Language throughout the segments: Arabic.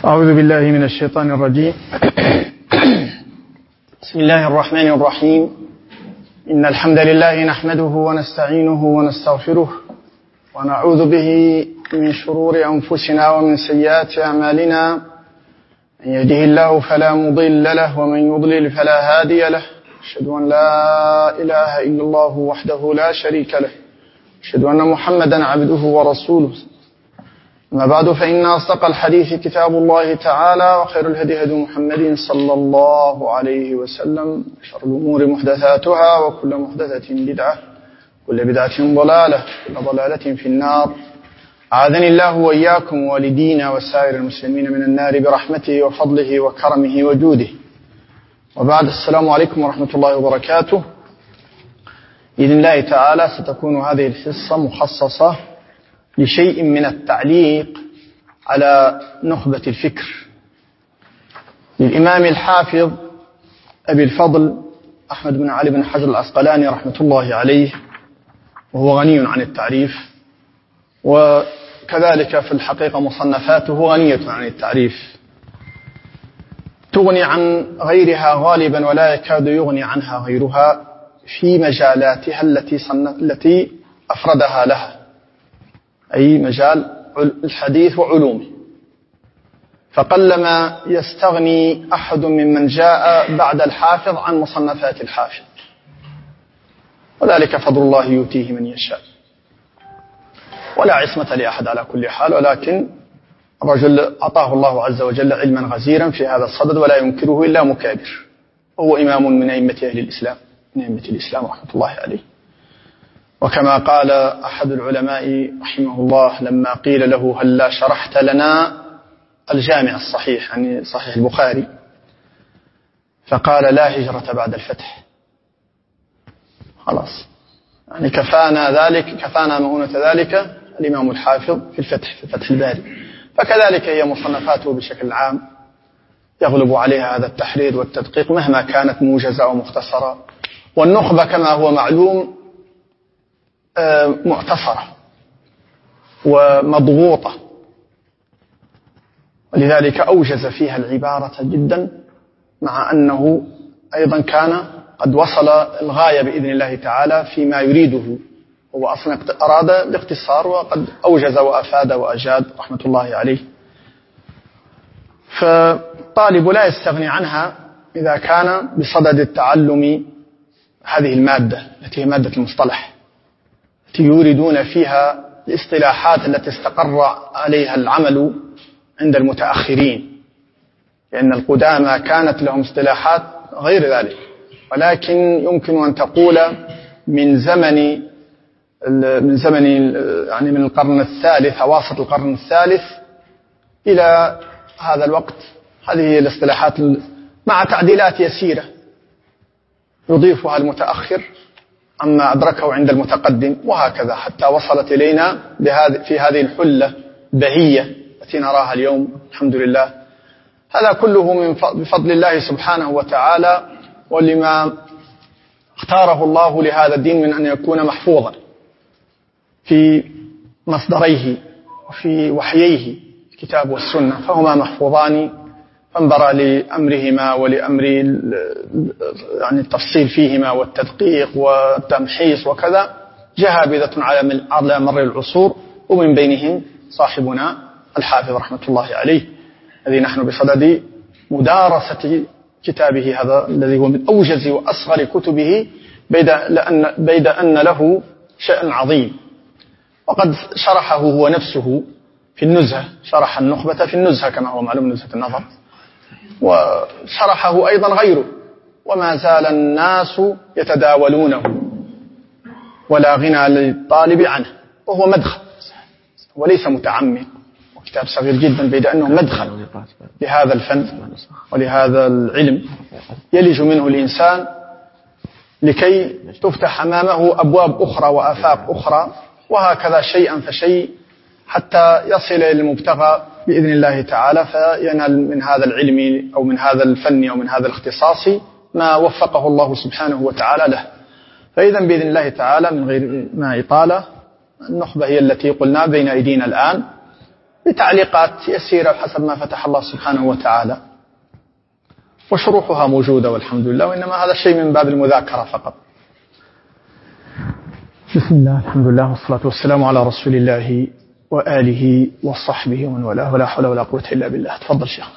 أعوذ بالله من الشيطان الرجيم. بسم الله الرحمن الرحيم. إن الحمد لله نحمده ونستعينه ونستغفره ونعوذ به من شرور أنفسنا ومن سيئات أعمالنا. من يهده الله فلا مضل له ومن يضلل فلا هادي له. أشهد أن لا إله إلا الله وحده لا شريك له. أشهد أن محمدا عبده ورسوله. أما بعد فإن أصدق الحديث كتاب الله تعالى وخير الهدي هدي محمد صلى الله عليه وسلم. شر الأمور محدثاتها وكل محدثة بدعة وكل بدعة ضلالة وكل ضلالة في النار. أعاذني الله وإياكم والدينا وسائر المسلمين من النار برحمته وفضله وكرمه وجوده. وبعد، السلام عليكم ورحمة الله وبركاته. بإذن الله تعالى ستكون هذه الحصة مخصصة لشيء من التعليق على نخبة الفكر للإمام الحافظ أبي الفضل أحمد بن علي بن حجر العسقلاني رحمة الله عليه، وهو غني عن التعريف، وكذلك في الحقيقة مصنفاته غنية عن التعريف، تغني عن غيرها غالبا ولا يكاد يغني عنها غيرها في مجالاتها التي أفردها لها، أي مجال الحديث وعلومه. فقلما يستغني أحد ممن جاء بعد الحافظ عن مصنفات الحافظ، وذلك فضل الله يؤتيه من يشاء، ولا عصمة لأحد على كل حال، ولكن الرجل أعطاه الله عز وجل علما غزيرا في هذا الصدد ولا ينكره إلا مكابر، وهو إمام من أئمة أهل الإسلام، من أئمة الإسلام رحمة الله عليه. وكما قال أحد العلماء رحمه الله لما قيل له هل شرحت لنا الجامع الصحيح، يعني صحيح البخاري، فقال لا هجرة بعد الفتح. خلاص، يعني كفانا مؤونة ذلك الإمام الحافظ في الفتح، في فتح الباري. فكذلك هي مصنفاته بشكل عام يغلب عليها هذا التحرير والتدقيق مهما كانت موجزة ومختصرة. والنخبة كما هو معلوم معتصرة ومضغوطة، ولذلك أوجز فيها العبارة جدا، مع أنه أيضا كان قد وصل الغاية بإذن الله تعالى فيما يريده. هو أصلا أراد الاختصار وقد أوجز وأفاد وأجاد رحمة الله عليه. فالطالب لا يستغني عنها إذا كان بصدد التعلم هذه المادة التي هي مادة المصطلح، التي يوردون فيها الاصطلاحات التي استقر عليها العمل عند المتأخرين، لأن القدامى كانت لهم اصطلاحات غير ذلك، ولكن يمكن أن تقول من زمن يعني من القرن الثالث، أواسط القرن الثالث إلى هذا الوقت، هذه الاصطلاحات مع تعديلات يسيرة يضيفها المتأخر عما أدركه عند المتقدم، وهكذا حتى وصلت إلينا في هذه الحلة البهية التي نراها اليوم الحمد لله. هذا كله بفضل الله سبحانه وتعالى، ولما اختاره الله لهذا الدين من أن يكون محفوظا في مصدريه وفي وحييه الكتاب والسنة، فهما محفوظان، فانظر لأمرهما ولأمر يعني التفصيل فيهما والتدقيق والتمحيص وكذا جهابذة على مر العصور، ومن بينهم صاحبنا الحافظ رحمة الله عليه، الذي نحن بصدد مدارسة كتابه هذا الذي هو من أوجز وأصغر كتبه، بيد أن له شأن عظيم. وقد شرحه هو نفسه في النزهة، شرح النخبة في النزهة كما هو معلوم، نزهة النظر، وشرحه أيضا غيره، وما زال الناس يتداولونه ولا غنى للطالب عنه، وهو مدخل وليس متعمق، وكتاب صغير جدا بيد أنه مدخل لهذا الفن ولهذا العلم يلج منه الإنسان لكي تفتح أمامه أبواب أخرى وآفاق أخرى، وهكذا شيئا فشيء حتى يصل إلى المبتغى بإذن الله تعالى، فينال من هذا العلم أو من هذا الفن أو من هذا الاختصاص ما وفقه الله سبحانه وتعالى له. فإذا بإذن الله تعالى من غير ما إطالة، النخبة هي التي قلنا بين أيدينا الآن، بتعليقات يسيرة حسب ما فتح الله سبحانه وتعالى، وشروحها موجودة والحمد لله، وإنما هذا شيء من باب المذاكرة فقط. بسم الله، الحمد لله، والصلاة والسلام على رسول الله وآله وصحبه ومن والاه، ولا حول ولا قوة إلا بالله. تفضل شيخنا.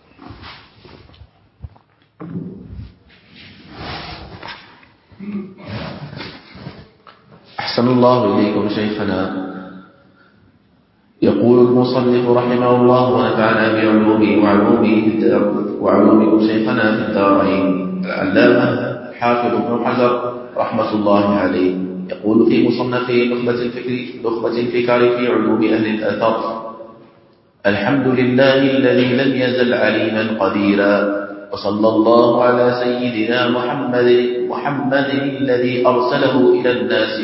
أحسن الله إليكم شيخنا. يقول المصنف رحمه الله ونفعنا بعلومه وعلومكم شيخنا في الدارين. العلامة الحافظ ابن حجر رحمة الله عليه يقول في مصنفه نخبة الفكر في علوم أهل الأثر: الحمد لله الذي لم يزل عليما قديرا، وصلى الله على سيدنا محمد الذي أرسله إلى الناس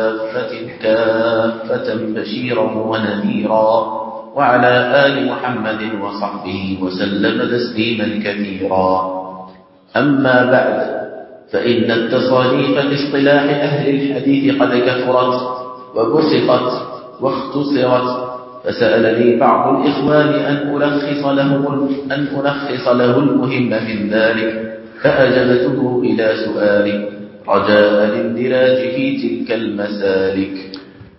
كافة بشيرا ونذيرا، وعلى آل محمد وصحبه وسلم تسليما كثيرا. أما بعد، فإن التصانيف في اصطلاح أهل الحديث قد كثرت وبسطت واختصرت، فسألني بعض الإخوان أن ألخص له المهم من ذلك، فأجبته إلى سؤالي رجاء الاندراج في تلك المسالك.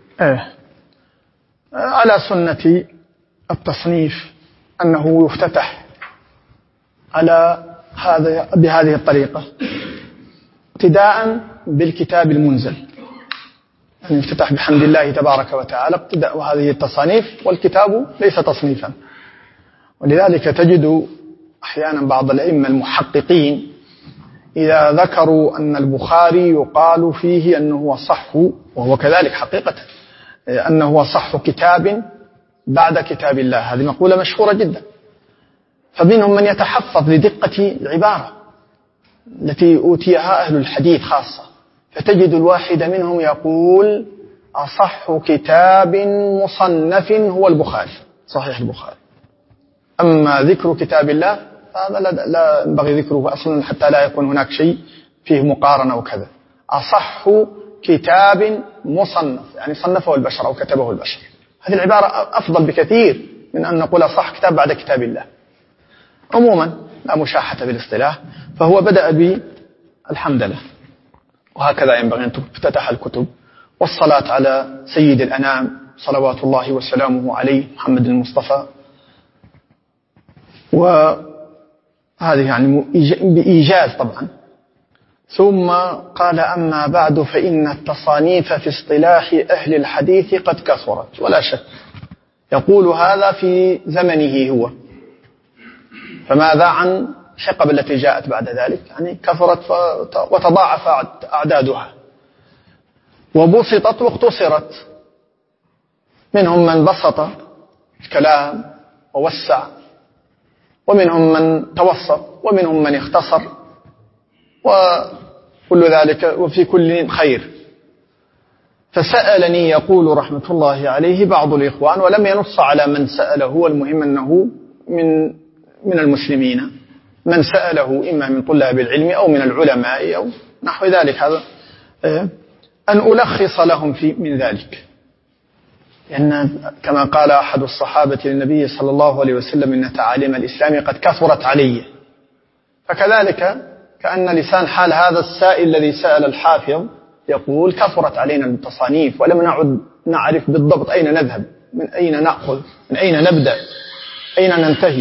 على سنة التصنيف أنه يفتتح على بهذه الطريقة، ابتداء بالكتاب المنزل، يعني يفتتح بحمد الله تبارك وتعالى ابتداء هذه التصانيف، والكتاب ليس تصنيفا. ولذلك تجد أحيانا بعض الأئمة المحققين إذا ذكروا أن البخاري يقال فيه أنه صح، وهو كذلك حقيقة، أنه صح كتاب بعد كتاب الله، هذه مقولة مشهورة جدا. فمنهم من يتحفظ لدقة العبارة التي أوتيها أهل الحديث خاصة، فتجد الواحد منهم يقول أصح كتاب مصنف هو البخاري، صحيح البخاري. أما ذكر كتاب الله فهذا لا ينبغي ذكره أصلا حتى لا يكون هناك شيء فيه مقارنة وكذا. أصح كتاب مصنف يعني صنفه البشر أو كتبه البشر، هذه العبارة أفضل بكثير من أن نقول أصح كتاب بعد كتاب الله. عموما لا مشاحة بالاصطلاح، فهو بدأ بالحمد لله، وهكذا ينبغي أن تفتتح الكتب، والصلاة على سيد الأنام صلوات الله وسلامه عليه محمد المصطفى. وهذه يعني بإيجاز طبعا. ثم قال أما بعد فإن التصانيف في اصطلاح أهل الحديث قد كثرت، ولا شك يقول هذا في زمنه هو، فماذا عن الحقب التي جاءت بعد ذلك؟ يعني كثرت وتضاعف أعدادها، وبسطت واختصرت. منهم من بسط الكلام ووسع، ومنهم من توسط، ومنهم من اختصر، وكل ذلك وفي كل خير. فسألني يقول رحمة الله عليه بعض الإخوان، ولم ينص على من سأله، والمهم أنه من المسلمين من سأله إما من طلاب العلم أو من العلماء أو نحو ذلك، هذا أن ألخص لهم من ذلك. لأن كما قال أحد الصحابة للنبي صلى الله عليه وسلم إن تعاليم الإسلام قد كثرت علي، فكذلك كأن لسان حال هذا السائل الذي سأل الحافظ يقول كثرت علينا التصانيف ولم نعد نعرف بالضبط أين نذهب، من أين نأخذ، من أين نبدأ، أين ننتهي.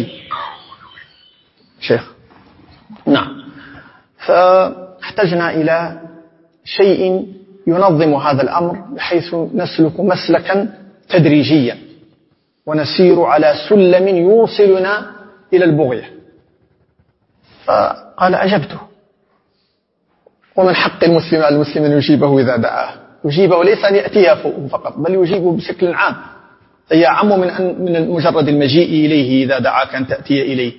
شيخ نعم، فاحتجنا إلى شيء ينظم هذا الأمر بحيث نسلك مسلكا تدريجيا ونسير على سلم يوصلنا إلى البغية. فقال أجبته، ومن حق المسلم على المسلم أن يجيبه إذا دعاه، يجيبه ليس أن يأتيه فقط، بل يجيبه بشكل عام، يعم من مجرد المجيء إليه إذا دعاك أن تأتي إليه،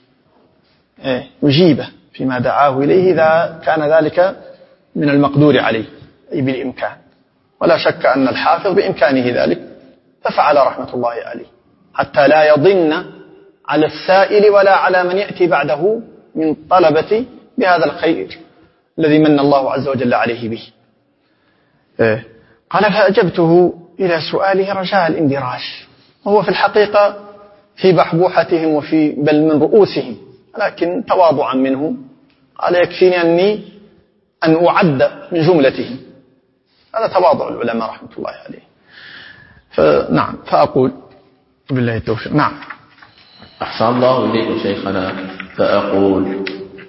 يجيبه فيما دعاه إليه إذا كان ذلك من المقدور عليه أي بالإمكان. ولا شك أن الحافظ بإمكانه ذلك ففعل رحمة الله عليه، حتى لا يضن على السائل ولا على من يأتي بعده من طلبة بهذا الخير الذي من الله عز وجل عليه به. قال فأجبته إلى سؤاله رجاء الاندراج، هو في الحقيقة في بحبوحتهم وفي بل من رؤوسهم، لكن تواضعا منه قال يكفيني أن أعد من جملتهم. هذا تواضع العلماء رحمة الله عليه. فنعم، فأقول بالله التوفيق. نعم. أحسن الله إليكم شيخنا. فأقول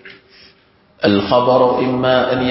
الخبر إما أن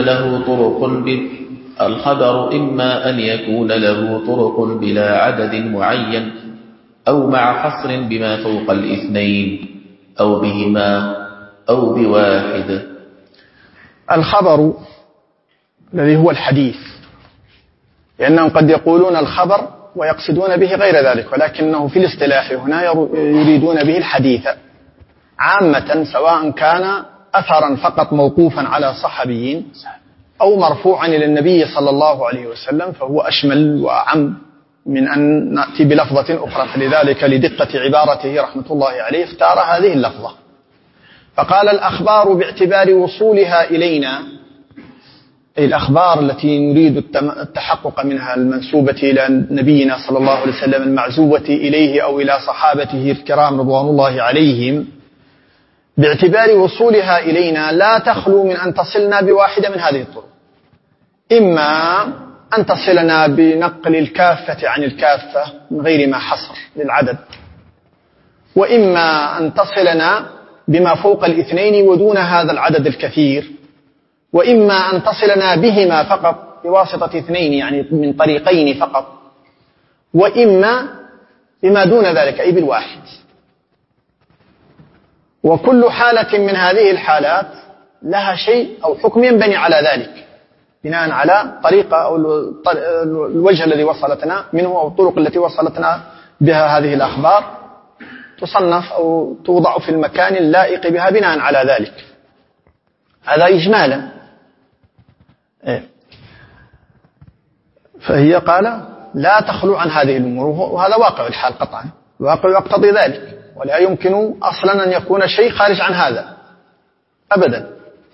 يكون له طرق بلا عدد معين، أو مع حصر بما فوق الاثنين، أو بهما، أو بواحد. الخبر الذي هو الحديث، لأنهم قد يقولون الخبر ويقصدون به غير ذلك، ولكنه في الاصطلاح هنا يريدون به الحديث عامة، سواء كان أثرا فقط موقوفا على صحابيين أو مرفوعا إلى النبي صلى الله عليه وسلم، فهو أشمل وأعم من أن نأتي بلفظة أخرى. فلذلك لدقة عبارته رحمة الله عليه اختار هذه اللفظة، فقال الأخبار باعتبار وصولها إلينا، أي الأخبار التي نريد التحقق منها المنسوبة إلى نبينا صلى الله عليه وسلم، المعزوة إليه أو إلى صحابته الكرام رضوان الله عليهم، باعتبار وصولها إلينا لا تخلو من أن تصلنا بواحدة من هذه الطرق. إما أن تصلنا بنقل الكافة عن الكافة من غير ما حصر للعدد، وإما أن تصلنا بما فوق الاثنين ودون هذا العدد الكثير، وإما أن تصلنا بهما فقط بواسطة اثنين، يعني من طريقين فقط، وإما بما دون ذلك أي بالواحد. وكل حالة من هذه الحالات لها شيء أو حكم ينبني على ذلك بناء على طريقة أو الوجه الذي وصلتنا منه أو الطرق التي وصلتنا بها هذه الأخبار، تصنف أو توضع في المكان اللائق بها بناء على ذلك. هذا إجمالا. فهي قال لا تخلو عن هذه الأمور، وهذا واقع الحال قطعا، الواقع يقتضي ذلك، ولا يمكن أصلا أن يكون شيء خارج عن هذا أبدا.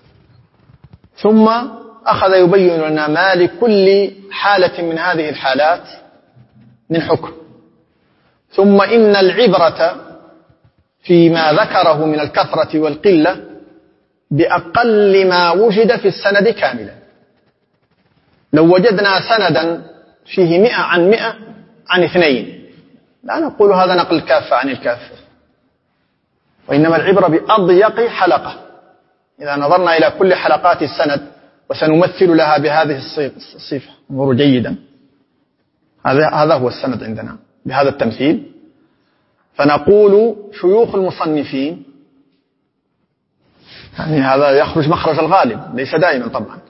ثم أخذ يبين لنا ما لكل حالة من هذه الحالات من حكم. ثم إن العبرة فيما ذكره من الكثرة والقلة بأقل ما وجد في السند كاملا. لو وجدنا سندا فيه 100 عن 100 عن 2، لا نقول هذا نقل الكافة عن الكافة، وإنما العبرة بأضيق حلقة. إذا نظرنا إلى كل حلقات السند وسنمثل لها بهذه الصفة، انظروا جيدا، هذا هو السند عندنا بهذا التمثيل. فنقول شيوخ المصنفين، يعني هذا يخرج مخرج الغالب، ليس دائما طبعا.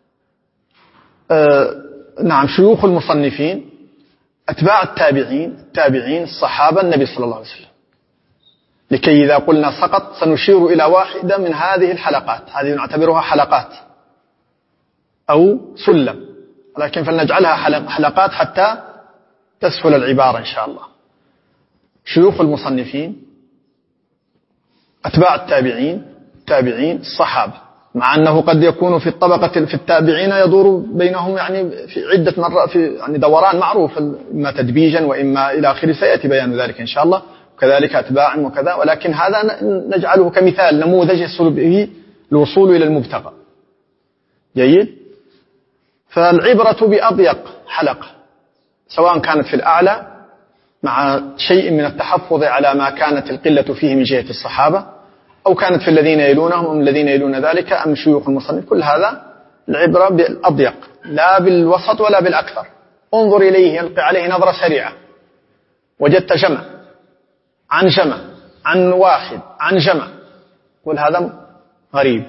نعم، شيوخ المصنفين أتباع التابعين الصحابة النبي صلى الله عليه وسلم، لكي إذا قلنا سقط سنشير إلى واحدة من هذه الحلقات، هذه نعتبرها حلقات أو سلم، لكن فلنجعلها حلقات حتى تسهل العبارة إن شاء الله. شيوخ المصنفين أتباع التابعين الصحابة، مع أنه قد يكون في الطبقة في التابعين يدور بينهم يعني في عدة مرات، في يعني دوران معروف، إما تدبيجا وإما إلى آخره، سيأتي بيان ذلك إن شاء الله، وكذلك أتباع وكذا، ولكن هذا نجعله كمثال نموذج يصل به الوصول إلى المبتغى. جيد. فالعبرة بأضيق حلقة، سواء كانت في الأعلى مع شيء من التحفظ على ما كانت القلة فيه من جهة الصحابة، أو كانت في الذين يلونهم أم الذين يلون ذلك أم شيوخ المصنف، كل هذا العبرة بالأضيق لا بالوسط ولا بالأكثر. انظر إليه، يلقي عليه نظرة سريعة، وجدت جمع عن جمع عن واحد عن جمع، قل هذا غريب.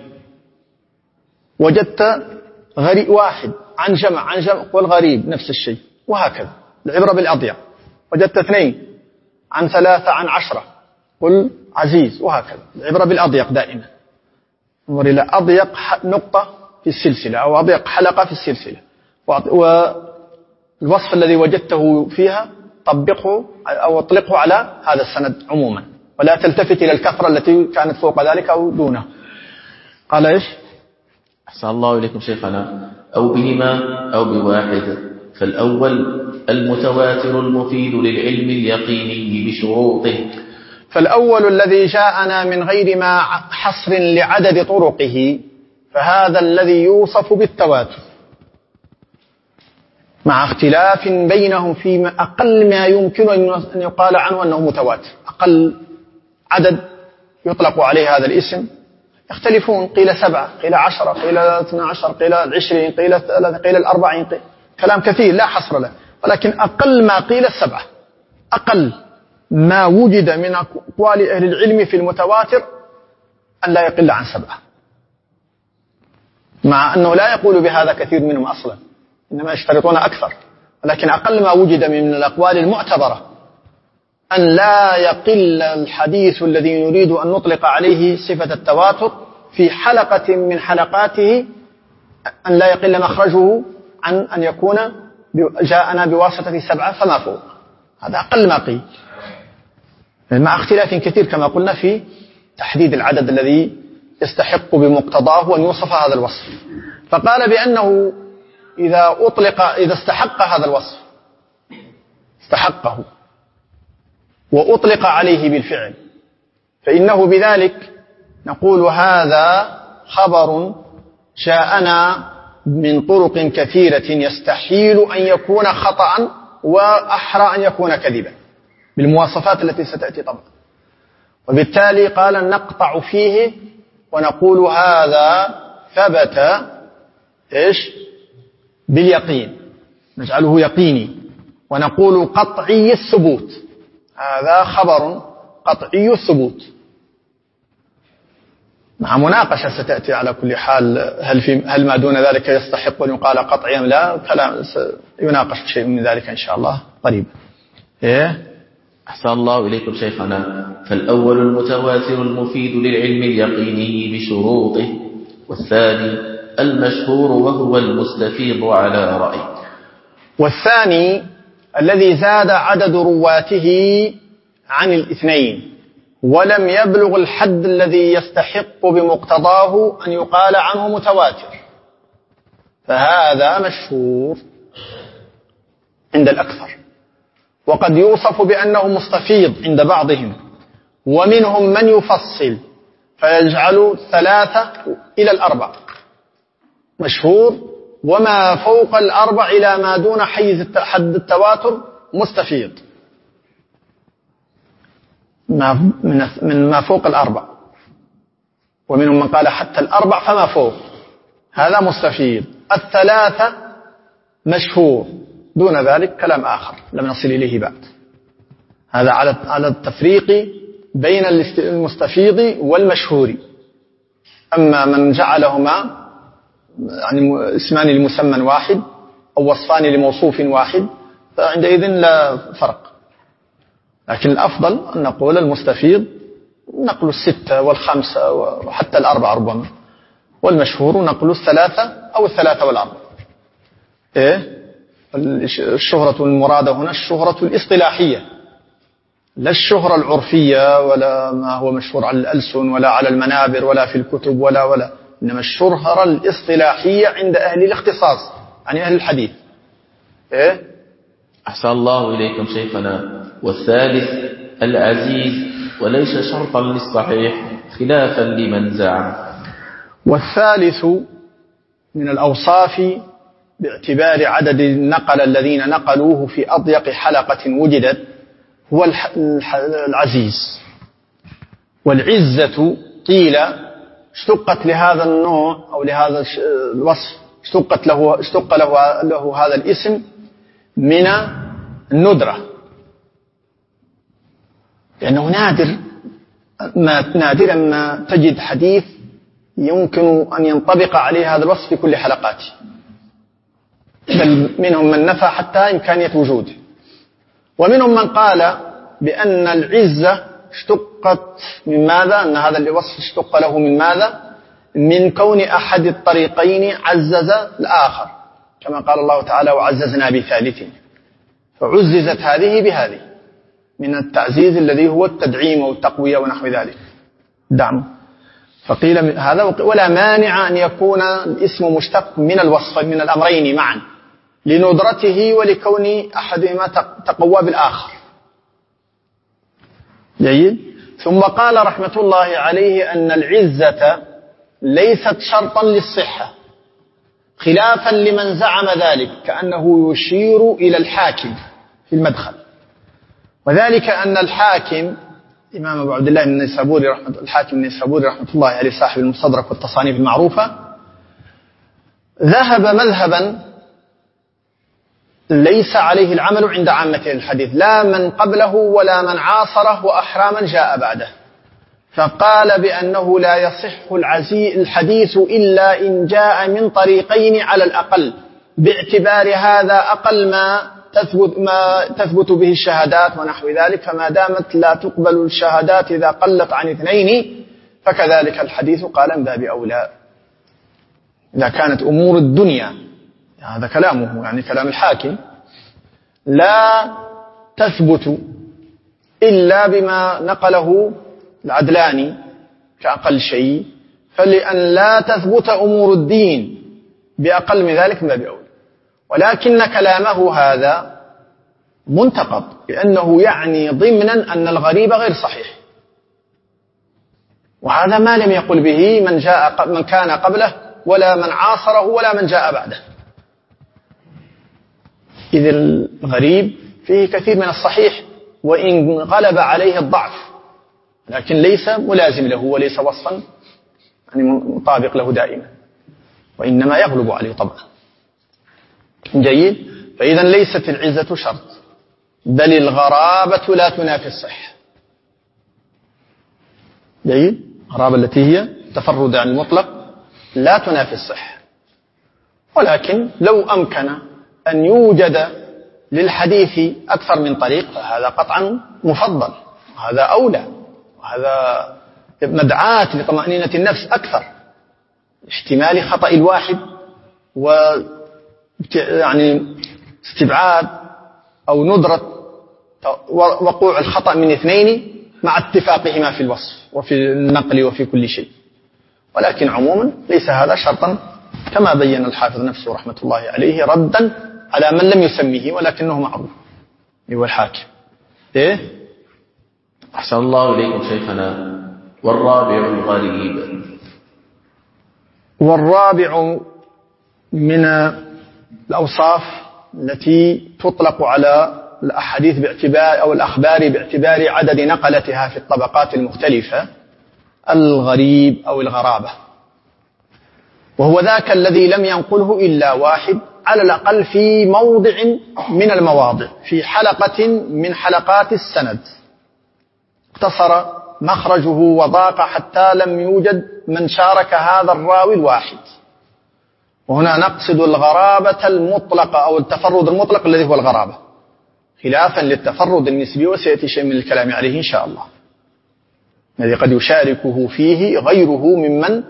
وجدت واحد عن جمع قل غريب، نفس الشيء، وهكذا العبرة بالأضيق. وجدت 2 عن 3 عن 10 قل عزيز، وهكذا العبرة بالأضيق دائما. انظر إلى أضيق نقطة في السلسلة أو أضيق حلقة في السلسلة، والوصف الذي وجدته فيها طبقه أو اطلقه على هذا السند عموما، ولا تلتفت إلى الكثرة التي كانت فوق ذلك أو دونه. قال إيش؟ أحسن الله إليكم شيخنا. أو بهما أو بواحد. فالأول المتواتر المفيد للعلم اليقيني بشروطه. فالأول الذي جاءنا من غير ما حصر لعدد طرقه، فهذا الذي يوصف بالتواتر، مع اختلاف بينهم في أقل ما يمكن أن يقال عنه أنه متواتر. أقل عدد يطلق عليه هذا الاسم يختلفون، قيل 7، قيل 10، قيل 12، قيل 20، قيل 40، كلام كثير لا حصر له، ولكن أقل ما قيل 7. أقل ما وجد من أقوال أهل العلم في المتواتر أن لا يقل عن 7، مع أنه لا يقول بهذا كثير منهم أصلا، إنما يشترطون أكثر، ولكن أقل ما وجد من الأقوال المعتبرة أن لا يقل الحديث الذي نريد أن نطلق عليه صفة التواتر في حلقة من حلقاته، أن لا يقل مخرجه عن أن يكون جاءنا بواسطة 7 فما فوق. هذا أقل ما قيل، مع اختلاف كثير كما قلنا في تحديد العدد الذي يستحق بمقتضاه أن يوصف هذا الوصف. فقال بأنه إذا استحق هذا الوصف، استحقه وأطلق عليه بالفعل، فإنه بذلك نقول هذا خبر جاءنا من طرق كثيرة يستحيل أن يكون خطأ وأحرى أن يكون كذبا بالمواصفات التي ستأتي طبعا. وبالتالي قال نقطع فيه ونقول هذا ثبت باليقين، نجعله يقيني، ونقول قطعي الثبوت، هذا خبر قطعي الثبوت، مع مناقشة ستأتي على كل حال هل ما دون ذلك يستحق أن يقال قطعي أم لا، كلام يناقش شيء من ذلك إن شاء الله قريبا. أحسن الله إليكم شيخنا. فالأول المتواتر المفيد للعلم اليقيني بشروطه، والثاني المشهور وهو المستفيض على رأي. والثاني الذي زاد عدد رواته عن 2 ولم يبلغ الحد الذي يستحق بمقتضاه أن يقال عنه متواتر، فهذا مشهور عند الأكثر، وقد يوصف بأنه مستفيض عند بعضهم، ومنهم من يفصل فيجعل 3 إلى 4 مشهور، وما فوق 4 إلى ما دون حد التواتر مستفيض، من ما فوق 4، ومنهم من قال حتى 4 فما فوق، هذا مستفيض. 3 مشهور، دون ذلك كلام آخر لم نصل إليه بعد. هذا على التفريق بين المستفيض والمشهور. أما من جعلهما يعني اسمان لمسمى واحد أو وصفان لموصوف واحد فعندئذ لا فرق، لكن الأفضل أن نقول المستفيض نقل 6 و5 وحتى 4 ربما، والمشهور نقل 3 أو 3 و4. الشهرة المرادة هنا الشهرة الاصطلاحية، لا الشهرة العرفية ولا ما هو مشهور على الألسن ولا على المنابر ولا في الكتب ولا إنما الشهرة الاصطلاحية عند أهل الاختصاص، يعني أهل الحديث. أحسن الله إليكم شيخنا. والثالث العزيز، وليس شرطا للصحيح خلافا لمن زعم. والثالث من الأوصاف باعتبار عدد النقل الذين نقلوه في أضيق حلقة وجدت هو العزيز. والعزة قيل اشتقت لهذا النوع أو لهذا الوصف، اشتق له هذا الاسم من الندرة، لأنه نادرا ما تجد حديث يمكن أن ينطبق عليه هذا الوصف في كل حلقاته، بل منهم من نفى حتى إمكانية وجوده، ومنهم من قال بأن العزة اشتقت من ماذا؟ أن هذا الوصف اشتق له من ماذا؟ من كون أحد الطريقين عزز الآخر، كما قال الله تعالى وعززنا بثالث، فعززت هذه بهذه من التعزيز الذي هو التدعيم والتقوية ونحو ذلك، دعم. فقيل هذا ولا مانع أن يكون الاسم مشتق من الوصف من الأمرين معا، لندرته ولكون أحدهما تقوى بالآخر. جيد. ثم قال رحمة الله عليه أن العزة ليست شرطا للصحة، خلافا لمن زعم ذلك، كأنه يشير إلى الحاكم في المدخل، وذلك أن الحاكم الإمام أبو عبد الله النيسابوري رحمة الله عليه صاحب المستدرك والتصانيف المعروفة ذهب مذهبا ليس عليه العمل عند عامة الحديث، لا من قبله ولا من عاصره وأحرى من جاء بعده، فقال بأنه لا يصح الحديث إلا إن جاء من طريقين على الأقل، باعتبار هذا أقل ما تثبت به الشهادات ونحو ذلك، فما دامت لا تقبل الشهادات إذا قلت عن 2 فكذلك الحديث قال من باب أولى. إذا كانت أمور الدنيا، هذا كلامه يعني كلام الحاكم، لا تثبت إلا بما نقله العدلاني كأقل شيء، فلأن لا تثبت أمور الدين بأقل من ذلك من باب أولى. ولكن كلامه هذا منتقد، لأنه يعني ضمنا أن الغريب غير صحيح، وهذا ما لم يقل به من كان قبله ولا من عاصره ولا من جاء بعده. إذ الغريب فيه كثير من الصحيح وإن غلب عليه الضعف، لكن ليس ملازم له وليس وصفا يعني مطابق له دائما، وإنما يغلب عليه طبعا. جيد. فإذا ليست العزة شرط، بل الغرابة لا تنافي الصحة. جيد. الغرابة التي هي تفرد عن المطلق لا تنافي الصحة، ولكن لو أمكن أن يوجد للحديث أكثر من طريق فهذا قطعا مفضل، وهذا أولى، وهذا مدعاة لطمأنينة النفس أكثر، احتمال خطأ الواحد يعني استبعاد أو ندرة وقوع الخطأ من 2 مع اتفاقهما في الوصف وفي النقل وفي كل شيء. ولكن عموما ليس هذا شرطا، كما بين الحافظ نفسه رحمة الله عليه ردا على من لم يسميه ولكنه معروف، هو الحاكم. أحسن الله إليكم شيخنا. والرابع الغريب. والرابع من الأوصاف التي تطلق على الأحاديث باعتبار أو الأخبار باعتبار عدد نقلتها في الطبقات المختلفة الغريب أو الغرابة، وهو ذاك الذي لم ينقله إلا واحد على الأقل في موضع من المواضع، في حلقة من حلقات السند اقتصر مخرجه وضاق حتى لم يوجد من شارك هذا الراوي الواحد. وهنا نقصد الغرابة المطلقة أو التفرد المطلق الذي هو الغرابة، خلافا للتفرد النسبي، وسيأتي شيء من الكلام عليه إن شاء الله، الذي قد يشاركه فيه غيره ممن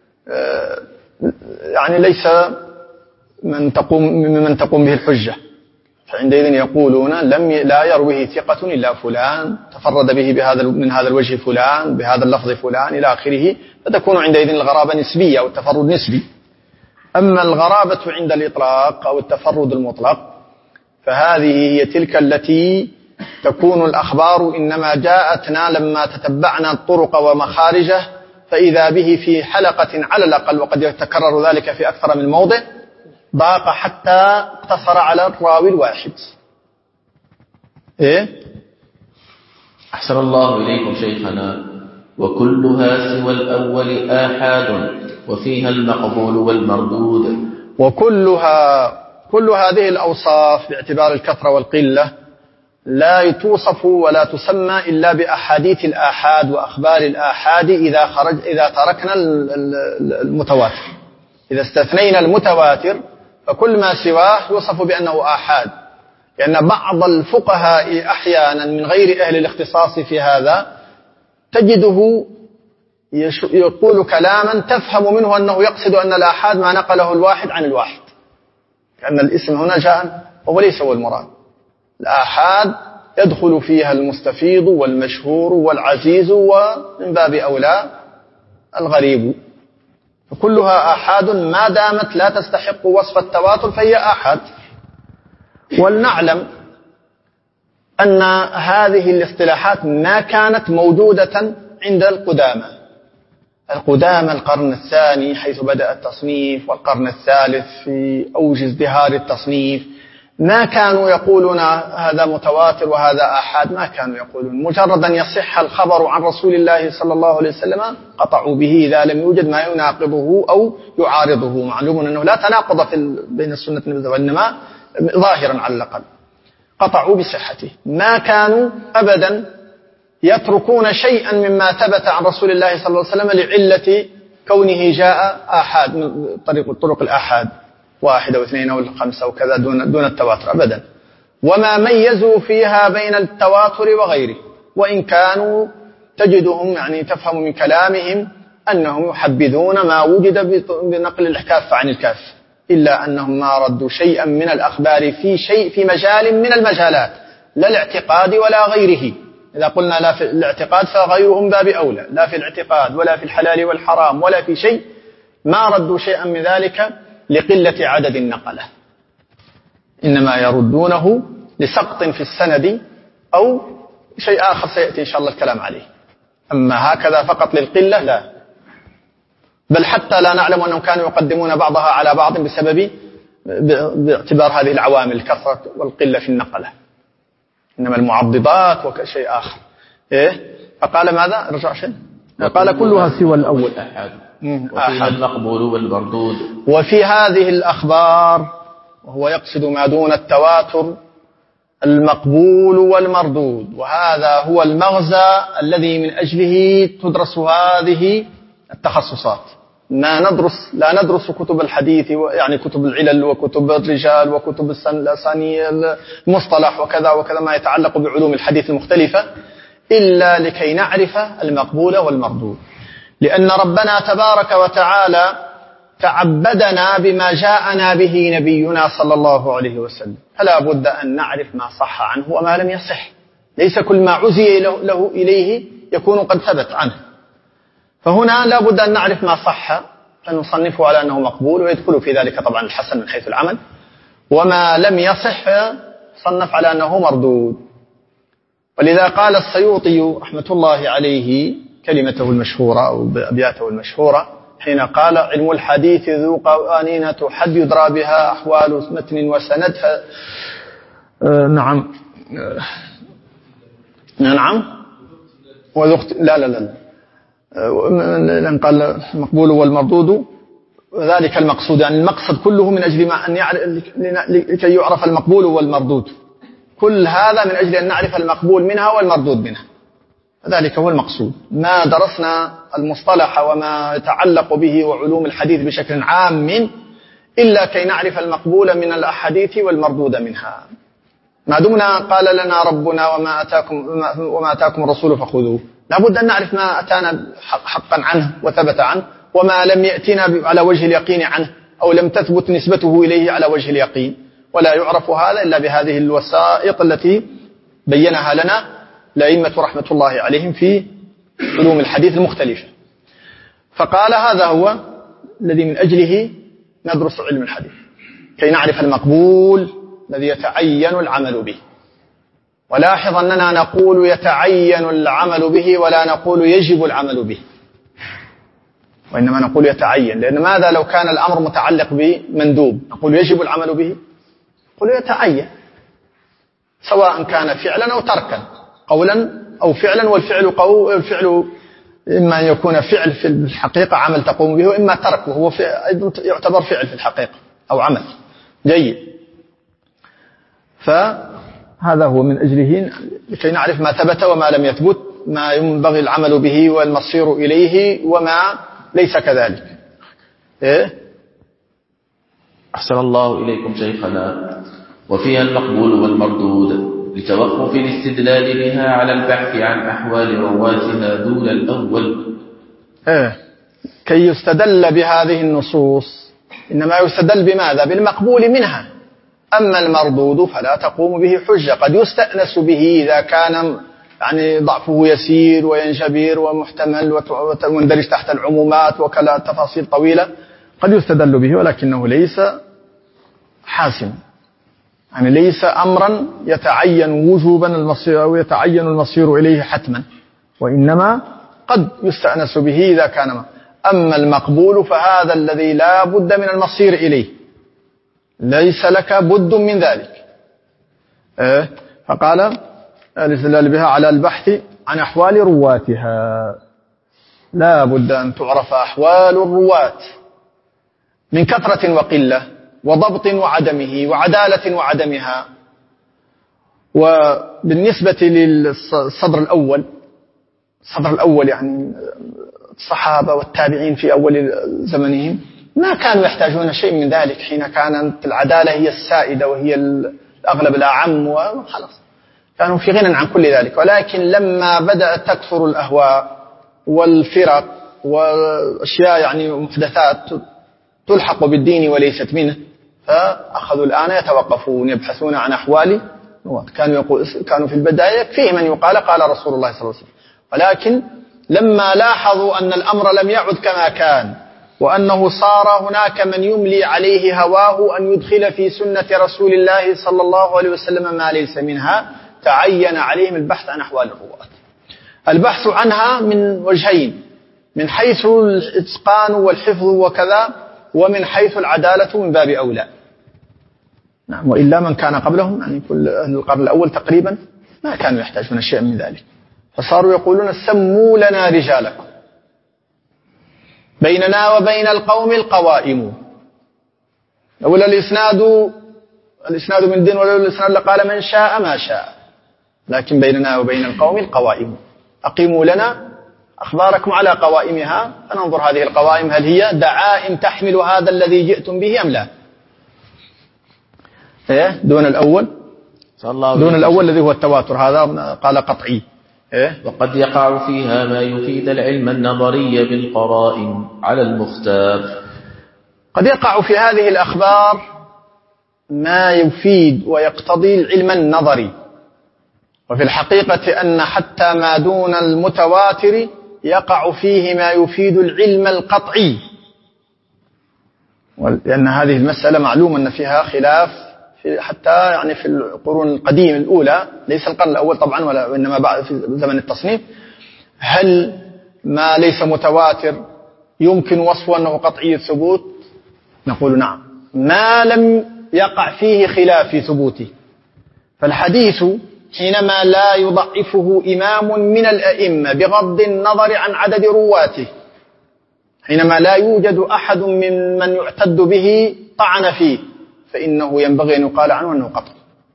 يعني ليس ممن تقوم به الحجة، فعندئذ يقولون لا يرويه ثقة إلا فلان، تفرد به من هذا الوجه فلان، بهذا اللفظ فلان إلى آخره، فتكون عندئذ الغرابة نسبية أو التفرد نسبي. أما الغرابة عند الإطلاق أو التفرد المطلق فهذه هي تلك التي تكون الأخبار إنما جاءتنا لما تتبعنا الطرق ومخارجه فإذا به في حلقة على الأقل، وقد يتكرر ذلك في أكثر من موضع، ضاق حتى اقتصر على الراوي الواحد. أحسن الله إليكم شيخنا. وكلها سوى الأول آحاد وفيها المقبول والمردود. كل هذه الأوصاف باعتبار الكثرة والقلة لا توصف ولا تسمى إلا بأحاديث الآحاد وأخبار الآحاد إذا تركنا المتواتر. إذا استثنينا المتواتر فكل ما سواه يوصف بأنه آحاد، لأن بعض الفقهاء أحيانا من غير أهل الاختصاص في هذا تجده يقول كلاما تفهم منه أنه يقصد أن الآحاد ما نقله الواحد عن الواحد، لأن الاسم هنا جاء وليس هو المراد. الآحاد يدخل فيها المستفيض والمشهور والعزيز، ومن باب أولى الغريب، فكلها آحاد ما دامت لا تستحق وصف التواتر فهي آحاد. ولنعلم أن هذه الاصطلاحات ما كانت موجودة عند القدامى القرن الثاني حيث بدأ التصنيف، والقرن الثالث في أوج ازدهار التصنيف، ما كانوا يقولون هذا متواتر وهذا آحاد، ما كانوا يقولون. مجرد أن يصح الخبر عن رسول الله صلى الله عليه وسلم قطعوا به إذا لم يوجد ما يناقضه أو يعارضه. معلوم أنه لا تناقض بين السنة والنبوة، وإنما ظاهرا على الأقل قطعوا بصحته. ما كانوا أبدا يتركون شيئا مما ثبت عن رسول الله صلى الله عليه وسلم لعلة كونه جاء آحاد من طرق الآحاد، 1 أو 2 أو 5 وكذا دون التواتر أبدا. وما ميزوا فيها بين التواتر وغيره، وإن كانوا تجدهم يعني تفهم من كلامهم أنهم يحبذون ما وجد بنقل الكاف عن الكاف، إلا أنهم ما ردوا شيئا من الأخبار في مجال من المجالات، لا الاعتقاد ولا غيره. إذا قلنا لا في الاعتقاد فغيرهم باب أولى، لا في الاعتقاد ولا في الحلال والحرام ولا في شيء، ما ردوا شيئا من ذلك لقلة عدد النقلة، إنما يردونه لسقط في السند أو شيء آخر سيأتي إن شاء الله الكلام عليه. أما هكذا فقط للقلة لا، بل حتى لا نعلم أنهم كانوا يقدمون بعضها على بعض باعتبار هذه العوامل الكثرة والقلة في النقلة، إنما المعضدات وشيء آخر. فقال ماذا؟ رجع شيء قال كلها سوى الأول أحد، وفيها المقبول والمردود. وفي هذه الأخبار، وهو يقصد ما دون التواتر، المقبول والمردود، وهذا هو المغزى الذي من أجله تدرس هذه التخصصات. لا ندرس كتب الحديث يعني كتب العلل وكتب الرجال وكتب الأسانيد المصطلح وكذا وكذا ما يتعلق بعلوم الحديث المختلفة، إلا لكي نعرف المقبول والمردود، لأن ربنا تبارك وتعالى تعبدنا بما جاءنا به نبينا صلى الله عليه وسلم، فلا بد أن نعرف ما صح عنه وما لم يصح. ليس كل ما عزي له إليه يكون قد ثبت عنه، فهنا لا بد أن نعرف ما صح فنصنفه على أنه مقبول، ويدخل في ذلك طبعا الحسن من حيث العمل، وما لم يصح صنف على أنه مردود. ولذا قال السيوطي رحمة الله عليه كلمته المشهورة أو أبياته المشهورة حين قال: علم الحديث ذو قوانين تحد يدرى بها أحوال متن وسند. نعم لا لأن قال المقبول والمردود، وذلك المقصود، يعني المقصد كله من أجل لكي يعرف المقبول والمردود، كل هذا من أجل أن نعرف المقبول منها والمردود منها، ذلك هو المقصود. ما درسنا المصطلح وما يتعلق به وعلوم الحديث بشكل عام إلا كي نعرف المقبول من الأحاديث والمردود منها. ما دمنا قال لنا ربنا وما أتاكم الرسول فخذوه، لابد أن نعرف ما أتانا حقا عنه وثبت عنه، وما لم يأتنا على وجه اليقين عنه أو لم تثبت نسبته إليه على وجه اليقين، ولا يعرف هذا إلا بهذه الوسائط التي بينها لنا الأئمة رحمة الله عليهم في علوم الحديث المختلفة. فقال هذا هو الذي من أجله ندرس علم الحديث، كي نعرف المقبول الذي يتعين العمل به. ولاحظ أننا نقول يتعين العمل به ولا نقول يجب العمل به، وإنما نقول يتعين، لأن ماذا لو كان الأمر متعلق بمندوب نقول يجب العمل به؟ نقول يتعين، سواء كان فعلا أو تركا، قولا أو فعلا، والفعل إما أن يكون فعل في الحقيقة عمل تقوم به، وإما ترك وهو يعتبر فعل في الحقيقة أو عمل جيد. فهذا هو من أجله لكي نعرف ما ثبت وما لم يثبت، ما ينبغي العمل به والمصير إليه وما ليس كذلك. أحسن الله إليكم شيخنا. وفيها المقبول والمردود لتوقف الاستدلال بها على البحث عن أحوال رواتها دون الأول. كي يستدل بهذه النصوص إنما يستدل بماذا؟ بالمقبول منها. أما المردود فلا تقوم به حجة، قد يستأنس به إذا كان يعني ضعفه يسير وينجبر ومحتمل ويندرج تحت العمومات وكلا تفاصيل طويلة، قد يستدل به ولكنه ليس حاسم. يعني ليس أمرا يتعين وجوبا المصير أو يتعين المصير إليه حتما، وإنما قد يستأنس به إذا كان ما. أما المقبول فهذا الذي لا بد من المصير إليه، ليس لك بد من ذلك. فقال الاستدلال بها على البحث عن أحوال رواتها، لا بد أن تعرف أحوال الرواة من كثرة وقلة وضبط وعدمه وعدالة وعدمها. وبالنسبة للصدر الأول يعني الصحابة والتابعين في أول زمنهم ما كانوا يحتاجون شيء من ذلك، حين كانت العدالة هي السائدة وهي الأغلب الأعم وخلاص كانوا في غنى عن كل ذلك. ولكن لما بدأت تكثر الأهواء والفرق وأشياء يعني محدثات تلحق بالدين وليست منه، فأخذوا الآن يتوقفون يبحثون عن أحوال كانوا في البداية فيه من يقال قال رسول الله صلى الله عليه وسلم، ولكن لما لاحظوا أن الأمر لم يعد كما كان وأنه صار هناك من يملي عليه هواه أن يدخل في سنة رسول الله صلى الله عليه وسلم ما ليس منها، تعين عليهم البحث عن أحوال الرواة. البحث عنها من وجهين، من حيث الإتقان والحفظ وكذا، ومن حيث العدالة من باب أولى. نعم، وإلا من كان قبلهم يعني كل أهل القرن الأول تقريبا ما كانوا يحتاجون شيئا من ذلك، فصاروا يقولون سموا لنا رجالكم، بيننا وبين القوم القوائم. أولا الإسناد من الدين، ولا الإسناد لقال من شاء ما شاء، لكن بيننا وبين القوم القوائم، أقيموا لنا أخباركم على قوائمها فننظر هذه القوائم هل هي دعائم تحمل هذا الذي جئتم به أم لا. دون الأول الذي هو التواتر، هذا قال قطعي. وقد يقع فيها ما يفيد العلم النظري بالقرائن على المختار. قد يقع في هذه الأخبار ما يفيد ويقتضي العلم النظري، وفي الحقيقة أن حتى ما دون المتواتر يقع فيه ما يفيد العلم القطعي، لأن هذه المسألة معلوم أن فيها خلاف حتى يعني في القرون القديمة الأولى، ليس القرن الأول طبعا وإنما بعد في زمن التصنيف، هل ما ليس متواتر يمكن وصفه أنه قطعي الثبوت؟ نقول نعم، ما لم يقع فيه خلاف في ثبوته. فالحديث حينما لا يضعفه إمام من الأئمة بغض النظر عن عدد رواته، حينما لا يوجد أحد من يعتد به طعن فيه، فإنه ينبغي أن يقال عنه أنه قطع،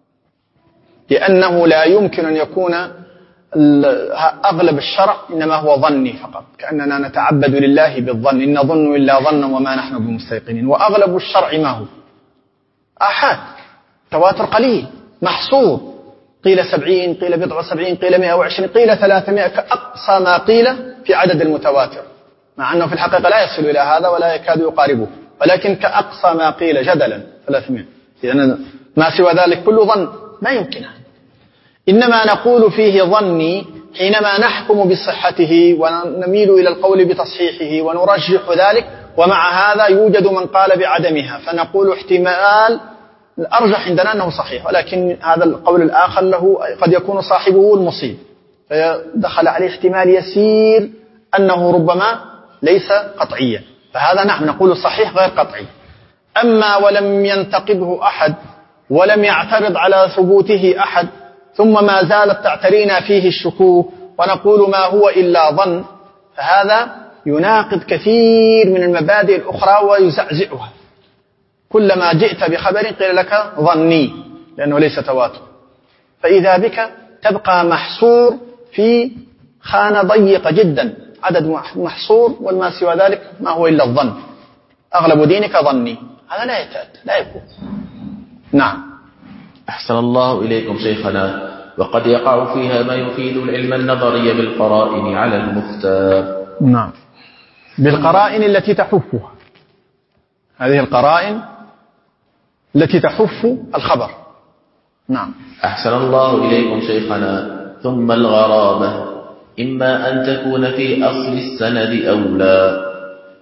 لأنه لا يمكن أن يكون أغلب الشرع إنما هو ظني فقط، كأننا نتعبد لله بالظن، إن نظن إلا ظنا وما نحن بمستيقنين. وأغلب الشرع ما هو آحاد، تواتر قليل محصور، قيل 70، قيل 70، قيل 120، قيل 300 كأقصى ما قيل في عدد المتواتر، مع أنه في الحقيقة لا يصل إلى هذا ولا يكاد يقاربه، ولكن كأقصى ما قيل جدلا 300، لأن ما سوى ذلك كله ظن ما يمكن. إنما نقول فيه ظني حينما نحكم بصحته ونميل إلى القول بتصحيحه ونرجح ذلك، ومع هذا يوجد من قال بعدمها، فنقول احتمال الأرجح عندنا أنه صحيح، ولكن هذا القول الآخر له قد يكون صاحبه المصيب، فدخل عليه احتمال يسير أنه ربما ليس قطعيا، فهذا نحن نقول صحيح غير قطعي. أما ولم ينتقبه أحد ولم يعترض على ثبوته أحد، ثم ما زالت تعترينا فيه الشكوك ونقول ما هو إلا ظن، فهذا يناقض كثير من المبادئ الأخرى ويزعزعها. كلما جئت بخبر قيل لك ظني لأنه ليس تواتر، فإذا بك تبقى محصور في خانة ضيقة جدا، عدد محصور، والما سوى ذلك ما هو إلا الظن، أغلب دينك ظني، هذا لا يكون. نعم. أحسن الله إليكم شيخنا. وقد يقع فيها ما يفيد العلم النظري بالقرائن على المختار. نعم، بالقرائن التي تحفها، هذه القرائن التي تحف الخبر. نعم. أحسن الله إليكم شيخنا. ثم الغرابة إما أن تكون في أصل السند أو لا.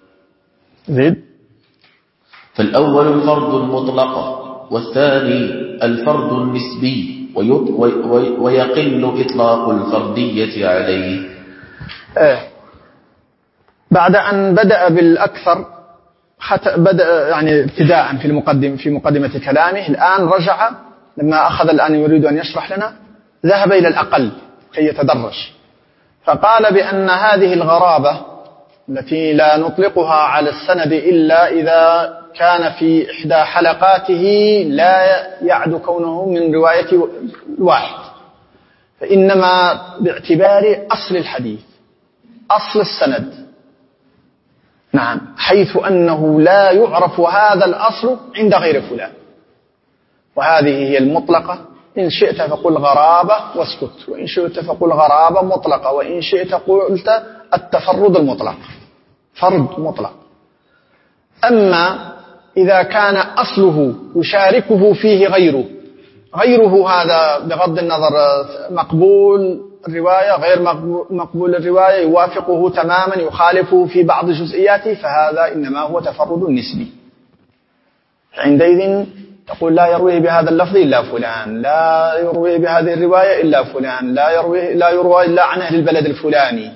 زيد. فالأول الفرد المطلق، والثاني الفرد النسبي ويقل إطلاق الفردية عليه. بعد أن بدأ بالأكثر حتى بدأ يعني ابتداء في مقدمة كلامه، الآن رجع لما أخذ الآن يريد أن يشرح لنا، ذهب إلى الأقل كي يتدرج، فقال بأن هذه الغرابة التي لا نطلقها على السند إلا إذا كان في إحدى حلقاته لا يعد كونه من رواية الواحد، فإنما باعتبار أصل الحديث، أصل السند، نعم، حيث أنه لا يعرف هذا الأصل عند غير فلان، وهذه هي المطلقة. إن شئت فقل غرابة واسكت، وإن شئت فقل غرابة مطلقة، وإن شئت قلت التفرد المطلق، فرد مطلق. أما إذا كان أصله يشاركه فيه غيره هذا بغض النظر مقبول الرواية غير مقبول الرواية، يوافقه تماما يخالفه في بعض جزئياته، فهذا إنما هو تفرد نسبي. عندئذ تقول لا يرويه بهذا اللفظ إلا فلان، لا يرويه بهذه الرواية إلا فلان، لا يروى إلا عن أهل البلد الفلاني،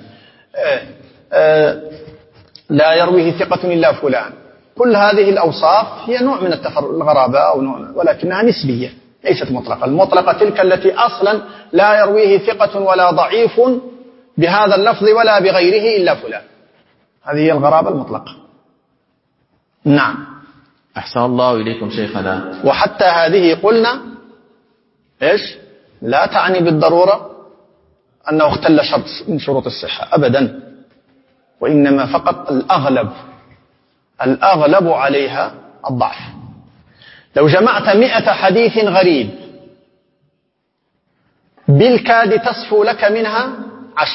لا يرويه ثقة إلا فلان. كل هذه الأوصاف هي نوع من الغرابة أو نوع، ولكنها نسبية ليست مطلقة. المطلقة تلك التي أصلا لا يرويه ثقة ولا ضعيف بهذا اللفظ ولا بغيره إلا فلان، هذه هي الغرابة المطلقة. نعم. أحسن الله إليكم شيخنا. وحتى هذه قلنا إيش؟ لا تعني بالضرورة أنه اختل شرط من شروط الصحة أبدا، وإنما فقط الأغلب عليها الضعف. لو جمعت 100 حديث غريب بالكاد تصفو لك منها 10،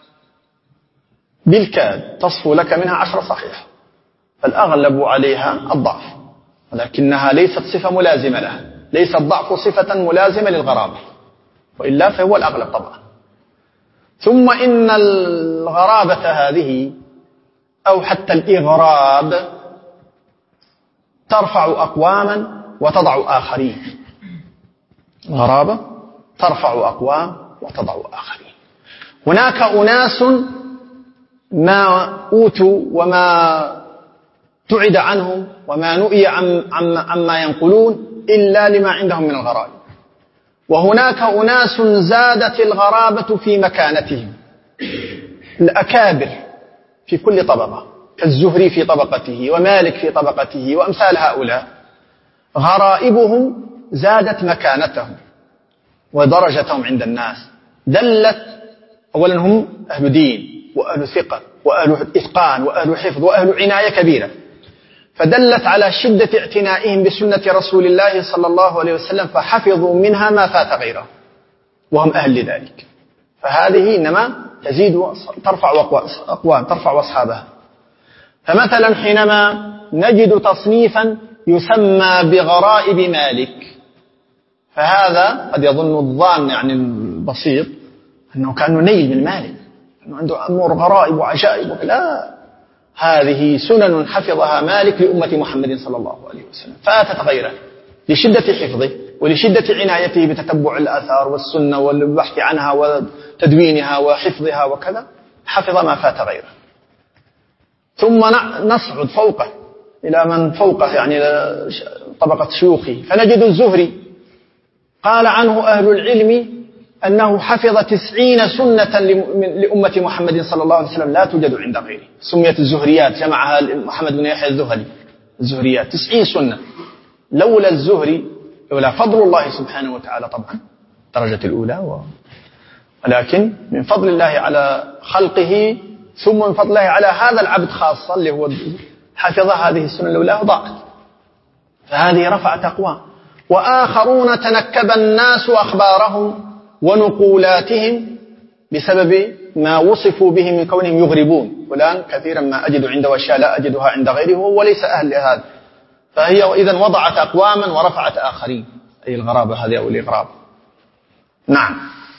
بالكاد تصفو لك منها 10 صحيح، فالأغلب عليها الضعف، ولكنها ليست صفة ملازمة لها، ليس الضعف صفة ملازمة للغرابة، وإلا فهو الأغلب طبعا. ثم إن الغرابة هذه أو حتى الإغراب ترفع أقواما وتضع آخرين. الغرابة ترفع أقوام وتضع آخرين. هناك أناس ما أوتوا وما تعد عنهم وما نؤي عما ينقلون إلا لما عندهم من الغرائب، وهناك أناس زادت الغرابة في مكانتهم، الأكابر في كل طبقة، كالزهري في طبقته ومالك في طبقته وأمثال هؤلاء، غرائبهم زادت مكانتهم ودرجتهم عند الناس، دلت أولا هم أهل دين وأهل ثقة وأهل إتقان وأهل حفظ وأهل عناية كبيرة، فدلت على شدة اعتنائهم بسنة رسول الله صلى الله عليه وسلم، فحفظوا منها ما فات غيره وهم أهل لذلك. فهذه إنما تزيد ترفع أقوام، ترفع أصحابها. فمثلا حينما نجد تصنيفا يسمى بغرائب مالك، فهذا قد يظن الظان يعني البسيط أنه كأنه نيل من مالك، أنه عنده أمور غرائب وعجائب، لا، هذه سنن حفظها مالك لأمة محمد صلى الله عليه وسلم، فاتت غيره لشدة حفظه ولشدة عنايته بتتبع الآثار والسنة والبحث عنها وتدوينها وحفظها وكذا، حفظ ما فات غيره. ثم نصعد فوقه إلى من فوقه، يعني طبقة شيوخه، فنجد الزهري قال عنه أهل العلم أنه حفظ 90 سنة لأمة محمد صلى الله عليه وسلم لا توجد عند غيره، سميت الزهريات، جمعها محمد بن يحيى الذهلي، الزهريات 90 سنة. لولا الزهري، لولا فضل الله سبحانه وتعالى طبعا درجة الأولى، ولكن من فضل الله على خلقه، ثم من فضل الله على هذا العبد خاصة اللي هو حفظ هذه السنة لولاه ضاعت، فهذه رفعت أقوام. وآخرون تنكب الناس أخبارهم ونقولاتهم بسبب ما وصفوا به من كونهم يغربون، فلان كثيرا ما أجد عنده أشياء لا أجدها عند غيره وليس أهل لهذا، فهي إذن وضعت أقواما ورفعت آخرين، أي الغرابة هذه أو الإغراب. نعم.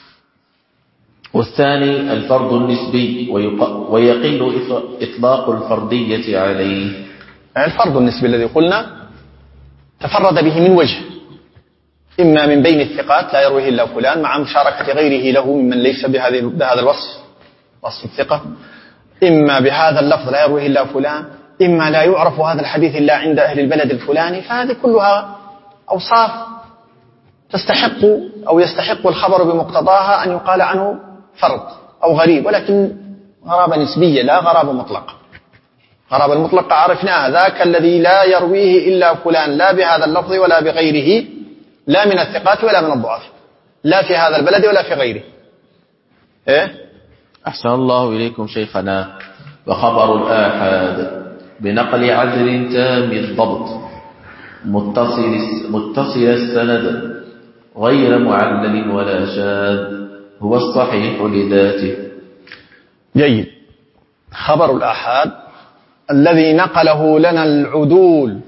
والثاني الفرد النسبي ويقل إطلاق الفردية عليه. الفرد النسبي الذي قلنا تفرد به من وجه، إما من بين الثقات لا يرويه إلا فلان مع مشاركة غيره له ممن ليس بهذا الوصف، وصف الثقة، إما بهذا اللفظ لا يرويه إلا فلان، إما لا يعرف هذا الحديث إلا عند أهل البلد الفلاني. فهذه كلها أوصاف تستحق أو يستحق الخبر بمقتضاها أن يقال عنه فرد أو غريب، ولكن غرابة نسبية لا غرابة مطلقة. غرابة المطلقة عرفناها، ذاك الذي لا يرويه إلا فلان لا بهذا اللفظ ولا بغيره، لا من الثقات ولا من الضعاف، لا في هذا البلد ولا في غيره. إيه؟ أحسن الله إليكم شيخنا. وخبر الآحاد بنقل عدل تام الضبط متصل السند غير معلل ولا شاذ هو الصحيح لذاته. جيد. خبر الآحاد الذي نقله لنا العدول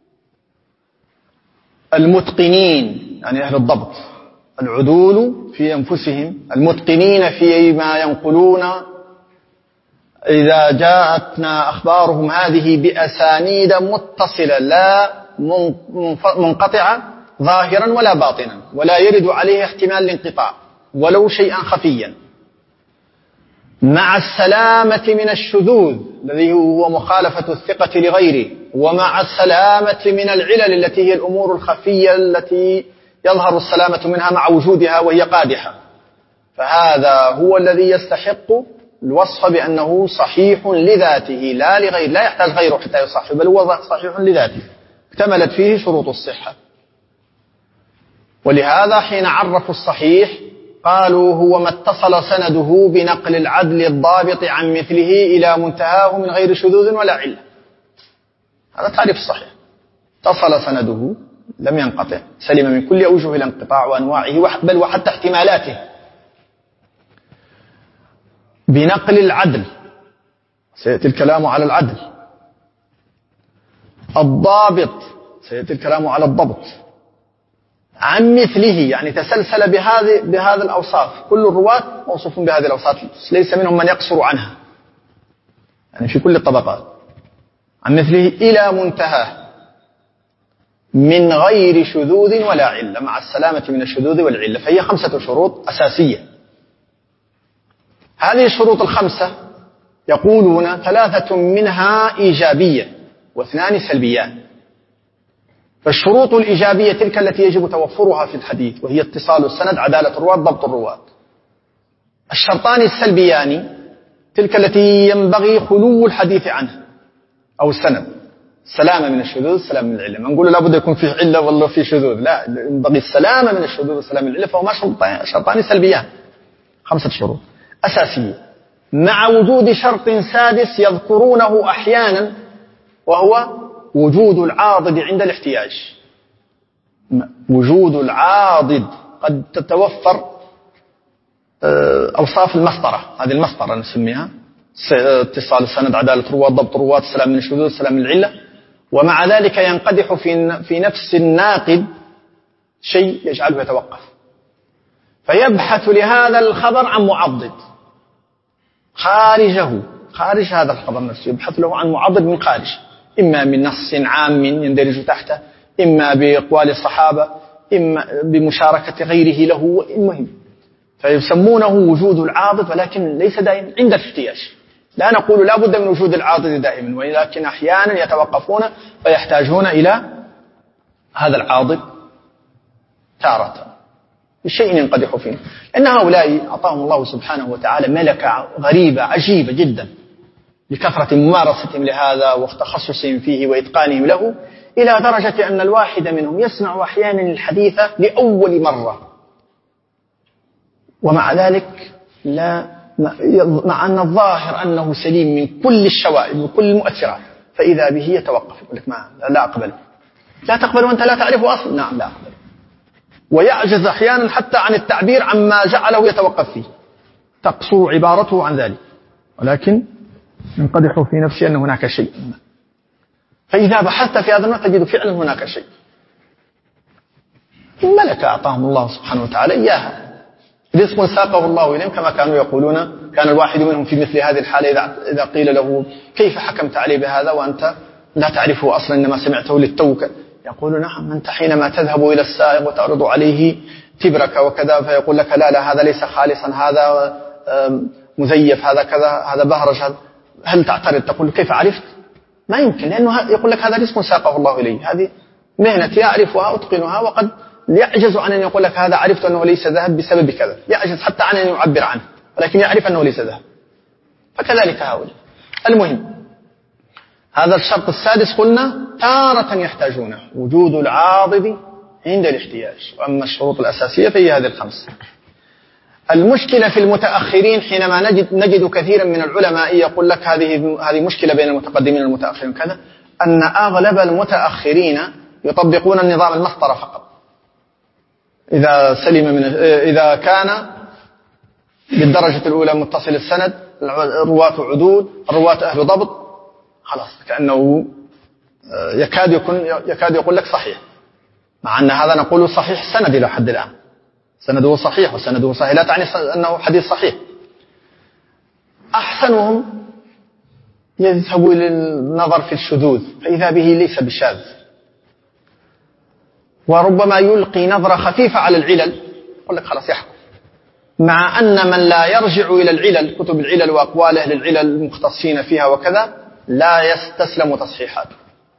المتقنين، يعني أهل الضبط، العدول في أنفسهم المتقنين فيما ينقلون، إذا جاءتنا أخبارهم هذه بأسانيد متصلة لا منقطعة ظاهرا ولا باطنا، ولا يرد عليه احتمال الانقطاع ولو شيئا خفيا، مع السلامة من الشذوذ الذي هو مخالفة الثقة لغيره، ومع السلامة من العلل التي هي الأمور الخفية التي يظهر السلامة منها مع وجودها وهي قادحة. فهذا هو الذي يستحق الوصف بأنه صحيح لذاته لا لغير، لا يحتاج غيره حتى يصحح، بل هو صحيح لذاته اكتملت فيه شروط الصحة. ولهذا حين عرفوا الصحيح قالوا هو ما اتصل سنده بنقل العدل الضابط عن مثله إلى منتهاه من غير شذوذ ولا علة. هذا تعريف الصحيح، اتصل سنده لم ينقطع، سلم من كل أوجه الانقطاع وأنواعه بل وحتى احتمالاته، بنقل العدل، سيأتي الكلام على العدل، الضابط، سيأتي الكلام على الضبط، عن مثله يعني تسلسل بهذه الأوصاف، كل الرواة موصوف بهذه الأوصاف ليس منهم من يقصر عنها، يعني في كل الطبقات، عن مثله إلى منتهاه من غير شذوذ ولا علة، مع السلامة من الشذوذ والعلة. فهي 5 شروط أساسية. هذه الشروط ال5 يقولون 3 منها إيجابية و2 سلبيان. فالشروط الإيجابية تلك التي يجب توفرها في الحديث، وهي اتصال السند، عدالة الرواة، ضبط الرواة. الشرطان السلبيان تلك التي ينبغي خلو الحديث عنها أو السند، السلامة من الشذوذ، السلامة من العلة. ما نقول لا بد يكون فيه علة والله فيه شذوذ، لا، ينبغي السلامة من الشذوذ والسلامة من العلة، فهما شرطان سلبيان. 5 شروط أساسية، مع وجود شرط سادس يذكرونه أحيانا، وهو وجود العاضد عند الاحتياج. وجود العاضد قد تتوفر أوصاف المسطرة، هذه المسطرة نسميها، اتصال السند، عدالة الرواة، ضبط الرواة، السلام من الشذوذ، السلام من العلة، ومع ذلك ينقدح في نفس الناقد شيء يجعله يتوقف، فيبحث لهذا الخبر عن معضد خارج هذا الخبر نفسه، يبحث له عن معضد من خارج، إما من نص عام يندرج تحته، إما بأقوال الصحابة، إما بمشاركة غيره له، المهم. فيسمونه وجود العاضد، ولكن ليس دائما عند الاحتياج. لا نقول لا بد من وجود العاضد دائما، ولكن أحيانا يتوقفون ويحتاجون إلى هذا العاضد تارة بشيء ينقدح فيه. لأن هؤلاء أعطاهم الله سبحانه وتعالى ملكة غريبة عجيبة جدا لكثرة ممارستهم لهذا وتخصصهم فيه وإتقانهم له، إلى درجة أن الواحد منهم يسمع أحيانا الحديث لأول مرة، ومع ذلك مع أن الظاهر أنه سليم من كل الشوائب وكل المؤثرات، فإذا به يتوقف، يقول لك لا أقبل. لا تقبل وأنت لا تعرفه أصلا؟ نعم لا أقبل. ويعجز أحيانا حتى عن التعبير عما جعله يتوقف فيه، تقصر عبارته عن ذلك، ولكن ينقدح في نفسه أن هناك شيء. فإذا بحثت في هذا النوع تجد فعلا هناك شيء، ملكة أعطاهم الله سبحانه وتعالى إياها، رزق ساقه الله إليهم، كما كانوا يقولون. كان الواحد منهم في مثل هذه الحالة إذا قيل له كيف حكمت عليه بهذا وأنت لا تعرفه أصلا، إنما سمعته للتو، يقول نعم، أنت حينما تذهب إلى السائق وتعرض عليه تبرك وكذا فيقول لك لا هذا ليس خالصا، هذا مزيف، هذا كذا، هذا بهرج، هل تعترض؟ تقول كيف عرفت؟ ما يمكن، لأنه يقول لك هذا رزق ساقه الله إليه، هذه مهنتي أعرفها أتقنها، وقد يعجز عن أن يقول لك هذا عرفت أنه ليس ذهب بسبب كذا، يعجز حتى عن أن يعبر عنه، ولكن يعرف أنه ليس ذهب. فكذلك هؤلاء. المهم هذا الشرط السادس قلنا تارة يحتاجونه، وجود العاضد عند الاحتياج، وأما الشروط الأساسية فهي هذه الخمس. المشكلة في المتأخرين حينما نجد كثيرا من العلماء يقول لك هذه مشكلة بين المتقدمين والمتأخرين كذا، أن أغلب المتأخرين يطبقون النظام المسطرة فقط. إذا كان بالدرجة الأولى متصل السند، الرواة عدول، الرواة أهل ضبط، خلاص كأنه يكاد يقول لك صحيح، مع أن هذا نقول صحيح السند إلى حد الآن، سنده صحيح وسنده صحيح لا تعني أنه حديث صحيح. أحسنهم يذهب إلى النظر في الشذوذ فإذا به ليس بشاذ، وربما يلقي نظرة خفيفة على العلل، يقول لك خلاص يحكم، مع أن من لا يرجع إلى العلل، كتب العلل وأقوال أهل العلل المختصين فيها وكذا، لا يستسلم تصحيحاته.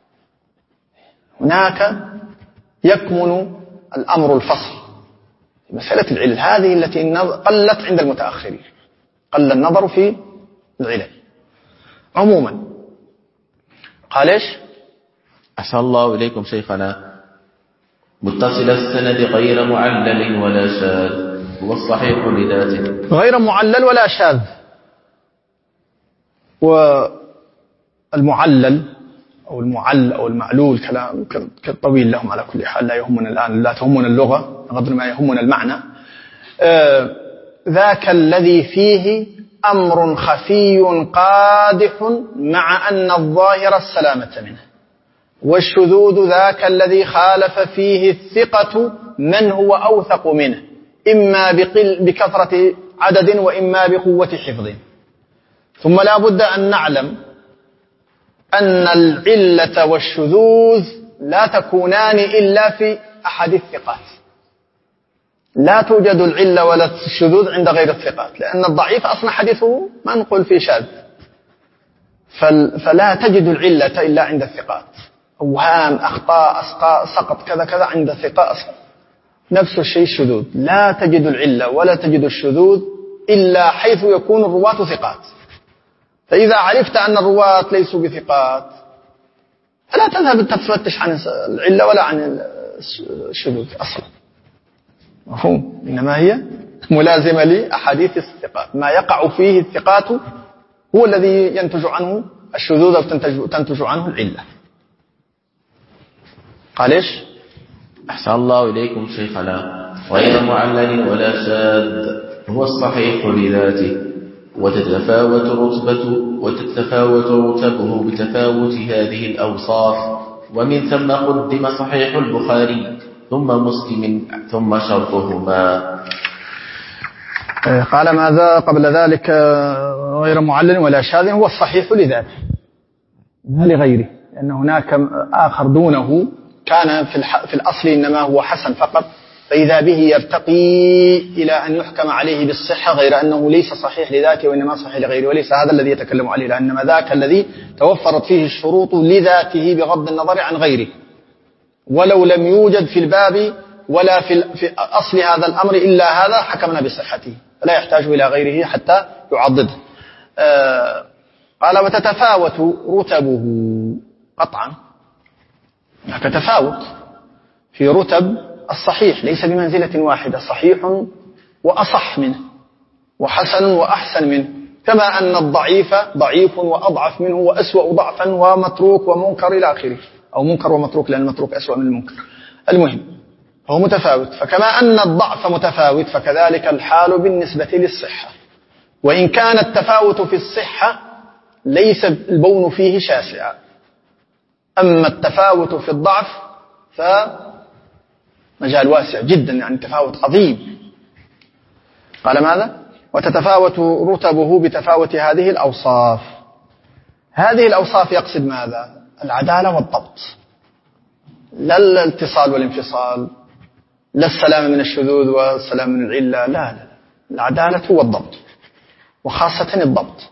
هناك يكمن الأمر الفصل. مسألة العلل هذه التي قلت عند المتأخرين، قل النظر في العلل عموما. قال إيش؟ أحسن الله إليكم شيخنا، متصل السند غير معلل ولا شاذ، هو الصحيح لذاته. غير معلل ولا شاذ. والمعلل أو المعل أو المعلول كلام طويل لهم، على كل حال لا يهمنا الآن، لا تهمنا اللغة قدر ما يهمنا المعنى. ذاك الذي فيه أمر خفي قادح مع أن الظاهر السلامة منه. والشذوذ ذاك الذي خالف فيه الثقة من هو أوثق منه، إما بكثرة عدد وإما بقوة حفظ. ثم لا بد أن نعلم أن العلة والشذوذ لا تكونان إلا في أحد الثقات، لا توجد العلة ولا الشذوذ عند غير الثقات، لأن الضعيف أصلا حديثه منقل في شاذ، فلا تجد العلة إلا عند الثقات. أوهام، أخطاء، أسقاء، سقط، كذا كذا عند الثقة أصلا. نفس الشيء الشذوذ، لا تجد العلة ولا تجد الشذوذ إلا حيث يكون الرواة ثقات. فإذا عرفت أن الرواة ليسوا بثقات فلا تذهب تفتش عن العلة ولا عن الشذوذ أصلا، مفهوم؟ إنما هي ملازمة لأحاديث الثقات، ما يقع فيه الثقات هو الذي ينتج عنه الشذوذ أو تنتج عنه العلة. قال إيش؟ أحسن الله إليكم شيخنا، غير معلل ولا شاذ، هو الصحيح لذاته، وتتفاوت رتبه بتفاوت هذه الأوصاف، ومن ثم قدم صحيح البخاري ثم مسلم ثم شرطهما. قال ماذا قبل ذلك؟ غير معلل ولا شاذ هو الصحيح لذاته لا لغيره، لأن هناك آخر دونه كان في الأصل إنما هو حسن فقط، فإذا به يرتقي إلى أن يحكم عليه بالصحة، غير أنه ليس صحيح لذاته وإنما صحيح لغيره، وليس هذا الذي يتكلم عليه، لأنما ذاك الذي توفرت فيه الشروط لذاته بغض النظر عن غيره، ولو لم يوجد في الباب ولا في أصل هذا الأمر إلا هذا حكمنا بصحته، لا يحتاج إلى غيره حتى يعضده. قال وتتفاوت رتبه قطعا، هناك تفاوت في رتب الصحيح، ليس بمنزلة واحدة، صحيح وأصح منه وحسن وأحسن منه، كما أن الضعيف ضعيف وأضعف منه وأسوأ ضعفا ومتروك ومنكر إلى آخره، أو منكر ومتروك لأن المتروك أسوأ من المنكر. المهم هو متفاوت، فكما أن الضعف متفاوت فكذلك الحال بالنسبة للصحة، وإن كان التفاوت في الصحة ليس البون فيه شاسعا، أما التفاوت في الضعف فمجال واسع جدا، يعني تفاوت عظيم. قال ماذا؟ وتتفاوت رتبه بتفاوت هذه لا الاتصال والانفصال، لا السلام من الشذوذ والسلام من العلة، لا. العدالة هو الضبط، وخاصة الضبط.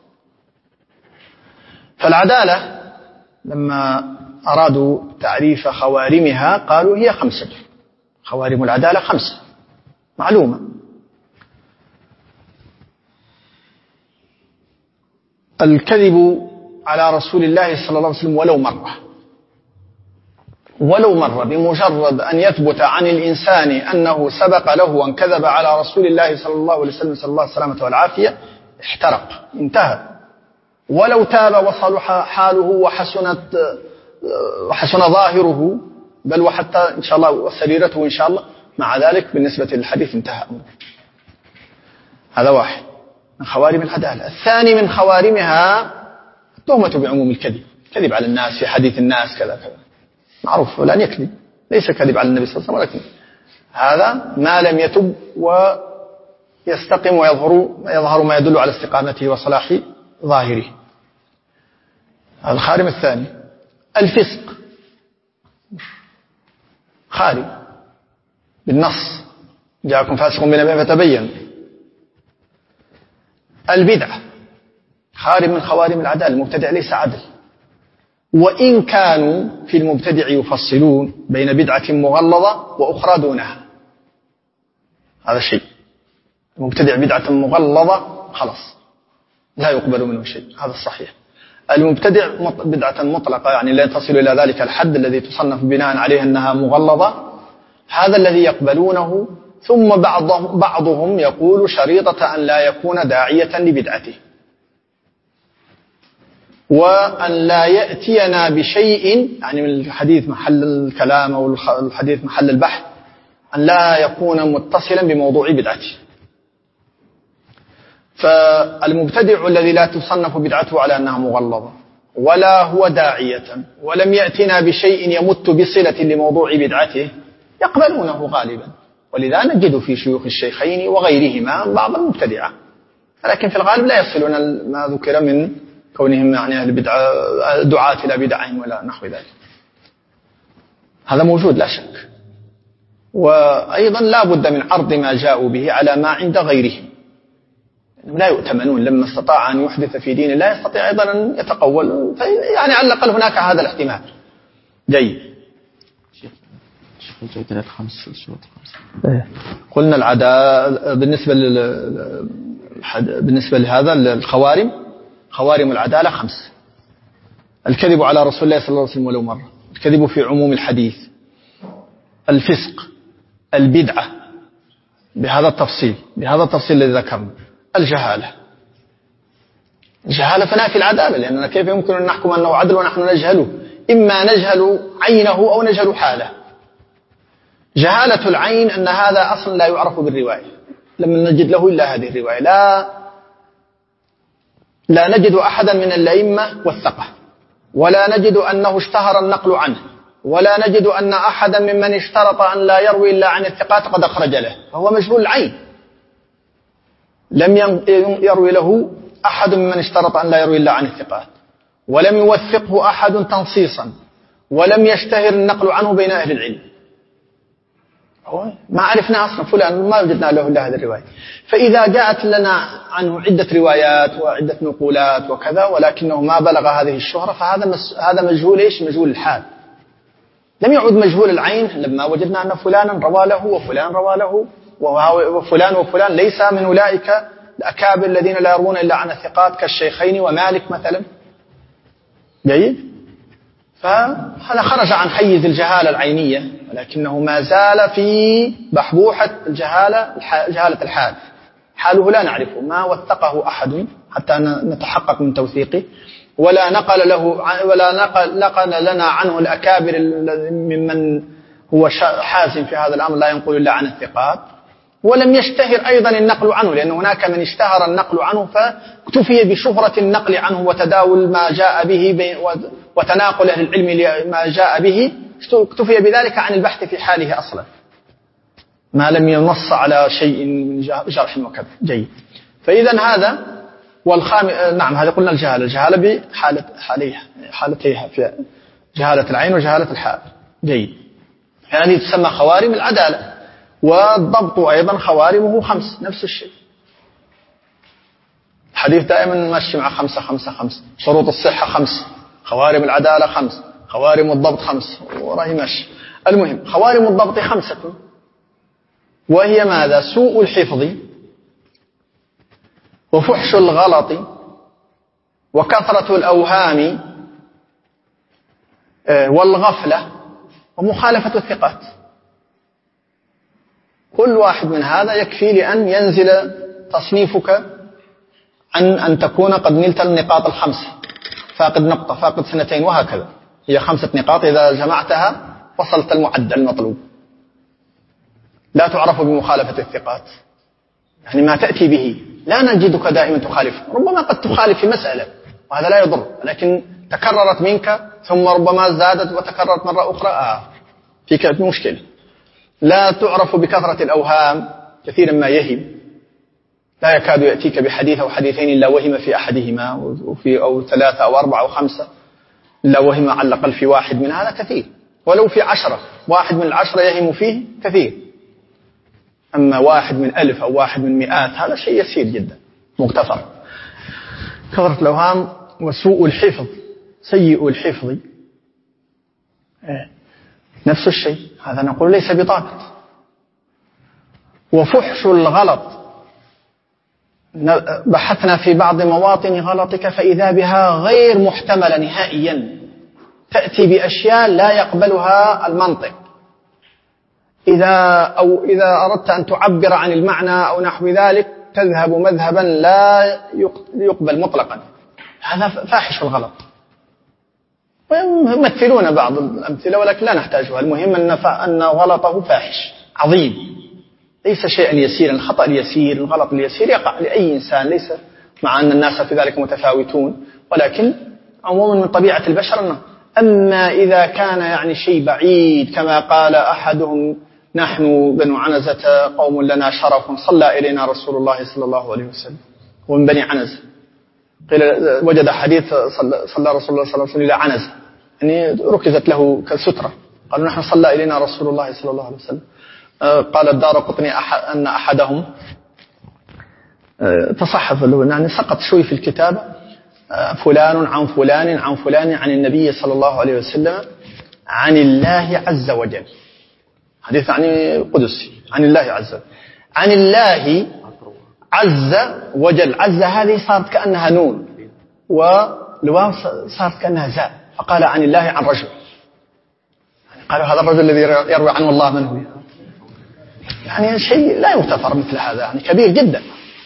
فالعدالة لما أرادوا تعريف خوارمها قالوا هي 5. خوارم العدالة 5 معلومة. الكذب على رسول الله صلى الله عليه وسلم ولو مرة بمجرد أن يثبت عن الإنسان أنه سبق له وان كذب على رسول الله صلى الله عليه وسلم صلى الله عليه السلامة والعافية احترق، انتهى. ولو تاب وصلح حاله وحسن ظاهره، بل وحتى إن شاء الله وسريرته إن شاء الله، مع ذلك بالنسبة للحديث انتهى أمره. هذا واحد من خوارم العدالة. الثاني من خوارمها التهمة بعموم الكذب، كذب على الناس في حديث الناس كذا معروف، ولن يكذب، ليس كذب على النبي صلى الله عليه وسلم، ولكن هذا ما لم يتب ويستقم ويظهر ما يدل على استقامته وصلاح ظاهره. الخارم الثاني الفسق، خارم بالنص، جاءكم فاسق بنبأ فتبين. البدعة خارم من خوارم العدالة، المبتدع ليس عدل، وإن كانوا في المبتدع يفصلون بين بدعة مغلظة وأخرى دونها، هذا شيء. المبتدع بدعة مغلظة خلاص لا يقبل منه شيء، هذا الصحيح. المبتدع بدعة مطلقة يعني لا تصل إلى ذلك الحد الذي تصنف بناء عليه أنها مغلظة، هذا الذي يقبلونه. ثم بعضهم يقول شريطة أن لا يكون داعية لبدعته، وأن لا يأتينا بشيء، يعني من الحديث محل الكلام أو الحديث محل البحث، أن لا يكون متصلا بموضوع بدعته. فالمبتدع الذي لا تصنف بدعته على أنها مغلظة ولا هو داعية ولم يأتنا بشيء يمت بصلة لموضوع بدعته يقبلونه غالبا، ولذا نجد في شيوخ الشيخين وغيرهما بعض المبتدعة، لكن في الغالب لا يصلون ما ذكر من كونهم يعني البدعة دعاة إلى بدعهم ولا نحو ذلك. هذا موجود لا شك. وأيضا لا بد من عرض ما جاءوا به على ما عند غيرهم، لا يؤتمنون. لما استطاع أن يحدث في دين الله يستطيع أيضا أن يتقول، يعني على الأقل هناك هذا الاحتمال. جيد. قلنا العداء بالنسبة لهذا الخوارم، خوارم العدالة 5. الكذب على رسول الله صلى الله عليه وسلم ولو مرة، الكذب في عموم الحديث، الفسق، البدعة بهذا التفصيل الذي ذكرنا، الجهالة تنافي العدالة، لأننا كيف يمكن أن نحكم أنه عدل ونحن نجهله؟ إما نجهل عينه أو نجهل حاله. جهالة العين أن هذا أصلا لا يعرف بالرواية، لم نجد له إلا هذه الرواية، لا نجد أحدا من الأئمة والثقة، ولا نجد أنه اشتهر النقل عنه، ولا نجد أن أحدا ممن اشترط أن لا يروي إلا عن الثقات قد أخرج له، فهو مجهول العين، لم يروي له أحد ممن اشترط أن لا يروي إلا عن الثقات، ولم يوثقه أحد تنصيصا، ولم يشتهر النقل عنه بين أهل العلم. ما عرفنا أصلا فلان، ما وجدنا له إلا هذه الرواية. فإذا جاءت لنا عنه عدة روايات وعدة نقولات وكذا، ولكنه ما بلغ هذه الشهرة، فهذا مجهول إيش؟ مجهول الحال، لم يعد مجهول العين. لما وجدنا أن فلانا روى له وفلان روى له وفلان ليس من أولئك الأكابر الذين لا يروون إلا عن الثقات كالشيخين ومالك مثلا. جيد. فهذا خرج عن حيز الجهالة العينية، ولكنه ما زال في بحبوحة جهالة الحال، حاله لا نعرفه، ما وثقه أحد حتى نتحقق من توثيقه، ولا نقل لنا عنه الأكابر ممن هو حازم في هذا الأمر لا ينقل إلا عن الثقات، ولم يشتهر أيضا النقل عنه، لأن هناك من اشتهر النقل عنه فاكتفي بشهرة النقل عنه وتداول ما جاء به وتناقل أهل العلم ما جاء به، اكتفي بذلك عن البحث في حاله أصلا، ما لم ينص على شيء من جرح وكذا. جيد. فإذا هذا نعم، هذا قلنا الجهالة بحالتيها، في جهالة العين وجهالة الحال. جيد. هذه تسمى خوارم العدالة. والضبط أيضا خوارمه 5 نفس الشيء. الحديث دائما ماشي مع 5 5 5. شروط الصحة 5، خوارم العدالة 5، خوارم الضبط 5، وراهي ماشي. المهم خوارم الضبط 5، وهي ماذا؟ سوء الحفظ، وفحش الغلط، وكثرة الأوهام، والغفلة، ومخالفة الثقات. كل واحد من هذا يكفي لأن ينزل تصنيفك عن أن تكون قد نلت النقاط 5، فاقد نقطة، فاقد 2، وهكذا. هي 5 نقاط إذا جمعتها وصلت المعدل المطلوب. لا تعرف بمخالفة الثقات، يعني ما تأتي به لا نجدك دائما تخالف، ربما قد تخالف في مسألة وهذا لا يضر، لكن تكررت منك ثم ربما زادت وتكررت مرة أخرى، فيك مشكلة. لا تعرف بكثرة الأوهام، كثيرا ما يهم، لا يكاد يأتيك بحديث أو حديثين إلا وهم في أحدهما، أو 3 أو 4 أو 5 إلا وهم على الأقل في واحد من هذا كثير. ولو في 10 واحد من 10 يهم فيه كثير. أما واحد من 1000 أو واحد من 100 هذا شيء يسير جدا مغتفر. كثرة الأوهام وسوء الحفظ، سيء الحفظ نفس الشيء، هذا نقول ليس بطاقة. وفحش الغلط، بحثنا في بعض مواطن غلطك فإذا بها غير محتملة نهائيا، تأتي بأشياء لا يقبلها المنطق. إذا أردت أن تعبر عن المعنى أو نحو ذلك تذهب مذهبا لا يقبل مطلقا. هذا فاحش الغلط. ويمثلون بعض الأمثلة ولكن لا نحتاجها. المهم أن غلطه فاحش عظيم، ليس شيئا يسيرا. الخطأ اليسير، الغلط اليسير يقع لأي إنسان، ليس مع أن الناس في ذلك متفاوتون، ولكن عموما من طبيعة البشر أنه. أما إذا كان يعني شيء بعيد كما قال أحدهم: نحن بنو عنزة قوم لنا شرف صلى إلينا رسول الله صلى الله عليه وسلم، ومن بني عنزة. قيل وجد حديث صلى رسول الله صلى الله عليه وسلم إلى عنزة، يعني ركزت له كالسترة. قالوا: نحن صلى إلينا رسول الله صلى الله عليه وسلم. قال الدارقطني أن أحدهم تصحف له، يعني سقط شوي في الكتابة: فلان عن فلان عن فلان عن النبي صلى الله عليه وسلم عن الله عز وجل. حديث يعني قدسي عن الله عز وجل، عن الله عز وجل. عز هذه صارت كأنها نون، والواو صارت كأنها زاء، فقال عن الله عن رجل. قالوا: هذا الرجل الذي يروي عنه الله من هو؟ يعني شيء لا يغتفر مثل هذا، يعني كبير جدا.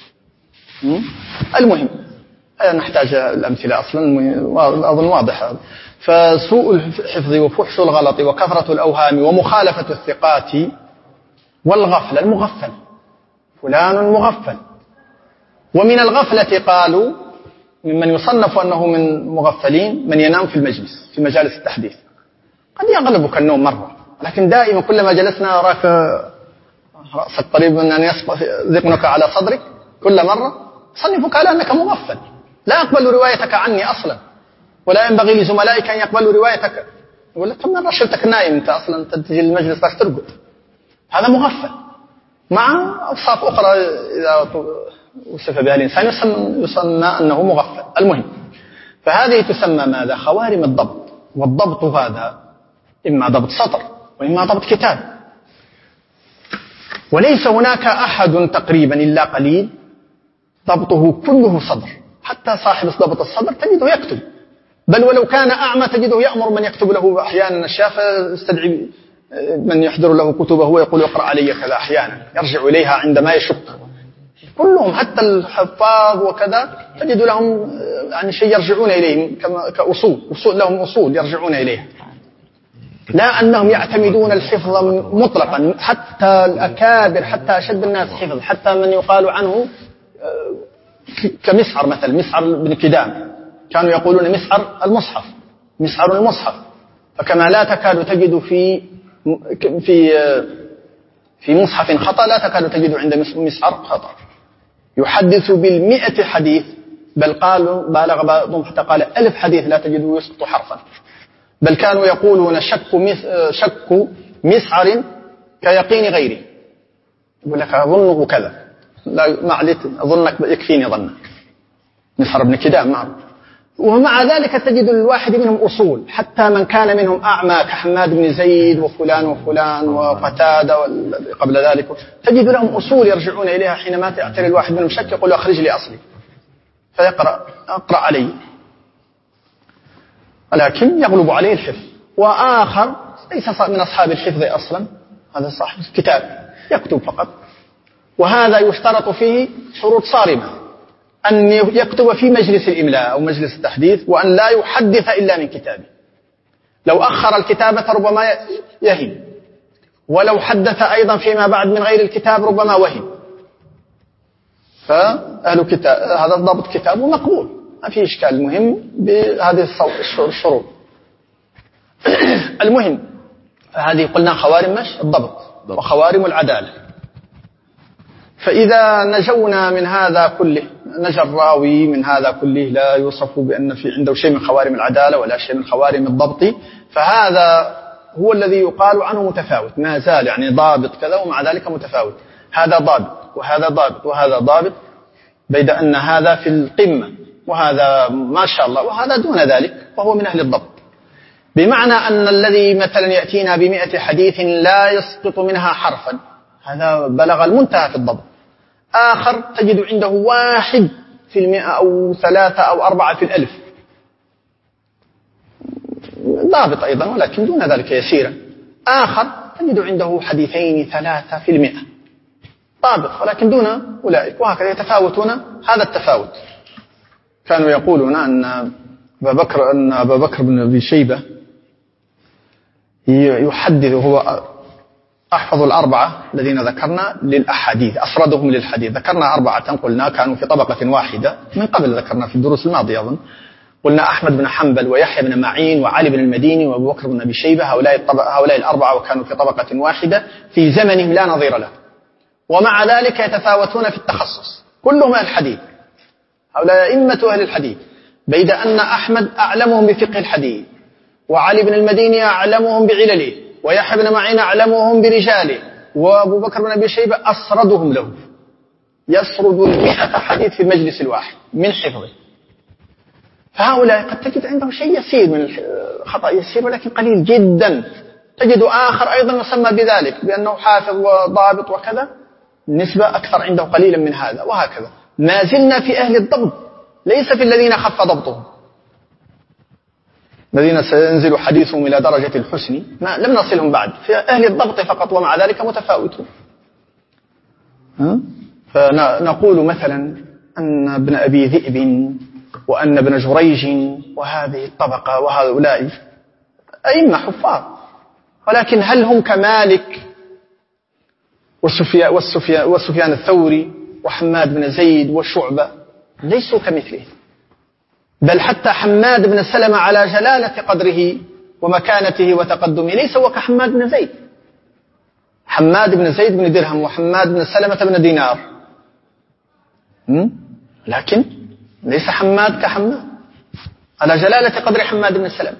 المهم نحتاج الأمثلة أصلا، أظن واضح هذا. فسوء الحفظ وفحش الغلط وكثرة الأوهام ومخالفة الثقات والغفلة، المغفل، فلان مغفل. ومن الغفلة قالوا ممن يصنف أنه من مغفلين من ينام في المجلس، في مجالس التحديث. قد يغلبك النوم مرة، لكن دائما كلما جلسنا أراك رأسك قريب من أن يسقط ذقنك على صدرك كل مرة، صنفك على أنك مغفل، لا أقبل روايتك عني أصلا، ولا ينبغي لزملائك أن يقبلوا روايتك. يقول لك: طب من رشلتك نائم أنت أصلا، تجي المجلس راح ترقد. هذا مغفل، مع أوصاف أخرى إذا وصف بها الإنسان يسمى أنه مغفل. المهم، فهذه تسمى ماذا؟ خوارم الضبط. والضبط هذا إما ضبط سطر وإما ضبط كتاب. وليس هناك أحد تقريبا إلا قليل ضبطه كله صدر، حتى صاحب ضبط الصدر تجده يكتب، بل ولو كان أعمى تجده يأمر من يكتب له أحيانا أشياء، فيستدعي من يحضر له كتبه ويقول: اقرأ علي كذا. أحيانا يرجع إليها عندما يشك. كلهم حتى الحفاظ وكذا تجد لهم يعني شيء يرجعون إليه كأصول، لهم أصول يرجعون إليها، لا أنهم يعتمدون الحفظ مطلقا. حتى الأكابر، حتى أشد الناس حفظ، حتى من يقال عنه كمسعر مثلا، مسعر بن كدام، كانوا يقولون مسعر المصحف، مسعر المصحف. فكما لا تكاد تجد في مصحف خطأ، لا تكاد تجد عند مسعر خطأ. يحدث بال100 حديث، بل قالوا بالغ بعضهم حتى قال 1000 حديث لا تجده يسقط حرفا. بل كانوا يقولون شك مسعر كيقين غيره، يقول لك أظنه كذا، لا ما عليك أظنك يكفيني ظنك. مسعر بن كدام معروف. ومع ذلك تجد الواحد منهم أصول، حتى من كان منهم أعمى كحماد بن زيد وفلان وفلان وقتادة قبل ذلك، تجد لهم أصول يرجعون إليها حينما يعتري الواحد منهم شك يقول له أخرج لي أصلي فيقرأ علي، ولكن يغلب عليه الحفظ. وآخر ليس من أصحاب الحفظ أصلا، هذا صاحب كتاب يكتب فقط، وهذا يشترط فيه شروط صارمة، أن يكتب في مجلس الإملاء أو مجلس التحديث، وأن لا يحدث إلا من كتابه. لو أخر الكتابة ربما يهم، ولو حدث أيضا فيما بعد من غير الكتاب ربما وهم. فأهل كتاب هذا ضابط كتاب ومقبول، ما في إشكال. المهم بهذه الشروط. المهم هذه قلنا خوارم الضبط وخوارم العدالة. فإذا نجونا من هذا كله، نجا الراوي من هذا كله لا يوصف بأن في عنده شيء من خوارم العدالة ولا شيء من خوارم الضبط، فهذا هو الذي يقال عنه متفاوت، ما زال يعني ضابط كذا ومع ذلك متفاوت، هذا ضابط وهذا ضابط وهذا ضابط، بيد أن هذا في القمة وهذا ما شاء الله وهذا دون ذلك وهو من أهل الضبط. بمعنى أن الذي مثلا يأتينا ب100 حديث لا يسقط منها حرفا، هذا بلغ المنتهى في الضبط. آخر تجد عنده 1 في 100 أو 3 أو 4 في 1000، ضابط أيضا ولكن دون ذلك يسيرا. آخر تجد عنده 2 3 في 100، ضابط ولكن دون أولئك، وهكذا يتفاوتون. هذا التفاوت كانوا يقولون أن أبا بكر بن أبي شيبة يحدث، هو أحفظ 4 الذين ذكرنا للأحاديث، أسردهم للحديث. ذكرنا 4 قلنا كانوا في طبقة واحدة من قبل، ذكرنا في الدروس الماضية أظن، قلنا أحمد بن حنبل ويحيى بن معين وعلي بن المديني وأبو بكر بن أبي شيبة، هؤلاء 4 وكانوا في طبقة واحدة في زمنهم لا نظير له، ومع ذلك يتفاوتون في التخصص، كلهم أهل الحديث، هؤلاء أئمة أهل الحديث، بيد أن أحمد أعلمهم بفقه الحديث، وعلي بن المديني أعلمهم بعلله، ويحيى بن معين أعلمهم برجاله، وأبو بكر بن أبي شيبة أسردهم له، يسرد 100 حديث في المجلس الواحد من حفظه. فهؤلاء قد تجد عندهم شيء يسير من الخطأ يسير ولكن قليل جدا. تجد آخر أيضا يسمى بذلك بأنه حافظ وضابط وكذا، نسبة أكثر عنده قليلا من هذا، وهكذا. ما زلنا في أهل الضبط، ليس في الذين خف ضبطهم، الذين سينزل حديثهم إلى درجة الحسن لم نصلهم بعد، في أهل الضبط فقط، ومع ذلك متفاوتون. فنقول مثلا أن ابن أبي ذئب وأن ابن جريج وهذه الطبقة وهؤلاء أئمة حفاظ، ولكن هل هم كمالك وسفيان الثوري وحماد بن زيد وشعبة؟ ليسوا كمثله، بل حتى حماد بن سلمة على جلالة قدره ومكانته وتقدمه ليس هو كحماد بن زيد. حماد بن زيد بن درهم وحماد بن سلمة بن دينار، لكن ليس حماد كحماد على جلالة قدر حماد بن سلمة.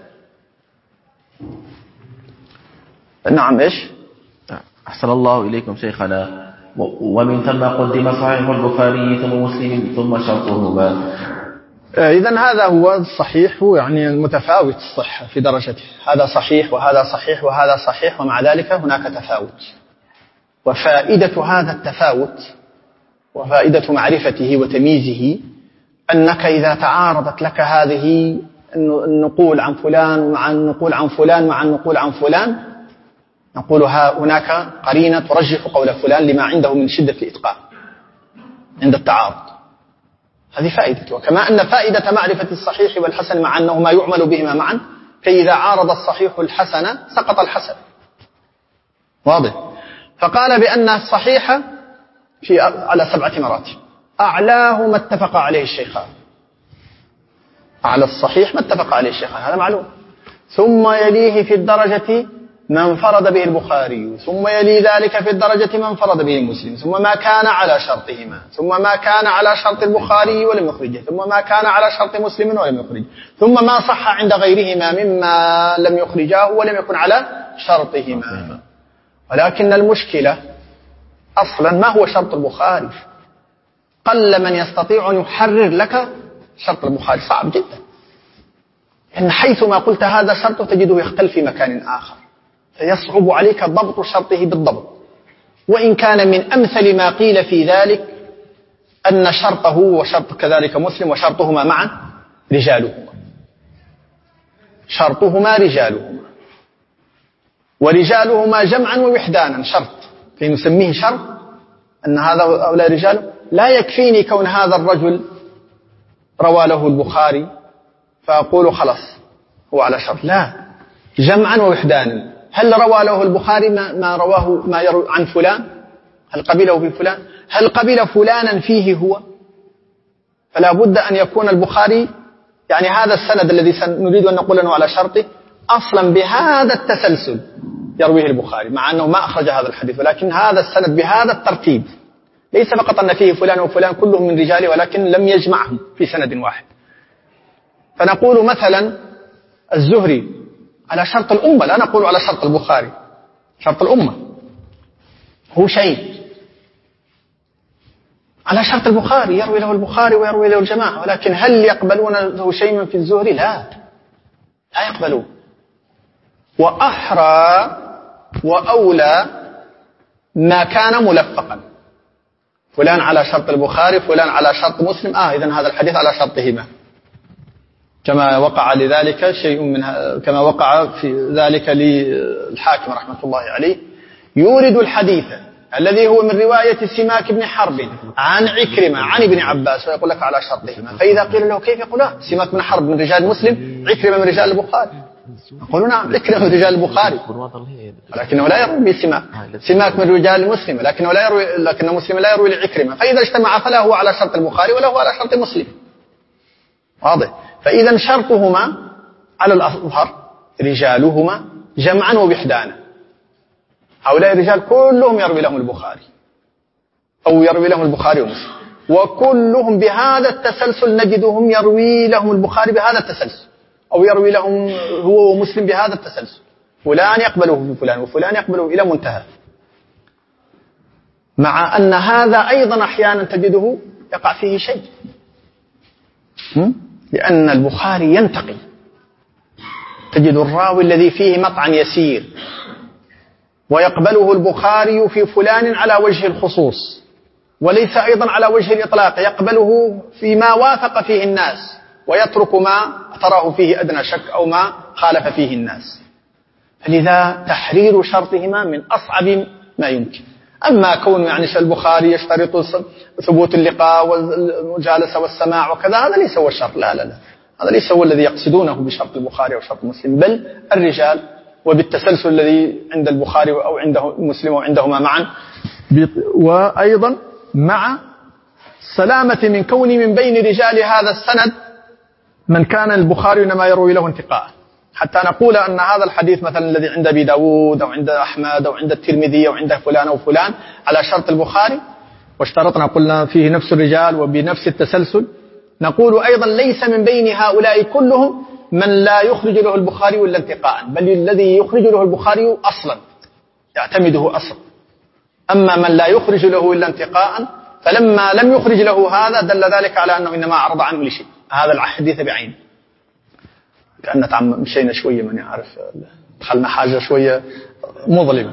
نعم. إيش؟ أحسن الله إليكم شيخنا. ومن ثم قدم صحيح البخاري ثم مسلم ثم شرطهما. إذن هذا هو الصحيح، يعني المتفاوت الصحة في درجته، هذا صحيح وهذا صحيح وهذا صحيح، ومع ذلك هناك تفاوت. وفائدة هذا التفاوت وفائدة معرفته وتمييزه أنك إذا تعارضت لك هذه النقول عن فلان مع النقول عن فلان مع النقول عن فلان، نقول هناك قرينة ترجح قول فلان لما عنده من شدة الإتقان عند التعارض. هذه فائدة. وكما أن فائدة معرفة الصحيح والحسن مع أنهما يعمل بهما معا، فإذا عارض الصحيح الحسن سقط الحسن. واضح؟ فقال بأن الصحيح على 7 مراتب، أعلاه ما اتفق عليه الشيخان، أعلى الصحيح ما اتفق عليه الشيخان، هذا معلوم. ثم يليه في الدرجة ما انفرد به البخاري، ثم يلي ذلك في الدرجة ما انفرد به مسلم، ثم ما كان على شرطهما، ثم ما كان على شرط البخاري ولم يخرجه، ثم ما كان على شرط مسلم ولم يخرجه، ثم ما صح عند غيرهما مما لم يخرجاه ولم يكن على شرطهما. ولكن المشكلة أصلا ما هو شرط البخاري. قل من يستطيع أن يحرر لك شرط البخاري، صعب جدا، إن حيثما قلت هذا شرط تجده يختل في مكان آخر، فيصعب عليك ضبط شرطه بالضبط. وإن كان من أمثل ما قيل في ذلك أن شرطه وشرط كذلك مسلم وشرطهما معا رجالهما، شرطهما رجالهما، ورجالهما جمعا ووحدانا شرط، كي نسميه شرط أن هؤلاء رجال. لا يكفيني كون هذا الرجل روى له البخاري فأقول خلاص هو على شرط، لا، جمعا ووحدانا. هل روى له البخاري ما رواه ما يروي عن فلان؟ هل قبله في فلان؟ هل قبل فلانا فيه هو؟ فلا بد أن يكون البخاري يعني هذا السند الذي نريد أن نقول أنه على شرطه أصلا بهذا التسلسل يرويه البخاري، مع أنه ما أخرج هذا الحديث، ولكن هذا السند بهذا الترتيب، ليس فقط أن فيه فلان وفلان كلهم من رجاله ولكن لم يجمعهم في سند واحد. فنقول مثلا الزهري على شرط الأمة، لا نقول على شرط البخاري، شرط الأمة. هو شيء على شرط البخاري، يروي له البخاري ويروي له الجماعة، ولكن هل يقبلون له شيء في الزهري؟ لا يقبلون. وأحرى وأولى ما كان ملفقا، فلان على شرط البخاري فلان على شرط مسلم، إذن هذا الحديث على شرطهما، كما وقع لذلك شيء من كما وقع في ذلك للحاكم رحمة الله عليه، يورد الحديث الذي هو من رواية سماك بن حرب عن عكرمة عن ابن عباس ويقول لك على شرطهما. فإذا قيل له كيف؟ يقول سماك بن حرب من رجال مسلم، عكرمة من رجال البخاري. يقولون نعم، عكرمة من رجال البخاري لكنه لا يروي بسماك، سماك من رجال مسلم لكن مسلم لا يروي لعكرمة. فإذا اجتمع فلا هو على شرط البخاري ولا هو على شرط مسلم. واضح؟ فإذا شرطهما على الأظهر رجالهما جمعا ووحدانا، هؤلاء الرجال كلهم يروي لهم البخاري أو يروي لهم البخاري ومسلم، وكلهم بهذا التسلسل نجدهم يروي لهم البخاري بهذا التسلسل، أو يروي لهم هو ومسلم بهذا التسلسل، فلان يقبله في فلان وفلان يقبله إلى منتهى. مع أن هذا أيضا أحيانا تجده يقع فيه شيء، لأن البخاري ينتقي، تجد الراوي الذي فيه مطعن يسير ويقبله البخاري في فلان على وجه الخصوص وليس أيضا على وجه الإطلاق، يقبله فيما وافق فيه الناس ويترك ما تراه فيه أدنى شك أو ما خالف فيه الناس. فلذا تحرير شرطهما من أصعب ما يمكن. أما كون يعني البخاري يشترط ثبوت اللقاء والمجالسة والسماع وكذا، هذا ليس هو الشرط، لا هذا ليس هو الذي يقصدونه بشرط البخاري أو شرط مسلم، بل الرجال وبالتسلسل الذي عند البخاري أو عنده مسلم وعندهما معا، وأيضا مع سلامة من كون من بين رجال هذا السند من كان البخاري إنما يروي له انتقاء، حتى نقول أن هذا الحديث مثلا الذي عند أبي داود أو عند أحمد أو عند الترمذي أو عند فلان أو فلان على شرط البخاري، واشترطنا قلنا فيه نفس الرجال وبنفس التسلسل، نقول أيضا ليس من بين هؤلاء كلهم من لا يخرج له البخاري إلا انتقاء، بل الذي يخرج له البخاري أصلا يعتمده أصلا. أما من لا يخرج له إلا انتقاء، فلما لم يخرج له هذا دل ذلك على أنه إنما عرض عنه لشيء، هذا الحديث بعينه. كأننا مشينا شوية من يعرف، دخلنا حاجة شوية مظلمة،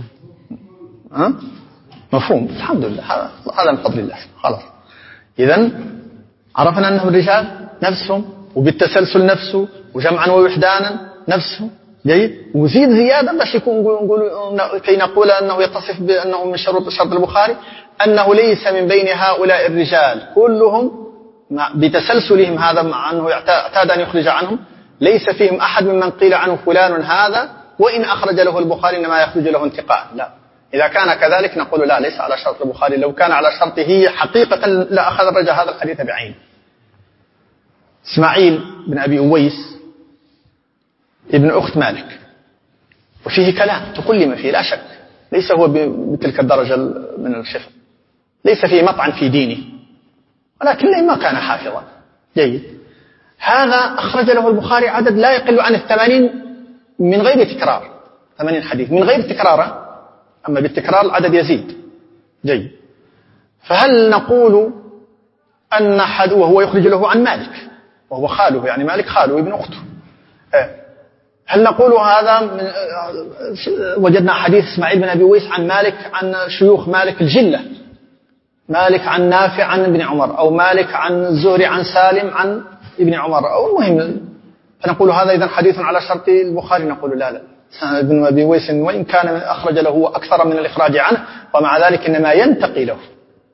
مفهوم؟ الحمد لله، هذا من فضل الله. خلاص، إذن عرفنا أنهم الرجال نفسهم وبالتسلسل نفسه وجمعا ووحدانا نفسه، جيد. وزيد زيادة باش نقول كي نقول أنه يتصف بأنه من شرط البخاري، أنه ليس من بين هؤلاء الرجال كلهم بتسلسلهم هذا، مع أنه اعتاد أن يخرج عنهم، ليس فيهم أحد ممن قيل عنه فلان هذا وإن أخرج له البخاري إنما يخرج له انتقاء، لا. إذا كان كذلك نقول لا، ليس على شرط البخاري، لو كان على شرطه حقيقة لا أخذ الرجل هذا الحديث بعينه. إسماعيل بن أبي أويس ابن أخت مالك، وفيه كلام تكلم فيه لا شك، ليس هو بتلك الدرجة من الخفة، ليس فيه مطعن في دينه، ولكن ما كان حافظا، جيد. هذا أخرج له البخاري عدد لا يقل عن 80 من غير تكرار، 80 حديث من غير تكرار، أما بالتكرار العدد يزيد. جيد. فهل نقول أن حد وهو يخرج له عن مالك وهو خاله، يعني مالك خاله ابن أخته، هل نقول هذا وجدنا حديث إسماعيل بن أبي ويس عن مالك عن شيوخ مالك الجلة، مالك عن نافع عن ابن عمر، أو مالك عن الزهري عن سالم عن ابن عمر، أو المهم فنقول هذا إذن حديث على شرط البخاري؟ نقول لا لا، ابن أبي ويس وإن كان أخرج له أكثر من الإخراج عنه ومع ذلك إنما ينتقي له،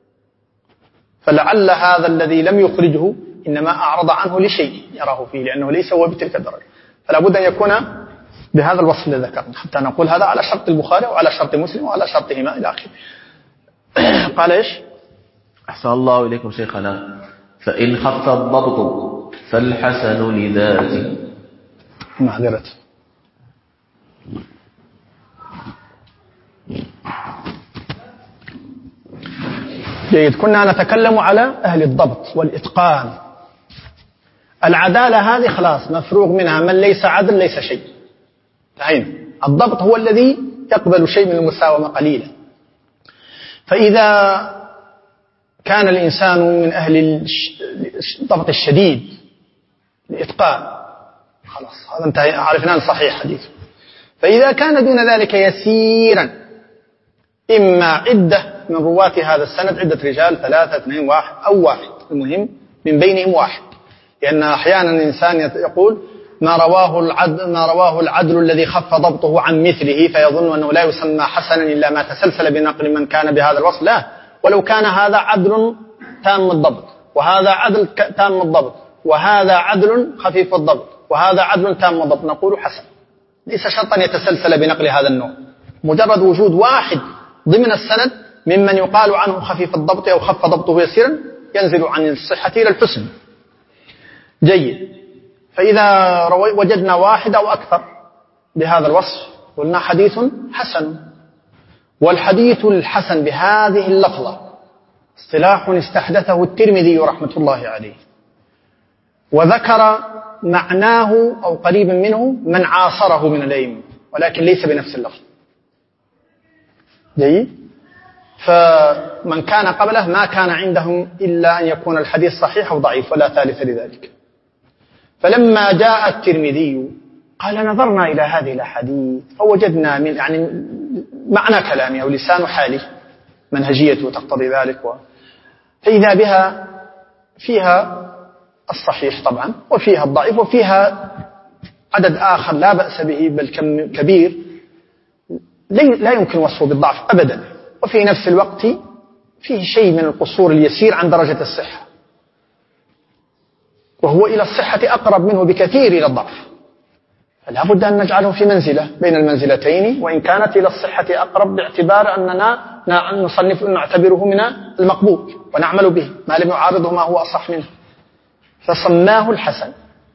فلعل هذا الذي لم يخرجه إنما أعرض عنه لشيء يراه فيه لأنه ليس هو بتلك الدرجة، فلا بد أن يكون بهذا الوصف الذي ذكرنا حتى نقول هذا على شرط البخاري وعلى شرط مسلم وعلى شرطهما إلى آخره. قال إيش؟ أحسن الله إليكم شيخنا. فإن خف الضبط فالحسن لذاته. معذرة. جيد. كنا نتكلم على أهل الضبط والإتقان. العدالة هذه خلاص مفروغ منها، من ليس عدل ليس شيء. الضبط هو الذي يقبل شيء من المساومة قليلا. فإذا كان الإنسان من أهل الضبط الشديد الإتقان خلاص هذا انتهى، عرفنا صحيح حديث. فإذا كان دون ذلك يسيرا، إما عدة من رواة هذا السند، عدة رجال 3 2 1 أو واحد، المهم من بينهم واحد، لأن أحيانا الإنسان يقول ما رواه العدل الذي خف ضبطه عن مثله، فيظن أنه لا يسمى حسنا إلا ما تسلسل بنقل من كان بهذا الوصف. لا، ولو كان هذا عدل تام الضبط وهذا عدل تام الضبط وهذا عدل خفيف الضبط وهذا عدل تام الضبط نقول حسن، ليس شرطا يتسلسل بنقل هذا النوع، مجرد وجود واحد ضمن السند ممن يقال عنه خفيف الضبط أو خف ضبطه يسيرا ينزل عن الصحة إلى الحسن. جيد. فإذا وجدنا واحد أو أكثر بهذا الوصف قلنا حديث حسن. والحديث الحسن بهذه اللفظة اصطلاح استحدثه الترمذي رحمة الله عليه، وذكر معناه أو قريبا منه من عاصره من الأئمة، ولكن ليس بنفس اللفظ. جيد. فمن كان قبله ما كان عندهم إلا أن يكون الحديث صحيح أو ضعيف ولا ثالث لذلك. فلما جاء الترمذي قال نظرنا إلى هذه الأحاديث فوجدنا من يعني معنى كلامه أو لسان حاله منهجيته تقتضي ذلك، فإذا بها فيها الصحيح طبعا وفيها الضعيف وفيها عدد آخر لا بأس به بل كم كبير لا يمكن وصفه بالضعف أبدا، وفي نفس الوقت فيه شيء من القصور اليسير عن درجة الصحة، وهو إلى الصحة أقرب منه بكثير إلى الضعف، فلا بد أن نجعله في منزلة بين المنزلتين، وإن كانت إلى الصحة أقرب باعتبار أننا نصنف نعتبره من المقبول ونعمل به ما لم يعارضه ما هو أصح منه، فصماه الحسن.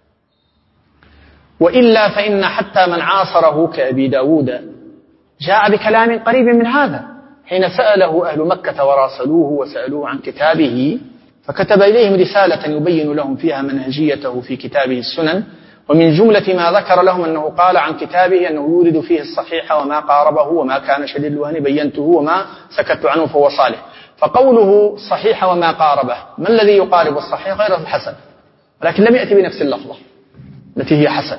وإلا فإن حتى من عاصره كأبي داود جاء بكلام قريب من هذا حين سأله أهل مكة وراسلوه وسألوه عن كتابه، فكتب إليهم رسالة يبين لهم فيها منهجيته في كتابه السنن، ومن جملة ما ذكر لهم أنه قال عن كتابه أنه يورد فيه الصحيح وما قاربه وما كان شديد الوهن بينته وما سكت عنه فهو صالح. فقوله صحيح وما قاربه، ما الذي يقارب الصحيح غير الحسن، ولكن لم يأتي بنفس اللفظة التي هي حسن.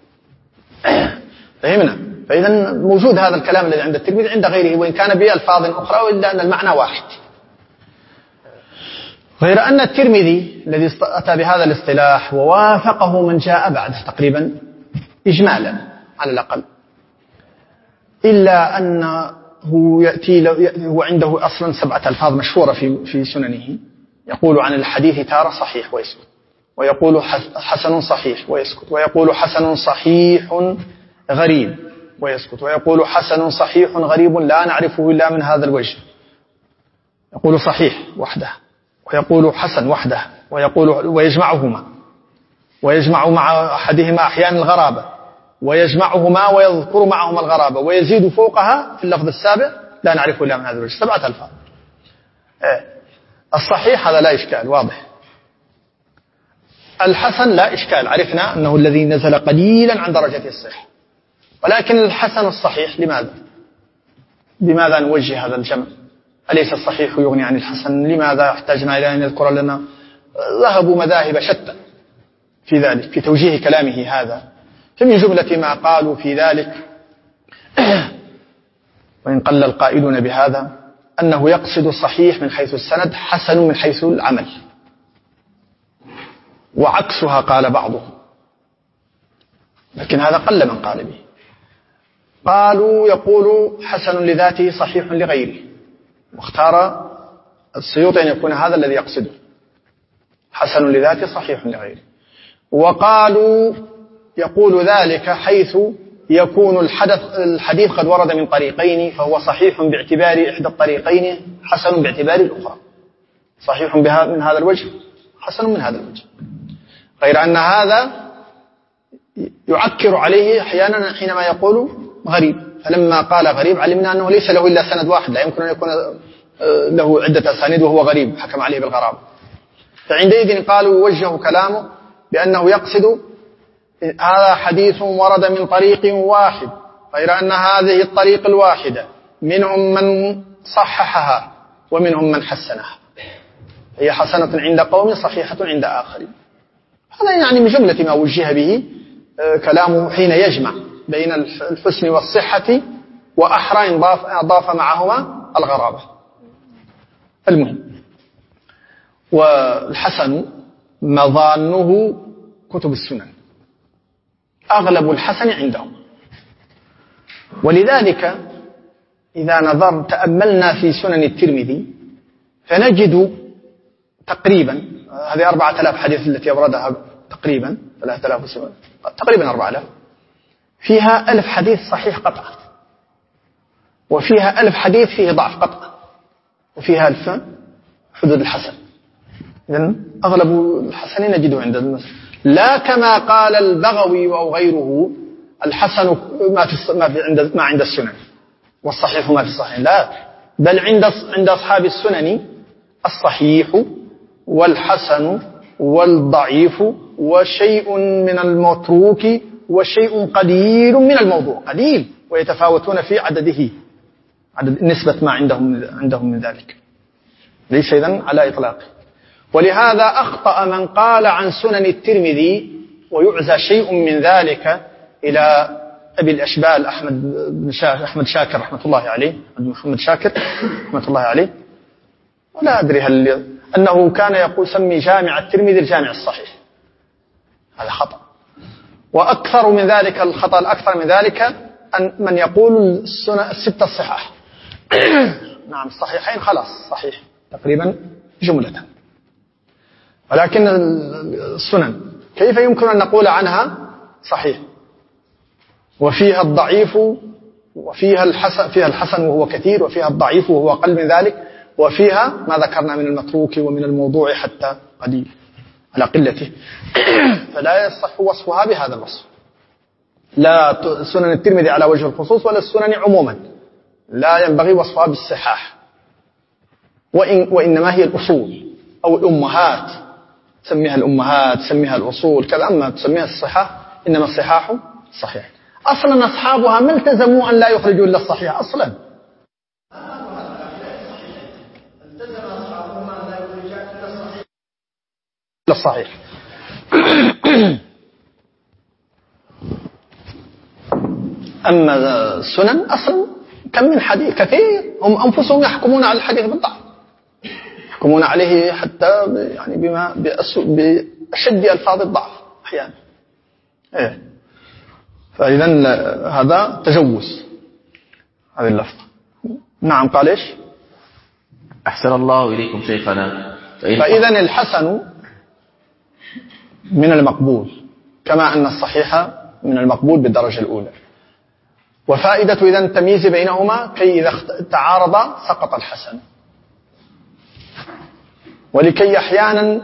فهمنا؟ فإذا موجود هذا الكلام الذي عند الترمذي عند غيره وإن كان بألفاظ أخرى، إلا أن المعنى واحد. غير أن الترمذي الذي أتى بهذا الاصطلاح ووافقه من جاء بعده تقريبا إجمالا على الأقل، إلا أنه هو عنده أصلا 7 ألفاظ مشهورة في سننه، يقول عن الحديث تارة صحيح ويسكت، ويقول حسن صحيح ويسكت، ويقول حسن صحيح غريب ويسكت، ويقول حسن صحيح غريب لا نعرفه إلا من هذا الوجه، يقول صحيح وحده ويقول حسن وحده، ويجمع مع أحدهما أحيانا الغرابة، ويجمعهما ويذكر معهما الغرابة، ويزيد فوقها في اللفظ السابع لا نعرفه إلا من هذا الوجه. 7 ألفاظ. الصحيح هذا لا إشكال واضح. الحسن لا إشكال، عرفنا أنه الذي نزل قليلا عن درجة الصحة، ولكن الحسن الصحيح لماذا؟ بماذا نوجه هذا الجمع؟ أليس الصحيح يغني عن الحسن؟ لماذا احتاجنا إلى أن يذكر لنا؟ ذهبوا مذاهب شتى في ذلك، في توجيه كلامه هذا. فمن جملة ما قالوا في ذلك وإن قل القائلون بهذا أنه يقصد صحيح من حيث السند، حسن من حيث العمل، وعكسها قال بعضهم، لكن هذا قل من قال به. قالوا يقول حسن لذاته صحيح لغيره، واختار السيوطي أن يكون هذا الذي يقصده، حسن لذاته صحيح لغيره. وقالوا يقول ذلك حيث يكون الحديث قد ورد من طريقين فهو صحيح باعتبار إحدى الطريقين، حسن باعتبار الأخرى، صحيح من هذا الوجه، حسن من هذا الوجه، غير أن هذا يعكر عليه أحيانا حينما يقول غريب. فلما قال غريب علمنا أنه ليس له إلا سند واحد، لا يمكن أن يكون له عدة أسانيد وهو غريب، حكم عليه بالغرابة. فعندئذ قالوا يوجه كلامه بأنه يقصد هذا حديث ورد من طريق واحد، غير أن هذه الطريق الواحدة منهم من صححها ومنهم من حسنها، هي حسنة عند قوم صحيحة عند آخرين. هذا يعني من جملة ما وجه به كلامه حين يجمع بين الحسن والصحة، وأحرى إن أضاف معهما الغرابة. المهم، والحسن مظانه كتب السنن، أغلب الحسن عندهم. ولذلك إذا تأملنا في سنن الترمذي فنجد تقريبا هذه 4000 حديث التي أوردها، تقريبا 3000 تقريبا 4000، فيها 1000 حديث صحيح قطعا، وفيها 1000 حديث فيه ضعف قطعا، وفيها 1000 حدود الحسن. إذن أغلب الحسن نجده عند الناس، لا كما قال البغوي أو غيره الحسن ما عند السنن والصحيح ما في الصحيح، لا، بل عند أصحاب السنن الصحيح والحسن والضعيف وشيء من المتروك وشيء قليل من الموضوع، قليل، ويتفاوتون في عدده، عدد نسبة ما عندهم من ذلك، ليس إذن على إطلاقه. ولهذا أخطأ من قال عن سنن الترمذي، ويعزى شيء من ذلك إلى أبي الأشبال أحمد شاكر رحمة الله عليه، محمد شاكر رحمة الله عليه، ولا أدري هل أنه كان يقول سمي جامع الترمذي الجامع الصحيح، هذا خطأ. وأكثر من ذلك، الخطأ الأكثر من ذلك أن من يقول الستة الصحاح نعم الصحيحين خلاص صحيح تقريبا جملة، ولكن السنن كيف يمكن أن نقول عنها صحيح وفيها الضعيف وفيها الحسن وهو كثير، وفيها الضعيف وهو أقل من ذلك، وفيها ما ذكرنا من المتروك ومن الموضوع حتى قليل على قلته. فلا يصح وصفها بهذا الوصف، لا سنن الترمذي على وجه الخصوص ولا السنن عموما، لا ينبغي وصفها بالصحاح، وإنما هي الأصول أو الأمهات، تسميها الأمهات، تسميها الأصول كذا، أما تسميها الصحاح إنما الصحاح صحيح. أصلا أصحابها ما التزموا أن لا يخرجوا إلا الصحيح، أصلا الصحيح. أما السنن أصلا كم من حديث كثير هم أنفسهم يحكمون على الحديث بالضعف، يحكمون عليه حتى يعني بأشد ألفاظ الضعف أحيانا. فإذا هذا تجوز هذه اللفظة. نعم قال إيش؟ أحسن الله إليكم شيخنا. فإذا الحسن من المقبول كما أن الصحيح من المقبول بالدرجة الأولى. وفائدة إذن التمييز بينهما كي إذا تعارض سقط الحسن، ولكي أحيانا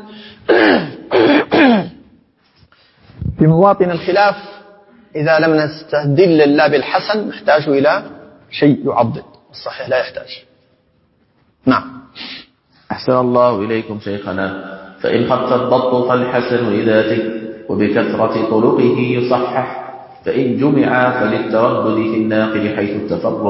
في مواطن الخلاف إذا لم نستدل إلا بالحسن نحتاج إلى شيء يعضد، الصحيح لا يحتاج. نعم. أحسن الله إليكم شيخنا. فإن خف الضبط فالحسن لذاته وبكثرة طرقه يصحح، فإن جمع فللتردد في الناقل حيث التفرد،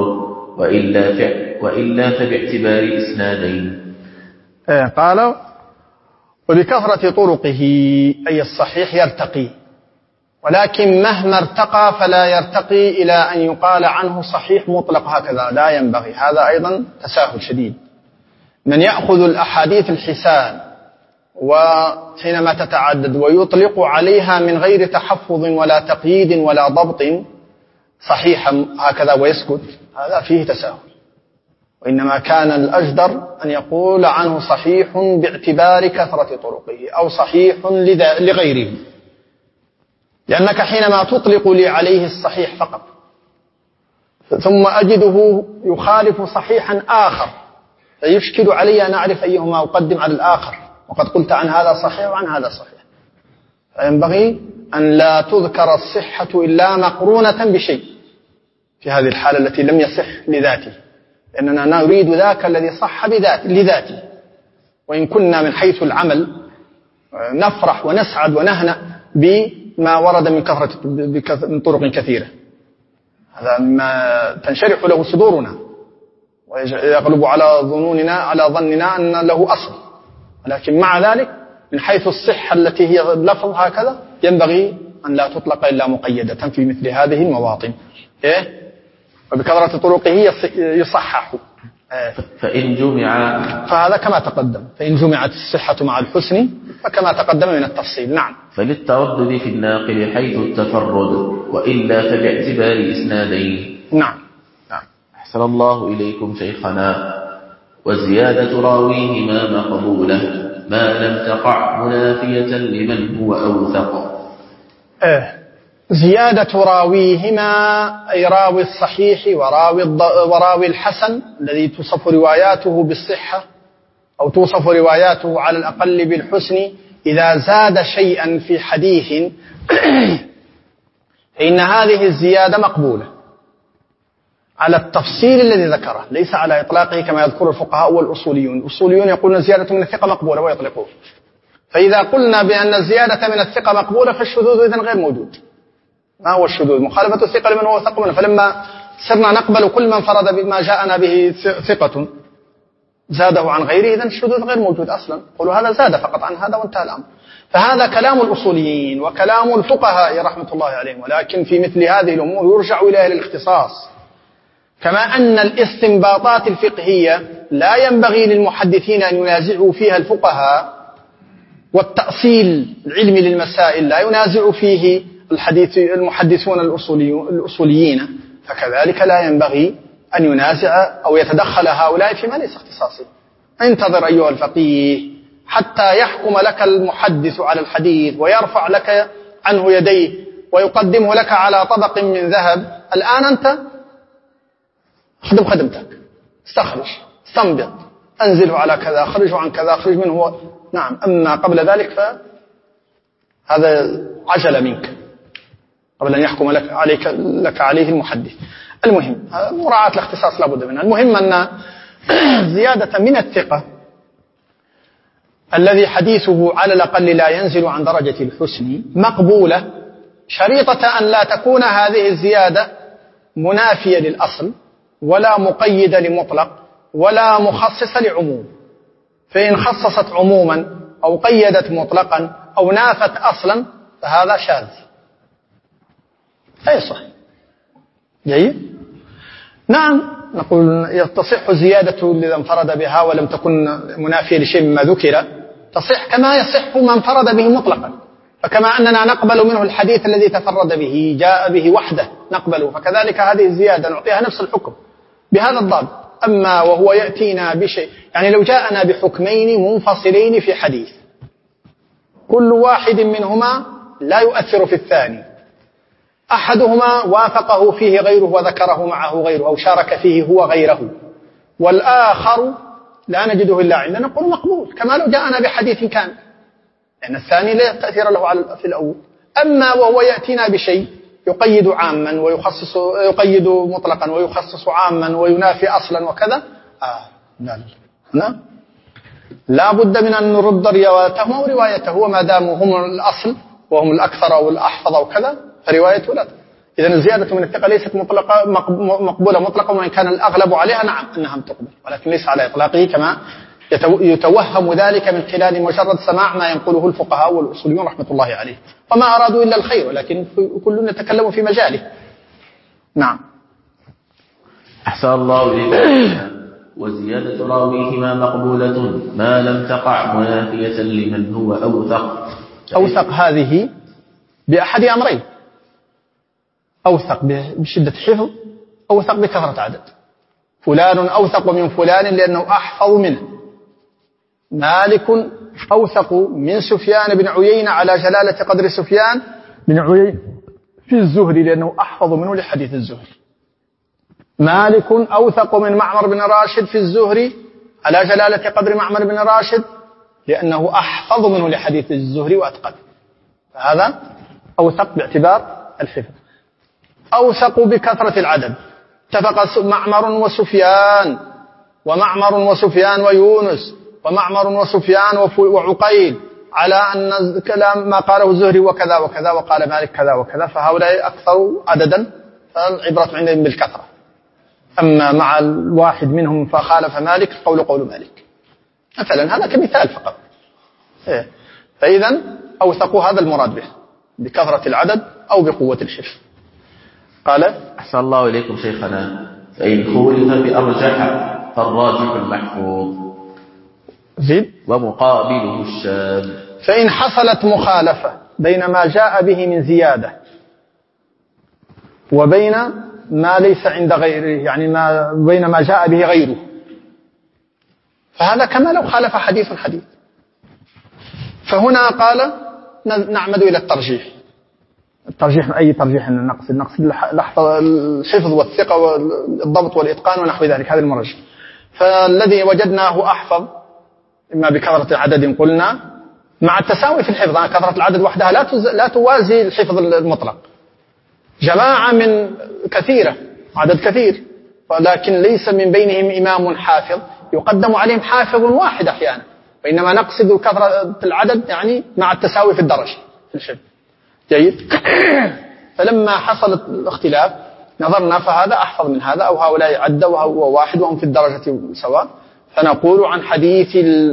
وإلا فباعتبار إسنادين. قال وبكثرة طرقه أي الصحيح يرتقي، ولكن مهما ارتقى فلا يرتقي إلى أن يقال عنه صحيح مطلق هكذا، لا ينبغي. هذا أيضا تساهل شديد. من يأخذ الأحاديث الحسان وحينما تتعدد ويطلق عليها من غير تحفظ ولا تقييد ولا ضبط صحيحا هكذا ويسكت، هذا فيه تساهل. وإنما كان الأجدر أن يقول عنه صحيح باعتبار كثرة طرقه أو صحيح لغيره، لأنك حينما تطلق لي عليه الصحيح فقط ثم أجده يخالف صحيحا آخر فيشكل علي أن أعرف أيهما أقدم على الآخر، وقد قلت عن هذا صحيح وعن هذا صحيح. فينبغي أن لا تذكر الصحة إلا مقرونة بشيء في هذه الحالة التي لم يصح لذاته، لأننا نريد ذاك الذي صح لذاته. وإن كنا من حيث العمل نفرح ونسعد ونهنأ بما ورد من طرق كثيرة، هذا ما تنشرح له صدورنا ويغلب على ظننا أن له أصل. ولكن مع ذلك من حيث الصحة التي هي اللفظ هكذا ينبغي أن لا تطلق إلا مقيدة في مثل هذه المواطن. وبكثرة طرقه يصحح. فإن جمع، فهذا كما تقدم، فإن جمعت الصحة مع الحسن فكما تقدم من التفصيل. نعم. فللتردد في الناقل حيث التفرد، وإلا فباعتبار إسنادين. نعم. أحسن الله إليكم شيخنا. وزيادة راويهما مقبولة ما لم تقع منافية لمن هو أوثق. زيادة راويهما أي راوي الصحيح وراوي الحسن الذي توصف رواياته بالصحة أو توصف رواياته على الأقل بالحسن، إذا زاد شيئا في حديث فإن هذه الزيادة مقبولة على التفصيل الذي ذكره، ليس على إطلاقه كما يذكر الفقهاء والأصوليون. الأصوليون يقولون الزيادة من الثقة مقبولة ويطلقون. فإذا قلنا بأن الزيادة من الثقة مقبولة فالشذوذ إذن غير موجود. ما هو الشذوذ؟ مخالفة الثقة لمن هو ثق منه. فلما صرنا نقبل كل من فرد بما جاءنا به ثقة زاده عن غيره، إذن الشذوذ غير موجود أصلا. قولوا هذا زاد فقط عن هذا وانتهى الأمر. فهذا كلام الأصوليين وكلام الفقهاء رحمة الله عليهم. ولكن في مثل هذه الأمور يرجع إليها الاختصاص، كما أن الاستنباطات الفقهية لا ينبغي للمحدثين أن ينازعوا فيها الفقهاء، والتأصيل العلمي للمسائل لا ينازع فيه المحدثون الأصوليين، فكذلك لا ينبغي أن ينازع أو يتدخل هؤلاء فيما ليس اختصاصي. انتظر أيها الفقيه حتى يحكم لك المحدث على الحديث ويرفع لك عنه يديه ويقدمه لك على طبق من ذهب. الآن أنت خدم خدمتك، استخرج، استنبط، أنزله على كذا، أخرجه عن كذا، أخرج منه. نعم. أما قبل ذلك فهذا عجل منك قبل أن يحكم لك عليه المحدث. المهم مراعاة الاختصاص لا بد منها. المهم أن زيادة من الثقة الذي حديثه على الأقل لا ينزل عن درجة الحسن مقبولة، شريطة أن لا تكون هذه الزيادة منافية للأصل ولا مقيدة لمطلق ولا مخصصة لعموم. فإن خصصت عموما أو قيدت مطلقا أو نافت أصلا فهذا شاذ. أي صح. جيد. نعم. نقول تصح زيادة إذا انفرد بها ولم تكن منافية لشيء مما ذكر، تصح كما يصح ما انفرد به مطلقا. فكما أننا نقبل منه الحديث الذي تفرد به جاء به وحده نقبله، فكذلك هذه الزيادة نعطيها نفس الحكم بهذا الضابط. أما وهو يأتينا بشيء، يعني لو جاءنا بحكمين منفصلين في حديث كل واحد منهما لا يؤثر في الثاني، أحدهما وافقه فيه غيره وذكره معه غيره أو شارك فيه هو غيره، والآخر لا نجده إلا عندنا، نقول مقبول كما لو جاءنا بحديث كان، لأن الثاني لا تأثير له في الأول. أما وهو يأتينا بشيء يقيد عاما ويخصص، يقيد مطلقا ويخصص عاما وينافي أصلا وكذا، لا بد من أن نرد روايته وروايته، وما داموا هم الأصل وهم الأكثر أو الأحفظ وكذا فروايته لا. إذن الزيادة من الثقة ليست مقبولة مطلقا، وإن كان الأغلب عليها نعم أنها تقبل، ولكن ليس على إطلاقه كما يتوهم ذلك من خلال مجرد سماع ما ينقله الفقهاء والأصوليون رحمة الله عليه، وما أرادوا إلا الخير، ولكن كل يتكلم في مجاله. نعم. أحسن الله إليكم. وزيادة راويهما مقبولة ما لم تقع منافية لمن هو أوثق. أوثق هذه بأحد أمرين: أوثق بشدة حفظ، أوثق بكثرة عدد. فلان أوثق من فلان لأنه أحفظ منه. مالك أوثق من سفيان بن عيينة على جلالة قدر سفيان بن عيينة في الزهري لأنه أحفظ منه لحديث الزهري. مالك أوثق من معمر بن راشد في الزهري على جلالة قدر معمر بن راشد لأنه أحفظ منه لحديث الزهري وأتقن. فهذا أوثق باعتبار الحفظ. أوثق بكثرة العدد. اتفق معمر وسفيان ومعمر وسفيان ويونس ومعمر وسفيان وعقيل على أن كلام ما قاله الزهري وكذا وكذا، وقال مالك كذا وكذا، فهؤلاء أكثر عددا، فالعبرة عندهم بالكثرة. أما مع الواحد منهم فخالف مالك قول مالك مثلا، هذا كمثال فقط. فإذا أوثقوا هذا المراد به بكثرة العدد أو بقوة الحفظ. قال: أحسن الله إليكم شيخنا. فإن خولف بأرجح فالراجح المحفوظ زيد ومقابله الشاذ. فإن حصلت مخالفة بين ما جاء به من زيادة وبين ما ليس عند غيره، يعني بين ما جاء به غيره، فهذا كما لو خالف حديث. فهنا قال: نعمد إلى الترجيح. الترجيح أي ترجيح؟ النقص الحفظ والثقة والضبط والإتقان ونحو ذلك، هذا المرجح. فالذي وجدناه أحفظ إما بكثرة عدد قلنا مع التساوي في الحفظ، كثرة العدد وحدها لا توازي الحفظ المطلق. جماعة من كثيرة، عدد كثير، ولكن ليس من بينهم إمام حافظ يقدم عليهم حافظ واحد أحيانا، وإنما نقصد كثرة العدد يعني مع التساوي في الدرجة في الحفظ. جيد. فلما حصل الاختلاف نظرنا فهذا أحفظ من هذا، أو هؤلاء عدة وهو واحد وهم في الدرجة سواء، فنقول عن حديث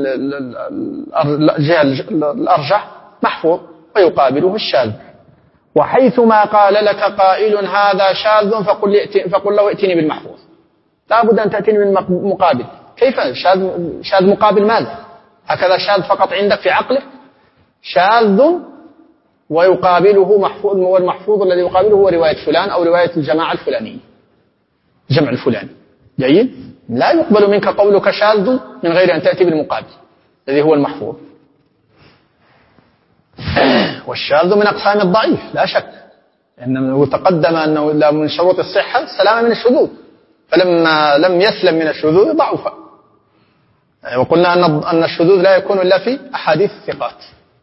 الجهة الأرجح محفوظ ويقابله الشاذ. وحيثما قال لك قائل هذا شاذ فقل له ائتني بالمحفوظ. لا بد أن تأتيني بالمقابل. كيف شاذ مقابل ماذا؟ هكذا شاذ فقط عندك في عقلك؟ شاذ ويقابله محفوظ، والمحفوظ الذي يقابله هو رواية فلان أو رواية الجماعة الفلانية، جمع الفلاني. جيد. لا يقبل منك قولك شاذ من غير أن تأتي بالمقابل الذي هو المحفوظ. والشاذ من أقسام الضعيف لا شك، لأنه تقدم أنه لا من شروط الصحة السلامة من الشذوذ، فلما لم يسلم من الشذوذ ضعف. وقلنا أن الشذوذ لا يكون إلا في أحاديث الثقات.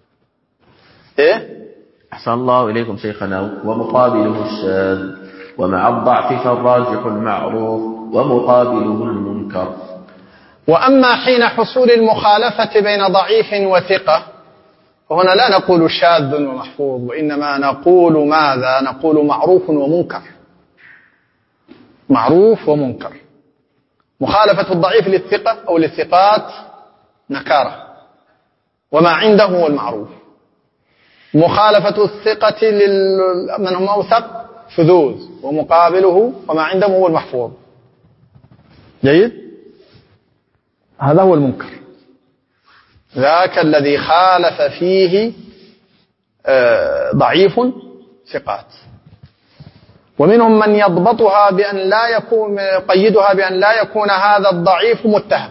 أحسن الله إليكم شيخنا. ومقابله الشاذ ومع الضعف فالراجح المعروف ومقابله المنكر. وأما حين حصول المخالفة بين ضعيف وثقة فهنا لا نقول شاذ ومحفوظ، وإنما نقول ماذا؟ نقول معروف ومنكر. معروف ومنكر. مخالفة الضعيف للثقة أو للثقات نكارة، وما عنده هو المعروف. مخالفة الثقة من هم أوثق شذوذ، ومقابله وما عنده هو المحفوظ. جيد. هذا هو المنكر، ذاك الذي خالف فيه ضعيف ثقات. ومنهم من يضبطها بأن لا يكون، يقيدها بأن لا يكون هذا الضعيف متهم،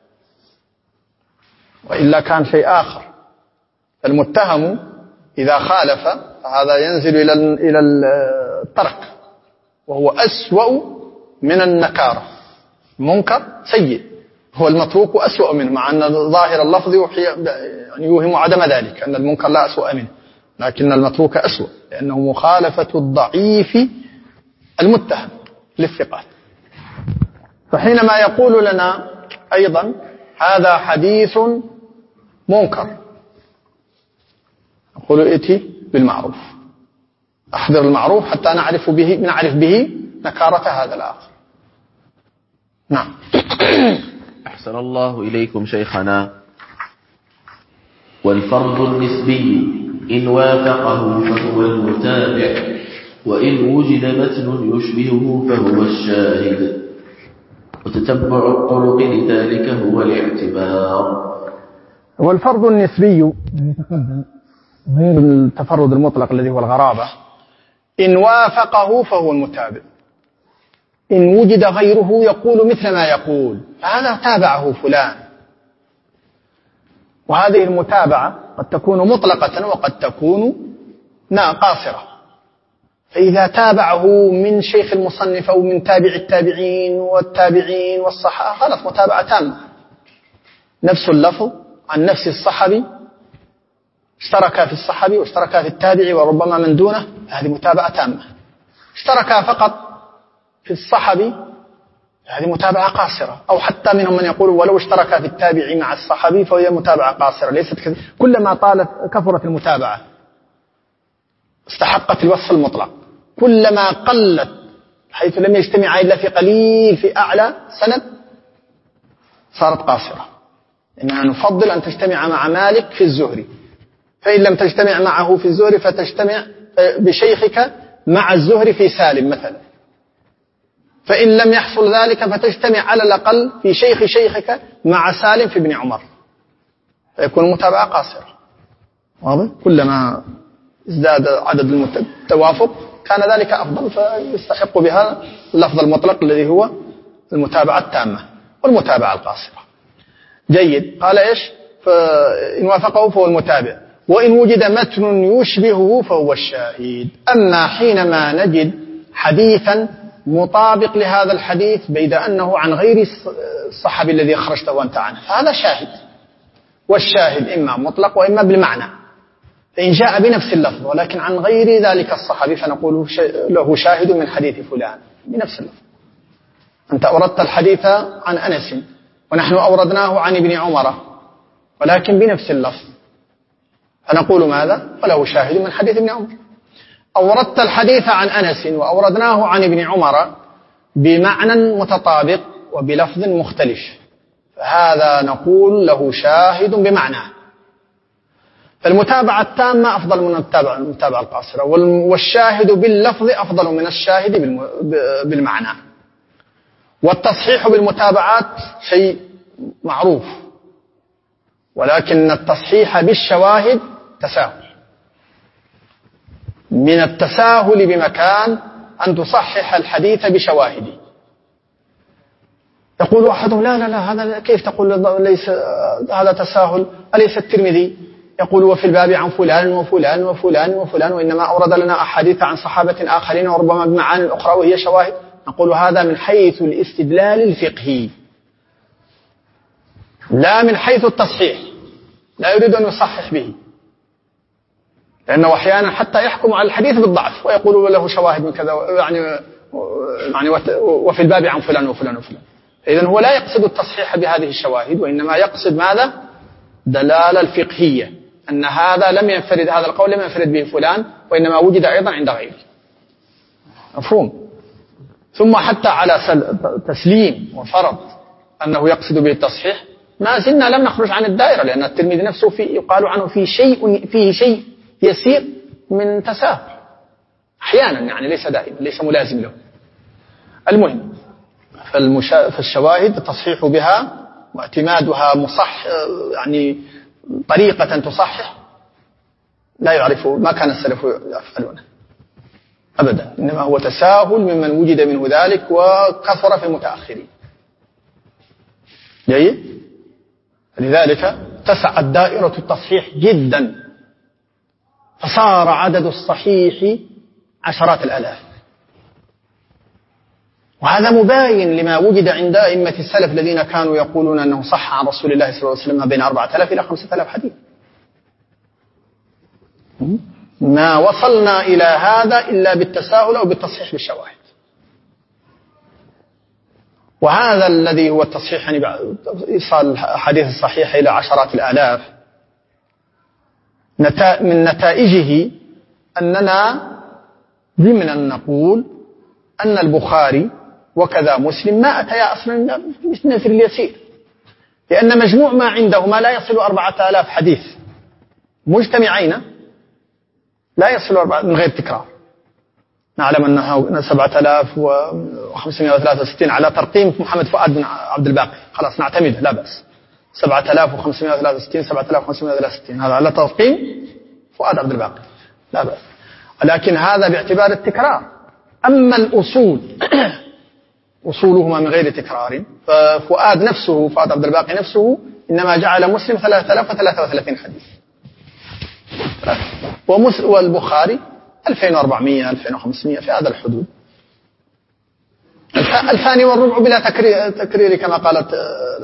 وإلا كان شيء آخر. المتهم إذا خالف فهذا ينزل إلى الترك، وهو أسوأ من النكارة. منكر سيء، هو المتروك أسوأ منه، مع أن ظاهر اللفظ يعني يوهم عدم ذلك، أن المنكر لا أسوأ منه، لكن المتروك أسوأ لأنه مخالفة الضعيف المتهم للثقات. فحينما يقول لنا أيضا هذا حديث منكر، نقول ائتي بالمعروف. أحضر المعروف حتى نعرف به نكارة هذا الآخر. نعم. أحسن الله إليكم شيخنا. والفرض النسبي إن وافقه فهو المتابع، وإن وجد متن يشبهه فهو الشاهد، وتتبع الطرق لذلك هو الاعتبار. والفرض النسبي غير التفرد المطلق الذي هو الغرابة، إن وافقه فهو المتابع، إن وجد غيره يقول مثل ما يقول هذا تابعه فلان. وهذه المتابعة قد تكون مطلقة وقد تكون قاصرة. فإذا تابعه من شيخ المصنف أو من تابع التابعين والتابعين والصحابة خلاص متابعة تامة، نفس اللفظ عن نفس الصحابي، اشتركا في الصحابي واشتركا في التابع وربما من دونه، هذه متابعة تامة. اشتركا فقط في الصحابي، هذه متابعة قاصرة. أو حتى منهم من يقول ولو اشتركا في التابع مع الصحابي فهي متابعة قاصرة، ليست كلما طالت كثرت المتابعة استحقت الوصف المطلق، كلما قلت حيث لم يجتمع إلا في قليل في أعلى سند صارت قاصرة. إننا نفضل أن تجتمع مع مالك في الزهري، فإن لم تجتمع معه في الزهري فتجتمع بشيخك مع الزهري في سالم مثلا، فإن لم يحصل ذلك فتجتمع على الأقل في شيخ شيخك مع سالم في ابن عمر، فيكون متابعة قاصرة. واضح؟ كلما ازداد عدد التوافق كان ذلك أفضل، فيستحق بها اللفظ المطلق الذي هو المتابعة التامة والمتابعة القاصرة. جيد. قال إيش؟ فإن وافقه فهو المتابع، وإن وجد متن يشبهه فهو الشاهد. أما حينما نجد حديثا مطابق لهذا الحديث بيد أنه عن غير الصحابي الذي أخرجته أنت عنه فهذا شاهد، والشاهد إما مطلق وإما بالمعنى. فإن جاء بنفس اللفظ ولكن عن غير ذلك الصحابي فنقول له شاهد من حديث فلان بنفس اللفظ. أنت أوردت الحديث عن أنس ونحن أوردناه عن ابن عمر ولكن بنفس اللفظ، فنقول ماذا؟ وله شاهد من حديث ابن عمر. أوردت الحديث عن أنس وأوردناه عن ابن عمر بمعنى متطابق وبلفظ مختلف، فهذا نقول له شاهد بمعنى. فالمتابعة التامة أفضل من المتابعة القاصرة، والشاهد باللفظ أفضل من الشاهد بالمعنى. والتصحيح بالمتابعات شيء معروف، ولكن التصحيح بالشواهد تساهل. من التساهل بمكان أن تصحح الحديث بشواهده. يقول أحدهم لا هذا كيف تقول ليس هذا تساهل؟ أليس الترمذي يقول وفي الباب عن فلان وفلان وفلان وفلان وإنما أورد لنا أحاديث عن صحابة آخرين وربما بمعاني أخرى وهي شواهد؟ نقول هذا من حيث الاستدلال الفقهي لا من حيث التصحيح، لا يريد أن يصحح به، لأنه أحيانا حتى يحكم على الحديث بالضعف ويقول له شواهد من كذا يعني وفي الباب عن فلان وفلان وفلان. إذن هو لا يقصد التصحيح بهذه الشواهد، وإنما يقصد ماذا؟ دلالة الفقهية، أن هذا لم ينفرد، هذا القول لم ينفرد به فلان وإنما وجد أيضا عند غيره. مفهوم؟ ثم حتى على تسليم وفرض أنه يقصد به التصحيح ما زلنا لم نخرج عن الدائرة، لأن الترمذي نفسه يقال عنه فيه شيء يسير من تساهل أحيانا، يعني ليس دائما، ليس ملازم له. المهم فالشواهد التصحيح بها واعتمادها يعني طريقة تصحح لا يعرف، ما كان السلف يفعلونه أبدا، إنما هو تساهل ممن وجد منه ذلك وكثر في المتأخرين. جيد. لذلك تسعت دائرة التصحيح جدا، فصار عدد الصحيح عشرات الآلاف، وهذا مباين لما وجد عند أئمة السلف الذين كانوا يقولون أنه صح عن رسول الله صلى الله عليه وسلم ما بين 4000 إلى 5000 حديث. ما وصلنا إلى هذا إلا بالتساهل أو بالتصحيح بالشواهد. وهذا الذي هو التصحيح، يعني إيصال الحديث الصحيح إلى عشرات الآلاف، من نتائجه أننا ضمن أن نقول أن البخاري وكذا مسلم ما أتيا أصلا بالنذر اليسير، لأن مجموع ما عندهما لا يصل 4000 حديث مجتمعين، لا يصل من غير تكرار. نعلم أنها 7563 على ترقيم محمد فؤاد بن عبد الباقي، خلاص نعتمد لا بأس. 7563 7563 هذا على ترقيم فؤاد عبد الباقي لا بأس، لكن هذا باعتبار التكرار. أما الأصول أصولهما من غير تكرار، ففؤاد نفسه فؤاد عبد الباقي نفسه إنما جعل مسلم 3033 حديث، والبخاري 2400 2500 في هذا الحدود. الثاني والربع بلا تكرير كما قالت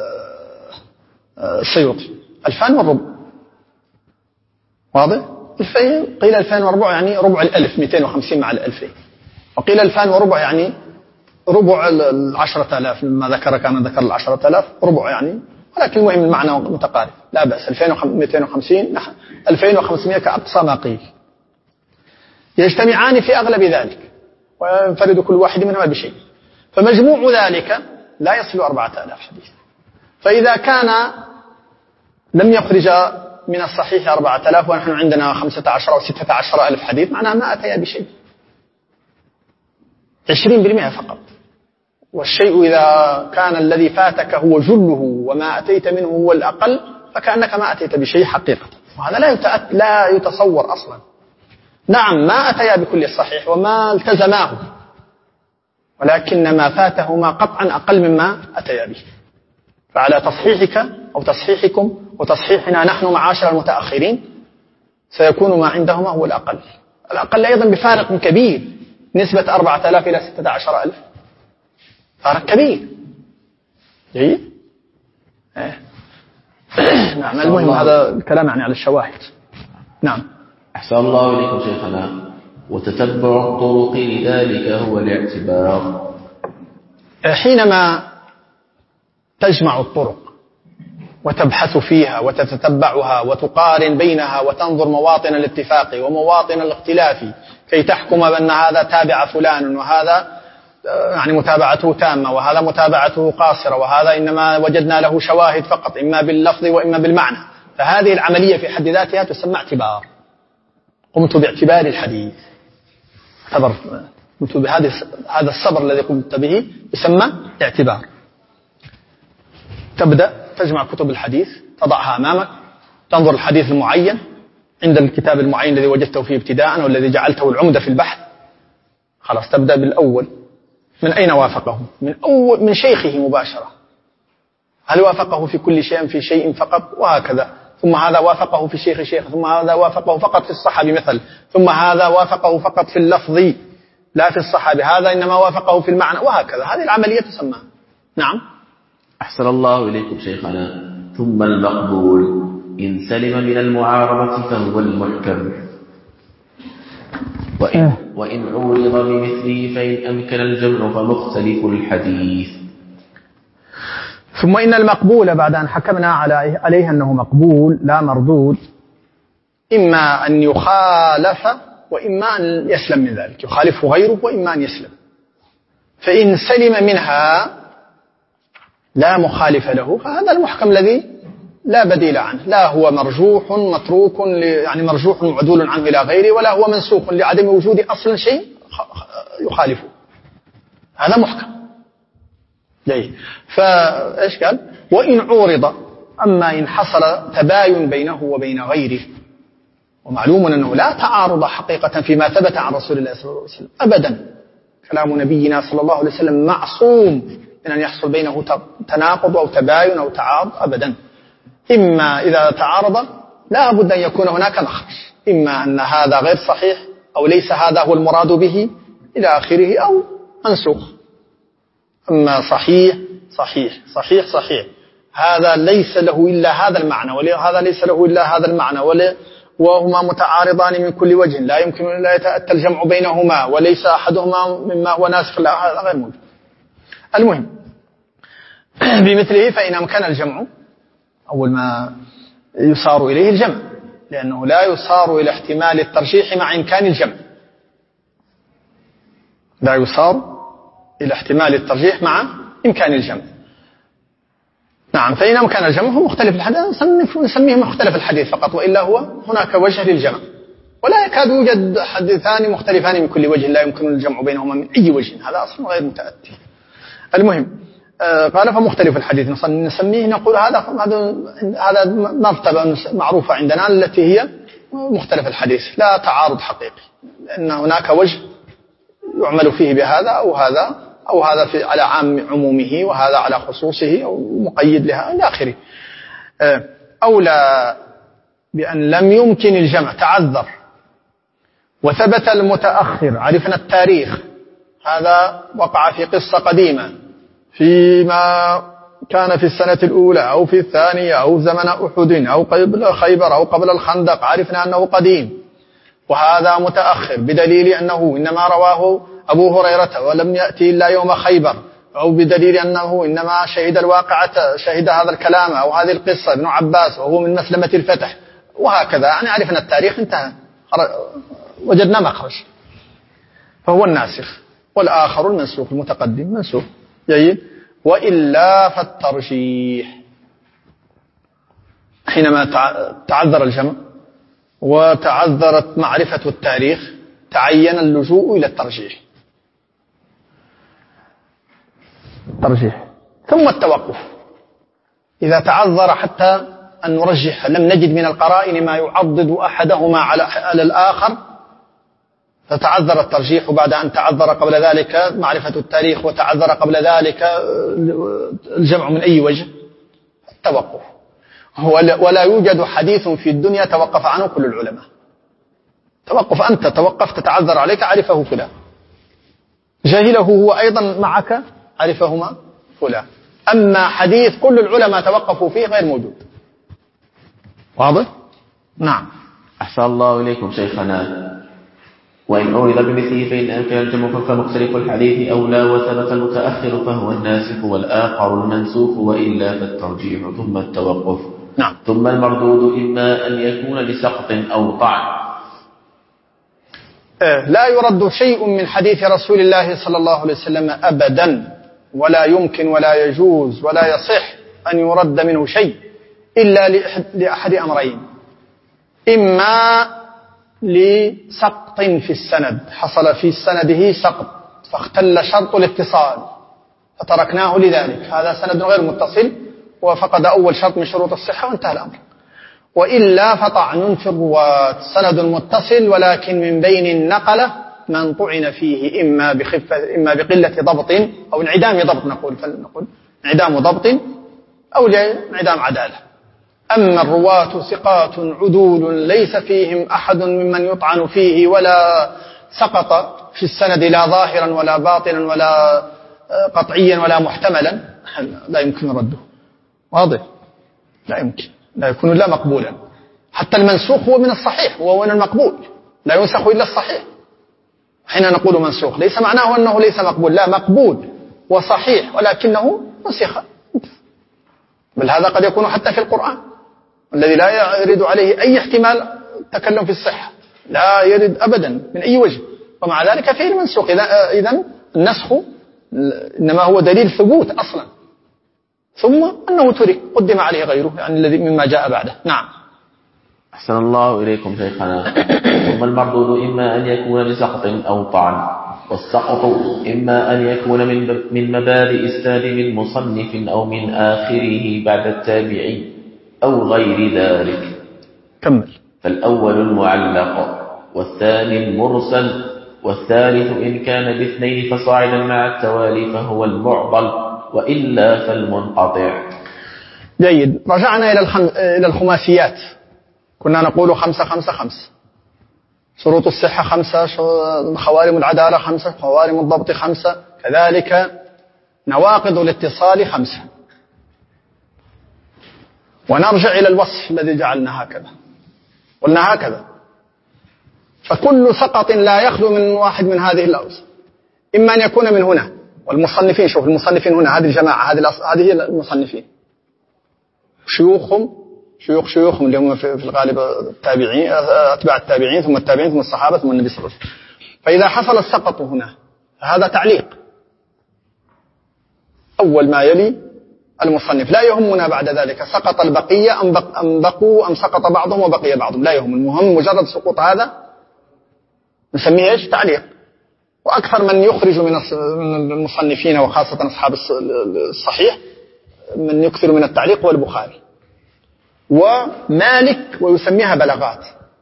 السيوطي، الفان والربع واضح. قيل الفان والربع يعني ربع الألف 250 مع الألفين، وقيل الفان والربع يعني ربع 10,000 مما ذكر كان ذكر 10,000 ربع يعني، ولكن المهم المعنى متقارب لا بأس. 2250 2500 كأقصى ما قيل، يجتمعان في أغلب ذلك وينفرد كل واحد منهما بشيء، فمجموع ذلك لا يصل 4000 حديث. فإذا كان لم يخرج من الصحيح 4000 ونحن عندنا 15 أو 16 ألف حديث، معناها ما أتيا بشيء، 20% فقط. والشيء إذا كان الذي فاتك هو جله وما أتيت منه هو الأقل، فكأنك ما أتيت بشيء حقيقة، وهذا لا يتصور أصلا. نعم ما أتيا بكل الصحيح وما التزماه، ولكن ما فاتهما قطعا أقل مما أتيا به. فعلى تصحيحك أو تصحيحكم وتصحيحنا نحن معاشر المتأخرين سيكون ما عندهما هو الأقل، الأقل أيضا بفارق كبير، نسبة 4000 إلى 16,000 فارق كبير. جيد. نعم المهم هذا الكلام يعني على الشواهد. نعم. أحسن الله إليكم شيخنا. وتتبع الطرق لذلك هو الاعتبار. حينما تجمع الطرق وتبحث فيها وتتتبعها وتقارن بينها وتنظر مواطن الاتفاق ومواطن الاختلاف كي تحكم بأن هذا تابع فلان وهذا يعني متابعته تامة وهذا متابعته قاصرة وهذا إنما وجدنا له شواهد فقط إما باللفظ وإما بالمعنى، فهذه العملية في حد ذاتها تسمى اعتبار. قمت باعتبار الحديث، قمت بهذا الصبر الذي قمت به يسمى اعتبار. تبدأ تجمع كتب الحديث، تضعها أمامك، تنظر الحديث المعين عند الكتاب المعين الذي وجدته فيه ابتداء والذي جعلته العمدة في البحث، خلاص تبدأ بالأول، من أين وافقه؟ من شيخه مباشرة، هل وافقه في كل شيء في شيء فقط وهكذا، ثم هذا وافقه في شيخ، ثم هذا وافقه فقط في الصحابي مثل، ثم هذا وافقه فقط في اللفظ لا في الصحابي، هذا إنما وافقه في المعنى وهكذا. هذه العملية تسمى. نعم. أحسن الله إليكم شيخنا. ثم المقبول إن سلم من المعارضة فهو المحكم، وإن عورض بمثله فإن أمكن الجمع فمختلف الحديث. ثم إن المقبول بعد أن حكمنا عليه أنه مقبول لا مردود، إما أن يخالف وإما أن يسلم من ذلك، يخالفه غيره وإما أن يسلم. فإن سلم منها لا مخالف له فهذا المحكم الذي لا بديل عنه، لا هو مرجوح متروك يعني مرجوح معدول عنه إلى غيره، ولا هو منسوخ لعدم وجود أصلا شيء يخالفه، هذا محكم. جيد. فإيش قال؟ وإن عورض، أما إن حصل تباين بينه وبين غيره، ومعلوم أنه لا تعارض حقيقة فيما ثبت عن رسول الله صلى الله عليه وسلم أبدا، كلام نبينا صلى الله عليه وسلم معصوم من أن يحصل بينه تناقض أو تباين أو تعارض أبدا. إما إذا تعارض لا بد أن يكون هناك مخرج، إما أن هذا غير صحيح أو ليس هذا هو المراد به إلى آخره، أو منسوخ. أما صحيح صحيح صحيح صحيح هذا ليس له إلا هذا المعنى، وهذا ليس له إلا هذا المعنى، وهما متعارضان من كل وجه، لا يمكن أن لا يتأتى الجمع بينهما، وليس أحدهما مما هو ناسخ، لا هذا غير موجود. المهم بمثله فإن أمكن الجمع، أول ما يصار إليه الجمع، لأنه لا يصار إلى احتمال الترجيح مع إمكان الجمع. لا يصار إلى احتمال الترجيح مع إمكان الجمع. نعم، فإن أمكن الجمع هو مختلف الحديث نسميه مختلف الحديث فقط، وإلا هو هناك وجه للجمع، ولا يكاد يوجد حديثان مختلفان من كل وجه لا يمكن الجمع بينهما من أي وجه، هذا أصلا غير متأتي. المهم قال فمختلف الحديث نسميه، نقول هذا مرتبة معروفة عندنا التي هي مختلف الحديث، لا تعارض حقيقي، لأن هناك وجه يعمل فيه بهذا أو هذا على عمومه وهذا على خصوصه أو مقيد لها إلى آخره. أولى بأن لم يمكن الجمع، تعذر وثبت المتأخر، عرفنا التاريخ، هذا وقع في قصة قديمة فيما كان في السنة الأولى أو في الثانية أو زمن أحد أو قبل خيبر أو قبل الخندق، عرفنا أنه قديم، وهذا متأخر بدليل أنه إنما رواه أبو هريرة ولم يأتي إلا يوم خيبر، أو بدليل أنه إنما شهد الواقعة، شهد هذا الكلام أو هذه القصة ابن عباس وهو من مسلمة الفتح، وهكذا. يعني عرفنا التاريخ، انتهى، وجدنا مخرج، فهو الناسخ، والآخر المنسوخ المتقدم منسوخ. جيد. وإلا فالترجيح، حينما تعذر الجمع وتعذرت معرفة التاريخ تعين اللجوء إلى الترجيح. ثم التوقف، إذا تعذر حتى أن نرجح لم نجد من القرائن ما يعضد أحدهما على الآخر، فتعذر الترجيح بعد أن تعذر قبل ذلك معرفة التاريخ وتعذر قبل ذلك الجمع من أي وجه، التوقف. ولا يوجد حديث في الدنيا توقف عنه كل العلماء. توقف، أنت توقفت تعذر عليك عرفه فلان، جاهله هو أيضا معك عرفهما فلان، أما حديث كل العلماء توقفوا فيه غير موجود. واضح؟ نعم. أحسن الله إليكم شيخنا. وإن أورد بمثله فإن أمكن الجمع فمختلف الحديث أولى، وثبت المتأخر فهو الناسخ والآخر المنسوخ، وإلا فالترجيح ثم التوقف. نعم. ثم المردود إما أن يكون لسقط أو طعن. لا يرد شيء من حديث رسول الله صلى الله عليه وسلم أبدا، ولا يمكن ولا يجوز ولا يصح أن يرد منه شيء إلا لأحد أمرين: إما لسقط في السند، حصل في سنده سقط فاختل شرط الاتصال فتركناه لذلك، هذا سند غير متصل وفقد أول شرط من شروط الصحة وانتهى الأمر. وإلا فطعن في الرواة، سند متصل ولكن من بين النقلة من طعن فيه، إما بقلة ضبط أو انعدام ضبط، نقول انعدام ضبط أو انعدام عدالة. أما الرواة ثقات عدول ليس فيهم أحد ممن يطعن فيه، ولا سقط في السند لا ظاهرا ولا باطنا ولا قطعيا ولا محتملا، لا يمكن رده. واضح؟ لا يمكن، لا يكون إلا مقبولا. حتى المنسوخ هو من الصحيح، هو من المقبول، لا ينسخ إلا الصحيح. حين نقول منسوخ ليس معناه أنه ليس مقبول، لا، مقبول وصحيح ولكنه نسخ. بل هذا قد يكون حتى في القرآن الذي لا يرد عليه أي احتمال تكلم في الصحة، لا يرد أبدا من أي وجه، ومع ذلك فيه المنسوخ. إذن النسخ إنما هو دليل ثبوت أصلا، ثم أنه ترك قدم عليه غيره، يعني الذي مما جاء بعده. نعم. أحسن الله إليكم شيخنا. ثم المردود إما أن يكون لسقط أو طعن، والسقط إما أن يكون من مبادئ إسناد من مصنف أو من آخره بعد التابعي أو غير ذلك. كمل. فالأول المعلق، والثاني المرسل، والثالث إن كان باثنين فصاعدا مع التوالي فهو المعضل، وإلا فالمنقطع. جيد. رجعنا إلى الخماسيات، كنا نقول 5 5 5، شروط الصحة 5، خوارم العدالة 5، خوارم الضبط 5، كذلك نواقض الاتصال 5. ونرجع إلى الوصف الذي جعلنا هكذا، قلنا هكذا: فكل سقط لا يخلو من واحد من هذه الأوصاف، إما أن يكون من هنا، والمصنفين، شوف المصنفين هنا، هذه الجماعة، هذه المصنفين، شيوخهم اللي هم في الغالب التابعين، أتباع التابعين ثم التابعين ثم الصحابة ثم النبي صلى الله عليه وسلم. فإذا حصل السقط هنا هذا تعليق أول ما يلي المصنف. لا يهمنا بعد ذلك سقط البقية أم بقوا أم سقط بعضهم وبقي بعضهم، لا يهم، المهم مجرد سقوط هذا نسميه إيش؟ تعليق. وأكثر من يخرج من المصنفين وخاصة أصحاب الصحيح من يكثر من التعليق هو البخاري ومالك، ويسميها بلاغات.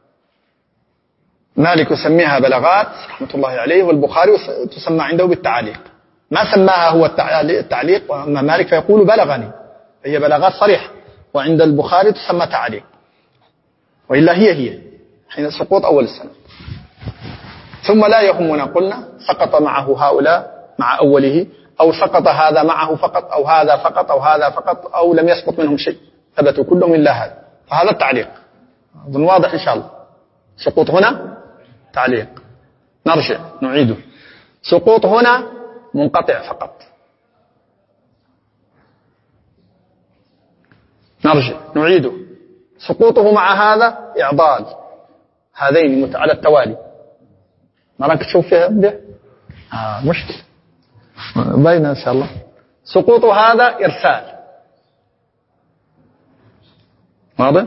مالك يسميها بلاغات رحمة الله عليه، والبخاري تسمى عنده بالتعليق. ما سماها هو التعليق، وأما مالك فيقول بلغني، هي بلاغات صريحة، وعند البخاري تسمى تعليق، وإلا هي حين سقوط أول السنة. ثم لا يهمنا قلنا سقط معه هؤلاء مع أوله، أو سقط هذا معه فقط، أو هذا فقط، أو هذا فقط، أو لم يسقط منهم شيء، ثبتوا كلهم إلا هذا، فهذا التعليق. أظن واضح إن شاء الله. سقوط هنا تعليق، نرجع نعيده. سقوط هنا منقطع فقط، نرجع نعيده. سقوطه مع هذا إعضال، هذين على التوالي. نراك تشوف فيها ده مشكلة باينة إن شاء الله. سقوط هذا إرسال، واضح؟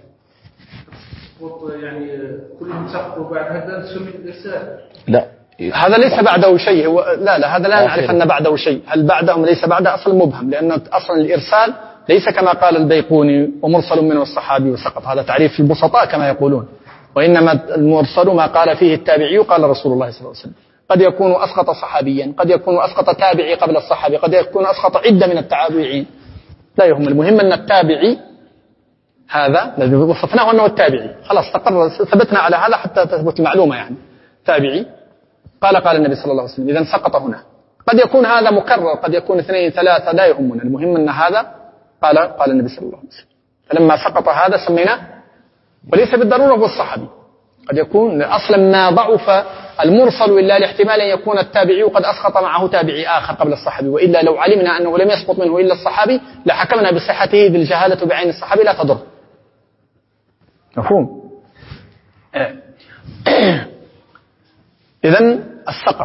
يعني كلهم سقطوا بعد هذا سمي الإرسال. لا هذا ليس بعده شيء، هو لا هذا لا نعرف أن بعده شيء. هل بعدهم ليس بعده أصل مبهم، لأن أصلا الإرسال ليس كما قال البيقوني ومرسل منه الصحابي وسقط، هذا تعريف البسطاء كما يقولون، وإنما المرسل ما قال فيه التابعي قال رسول الله صلى الله عليه وسلم. قد يكون أسقط صحابيا، قد يكون أسقط تابعي قبل الصحابي، قد يكون أسقط عدة من التابعين، لا يهم، المهم أن التابعي هذا الذي وصفناه أنه التابعي، خلاص ثبتنا على هذا حتى تثبت المعلومة، يعني تابعي قال النبي صلى الله عليه وسلم، إذن سقط هنا. قد يكون هذا مكرر، قد يكون 2 3، لا يهمنا، المهم أن هذا قال النبي صلى الله عليه وسلم. فلما سقط هذا سميناه، وليس بالضرورة هو الصحابي، قد يكون أصلا ما ضعف المرسل إلا لاحتمال أن يكون التابعي قد أسقط معه تابعي آخر قبل الصحابي، وإلا لو علمنا أنه لم يسقط منه إلا الصحابي لحكمنا بصحته، بالجهالة بعين الصحابي لا تضر. مفهوم؟ إذن السقط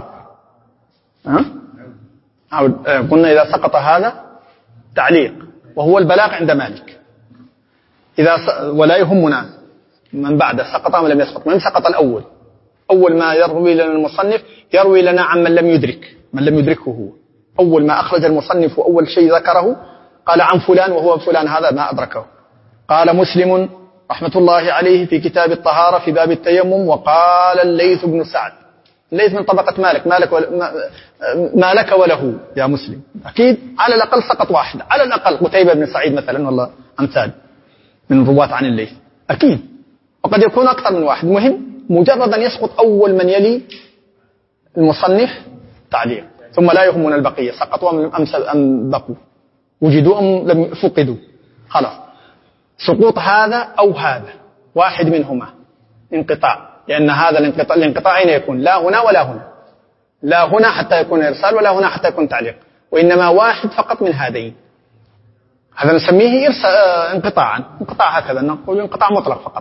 قلنا إذا سقط هذا تعليق، وهو البلاغ عند مالك. ولا يهمنا من بعد سقط أم لم يسقط، من سقط الأول، أول ما يروي لنا المصنف يروي لنا عن من لم يدركه هو. أول ما أخرج المصنف وأول شيء ذكره قال عن فلان، وهو فلان هذا ما أدركه. قال مسلم رحمة الله عليه في كتاب الطهارة في باب التيمم، وقال الليث بن سعد، الليث من طبقة مالك، ما لك وله يا مسلم، أكيد على الأقل سقط واحد، على الأقل قتيبة بن سعيد مثلا، والله أمثال من رواة عن الليث أكيد، وقد يكون أكثر من واحد. مهم مجرد أن يسقط أول من يلي المصنف تعليق، ثم لا يهمنا البقية سقطوا أم بقوا، وجدوا أم لم فقدوا، خلاص. سقوط هذا أو هذا، واحد منهما انقطاع، لأن هذا الانقطاع أين يكون؟ لا هنا ولا هنا، لا هنا حتى يكون إرسال، ولا هنا حتى يكون تعليق، وإنما واحد فقط من هذين، هذا نسميه انقطاعا، انقطاع هكذا نقول انقطاع مطلق فقط.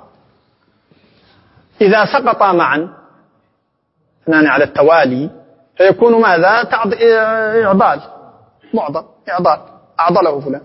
إذا سقطا معا اثنان على التوالي فيكون ماذا؟ إعضال، معضل، إعضال، أعضله فلان.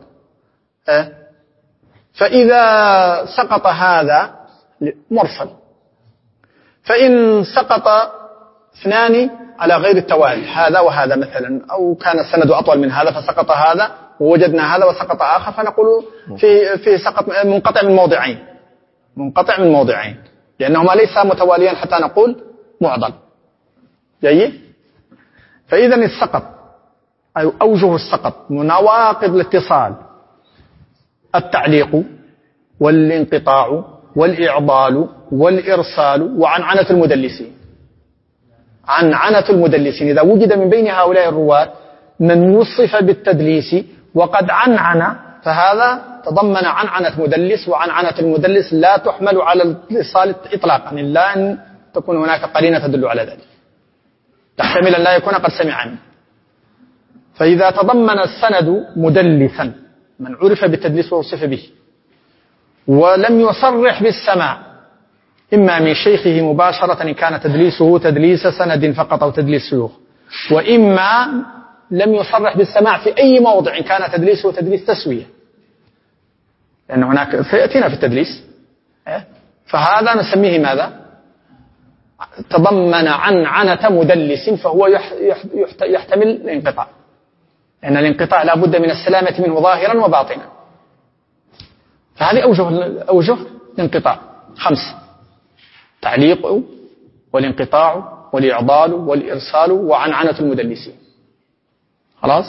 فإذا سقط هذا مرسل، فإن سقط اثنان على غير التوالي، هذا وهذا مثلا، أو كان السند أطول من هذا فسقط هذا ووجدنا هذا وسقط آخر، فنقول في سقط منقطع من موضعين، لأنهما ليس متواليا حتى نقول معضل. جيد؟ فإذا السقط أو أوجه السقط نواقض الاتصال: التعليق والانقطاع والإعضال والإرسال وعنعنة المدلسين. عنعنة المدلسين، إذا وجد من بين هؤلاء الرواة من وصف بالتدليس وقد عنعن، فهذا تضمن عنعنة مدلس، وعنعنة المدلس لا تحمل على الاتصال إطلاقا إلا أن تكون هناك قرينة تدل على ذلك، تحتمل أن لا يكون قد سمع عنه. فإذا تضمن السند مدلسا من عرف بالتدليس ووصف به ولم يصرح بالسماع إما من شيخه مباشرة إن كان تدليسه تدليس سند فقط أو تدليس شيوخ، وإما لم يصرح بالسماع في أي موضع كان تدليسه تدليس تسوية، لأن هناك سيأتينا في التدليس. فهذا نسميه ماذا؟ تضمن عنعنة مدلس، فهو يحتمل الانقطاع، لأن الانقطاع لا بد من السلامة منه ظاهرا وباطنا. فهذه أوجه الانقطاع 5: تعليق والانقطاع والإعضال والإرسال وعنعنة المدلسين. خلاص؟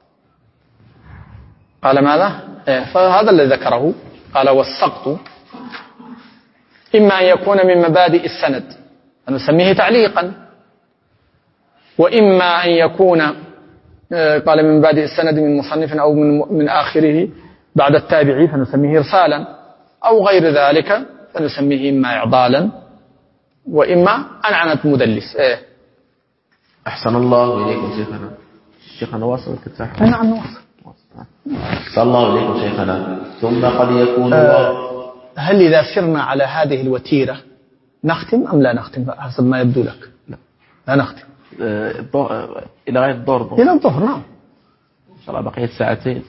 قال ماذا؟ فهذا الذي ذكره. قال والسقط إما أن يكون من مبادئ السند فنسميه تعليقا، وإما أن يكون قال من مبادئ السند من مصنف أو من آخره بعد التابعي فنسميه إرسالا، أو غير ذلك فنسميه إما إعضالا وإما عنعنة مدلس. أحسن الله إليكم شيخنا. شيخنا واصل الكتاب. نعم واصل. أحسن الله إليكم شيخنا. ثم قد يكون هل إذا سرنا على هذه الوتيرة نختم أم لا نختم حسب ما يبدو لك؟ لا نختم إلى غاية الظهر. إلى الظهر نعم إن شاء الله بقيت ساعتين.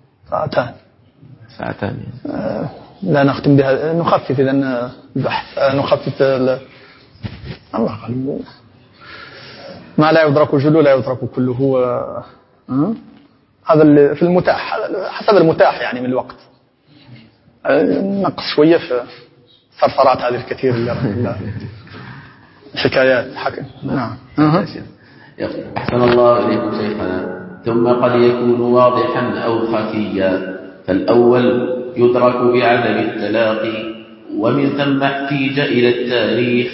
لا نختم بها، نخفف إذا البحث، نخفف الله غالب. ما لا يدرك جله لا يدرك كله. هذا اللي في المتاح حسب المتاح يعني من الوقت. نقص شوية في صرصرات هذه الكثير اللي حكايات حكي. نعم. أحسن الله إليكم شيخنا. ثم قد يكون واضحا أو خفيا، فالأول يدرك بعدم التلاقي، ومن ثم احتيج إلى التاريخ،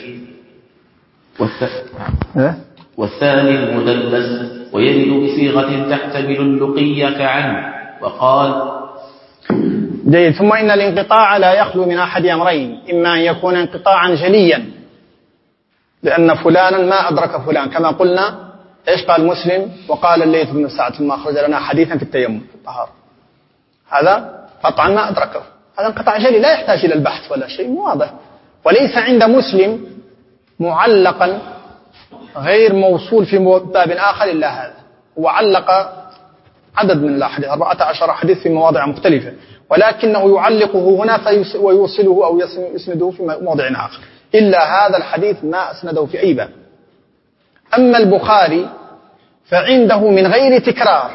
والثاني المدلس ويرد بصيغة تحتمل اللقي كعن وقال. جيد. ثم إن الانقطاع لا يخلو من أحد أمرين: إما أن يكون انقطاعا جليا لأن فلانا ما أدرك فلان، كما قلنا إيش قال مسلم وقال الليث بن سعد ثم أخرج لنا حديثا في التيمم في الطهارة، هذا قطعا ما أدركه، هذا انقطاع جلي لا يحتاج إلى البحث ولا شيء، واضح. وليس عند مسلم معلقا غير موصول في باب آخر إلا هذا، وعلق عدد من الأحاديث 14 حديث في مواضع مختلفة، ولكنه يعلقه هنا ويوصله أو يسنده في موضع آخر، إلا هذا الحديث ما أسنده في أي باب. أما البخاري فعنده من غير تكرار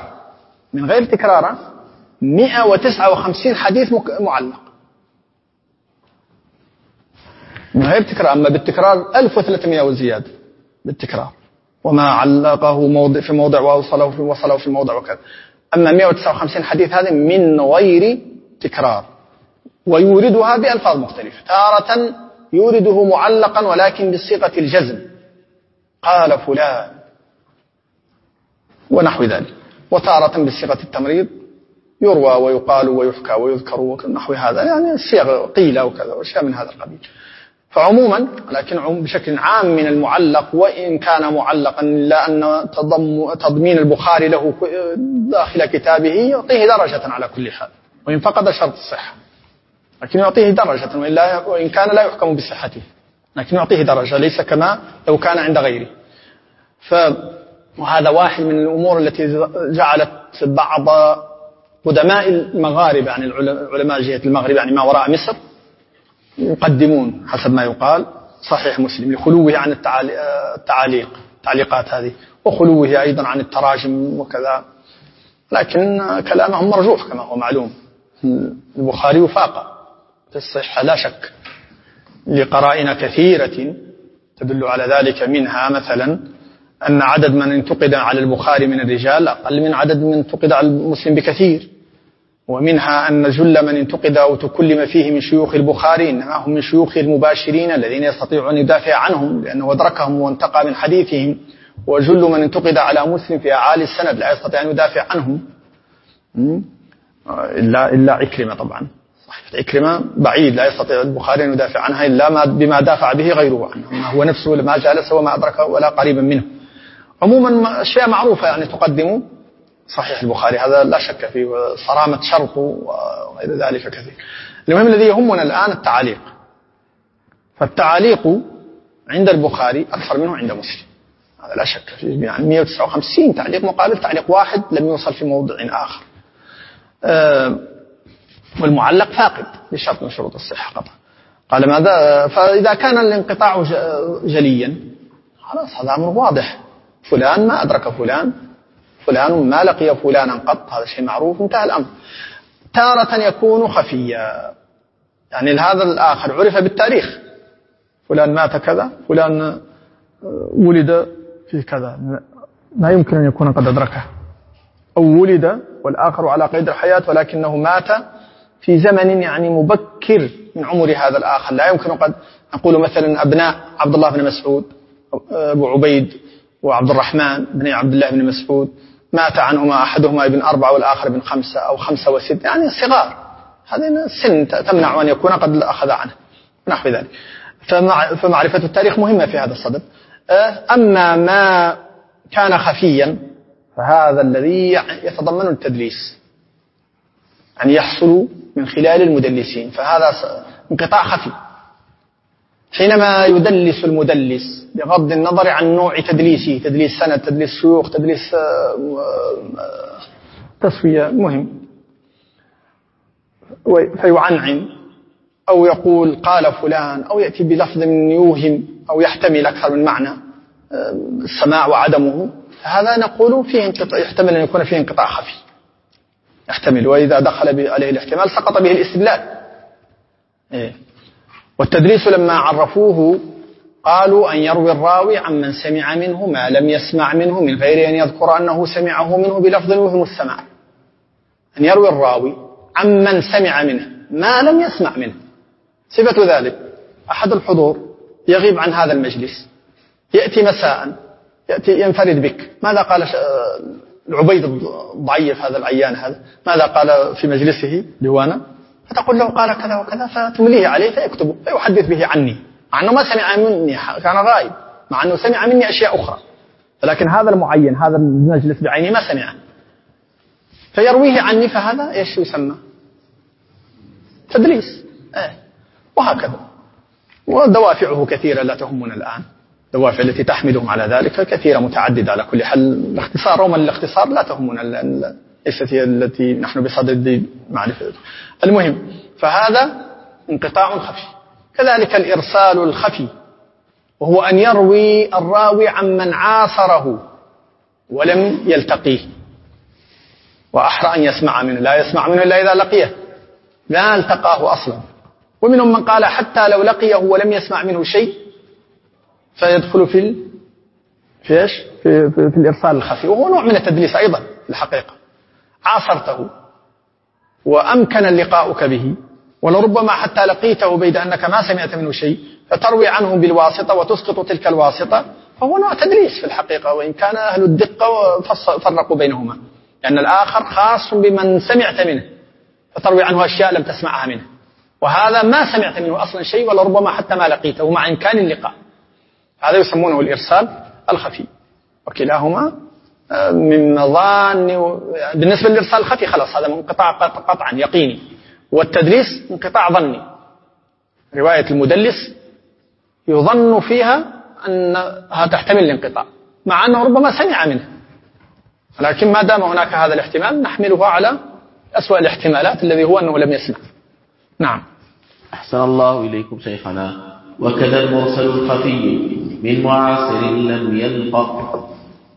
159 حديث معلق من غير تكرار، أما بالتكرار 1300 وزيادة بالتكرار، وما علقه في موضع ووصله في موضع وكذا. أما 159 حديث هذه من غير تكرار، ويوردها بألفاظ مختلفة، تارة يورده معلقا ولكن بصيغة الجزم، قال فلان ونحو ذلك، وتارة بصيغة التمريض، يروى ويقال ويحكى ويذكر ونحو هذا، يعني الصيغ قيل وكذا وأشياء من هذا القبيل. فعموما لكن بشكل عام من المعلق، وإن كان معلقا إلا أن تضمين البخاري له داخل كتابه يعطيه درجة على كل حال، وإن فقد شرط الصحة لكن يعطيه درجة، وإن كان لا يحكم بصحته لكن يعطيه درجة، ليس كما لو كان عند غيره. وهذا واحد من الأمور التي جعلت بعض قدماء المغاربة يعني العلماء جهة المغرب يعني ما وراء مصر يقدمون حسب ما يقال صحيح مسلم لخلوه عن التعليقات هذه، وخلوه أيضا عن التراجم وكذا، لكن كلامهم مرجوح كما هو معلوم. البخاري فاق في الصحة لا شك لقرائن كثيرة تدل على ذلك، منها مثلا أن عدد من انتقد على البخاري من الرجال أقل من عدد من انتقد على المسلم بكثير، ومنها أن جل من انتقد أو تكلم فيه من شيوخ البخاري إنما هم من شيوخ المباشرين الذين يستطيعون أن يدافع عنهم لأنه أدركهم وانتقى من حديثهم، وجل من انتقد على مسلم في أعالي السند لا يستطيع أن يدافع عنهم إلا عكرمة. طبعا صحيح عكرمة بعيد لا يستطيع البخاري أن يدافع عنها إلا بما دافع به غيره عنه، ما هو نفسه ما جالس وما أدرك ولا قريبا منه. عموما أشياء معروفة يعني تقدم صحيح البخاري، هذا لا شك فيه، صرامة شرطه وغير ذلك كثير. المهم الذي يهمنا الآن التعاليق، فالتعاليق عند البخاري أكثر منه عند مسلم، هذا لا شك فيه، يعني 159 تعليق مقابل تعليق واحد لم يوصل في موضع آخر. والمعلق فاقد لشرط من شروط الصحة قطعا. قال ماذا؟ فإذا كان الانقطاع جليا خلاص هذا أمر واضح، فلان ما أدرك فلان ما لقي فلانا قط، هذا شيء معروف انتهى الأمر. تارة يكون خفيا، يعني هذا الآخر عرف بالتاريخ، فلان مات كذا، فلان ولد في كذا، لا يمكن أن يكون قد أدركه، أو ولد والآخر على قيد الحياة ولكنه مات في زمن يعني مبكر من عمر هذا الآخر. لا يمكن قد نقول مثلا أبناء عبد الله بن مسعود، أبو عبيد وعبد الرحمن بن عبد الله بن مسعود، مات عنهما أحدهما ابن 4 والآخر ابن 5 أو 5 و6، يعني صغار، هذه السن تمنع أن يكون قد أخذ عنه نحو ذلك. فمعرفة التاريخ مهمة في هذا الصدد. أما ما كان خفيا فهذا الذي يتضمن التدليس، يعني يحصل من خلال المدلسين، فهذا انقطاع خفي. حينما يدلس المدلس بغض النظر عن نوع تدليسه، تدليس سند، تدليس شيوخ، تدليس تسوية، مهم، فيعنعن أو يقول قال فلان، أو يأتي بلفظ من يوهم أو يحتمل أكثر من معنى السماع وعدمه، هذا نقول فيه انقطاع، يحتمل أن يكون فيه انقطاع خفي، يحتمل، وإذا دخل عليه الاحتمال سقط به الاستدلال. والتدليس لما عرفوه قالوا أن يروي الراوي عمن سمع منه ما لم يسمع منه من غير أن يذكر أنه سمعه منه بلفظ يوهم السماع. أن يروي الراوي عمن سمع منه ما لم يسمع منه. صفة ذلك أحد الحضور يغيب عن هذا المجلس، يأتي مساء، يأتي ينفرد بك، ماذا قال العبيد الضعيف هذا العيان هذا، ماذا قال في مجلسه ديوانا؟ فتقول له قال كذا وكذا، فتمليه عليه فيكتبه فيحدث به عني، مع أنه ما سمع مني، كان غائب، مع أنه سمع مني أشياء أخرى، لكن هذا المعين هذا المجلس بعينه ما سمع، فيرويه عني، فهذا إيش يسمى؟ تدليس. وهكذا. ودوافعه كثيرة لا تهمنا الآن، الدوافع التي تحملهم على ذلك كثيرة متعددة. على كل حال الاختصار ومن الاختصار لا تهمنا، ليست هي التي نحن بصدد معرفة. المهم، فهذا انقطاع خفي. كذلك الإرسال الخفي، وهو أن يروي الراوي عمن عاصره ولم يلتقيه، وأحرى أن يسمع منه، لا يسمع منه إلا إذا لقيه، لا التقاه أصلا. ومنهم من قال حتى لو لقيه ولم يسمع منه شيء فيدخل في الإرسال الخفي، وهو نوع من التدليس أيضا الحقيقة. عاصرته وأمكن اللقاؤك به، ولربما حتى لقيته بيد أنك ما سمعت منه شيء، فتروي عنه بالواسطة وتسقط تلك الواسطة، فهو نوع تدليس في الحقيقة، وإن كان أهل الدقة فرقوا بينهما، لأن الآخر خاص بمن سمعت منه، فتروي عنه أشياء لم تسمعها منه، وهذا ما سمعت منه أصلا شيء، ولربما حتى ما لقيته مع إمكان اللقاء. هذا يسمونه الإرسال الخفي، وكلاهما من مظان. بالنسبة للإرسال الخفي خلاص هذا انقطاع قطعا يقيني، والتدليس انقطاع ظني، رواية المدلس يظن فيها أنها تحتمل الانقطاع مع أنه ربما سمع منه، لكن ما دام هناك هذا الاحتمال نحمله على أسوأ الاحتمالات الذي هو أنه لم يسمع. نعم. أحسن الله إليكم شيخنا. وكذا المرسل الخفي من معاصر لم يلقى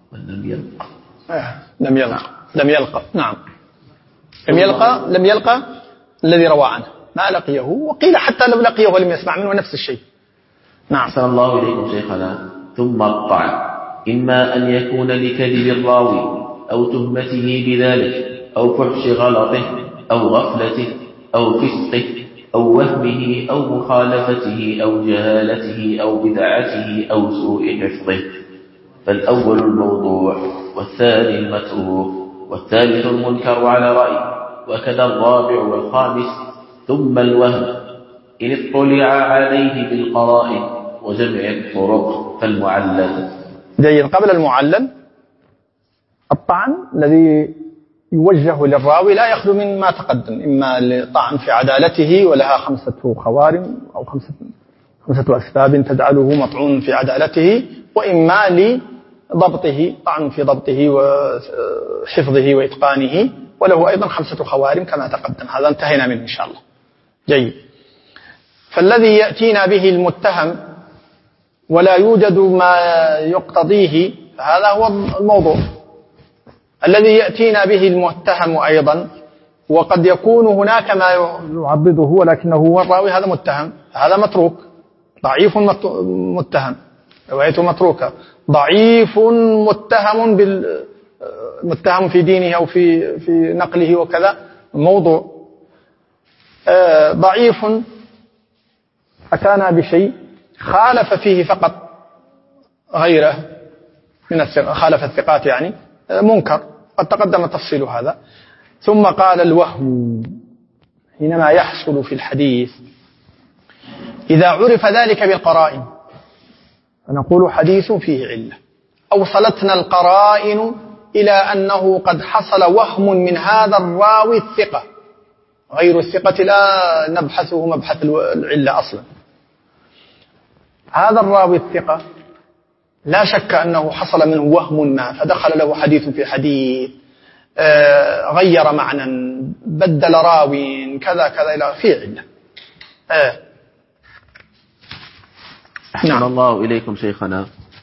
نعم، لم يلقى الذي روى عنه، ما لقيه، وقيل حتى لو لقيه ولم يسمع منه نفس الشيء. نعم. أحسن الله إليكم شيخنا. ثم الطعن إما أن يكون لكذب الراوي أو تهمته بذلك أو فحش غلطه أو غفلته أو فسقه أو وهمه أو مخالفته أو جهالته أو بدعته أو سوء حفظه، فالأول الموضوع والثاني المتروك والثالث المنكر على رأي، وكذا الرابع والخامس، ثم الوهم إن اطلع عليه بالقرائن وجمع الطرق فالمعلل. جيد. قبل المعلل الطعن الذي يوجه للراوي لا يخلو من ما تقدم، إما لطعن في عدالته ولها 5 خوارم أو 5 أسباب تجعله مطعون في عدالته، وإما ضبطه، طعن في ضبطه وحفظه وإتقانه، وله أيضا 5 خوارم كما تقدم. هذا انتهينا منه إن شاء الله. جيد. فالذي يأتينا به المتهم ولا يوجد ما يقتضيه هذا هو الموضوع. الذي يأتينا به المتهم أيضا وقد يكون هناك ما يعضده ولكنه هو الراوي هذا متهم، هذا متروك، ضعيف متهم، روايته متروكة، ضعيف متهم في دينه أو في نقله وكذا، موضوع ضعيف أتانا بشيء خالف فيه فقط غيره من خالف الثقات، يعني منكر، قد تقدم تفصيل هذا. ثم قال الوهم حينما يحصل في الحديث إذا عرف ذلك بالقرائن فنقول حديث فيه علة. أوصلتنا القرائن إلى أنه قد حصل وهم من هذا الراوي الثقة، غير الثقة لا نبحثه مبحث العلة أصلا. هذا الراوي الثقة لا شك أنه حصل منه وهم ما فدخل له حديث في حديث، غير معنى، بدل راوي، كذا كذا إلى في علة. أحسن الله إليكم شيخنا.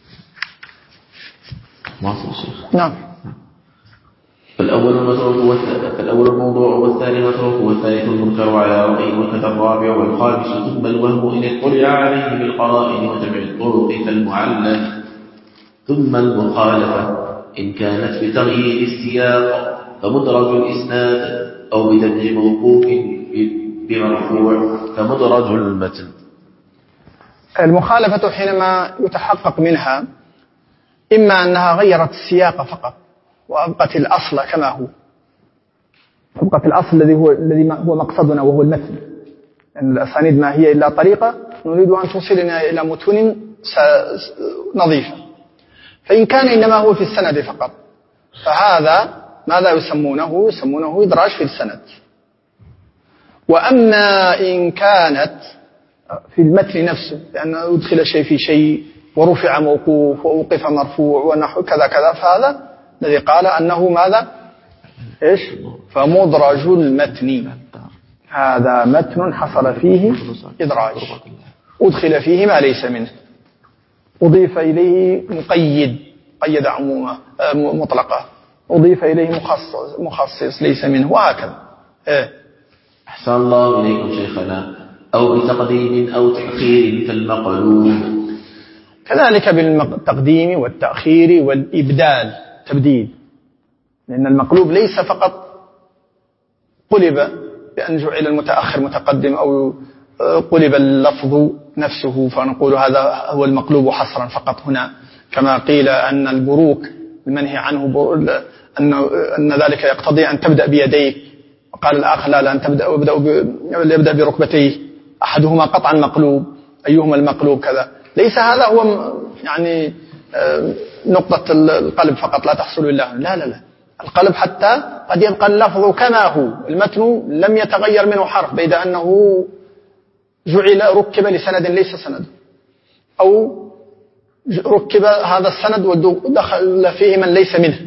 واصل الشيخ. نعم. فالأول الموضوع والثاني متروك والثالث المنكر على رأي وكذا الرابع والخامس ثم الوهم إن اطلع عليه بالقرائن وجمع الطرق كالمعلل. ثم المخالفة إن كانت بتغيير السياق فمدرج الإسناد أو بدمج موقوف بمرفوع فمدرج المتن. المخالفة حينما يتحقق منها إما أنها غيرت السياق فقط وأبقت الأصل كما هو، أبقت الأصل الذي هو مقصدنا وهو المتن، لأن الأسانيد ما هي إلا طريقة نريد أن توصلنا إلى متون نظيفة. فإن كان إنما هو في السند فقط فهذا ماذا يسمونه؟ يسمونه إدراج في السند. وأما إن كانت في المتن نفسه لأن أدخل شيء في شيء ورفع موقوف وأوقف مرفوع ونحو كذا كذا، فهذا الذي قال أنه ماذا؟ إيش؟ فمدرج المتن، هذا متن حصل فيه إدراج، أدخل فيه ما ليس منه، أضيف إليه مقيد، قيد عمومة مطلقة، أضيف إليه مخصص ليس منه، وهكذا. أحسن الله إليكم شيخنا. أو بتقديم أو تأخير كالمقلوب. كذلك بالتقديم والتأخير والإبدال، تبديل، لأن المقلوب ليس فقط قلب بأن جعل المتأخر متقدم أو قلب اللفظ نفسه فنقول هذا هو المقلوب حصرا فقط هنا، كما قيل أن البروك المنهي عنه أن ذلك يقتضي أن تبدأ بيديك، وقال الآخر لا أن يبدأ بركبتيه، أحدهما قطعا مقلوب، أيهما المقلوب كذا. ليس هذا هو يعني نقطة القلب فقط لا تحصل إلا هنا، لا لا لا، القلب حتى قد يبقى اللفظ كما هو، المتن لم يتغير منه حرف بيد أنه ركب لسند ليس سند، أو ركب هذا السند ودخل فيه من ليس منه،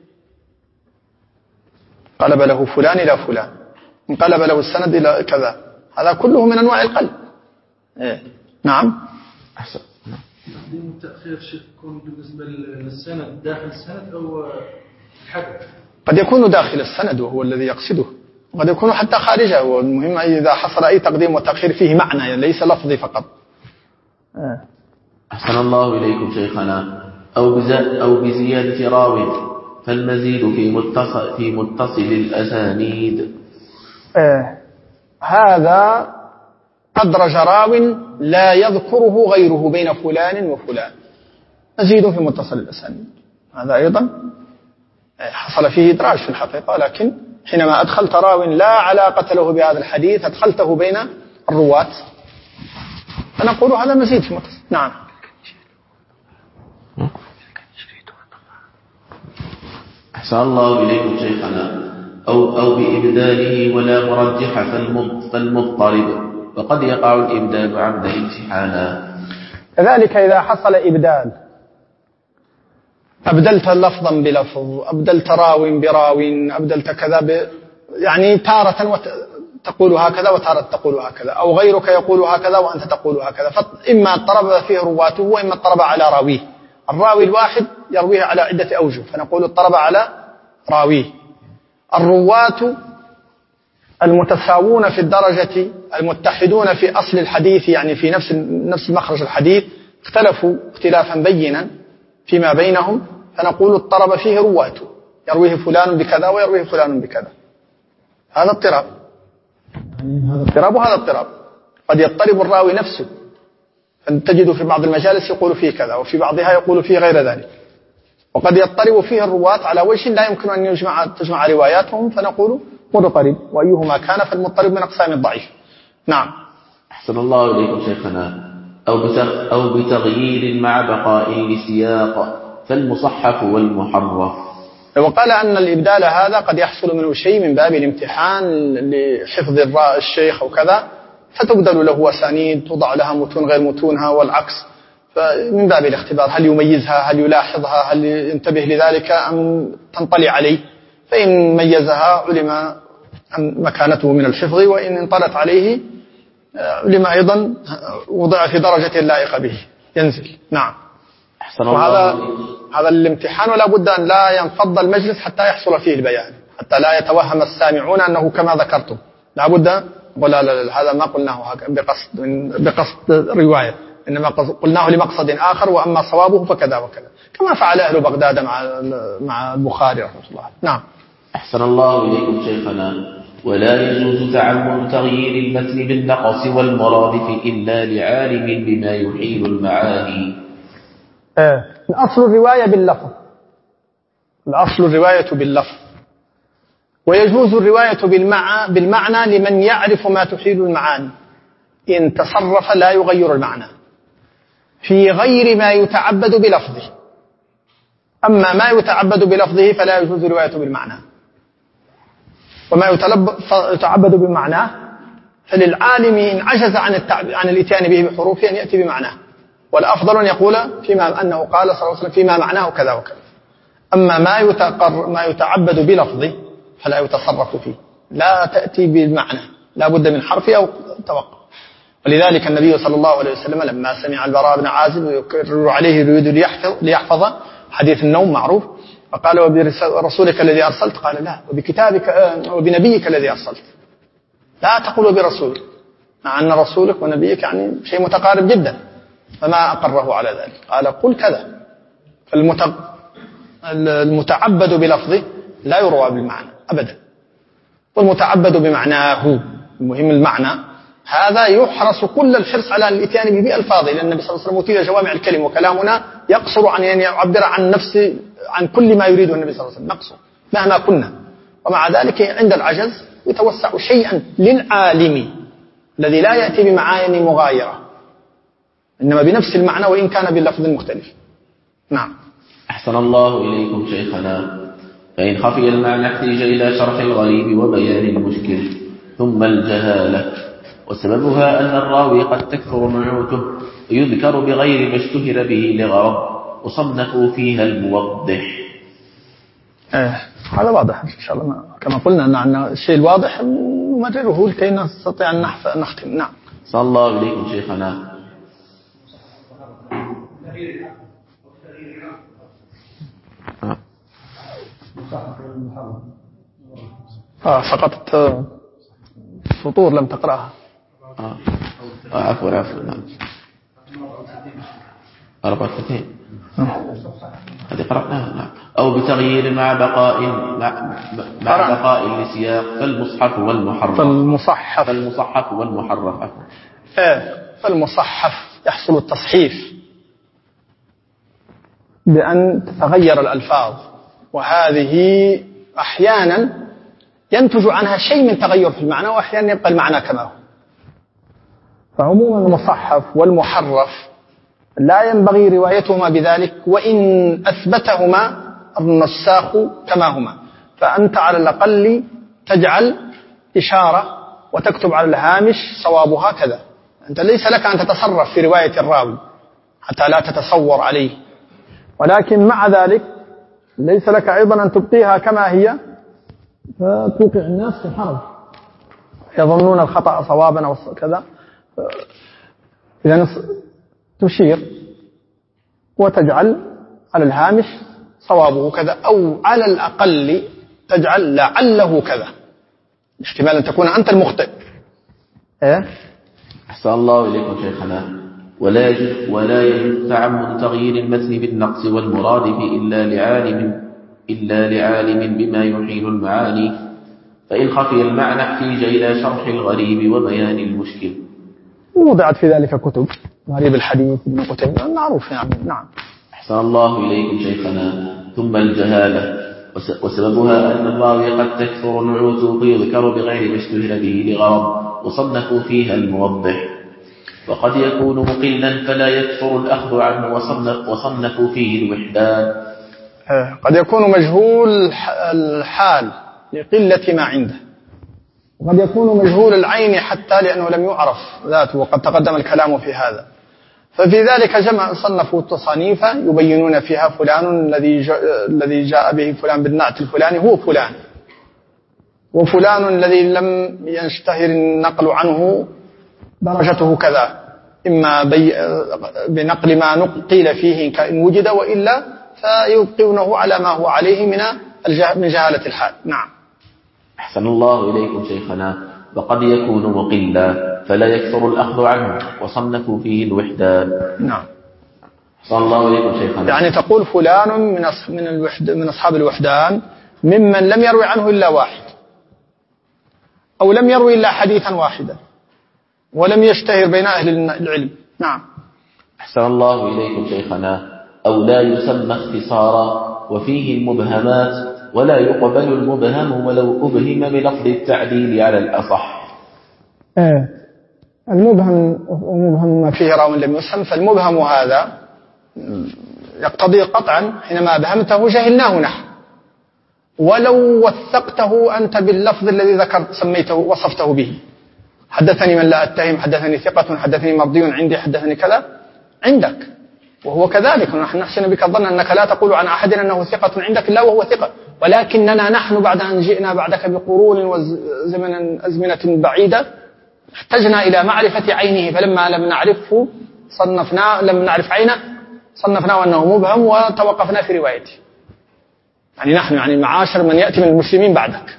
قلب له فلان إلى فلان، انقلب له السند إلى كذا، هذا كله من أنواع القلب. نعم. أحسن. تقديم التأخير شيخ يكون بالنسبة للسند داخل السند أو الحد؟ قد يكون داخل السند وهو الذي يقصده، وقد يكون حتى خارجه، والمهم إذا حصل أي تقديم وتأخير فيه معنى يعني ليس لفظي فقط. أحسن الله إليكم شيخنا. أو بزيادة راو فالمزيد في متصل الأسانيد. هذا أدرج راو لا يذكره غيره بين فلان وفلان، مزيد في متصل الأسانيد، هذا أيضا حصل فيه إدراج في الحقيقة، لكن حينما أدخلت راو لا علاقة له بهذا الحديث أدخلته بين الرواة فنقول هذا مزيد في متصل. نعم. أحسن الله إليكم شيخنا. أو بإبداله ولا مرجح فالمضطرب، وقد يقع الإبدال عمدا امتحانا. كذلك إذا حصل إبدال أبدلت لفظا بلفظ، أبدلت راو براو، أبدلت كذا يعني تارة تقول هكذا وتارة تقول هكذا، أو غيرك يقول هكذا وأنت تقول هكذا، فإما اضطرب فيه رواته وإما اضطرب على راويه. الراوي الواحد يرويه على عدة أوجه فنقول اضطرب على راويه. الرواة المتساوون في الدرجة المتحدون في أصل الحديث، يعني في نفس مخرج الحديث، اختلفوا اختلافا بينا فيما بينهم فنقول اضطرب فيه رواته، يرويه فلان بكذا ويرويه فلان بكذا. هذا اضطراب، هذا اضطراب وهذا اضطراب. قد يضطرب الراوي نفسه، فتجد في بعض المجالس يقول فيه كذا وفي بعضها يقول فيه غير ذلك. وقد يضطرب فيه الرواة على وجه لا يمكن أن تجمع رواياتهم فنقول مضطرب، وأيهما كان فالمضطرب من أقسام الضعيف. نعم. أحسن الله إليكم شيخنا. أو بتغيير مع بقاء لسياق فالمصحف والمحرف. وقال أن الإبدال هذا قد يحصل منه شيء من باب الامتحان لحفظ الشيخ أو كذا، فتبدل له أسانيد توضع لها متون غير متونها والعكس، فمن باب الاختبار هل يميزها، هل يلاحظها، هل ينتبه لذلك أم تنطلي عليه. فإن ميزها علم مكانته من الحفظ، وإن انطلت عليه علم أيضا وضع في درجة لائقة به ينزل. نعم. هذا الامتحان، ولا بد أن لا ينفض المجلس حتى يحصل فيه البيان، حتى لا يتوهم السامعون أنه كما ذكرتم. لا بد ولا هذا ما قلناه بقصد رواية، إنما قلناه لمقصد آخر، وأما صوابه فكذا وكذا، كما فعل أهل بغداد مع البخاري رحمه الله. نعم. أحسن الله إليكم شيخنا. ولا يجوز تعمد تغيير المتن بالنقص والمرادف إلا لعالم بما يحيل المعاني. الأصل الرواية باللفظ، الأصل الرواية باللفظ، ويجوز الرواية بالمعنى لمن يعرف ما تحيل المعاني إن تصرف لا يغير المعنى في غير ما يتعبد بلفظه. أما ما يتعبد بلفظه فلا يجوز الرواية بالمعنى، وما يتعبد بمعناه فللعالم إن عجز عن الاتيان به بحروفه أن يأتي بمعناه، والأفضل أن يقول فيما أنه قال صلى الله عليه وسلم فيما معناه كذا وكذا. أما ما يتعبد بلفظه فلا يتصرف فيه، لا تأتي بالمعنى، لا بد من حرف أو توقع. ولذلك النبي صلى الله عليه وسلم لما سمع البراء بن عازب يكرر عليه يريد ليحفظ حديث النوم معروف، فقال وبرسولك الذي أرسلت، قال لا وبكتابك وبنبيك الذي أرسلت، لا تقول برسولك، مع أن رسولك ونبيك يعني شيء متقارب جدا، فما أقره على ذلك، قال قل كذا. فالمتعبد بلفظه لا يروى بالمعنى أبدا، والمتعبد بمعناه المهم المعنى، هذا يحرص كل الحرص على الاتيان به بألفاظه، لأن النبي صلى الله عليه وسلم أوتي جوامع الكلم، وكلامنا يقصر عن أن يعبر عن كل ما يريده النبي صلى الله عليه وسلم، نقصر مهما كنا. ومع ذلك عند العجز يتوسع شيئا للعالم الذي لا يأتي بمعاني مغايرة، إنما بنفس المعنى وإن كان باللفظ المختلف. نعم. أحسن الله إليكم شيخنا. فإن خفي المعنى احتيج إلى شرح الغريب وبيان المشكل، ثم الجهالة، وسببها أن الراوي قد تكثر نعوته ويذكر بغير ما اشتهر به لغرض، وصنفوا فيها الموضح. هذا واضح إن شاء الله، كما قلنا أن الشيء الواضح نمرره لكي نستطيع أن نختم. نعم. صلى الله إليكم شيخنا. سقطت سطور لم تقرأها. عفوا نعم. 34 هذه قرأناها. نعم. أو بتغيير مع بقاء لسياق فالمصحف والمحرف. فالمصحف والمحرف. فالمصحف يحصل التصحيف بأن تتغير الألفاظ، وهذه أحيانا ينتج عنها شيء من تغير في المعنى، وأحيانا يبقى المعنى كما هو. فعموما المصحف والمحرف لا ينبغي روايتهما بذلك، وإن أثبتهما النساخ كما هما، فأنت على الأقل تجعل إشارة وتكتب على الهامش صوابها كذا. أنت ليس لك أن تتصرف في رواية الراوي حتى لا تتصور عليه، ولكن مع ذلك ليس لك أيضا أن تبقيها كما هي فتوقع الناس في حرج، يظنون الخطأ صوابا أو كذا. إذا تشير وتجعل على الهامش صوابه كذا، أو على الأقل تجعل لعله كذا، احتمال أن تكون أنت المخطئ. أحسن الله إليكم شيخنا. ولا يجوز تعمد تغيير المتن بالنقص والمرادف إلا لعالم بما يحيل المعاني، فإن خفي المعنى احتيج إلى شرح الغريب وبيان المشكل. وضعت في ذلك كتب، غريب الحديث ابن قتيبة معروف يعني. نعم. أحسن الله إليكم شيخنا. ثم الجهالة، وسببها أن الراوي قد تكثر نعوته فيذكر بغير ما اشتهر به لغرض وصنفوا فيها الموضح، وقد يكون مقلا فلا يكثر الأخذ عنه وصنفوا فيه الوحدان. قد يكون مجهول الحال لقلة ما عنده، وقد يكون مجهول العين حتى لأنه لم يعرف ذاته، وقد تقدم الكلام في هذا. ففي ذلك صنفوا تصانيف يبينون فيها فلان الذي جاء به فلان بالنعت الفلاني هو فلان، وفلان الذي لم يشتهر النقل عنه درجته كذا، إما بنقل ما قيل فيه كإن وجد، وإلا فيبقونه على ما هو عليه من جهالة الحال. نعم. أحسن الله إليكم شيخنا. وقد يكون مقلا فلا يكثر الأخذ عنه وصنفوا فيه الوحدان. نعم. أحسن الله إليكم شيخنا. يعني تقول فلان من أصحاب الوحدان ممن لم يروي عنه إلا واحد، أو لم يروي إلا حديثا واحدا، ولم يشتهر بين أهل العلم. نعم. أحسن الله إليكم شيخنا. أو لا يسمى اختصارا وفيه المبهمات، ولا يقبل المبهم ولو أبهم بلفظ التعديل على الأصح. المبهم ومبهم ما فيه راو لم يسهم، فالمبهم هذا يقتضي قطعا حينما أبهمته جهلناه نحن، ولو وثقته أنت باللفظ الذي ذكرت سميته وصفته به، حدثني من لا أتهم، حدثني ثقة، حدثني مرضي عندي، حدثني كذا، عندك وهو كذلك. نحن نحسن بك الظن أنك لا تقول عن أحد أنه ثقة عندك إلا وهو ثقة، ولكننا نحن بعد أن جئنا بعدك بقرون وأزمنة بعيدة احتجنا إلى معرفة عينه، فلما لم نعرفه لم نعرف عينه صنفناه أنه مبهم وتوقفنا في روايته. يعني نحن يعني معاشر من يأتي من المسلمين بعدك.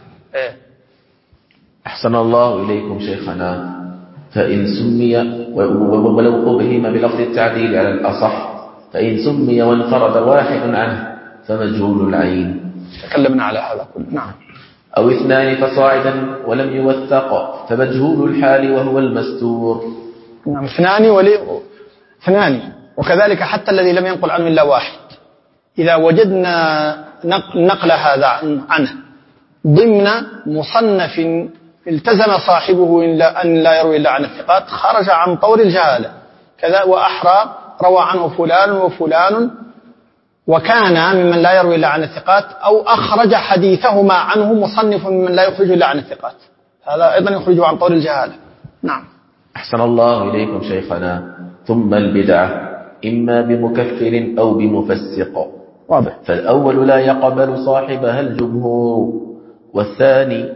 أحسن الله إليكم شيخنا. فإن سمي ولو أبهم بلفظ التعديل على الأصح، فإن سمي وانفرد واحد عنه فمجهول العين. تكلمنا على هذا كله. نعم. أو اثنان فصاعدا ولم يوثق فمجهول الحال وهو المستور. نعم. اثنان وكذلك حتى الذي لم ينقل عنه إلا واحد، إذا وجدنا نقل هذا عنه ضمن مصنف التزم صاحبه أن لا يروي إلا عن الثقات، خرج عن طور الجهالة كذا. وأحرى روى عنه فلان وفلان وكان ممن لا يروي إلا عن الثقات، أو أخرج حديثهما عنه مصنف من لا يخرج إلا عن الثقات، هذا أيضا يخرج عن طور الجهالة. نعم. أحسن الله إليكم شيخنا. ثم البدعة إما بمكفر أو بمفسق. واضح. فالأول لا يقبل صاحبها الجمهور، والثاني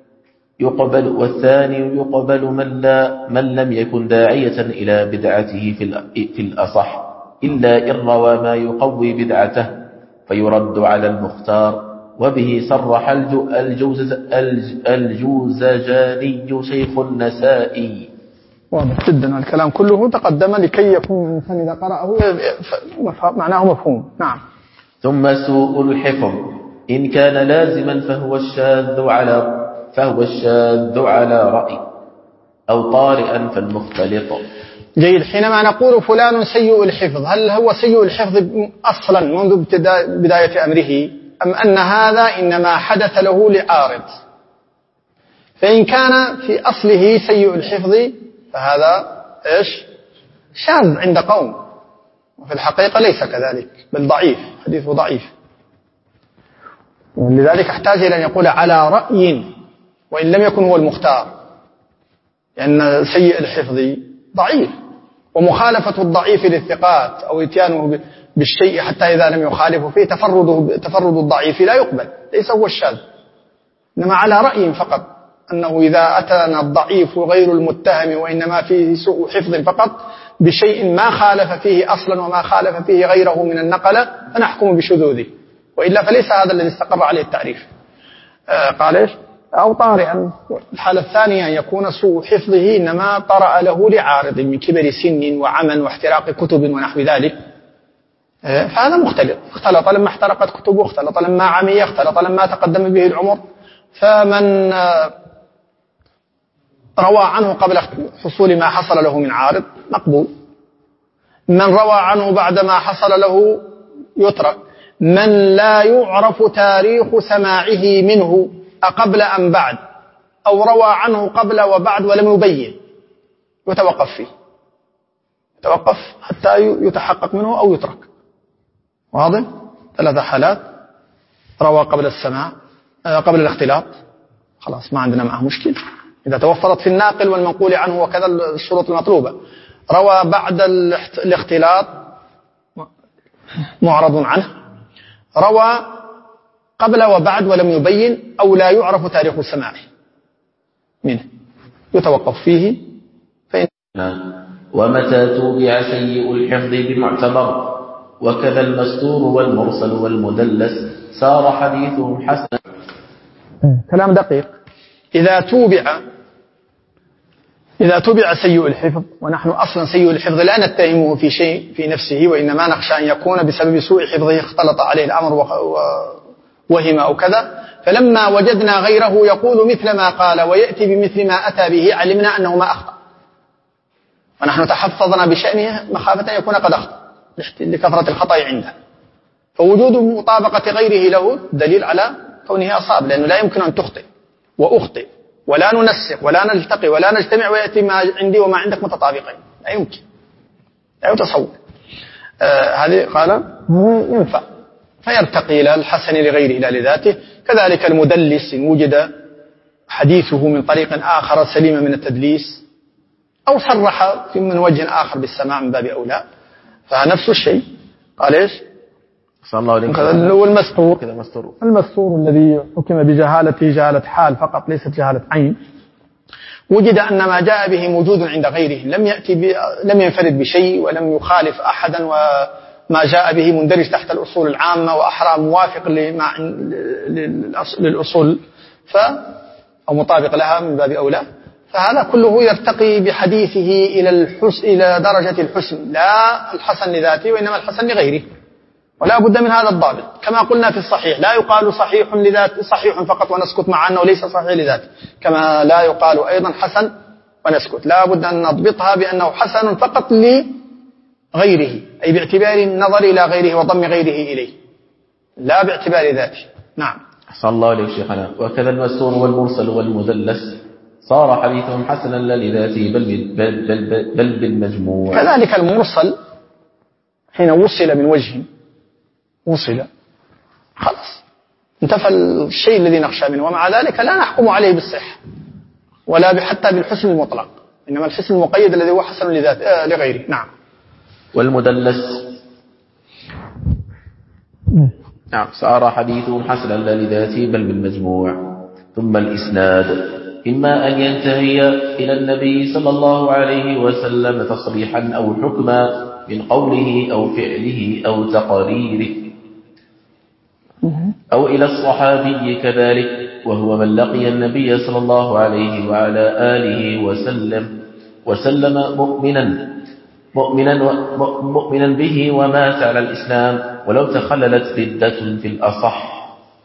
يقبل من لم يكن داعية إلى بدعته في الأصح، إلا إن روى ما يقوي بدعته فيرد على المختار. وبه صرح الجوزجاني شيخ النسائي. واضح جدا. الكلام كله تقدم لكي يكون الإنسان إذا قرأه معناه مفهوم. نعم. ثم سوء الحفظ إن كان لازما فهو الشاذ على رأي، أو طارئا فالمختلط. جيد. حينما نقول فلان سيء الحفظ، هل هو سيء الحفظ أصلا منذ بداية أمره، أم أن هذا إنما حدث له لعارض؟ فإن كان في أصله سيء الحفظ فهذا شاذ عند قوم، وفي الحقيقة ليس كذلك، بل ضعيف، حديثه ضعيف. ولذلك احتاج إلى أن يقول على رأي وإن لم يكن هو المختار، لأن سيء الحفظ ضعيف، ومخالفة الضعيف للثقات أو إتيانه بالشيء حتى إذا لم يخالف فيه تفرد الضعيف لا يقبل، ليس هو الشاذ، إنما على رأي فقط أنه إذا أتانا الضعيف غير المتهم وإنما فيه سوء حفظ فقط بشيء ما خالف فيه أصلا وما خالف فيه غيره من النقلة فنحكم بشذوذه، وإلا فليس هذا الذي استقر عليه التعريف. قال إيش؟ أو طارئا. الحالة الثانية أن يكون سوء حفظه إنما طرأ له لعارض من كبر سن وعمى واحتراق كتب ونحو ذلك، فهذا مختلط، اختلط لما احترقت كتبه، اختلط لما عمي، اختلط لما تقدم به العمر. فمن روى عنه قبل حصول ما حصل له من عارض مقبول، من روى عنه بعد ما حصل له يترك، من لا يعرف تاريخ سماعه منه أقبل أم بعد، أو روى عنه قبل وبعد ولم يبين، يتوقف فيه، يتوقف حتى يتحقق منه أو يترك. واضح؟ 3 حالات: روى قبل السماع، قبل الاختلاط، خلاص ما عندنا معه مشكلة إذا توفرت في الناقل والمنقول عنه وكذا الشروط المطلوبة. روى بعد الاختلاط معرض عنه، روى قبل وبعد ولم يبين أو لا يعرف تاريخ سماعه منه، يتوقف فيه. ومتى توبع سيء الحفظ بمعتبر، وكذا المستور والمرسل والمدلس صار حديثهم حسن. كلام دقيق. إذا تبع سيء الحفظ، ونحن أصلا سيء الحفظ لا نتهمه في شيء في نفسه، وإنما نخشى أن يكون بسبب سوء حفظه اختلط عليه الأمر وهم أو كذا، فلما وجدنا غيره يقول مثل ما قال ويأتي بمثل ما أتى به علمنا أنه ما أخطأ، ونحن تحفظنا بشأنه مخافة أن يكون قد أخطأ لكثرة الخطأ عنده. فوجود مطابقة غيره له دليل على كونه أصاب، لأنه لا يمكن أن تخطئ وأخطئ ولا ننسق ولا نلتقي ولا نجتمع ويأتي ما عندي وما عندك متطابقين، لا يمكن، لا يتصور. هذه قال ينفع، فيرتقي إلى الحسن لغيره لا لذاته. كذلك المدلس إن وجد حديثه من طريق آخر سليم من التدليس أو صرح من وجه آخر بالسماع من باب أولى، فنفس الشيء. قال إيش؟ المستور الذي حكم بجهالته جهالة حال فقط ليست جهالة عين، وجد أن ما جاء به موجود عند غيره، لم ينفرد بشيء ولم يخالف أحدا، وما جاء به مندرج تحت الأصول العامة وأحرى موافق للأصول أو مطابق لها من باب أولى، فهذا كله يرتقي بحديثه إلى درجة الحسن، لا الحسن لذاته وإنما الحسن لغيره. ولا بد من هذا الضابط، كما قلنا في الصحيح لا يقال صحيح لذات صحيح فقط ونسكت مع أنه ليس صحيح لذاته، كما لا يقال أيضا حسن ونسكت، لا بد أن نضبطها بأنه حسن فقط لغيره، أي باعتبار النظر إلى غيره وضم غيره إليه، لا باعتبار ذاته. نعم. صلى الله عليه شيخنا. وكذا المستور والمرسل والمدلس صار حديثهم حسنا لا لذاته بل بالمجموع. كذلك المرسل حين وصل من وجه وصل خلاص انتفى الشيء الذي نخشى منه، ومع ذلك لا نحكم عليه بالصحة ولا حتى بالحسن المطلق، إنما الحسن المقيد الذي هو حسن لغيره. نعم. والمدلس نعم صار حديثهم حسنا لا لذاته بل بالمجموع. ثم الإسناد إما أن ينتهي إلى النبي صلى الله عليه وسلم تصريحا أو حكما من قوله أو فعله أو تقريره، أو إلى الصحابي كذلك، وهو من لقي النبي صلى الله عليه وعلى آله وسلم مؤمنا به ومات على الإسلام ولو تخللت ردة في الأصح.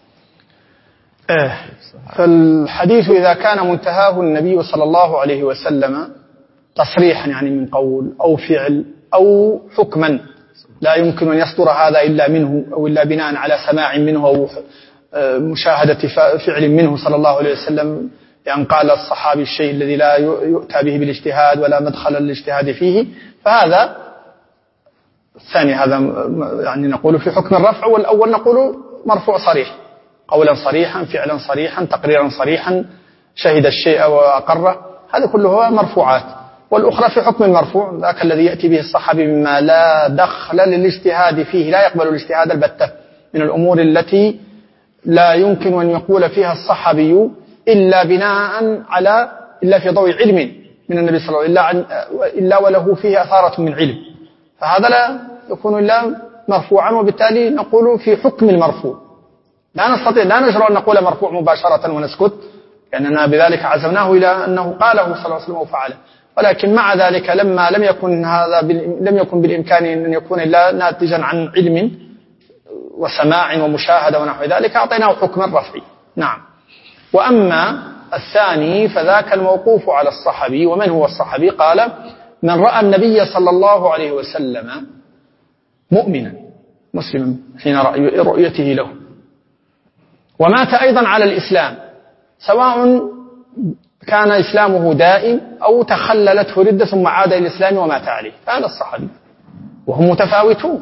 فالحديث إذا كان منتهاه النبي صلى الله عليه وسلم تصريحا يعني من قول أو فعل أو حكما، لا يمكن أن يصدر هذا إلا منه أو إلا بناء على سماع منه أو مشاهدة فعل منه صلى الله عليه وسلم، يعني قال الصحابي الشيء الذي لا يؤتى به بالاجتهاد ولا مدخل الاجتهاد فيه، فهذا الثاني هذا يعني نقول في حكم الرفع، والأول نقول مرفوع صريح، قولا صريحا فعلا صريحا تقريرا صريحا شهد الشيء وأقره، هذا كله مرفوعات. والأخرى في حكم المرفوع، ذاك الذي يأتي به الصحابي مما لا دخل للاجتهاد فيه، لا يقبل الاجتهاد البتة، من الأمور التي لا يمكن أن يقول فيها الصحابي إلا بناء على إلا في ضوء علم من النبي صلى الله عليه وسلم، إلا وله فيه أثارة من علم، فهذا لا يكون إلا مرفوعا، وبالتالي نقول في حكم المرفوع. لا نستطيع، لا نجرؤ أن نقول مرفوع مباشرة ونسكت، لأننا بذلك عزمناه إلى أنه قاله صلى الله عليه وسلم وفعله، ولكن مع ذلك لما لم يكن بالإمكان أن يكون إلا ناتجا عن علم وسماع ومشاهدة ونحو ذلك، أعطيناه حكم الرفع. نعم. وأما الثاني فذاك الموقوف على الصحابي. ومن هو الصحابي؟ قال: من رأى النبي صلى الله عليه وسلم مؤمنا مسلما حين رؤيته له، ومات أيضا على الإسلام، سواء كان إسلامه دائم أو تخللته ردة ثم عاد إلى الإسلام ومات عليه، هذا الصحابي. وهم متفاوتون،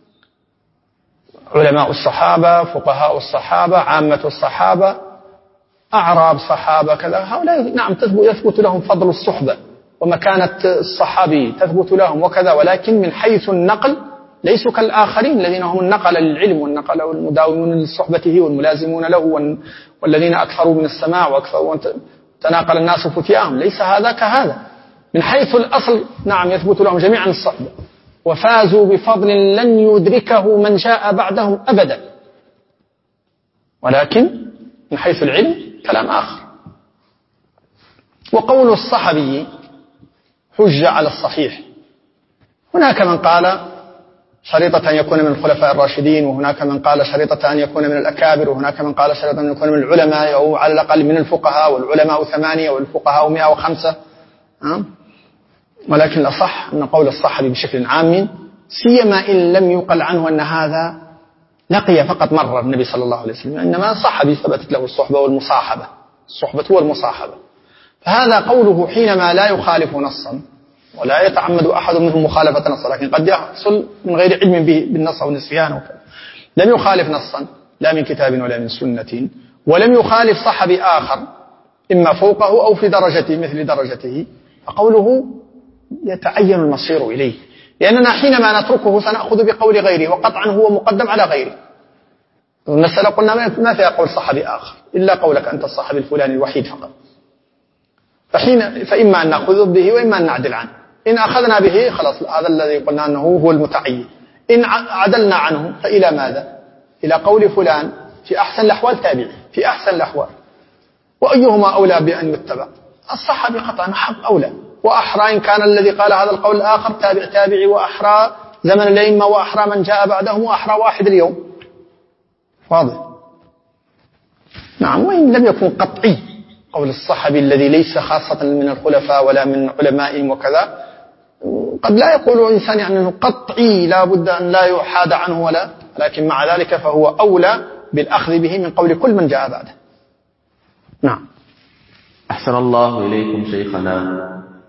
علماء الصحابة، فقهاء الصحابة، عامة الصحابة، أعراب صحابة، كذا، هؤلاء نعم يثبت لهم فضل الصحبة ومكانة الصحابي تثبت لهم وكذا، ولكن من حيث النقل ليسوا كالآخرين الذين هم النقل للعلم والنقل والمداومون لصحبته والملازمون له والذين أكثروا من السماع وأكثروا تناقل الناس فتياهم. ليس هذا كهذا، من حيث الأصل نعم يثبت لهم جميعا الصحبة، وفازوا بفضل لن يدركه من جاء بعدهم أبدا، ولكن من حيث العلم كلام آخر. وقول الصحابي حجة على الصحيح. هناك من قال شريطة أن يكون من الخلفاء الراشدين، وهناك من قال شريطة أن يكون من الأكابر، وهناك من قال شريطة أن يكون من العلماء أو على الأقل من الفقهاء، والعلماء 8 والفقهاء 105. ولكن الأصح أن قول الصحابي بشكل عام، سيما إن لم يقل عنه أن هذا لقي فقط مرة النبي صلى الله عليه وسلم، إنما صحابي ثبتت له الصحبة والمصاحبة، الصحبة والمصاحبة، فهذا قوله حينما لا يخالف نصا، ولا يتعمد أحد منهم مخالفة نصا، لكن قد يحصل من غير علم بالنص أو نسيانه وكذا، لم يخالف نصا لا من كتاب ولا من سنة، ولم يخالف صحابي آخر إما فوقه أو في درجته مثل درجته، فقوله يتعين المصير إليه، لأننا حينما نتركه سنأخذ بقول غيره، وقطعا هو مقدم على غيره. المسألة قلنا ما فيها قول صحابي آخر إلا قولك أنت الصحابي الفلاني الوحيد فقط، فإما أن نأخذ به وإما أن نعدل عنه. إن أخذنا به خلاص هذا الذي قلنا أنه هو المتعين، إن عدلنا عنه فإلى ماذا؟ إلى قول فلان في أحسن الأحوال تابعي، في أحسن الأحوال، وأيهما أولى بأن يتبع؟ الصحابي قطعا حق أولى وأحرى، إن كان الذي قال هذا القول الآخر تابعي، وأحرى زمن الأئمة، وأحرى من جاء بعدهم، وأحرى واحد اليوم. واضح؟ نعم. وإن لم يكن قطعي قول الصحابي الذي ليس خاصة من الخلفاء ولا من علمائهم وكذا، قد لا يقول إنسان يعني أنه قطعي لا بد أن لا يحاد عنه ولا، لكن مع ذلك فهو أولى بالأخذ به من قول كل من جاء بعده. نعم. أحسن الله إليكم شيخنا.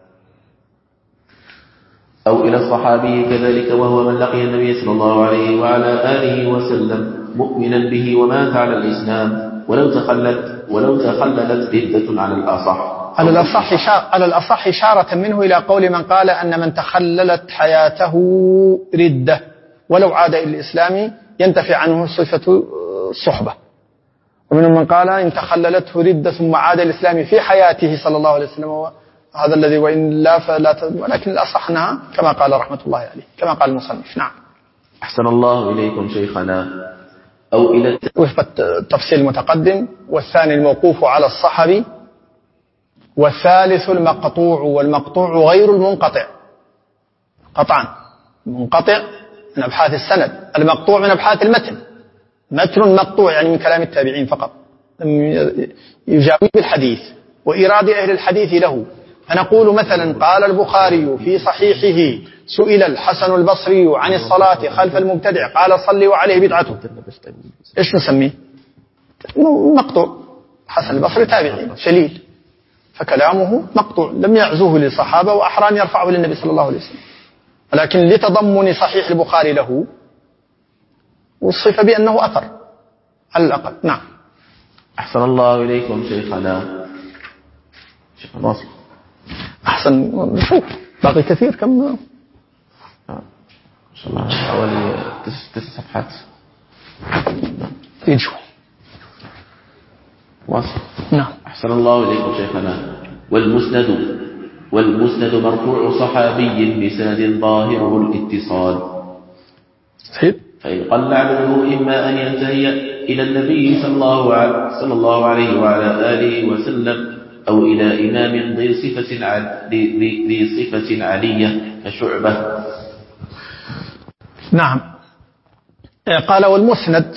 أو إلى الصحابي كذلك، وهو من لقي النبي صلى الله عليه وعلى آله وسلم مؤمنا به ومات على الإسلام، ولو تخللت ردة على الأصح. على الأصح إشارة منه إلى قول من قال أن من تخللت حياته ردة ولو عاد إلى الإسلام ينتفع عنه صفة الصحبة، ومن من قال إن تخللته ردة ثم عاد إلى الإسلام في حياته صلى الله عليه وسلم، هذا الذي وإن لا فلا، ولكن الأصح أنها كما قال رحمة الله عليه، كما قال المصنف. نعم. أحسن الله إليكم شيخنا. أو إلى وفق التفصيل المتقدم، والثاني الموقوف على الصحابي، والثالث المقطوع، والمقطوع غير المنقطع قطعا، المنقطع من أبحاث السند، المقطوع من أبحاث المتن، متن مقطوع يعني من كلام التابعين فقط، يجاوب بالحديث وإيراد أهل الحديث له. فنقول مثلا قال البخاري في صحيحه سئل الحسن البصري عن الصلاة خلف المبتدع قال صلوا عليه بدعته، إيش نسميه؟ مقطوع. حسن البصري تابعي جليل، فكلامه مقطوع لم يعزوه للصحابة، وأحرام يرفعه للنبي صلى الله عليه وسلم، ولكن لتضمن صحيح البخاري له وصف بأنه أثر على الأقل. نعم. أحسن الله إليكم شيخنا. شيخ ناصر. أحسن. شوف باقي كثير كم ما شاء الله حوالي 9 صفحات. يجوا واصل. نعم. أحسن الله إليكم شيخنا. والمسند مرفوع صحابي بسند ظاهره الاتصال، فإن قل عدده إما أن ينتهي إلى النبي صلى الله عليه وعلى آله وسلم أو إلى إمام ذي صفة علية كشعبة. نعم. قال والمسند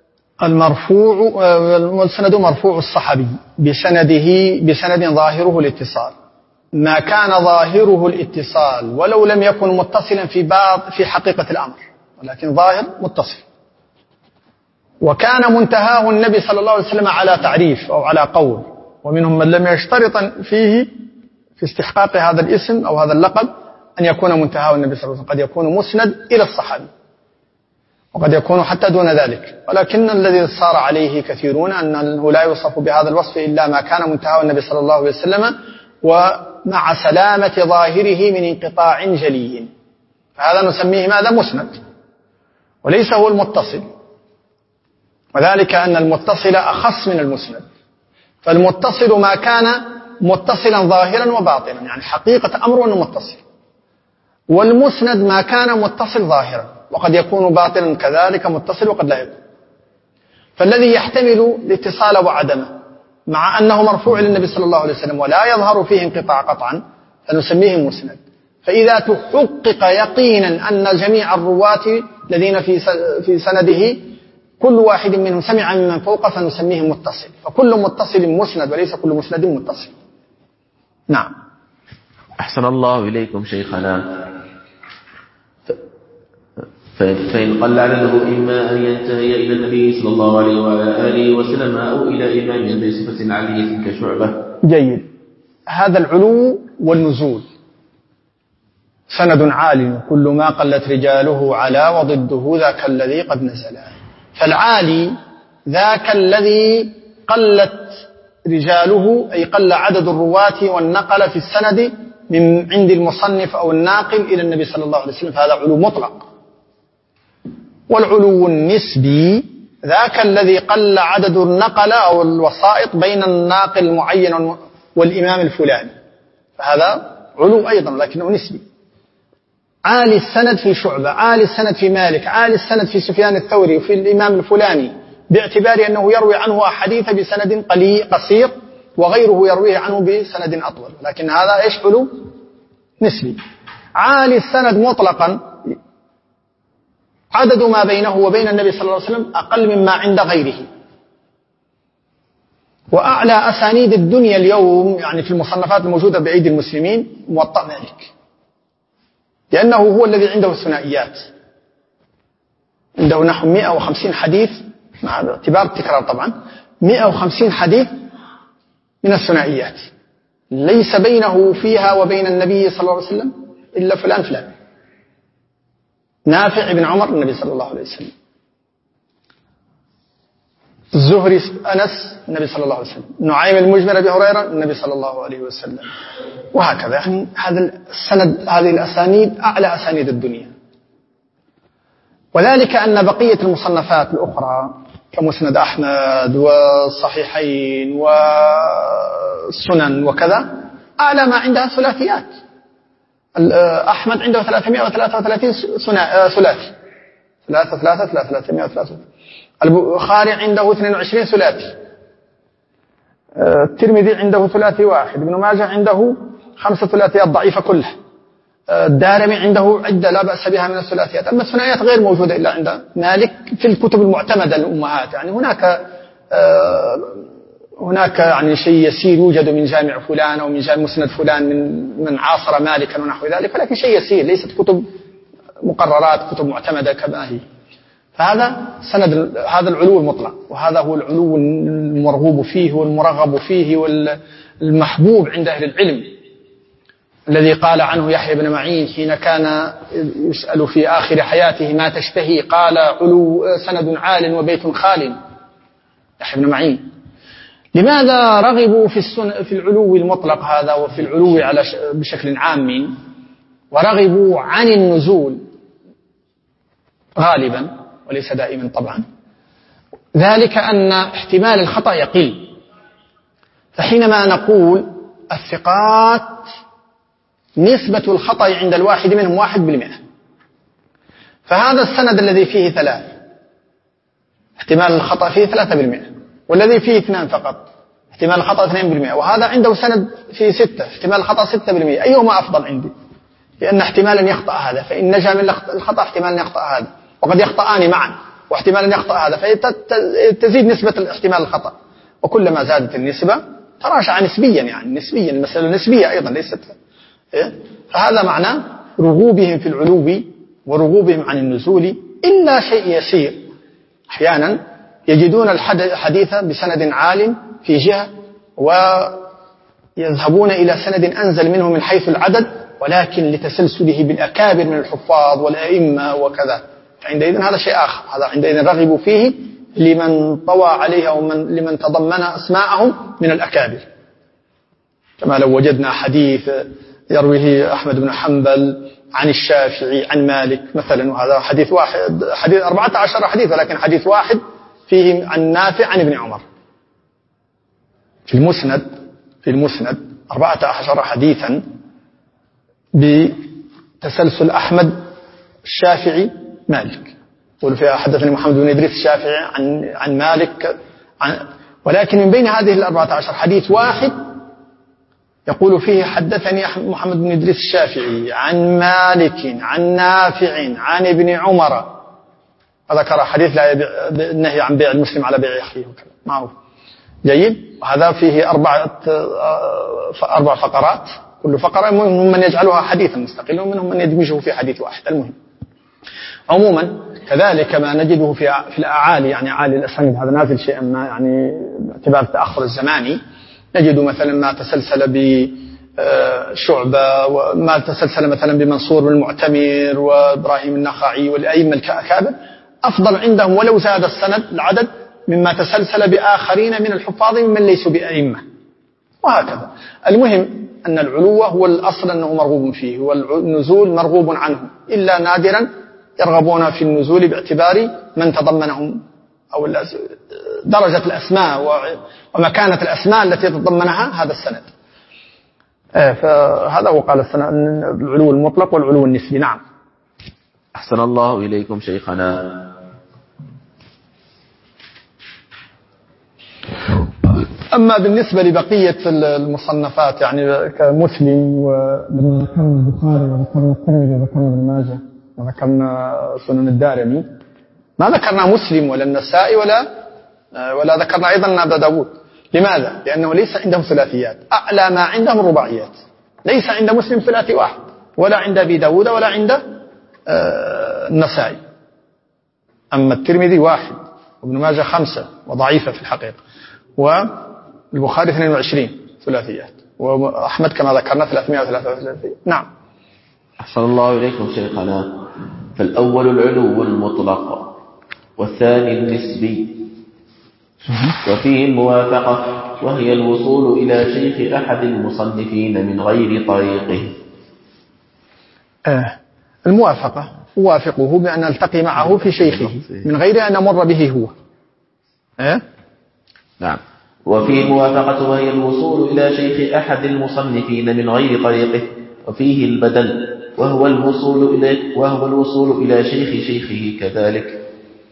مرفوع الصحابي بسند ظاهره الاتصال، ما كان ظاهره الاتصال ولو لم يكن متصلا في حقيقة الأمر، ولكن ظاهر متصل، وكان منتهاه النبي صلى الله عليه وسلم على تعريف أو على قول، ومنهم من لم يشترط فيه في استحقاق هذا الاسم أو هذا اللقب أن يكون منتهاه النبي صلى الله عليه وسلم، قد يكون مسند إلى الصحابي وقد يكون حتى دون ذلك، ولكن الذي صار عليه كثيرون أنه لا يوصف بهذا الوصف إلا ما كان منتهاه النبي صلى الله عليه وسلم ومع سلامة ظاهره من انقطاع جلي، فهذا نسميه ماذا؟ مسند، وليس هو المتصل، وذلك أن المتصل أخص من المسند. فالمتصل ما كان متصلا ظاهرا وباطنا، يعني حقيقة أمره أنه متصل، والمسند ما كان متصل ظاهرا وقد يكون باطلا كذلك متصل وقد لا يكون. فالذي يحتمل الاتصال وعدمه مع أنه مرفوع للنبي صلى الله عليه وسلم ولا يظهر فيه انقطاع قطعا فنسميه مسند. فإذا تحقق يقينا أن جميع الرواة الذين في سنده كل واحد منهم سمع ممن فوق فنسميه متصل، فكل متصل مسند وليس كل مسند متصل. نعم. أحسن الله إليكم شيخنا. فإن قل عدده إما أن ينتهي إلى النبي صلى الله عليه وعلى آله وسلم أو إلى إمام بصفة علية كشعبة. جيد. هذا العلو والنزول سند عالي كل ما قلت رجاله على وضده ذاك الذي قد نزل. فالعالي ذاك الذي قلت رجاله أي قل عدد الرواة والنقل في السند من عند المصنف أو الناقل إلى النبي صلى الله عليه وسلم، فهذا علو مطلق. والعلو النسبي ذاك الذي قل عدد النقل أو الوسائط بين الناقل المعين والإمام الفلاني، فهذا علو أيضا لكنه نسبي. عالي السند في شعبة، عالي السند في مالك، عالي السند في سفيان الثوري وفي الإمام الفلاني، باعتبار أنه يروي عنه أحاديث بسند قصير وغيره يرويه عنه بسند أطول، لكن هذا إيش؟ علو نسبي. عالي السند مطلقا عدد ما بينه وبين النبي صلى الله عليه وسلم أقل مما عند غيره. وأعلى أسانيد الدنيا اليوم يعني في المصنفات الموجودة بأيدي المسلمين موطأ مالك، لأنه هو الذي عنده الثنائيات، عنده نحو 150 حديث مع اعتبار التكرار طبعا، 150 حديث من الثنائيات ليس بينه فيها وبين النبي صلى الله عليه وسلم إلا فلان فلان. نافع بن عمر النبي صلى الله عليه وسلم، الزهري أنس النبي صلى الله عليه وسلم، نعيم المجمر أبي هريرة النبي صلى الله عليه وسلم، وهكذا. يعني هذا السند، هذه الأسانيد أعلى أسانيد الدنيا. وذلك أن بقية المصنفات الأخرى كمسند أحمد والصحيحين والسنن وكذا أعلى ما عندها ثلاثيات. أحمد عنده 333 ثلاثي، 333. البخاري عنده 22 ثلاثي، الترمذي عنده ثلاثي واحد، ابن ماجه عنده 5 ثلاثيات ضعيفة كلها، الدارمي عنده عدة لا بأس بها من الثلاثيات. أما الثنائيات غير موجودة إلا عند مالك في الكتب المعتمدة للأمهات. يعني هناك يعني شيء يسير يوجد من جامع فلان أو من جامع مسند فلان من عاصر مالكا ونحو ذلك، ولكن شيء يسير، ليست كتب مقررات، كتب معتمدة كما هي. فهذا سند هذا العلو المطلق، وهذا هو العلو المرغوب فيه والمرغب فيه والمحبوب عند أهل العلم، الذي قال عنه يحيى بن معين حين كان يسأل في آخر حياته ما تشتهي، قال علو سند عال وبيت خال. يحيى بن معين لماذا رغبوا في العلو المطلق هذا وفي العلو بشكل عام، ورغبوا عن النزول غالبا وليس دائما طبعا؟ ذلك أن احتمال الخطأ يقل. فحينما نقول الثقات نسبة الخطأ عند الواحد منهم 1%، فهذا السند الذي فيه 3 احتمال الخطأ فيه 3%، والذي فيه 2 فقط احتمال الخطأ 2%، وهذا عنده سند فيه 6 احتمال الخطأ 6%. أيهما أفضل عندي؟ لأن احتمالا يخطأ هذا، فإن نجا من الخطأ احتمالا يخطأ هذا، وقد يخطئان معا، واحتمالا يخطأ هذا، فتزيد نسبة احتمال الخطأ. وكلما زادت النسبة تراجع نسبيا، يعني نسبيا المسألة نسبية أيضا ليست. فهذا معنى رغوبهم في العلو ورغوبهم عن النزول، إلا شيء يسير. أحيانا يجدون الحديث بسند عال في جهة ويذهبون إلى سند أنزل منه من حيث العدد، ولكن لتسلسله بالأكابر من الحفاظ والأئمة وكذا، فعندئذ هذا شيء آخر. هذا عندئذ رغبوا فيه لمن طوى عليه أو لمن تضمن أسماءهم من الأكابر، كما لو وجدنا حديث يرويه أحمد بن حنبل عن الشافعي عن مالك مثلا، وهذا حديث واحد، حديث 14 حديث، ولكن حديث واحد فيه عن نافع عن ابن عمر. في المسند 14 حديثا بتسلسل أحمد الشافعي مالك، يقول فيها حدثني محمد بن إدريس الشافعي عن مالك ولكن من بين هذه 14 حديث واحد يقول فيه حدثني محمد بن إدريس الشافعي عن مالك عن نافع عن ابن عمر، وذكر حديث لا النهي عن بيع المسلم على بيع أخيه معروف. جيد. وهذا فيه 4 فقرات، كل فقرة منهم من يجعلها حديثا مستقلا ومنهم من يدمجه في حديث واحد. المهم عموما كذلك ما نجده في الأعالي، يعني عالي الأسانيد، هذا نازل شيئا ما يعني باعتبار التأخر الزماني، نجد مثلا ما تسلسل بشعبة، وما تسلسل مثلا بمنصور بن المعتمر وإبراهيم النخعي والأئمة الأكابر، أفضل عندهم ولو زاد السند العدد مما تسلسل بآخرين من الحفاظ ممن ليسوا بأئمة، وهكذا. المهم أن العلو هو الأصل أنه مرغوب فيه، والنزول مرغوب عنه، إلا نادرا يرغبون في النزول باعتبار من تضمنهم أو درجة الأسماء ومكانة الأسماء التي تتضمنها هذا السند. فهذا هو قال العلو المطلق والعلو النسبي. نعم. أحسن الله إليكم شيخنا. أما بالنسبة لبقية المصنفات، يعني كمسلم ولما ذكرنا البخاري وذكرنا الترمذي وذكرنا ابن ماجه وذكرنا سنن الدارمي، ما ذكرنا مسلم ولا النسائي ولا ذكرنا أيضا أبا داود. لماذا؟ لأنه ليس عندهم ثلاثيات، أعلى ما عندهم الرباعيات. ليس عند مسلم ثلاثي واحد، ولا عند أبي داود ولا عند النسائي. أما الترمذي 1 وابن ماجه 5 وضعيفة في الحقيقة، والبخاري 22 ثلاثيات، وأحمد كما ذكرنا 333. نعم. أحسن الله إليكم شيخنا. فالأول العلو المطلق، والثاني النسبي، وفيه الموافقة، وهي الوصول إلى شيخ أحد المصنفين من غير طريقه. الموافقة أوافقه بأن ألتقي معه في شيخه من غير أن أمر به هو. نعم. وفيه الموافقة، وهي الوصول إلى شيخ أحد المصنفين من غير طريقه. وفيه البدل، وهو الوصول إلى شيخه كذلك.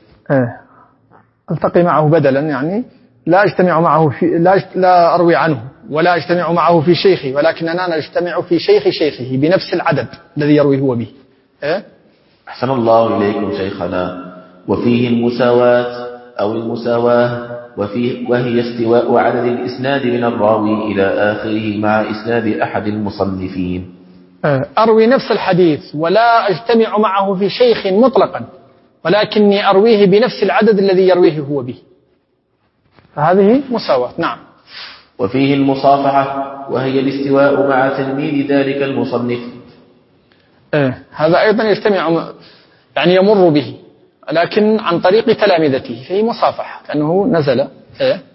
ألتقي معه بدلا، يعني لا أجتمع معه لا أروي عنه ولا أجتمع معه في شيخه، ولكننا نجتمع في شيخه بنفس العدد الذي يروي هو به. أحسن الله إليكم شيخنا. وفيه المساواة أو المساواة، وهي استواء عدد الإسناد من الراوي إلى آخره مع إسناد أحد المصنفين. أروي نفس الحديث ولا أجتمع معه في شيخ مطلقا، ولكني أرويه بنفس العدد الذي يرويه هو به، فهذه مساواة. نعم. وفيه المصافحة، وهي الاستواء مع تلميذ ذلك المصنف. هذا أيضا يجتمع، يعني يمر به لكن عن طريق تلامذته، فهي مصافحة كأنه نزل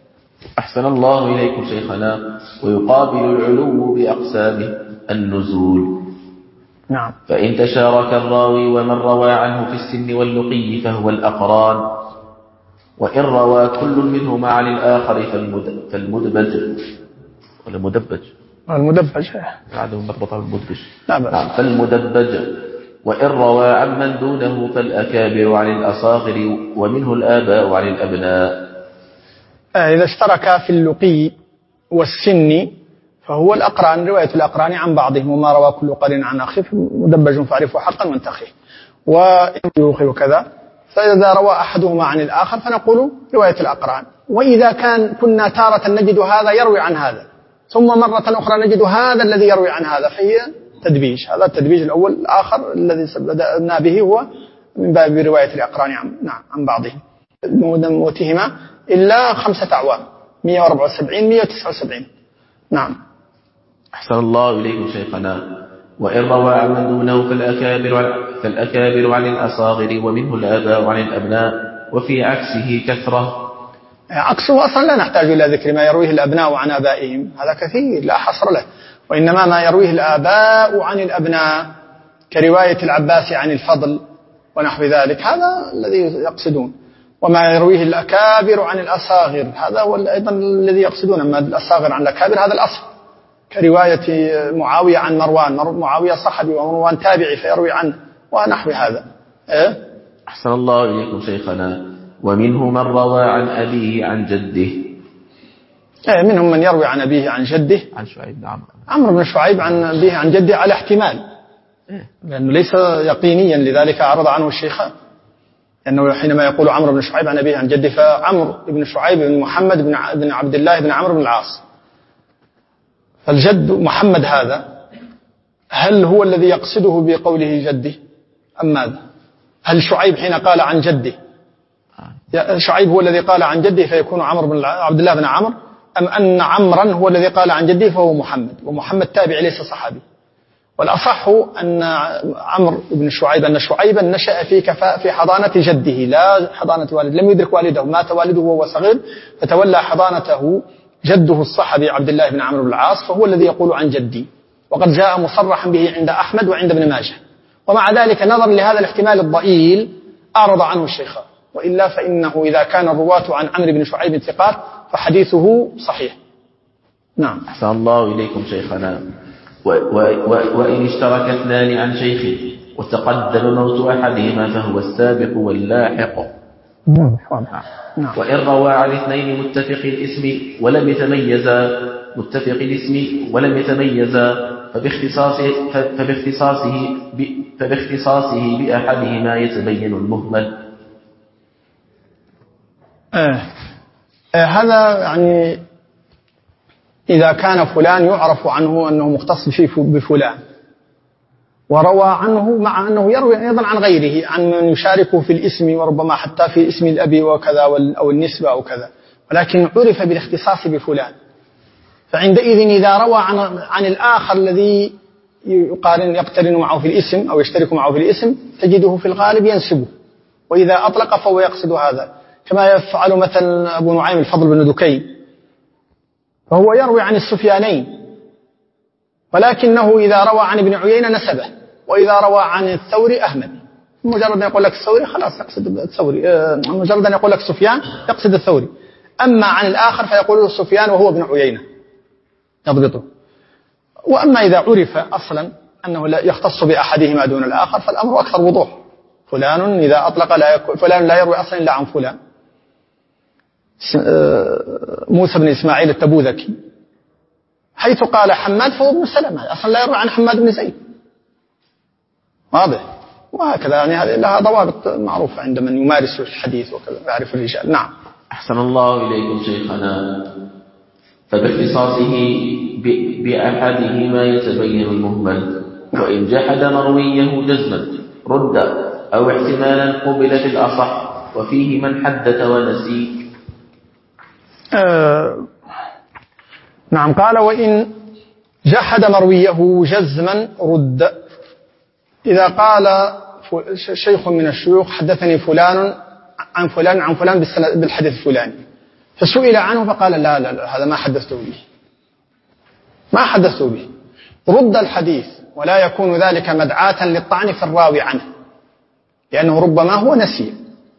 أحسن الله إليكم شيخنا. ويقابل العلو بأقسامه النزول. نعم. فإن تشارك الراوي ومن روى عنه في السن واللقي فهو الأقران، وإن روى كل منهما عن الآخر فالمدبج ولا مدبج؟ المدبج عدم مربطة بالمدبج. نعم. فالمدبج. وإن روى عن من دونه فالأكابر عن الأصاغر، ومنه الآباء عن الأبناء. إذا اشترك في اللقي والسن فهو الأقران، رواية الأقران عن بعضهم، وما روى كل قرين عن أخيه مدبج فاعرفه حقا وانتخيه. وإن وكذا، فإذا روى أحدهما عن الآخر فنقول رواية الأقران. وإذا كنا تارة نجد هذا يروي عن هذا، ثم مرة أخرى نجد هذا الذي يروي عن هذا، فهي تدبيج. هذا التدبيج الأول. الآخر الذي بدأنا به هو من باب رواية الأقران عن بعضهم موتهما إلا 5 أعوام، 174 179. نعم. أحسن الله إليكم شيخنا. وإن روى عن من دونه فالأكابر عن الأصاغر، ومنه الآباء عن الأبناء، وفي عكسه كثرة. عكسه أصلا لا نحتاج إلى ذكر ما يرويه الأبناء عن آبائهم، هذا كثير لا حصر له. وإنما ما يرويه الآباء عن الأبناء كرواية العباس عن الفضل ونحو ذلك، هذا الذي يقصدون. وما يرويه الأكابر عن الأصاغر هذا هو أيضا الذي يقصدون. أما الأصاغر عن الأكابر هذا الأصل، كرواية معاوية عن مروان، معاوية صحابي ومروان تابعي فيروي عنه ونحو هذا. أحسن الله إليكم شيخنا. ومنه من روى عن أبيه عن جده. منهم من يروي عن أبيه عن جده، عن شعيب بن عمرو بن شعيب عن أبيه عن جده على احتمال، لأنه ليس يقينيا، لذلك أعرض عنه الشيخان. لأنه حينما يقول عمرو بن شعيب عن أبيه عن جده، فعمرو بن شعيب بن محمد بن عبد الله بن عمرو بن العاص، فالجد محمد هذا هل هو الذي يقصده بقوله جده أم ماذا؟ هل شعيب حين قال عن جده شعيب هو الذي قال عن جده فيكون عمرو بن عبد الله بن عمرو، أم أن عمرا هو الذي قال عن جده فهو محمد، ومحمد تابع ليس صحابي؟ والأصح أن عمرو بن شعيب أن شعيبا نشأ في حضانة جده لا حضانة والد، لم يدرك والده، مات والده وهو صغير فتولى حضانته جده الصحابي عبد الله بن عمرو بن العاص، فهو الذي يقول عن جدي، وقد جاء مصرحا به عند أحمد وعند ابن ماجه. ومع ذلك نظرا لهذا الاحتمال الضئيل أعرض عنه الشيخان، وإلا فإنه إذا كان الرواة عن عمرو بن شعيب ثقات فحديثه صحيح. نعم. أحسن الله إليكم شيخنا. وإن اشترك اثنان عن شيخ وتقدم موت أحدهما فهو السابق واللاحق. نعم. وإن روى عن اثنين متفق الاسم ولم يتميزا فباختصاصه بأحدهما يتبين المهمل. هذا يعني إذا كان فلان يعرف عنه أنه مختص بفلان وروى عنه، مع أنه يروي أيضا عن غيره، عن من يشاركه في الاسم وربما حتى في اسم الأب وكذا أو النسبة أو كذا، ولكن عرف بالاختصاص بفلان، فعندئذ إذا روى عن الآخر الذي يقترن معه في الاسم أو يشترك معه في الاسم تجده في الغالب ينسبه، وإذا أطلق فهو يقصد هذا، كما يفعل مثلا أبو نعيم الفضل بن دكي، فهو يروي عن السفيانين، ولكنه إذا روى عن ابن عيينة نسبه، وإذا روى عن الثوري أحمد. مجرد أن يقول لك الثوري خلاص يقصد الثوري، مجرد أن يقول لك سفيان يقصد الثوري. أما عن الآخر فيقول سفيان وهو ابن عيينة يضبطه. وأما إذا عرف أصلا أنه لا يختص بأحدهما دون الآخر فالأمر أكثر وضوح. فلان إذا أطلق فلان لا يروي أصلا إلا عن فلان. موسى بن إسماعيل التبوذكي حيث قال حماد فهو ابن سلمة، أصلا لا يروي عن حماد بن زيد، واضح. وهكذا يعني هذه لها ضوابط معروفة عند من يمارس الحديث وكذا يعرف الرجال. نعم. أحسن الله إليكم شيخنا. فباختصاصه بأحدهما يتبين المهمل. وإن جحد مرويه جزما رد أو احتمالا قبل في الأصح، وفيه من حدث ونسي. نعم. قال وإن جحد مرويه جزما رد. إذا قال شيخ من الشيوخ حدثني فلان عن فلان عن فلان بالحديث الفلاني، فسئل عنه فقال لا لا لا هذا ما حدثته به، ما حدثته به. رد الحديث ولا يكون ذلك مدعاة للطعن في الراوي عنه، لأنه ربما هو نسي،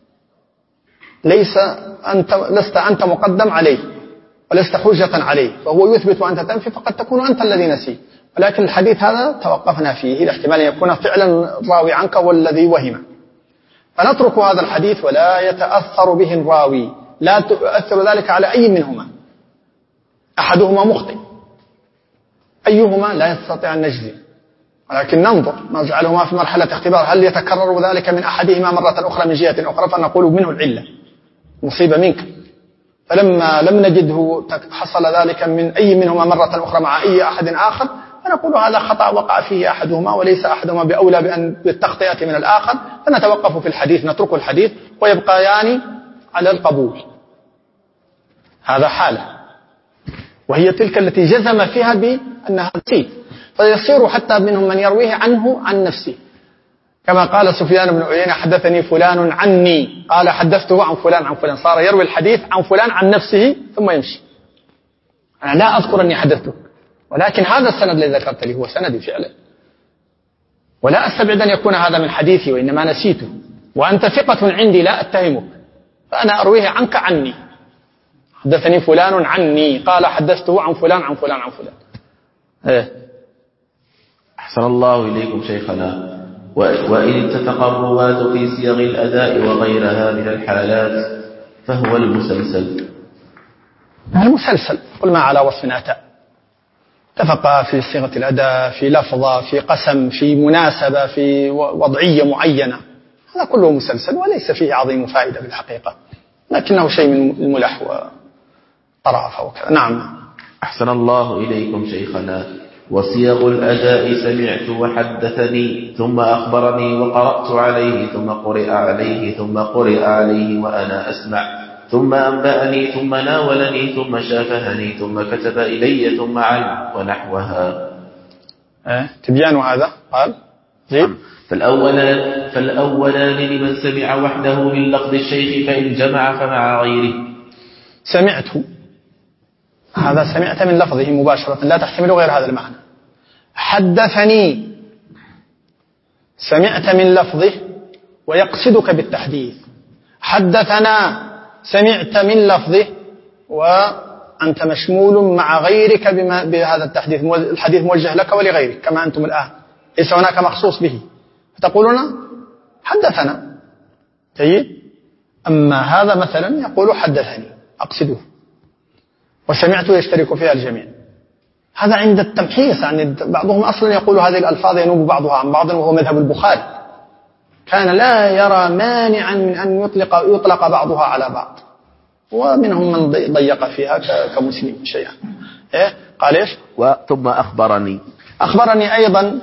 لست أنت مقدم عليه ولست حجة عليه، فهو يثبت وأنت تنفي، فقد تكون أنت الذي نسي. ولكن الحديث هذا توقفنا فيه لاحتمال أن يكون فعلا الراوي عنك هو الذي وهم، فنترك هذا الحديث ولا يتأثر به الراوي، لا تؤثر ذلك على أي منهما، أحدهما مخطئ أيهما لا يستطيع أن نجزم، ولكن ننظر نجعلهما في مرحلة اختبار، هل يتكرر ذلك من أحدهما مرة أخرى من جهة أخرى، فنقول منه العلة مصيبة منك. فلما لم نجده حصل ذلك من أي منهما مرة أخرى مع أي أحد آخر، فنقول هذا خطأ وقع فيه أحدهما وليس أحدهما بأولى بالتخطئة من الآخر، فنتوقف في الحديث، نترك الحديث ويبقيان على القبول. هذا حالة، وهي تلك التي جزم فيها بأنها نسيت، فيصير حتى منهم من يرويه عنه عن نفسه، كما قال سفيان بن عيينة حدثني فلان عني، قال حدثته عن فلان عن فلان، صار يروي الحديث عن فلان عن نفسه ثم يمشي. أنا لا أذكر أني حدثته، ولكن هذا السند الذي ذكرت لي هو سندي فعلا، ولا أستبعد أن يكون هذا من حديثي وإنما نسيته، وأنت ثقة عندي لا أتهمك، فأنا أرويه عنك عني. حدثني فلان عني قال حدثته عن فلان عن فلان عن فلان. أحسن الله إليكم شيخنا. وإن اتفق الرواة في صيغ الأداء وغيرها من الحالات فهو المسلسل. المسلسل قل ما على وصف أتى، اتفقا في صيغة الأداء، في لفظة، في قسم، في مناسبة، في وضعية معينة، هذا كله مسلسل وليس فيه عظيم فائدة بالحقيقة، لكنه شيء من الملح وطرافة وكذا. نعم. أحسن الله إليكم شيخنا. وصيغ الأداء سمعت وحدثني ثم أخبرني وقرأت عليه ثم قرئ عليه ثم قرئ عليه وأنا أسمع ثم أنبأني ثم ناولني ثم شافهني ثم كتب إلي ثم عن ونحوها. تبيان هذا قال زين. فالأولان لمن سمع وحده من لفظ الشيخ فإن جمع فمع غيره. سمعت، هذا سمعت من لفظه مباشرة لا تحتمل غير هذا المعنى. حدثني سمعت من لفظه ويقصدك بالتحديث. حدثنا سمعت من لفظه وأنت مشمول مع غيرك بهذا التحديث، الحديث موجه لك ولغيرك كما أنتم الآن، ليس هناك مخصوص به، فتقولون حدثنا. جيد. أما هذا مثلا يقول حدثني أقصده، وسمعت يشترك فيها الجميع. هذا عند التمحيص، يعني بعضهم أصلا يقول هذه الألفاظ ينوب بعضها عن بعض، وهو مذهب البخاري، كان لا يرى مانعا من أن يطلق بعضها على بعض، ومنهم من ضيق فيها كمسلم شيئا. قال إيش؟ ثم أخبرني أيضا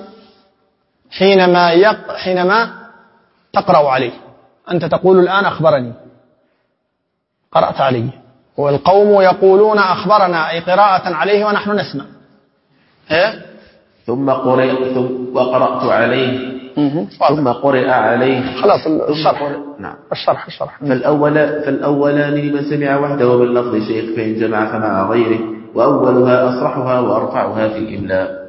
حينما تقرأ عليه، أنت تقول الآن أخبرني، قرأت عليه، والقوم يقولون أخبرنا أي قراءة عليه ونحن نسمع. ثم قرأت عليه ثم قرئ عليه. خلاص الشرح. نعم. الشرح. فالأولان لمن سمع وحده من لفظ الشيخ فإن جمع فمع غيره، وأولها أصرحها وأرفعها في الإملاء.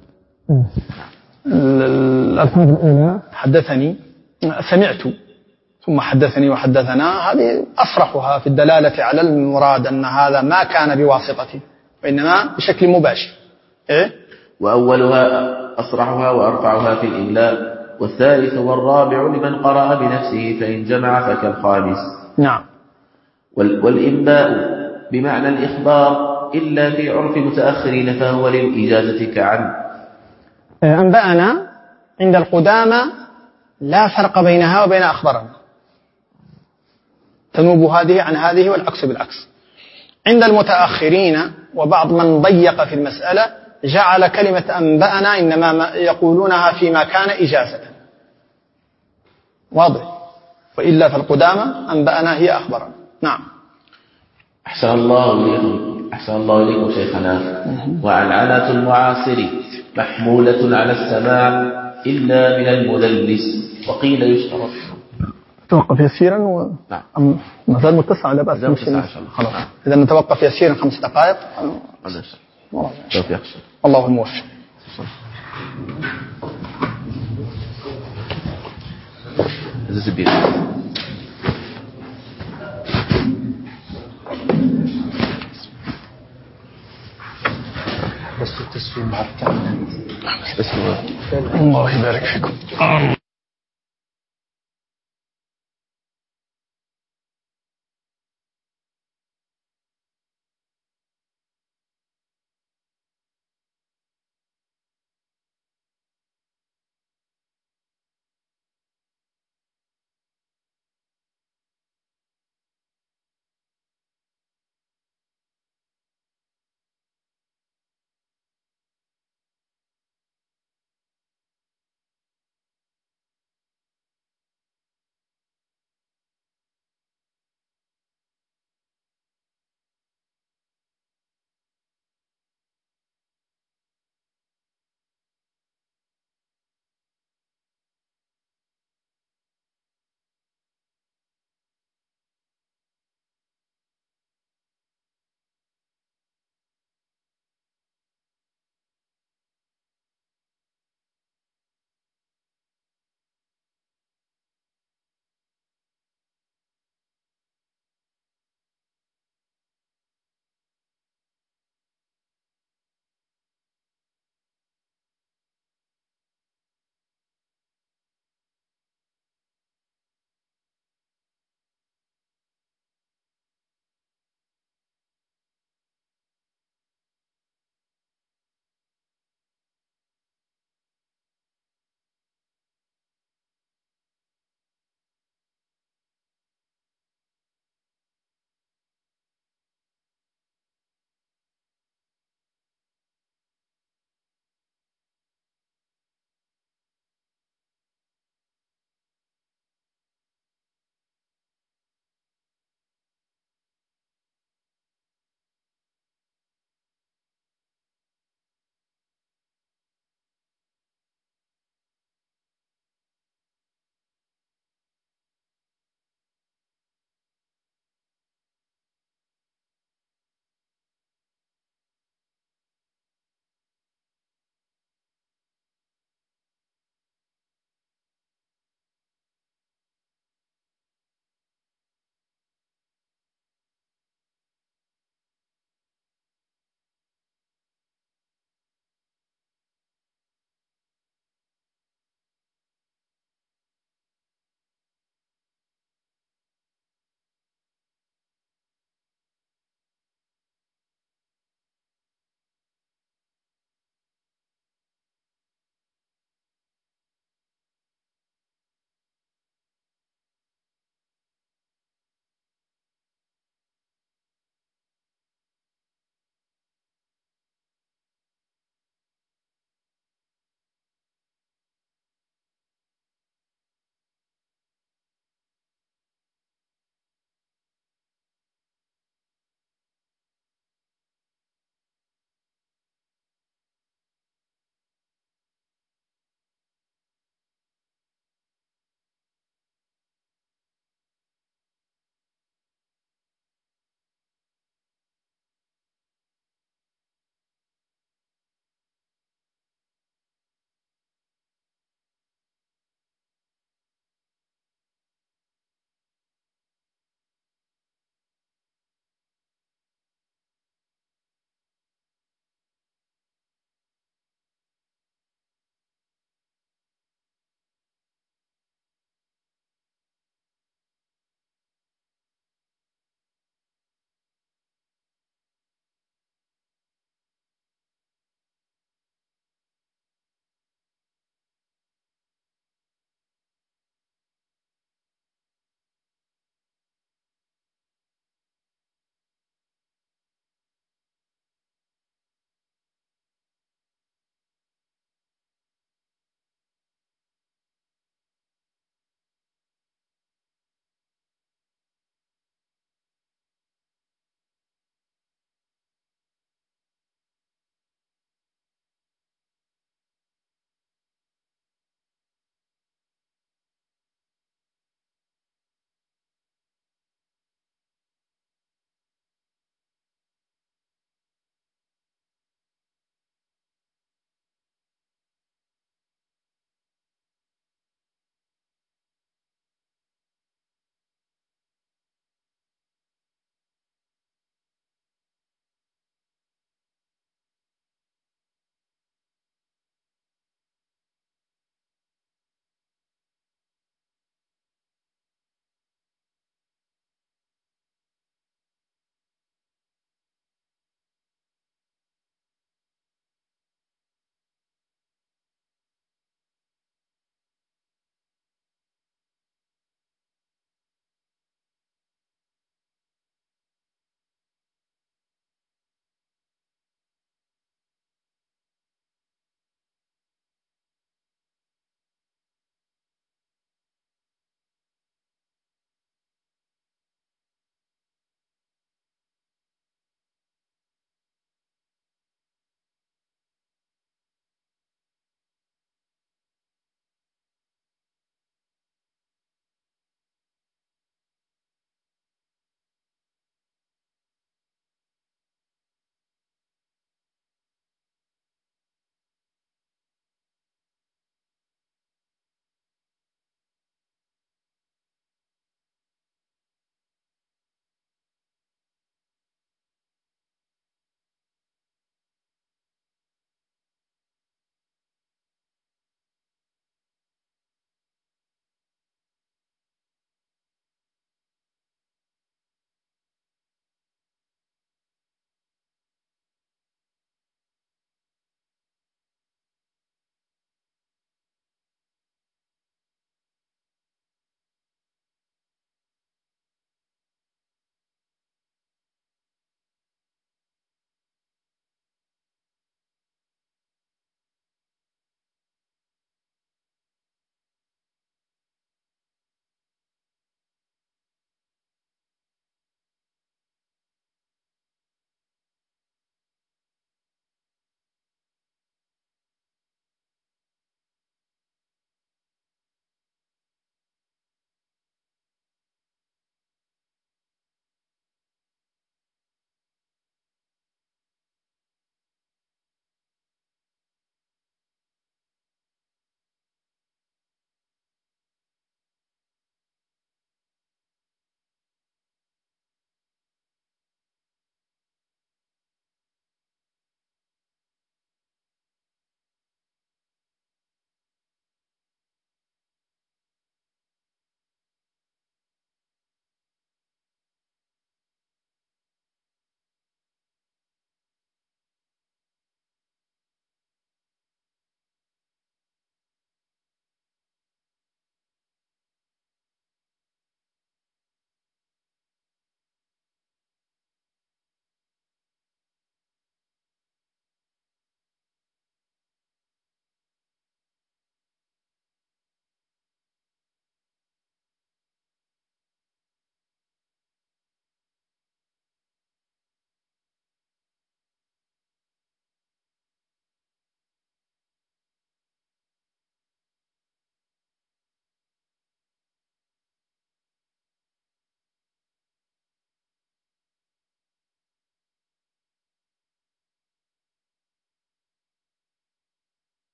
الألفاظ الأولى حدثني سمعت ثم حدثني وحدثنا، هذه أصرحها في الدلالة على المراد أن هذا ما كان بواسطة وإنما بشكل مباشر. وأولها أصرحها وأرفعها في الإملاء، والثالث والرابع لمن قرأ بنفسه فإن جمع فكالخامس. نعم. والإنباء بمعنى الإخبار إلا في عرف متأخرين فهو للإجازة كعن. أنبأنا عند القدامى لا فرق بينها وبين أخبرنا، تنوب هذه عن هذه والعكس بالعكس. عند المتأخرين وبعض من ضيق في المسألة جعل كلمة أنبأنا إنما يقولونها فيما كان إجازة، واضح، وإلا في القدامى أنبأنا هي أخبرنا. نعم. أحسن الله إليكم شيخنا. وعنعنة المعاصر محمولة على السماع إلا من المدلس، وقيل يشترط. توقف يسيرا نعم. ما زال متسع لا بأس. خلاص. إذا نتوقف يسيرا 5 دقائق. توفيق. الله الموفق. زبير. بس التسويق مع التعليم. الله يبارك فيكم.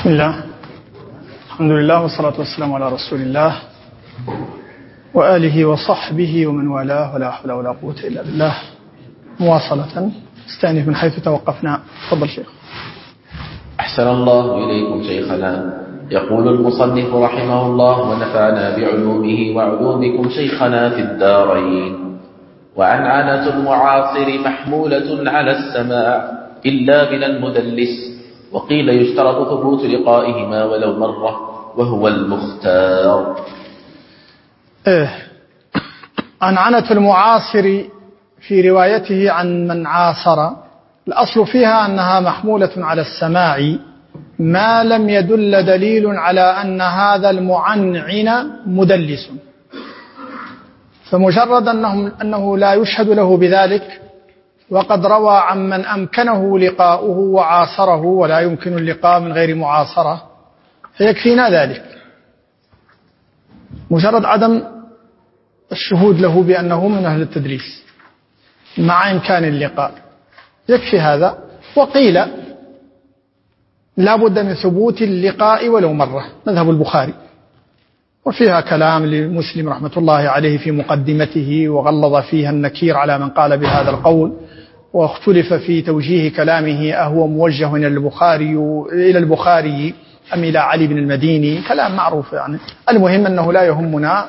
بسم الله، الحمد لله والصلاة والسلام على رسول الله وآله وصحبه ومن والاه، ولا حول ولا قوة إلا بالله. مواصلة استأنف من حيث توقفنا. تفضل شيخ. أحسن الله إليكم شيخنا. يقول المصنف رحمه الله: ونفعنا بعلومه وعلومكم شيخنا في الدارين. وعنعنة المعاصر محمولة على السماع إلا من المدلس، وقيل يشترط ثبوت لقائهما ولو مرة وهو المختار. عنعنة المعاصر في روايته عن من عاصر، الأصل فيها أنها محمولة على السماع ما لم يدل دليل على أن هذا المعنعن مدلس، فمجرد أنه لا يشهد له بذلك وقد روى عن من أمكنه لقاؤه وعاصره ولا يمكن اللقاء من غير معاصرة فيكفينا ذلك، مجرد عدم الشهود له بأنه من أهل التدليس مع إمكان اللقاء يكفي هذا. وقيل لا بد من ثبوت اللقاء ولو مرة، مذهب البخاري، وفيها كلام لمسلم رحمة الله عليه في مقدمته، وغلظ فيها النكير على من قال بهذا القول، واختلف في توجيه كلامه أهو موجه إلى البخاري أم إلى علي بن المديني، كلام معروف يعني. المهم أنه لا يهمنا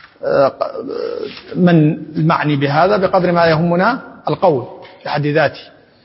من المعني بهذا بقدر ما يهمنا القول في حد ذاته.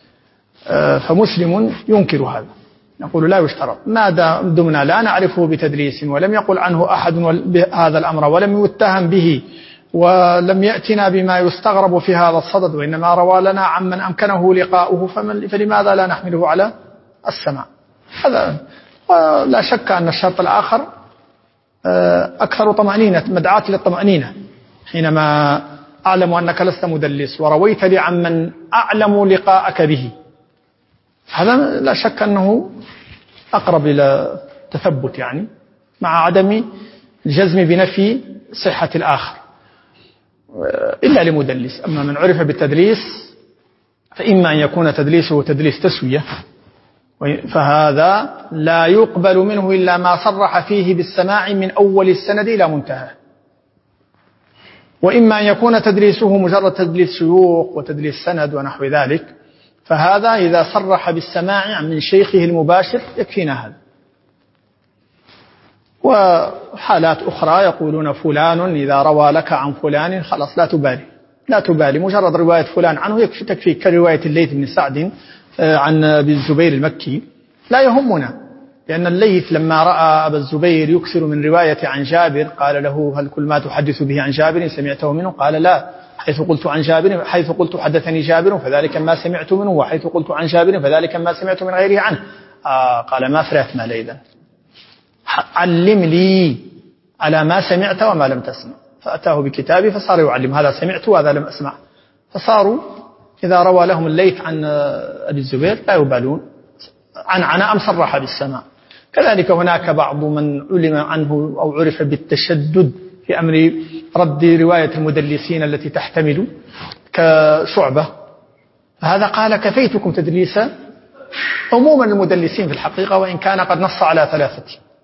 فمسلم ينكر هذا، يقول لا يشترط ما دمنا لا نعرفه بتدليس ولم يقل عنه أحد بهذا الأمر ولم يتهم به ولم يأتنا بما يستغرب في هذا الصدد، وإنما روى لنا عمن أمكنه لقاؤه، فلماذا لا نحمله على السماع؟ هذا لا شك أن الشرط الآخر أكثر طمأنينة، مدعاة للطمأنينة. حينما أعلم أنك لست مدلس ورويت لي عمن أعلم لقاءك به، هذا لا شك أنه أقرب إلى تثبت يعني، مع عدم الجزم بنفي صحة الآخر إلا لمدلس. أما من عرف بالتدليس فإما أن يكون تدليسه تدليس تسوية، فهذا لا يقبل منه إلا ما صرح فيه بالسماع من أول السند إلى منتهى، وإما أن يكون تدليسه مجرد تدليس شيوخ وتدليس سند ونحو ذلك، فهذا إذا صرح بالسماع من شيخه المباشر يكفينا هذا. وحالات أخرى يقولون فلان إذا روى لك عن فلان خلاص لا تبالي مجرد رواية فلان عنه تكفي، كرواية الليث بن سعد عن أبي الزبير المكي. لا يهمنا، لأن الليث لما رأى أبا الزبير يكثر من رواية عن جابر قال له: هل كل ما تحدث به عن جابر سمعته منه؟ قال: لا، حيث قلت حدثني جابر فذلك ما سمعت منه، وحيث قلت عن جابر فذلك ما سمعت من غيره عنه. قال: ما فرحت مال إذن، علم لي على ما سمعت وما لم تسمع. فأتاه بكتابي فصار يعلم، هذا سمعت وهذا لم أسمع. فصاروا إذا روى لهم الليث عن أبي الزبير لا يبالون عن أم صرح بالسماع. كذلك هناك بعض من علم عنه أو عرف بالتشدد في أمر رد رواية المدلسين التي تحتمل كشعبة، هذا قال: كفيتكم تدليسا. عموما المدلسين في الحقيقة وإن كان قد نص على 3،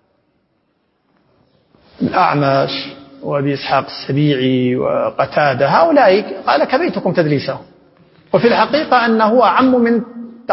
الأعمش وأبي إسحاق السبيعي وقتادة، هؤلاء قال: كفيتكم تدليسه. وفي الحقيقة أنه أعم من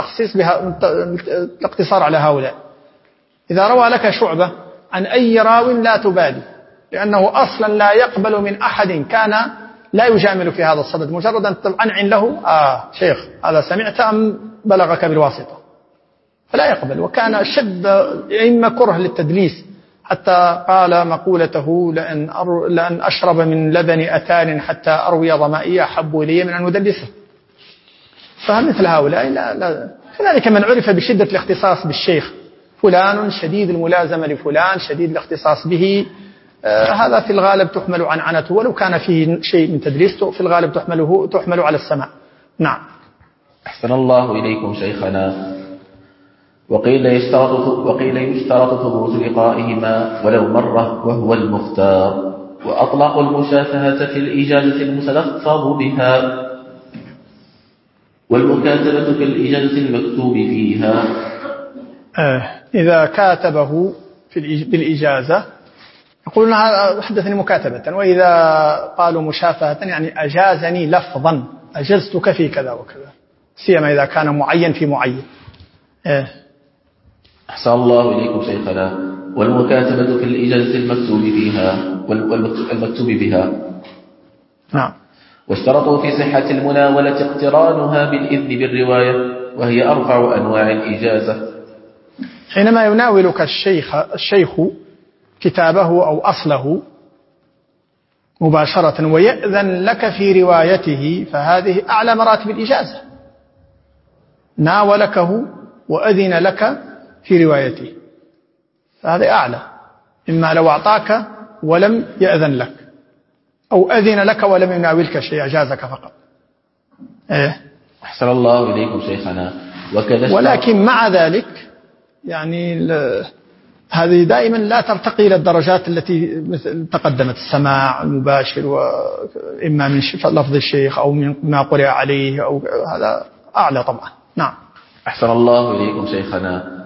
الاقتصار على هؤلاء. إذا روى لك شعبة عن أي راو لا تبالي، لأنه أصلا لا يقبل من أحد كان لا يجامل في هذا الصدد، مجرد أن تعنعن له: شيخ هذا سمعت أم بلغك بالواسطة؟ فلا يقبل. وكان شد إما كره للتدليس، حتى قال مقولته: لأن أشرب من لبن أتان حتى أروي ظمائي أحب إلي من أن أدلسه. فمثل هؤلاء لا. كذلك من عرف بشدة الاختصاص بالشيخ، فلان شديد الملازمة لفلان شديد الاختصاص به، هذا في الغالب تحمل عنعنته، ولو كان فيه شيء من تدليس في الغالب تحمل على السماع. نعم. أحسن الله إليكم شيخنا. وقيل يشترط ثبوت لقائهما ولو مرة وهو المختار. وأطلق المشافهة في الإجازة المتلفظ بها، والمكاتبة كالإجازة المكتوب فيها. إذا كاتبه بالإجازة يقولون هذا حدثني مكاتبة، وإذا قالوا مشافهة يعني أجازني لفظا، أجزتك في كذا وكذا، سيما إذا كان معين في معين. أحسن الله إليكم شيخنا. والمكاتبة في الإجازة المكتوب بها. نعم. واشترطوا في صحة المناولة اقترانها بالإذن بالرواية، وهي أرفع أنواع الإجازة. حينما يناولك الشيخ كتابه أو أصله مباشرة ويأذن لك في روايته، فهذه أعلى مراتب الإجازة. ناولكه وأذن لك في روايته، فهذا أعلى إما لو أعطاك ولم يأذن لك، أو أذن لك ولم يناولك شيء، أجازك فقط. أحسن الله إليكم شيخنا. ولكن مع ذلك يعني هذه دائما لا ترتقي إلى الدرجات التي تقدمت، السماع المباشر، وإما من لفظ الشيخ أو من ما قرأ عليه، أو هذا أعلى طبعا. نعم. أحسن الله إليكم شيخنا.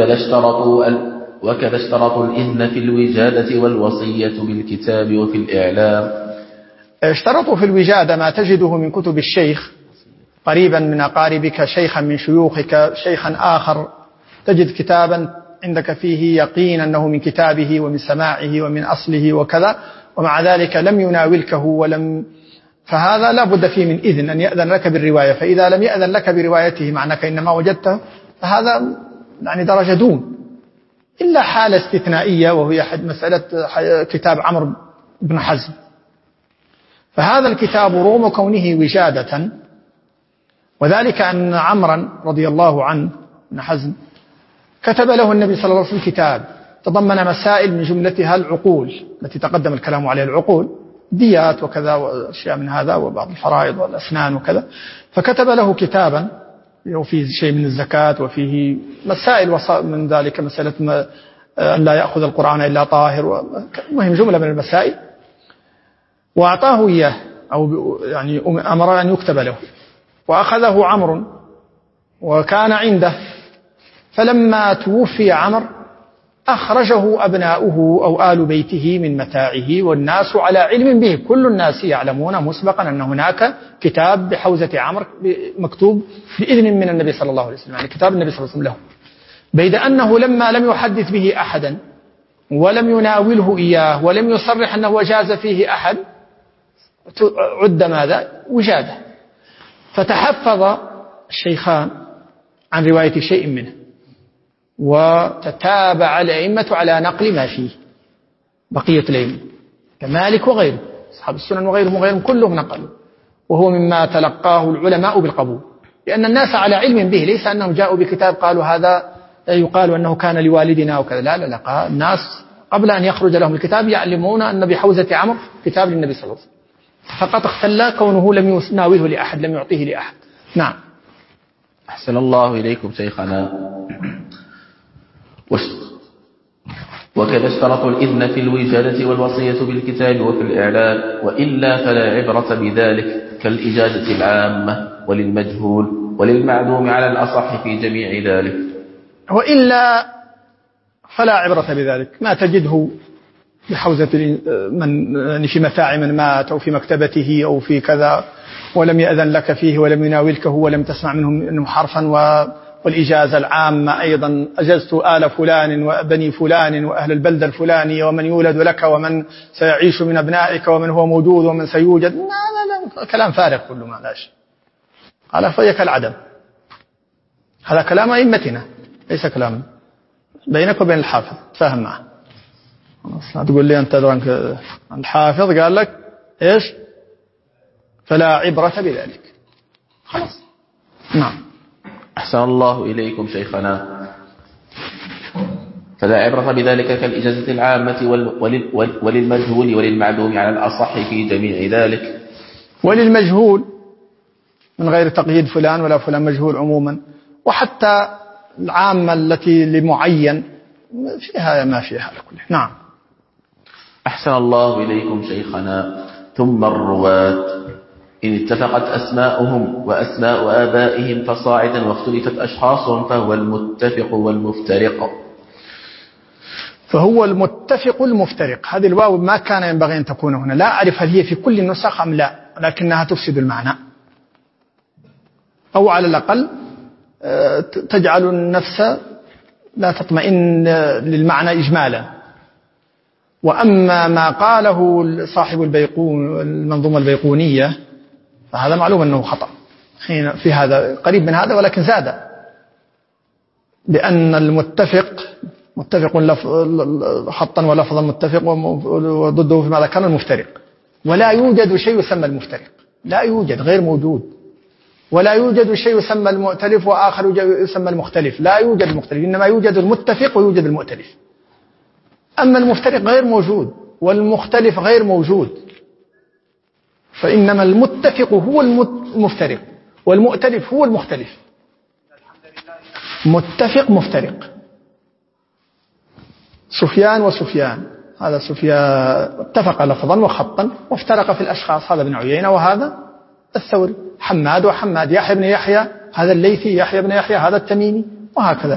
وكذا اشترطوا الإذن في الوجادة والوصية بالكتاب وفي الإعلام. اشترطوا في الوجادة ما تجده من كتب الشيخ، قريبا من أقاربك، شيخا من شيوخك، شيخا آخر، تجد كتابا عندك فيه يقين أنه من كتابه ومن سماعه ومن أصله وكذا، ومع ذلك لم يناولكه فهذا لا بد فيه من إذن، أن يأذن لك بالرواية. فإذا لم يأذن لك بروايته معناك إنما وجدته، فهذا يعني درجة دون، إلا حالة استثنائية، وهي مسألة كتاب عمرو بن حزم. فهذا الكتاب رغم كونه وجادة، وذلك أن عمرا رضي الله عنه بن حزم كتب له النبي صلى الله عليه وسلم كتاب تضمن مسائل من جملتها العقول التي تقدم الكلام عليها، العقول ديات وكذا وأشياء من هذا، وبعض الفرائض والأسنان وكذا. فكتب له كتابا وفيه شيء من الزكاة، وفيه مسائل من ذلك، مسألة أن لا يأخذ القرآن إلا طاهر، مهم جملة من المسائل، وأعطاه إياه، أو يعني أمر أن يكتب له، وأخذه عمرو وكان عنده. فلما توفي عمرو أخرجه أبناؤه أو آل بيته من متاعه، والناس على علم به، كل الناس يعلمون مسبقا أن هناك كتاب بحوزة عمرو مكتوب بإذن من النبي صلى الله عليه وسلم، يعني كتاب النبي صلى الله عليه وسلم له، بيد أنه لما لم يحدث به أحدا ولم يناوله إياه ولم يصرح أنه جاز فيه أحد، عد ماذا؟ وجادة. فتحفظ الشيخان عن رواية شيء منه، وتتابع الأئمة على نقل ما فيه، بقية الأئمة كمالك وغيره، أصحاب السنن وغيرهم كلهم نقلوا، وهو مما تلقاه العلماء بالقبول، لأن الناس على علم به، ليس أنهم جاءوا بكتاب قالوا هذا يقال أنه كان لوالدنا وكذا، لا، الناس قبل أن يخرج لهم الكتاب يعلمون أن بحوزة عمرو كتاب للنبي صلى الله عليه وسلم، فقط اختل كونه لم يناوله لأحد، لم يعطيه لأحد. نعم. أحسن الله إليكم شيخنا. وكذا اشترطوا الإذن في الوجادة والوصية بالكتاب وفي الإعلان، وإلا فلا عبرة بذلك، كالإجازة العامة وللمجهول وللمعدوم على الأصح في جميع ذلك. وإلا فلا عبرة بذلك، ما تجده بحوزة من يعني في متاع من مات أو في مكتبته أو في كذا، ولم يأذن لك فيه ولم يناولكه ولم تسمع منه حرفا. والإجازة العامة أيضا، أجزت آل فلان وبني فلان وأهل البلدة الفلانية ومن يولد لك ومن سيعيش من أبنائك ومن هو موجود ومن سيوجد، لا كلام فارغ كله، ما لا شيء، على فيك العدم. هذا كلام أئمتنا ليس كلام بينك وبين الحافظ، فهم معه. تقول لي أنت درانك الحافظ قال لك إيش؟ فلا عبرة بذلك، خلاص. نعم. أحسن الله إليكم شيخنا. فلا عبرة بذلك كالإجازة العامة وللمجهول وللمعدوم على الأصح في جميع ذلك. وللمجهول من غير تقييد فلان ولا فلان، مجهول عموما، وحتى العامة التي لمعين فيها ما فيها لكل. نعم. أحسن الله إليكم شيخنا. ثم الرواة. إن اتفقت أسماؤهم وأسماء آبائهم فصاعدا واختلفت أشخاصهم فهو المتفق والمفترق. فهو المتفق المفترق. هذه الواو ما كان ينبغي أن تكون هنا، لا أعرف هل هي في كل النسخ أم لا، لكنها تفسد المعنى، أو على الأقل تجعل النفس لا تطمئن للمعنى إجمالا. وأما ما قاله صاحب المنظومة البيقونية فهذا معلوم أنه خطأ حين في هذا قريب من هذا، ولكن زاد بأن المتفق متفق خطا ولفظا متفق، وضده فيما ذكرنا المفترق. ولا يوجد شيء يسمى المفترق، لا يوجد، غير موجود. ولا يوجد شيء يسمى المؤتلف وآخر يسمى المختلف، لا يوجد المختلف، إنما يوجد المتفق ويوجد المؤتلف. أما المفترق غير موجود والمختلف غير موجود، فإنما المتفق هو المفترق والمؤتلف هو المختلف. متفق مفترق. سفيان وسفيان، هذا سفيان اتفق لفظا وخطا وافترق في الأشخاص، هذا ابن عيينة وهذا الثوري. حماد وحماد، يحيى بن يحيى هذا الليثي، يحيى بن يحيى هذا التميمي، وهكذا.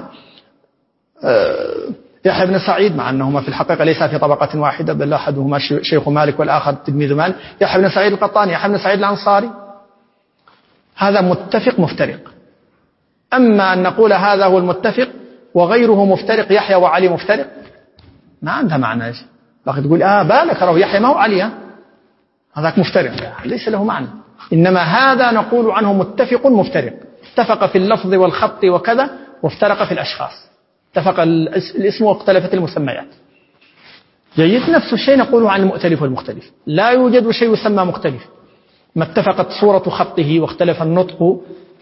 يحيى بن سعيد مع أنهما في الحقيقة ليس في طبقة واحدة، بل أحدهما شيخ مالك والآخر تلميذ مالك. يحيى بن سعيد القطاني، يحيى بن سعيد الأنصاري، هذا متفق مفترق. أما أن نقول هذا هو المتفق وغيره مفترق، يحيى وعلي مفترق، ما عندها معنى. لكن تقول بالك رواه يحيى ما هو علي، هذاك مفترق، ليس له معنى. إنما هذا نقول عنه متفق مفترق، اتفق في اللفظ والخط وكذا، وافترق في الأشخاص، اتفق الاسم واختلفت المسميات. جيد. نفس الشيء نقوله عن المؤتلف والمختلف، لا يوجد شيء يسمى مختلف. ما اتفقت صورة خطه واختلف النطق،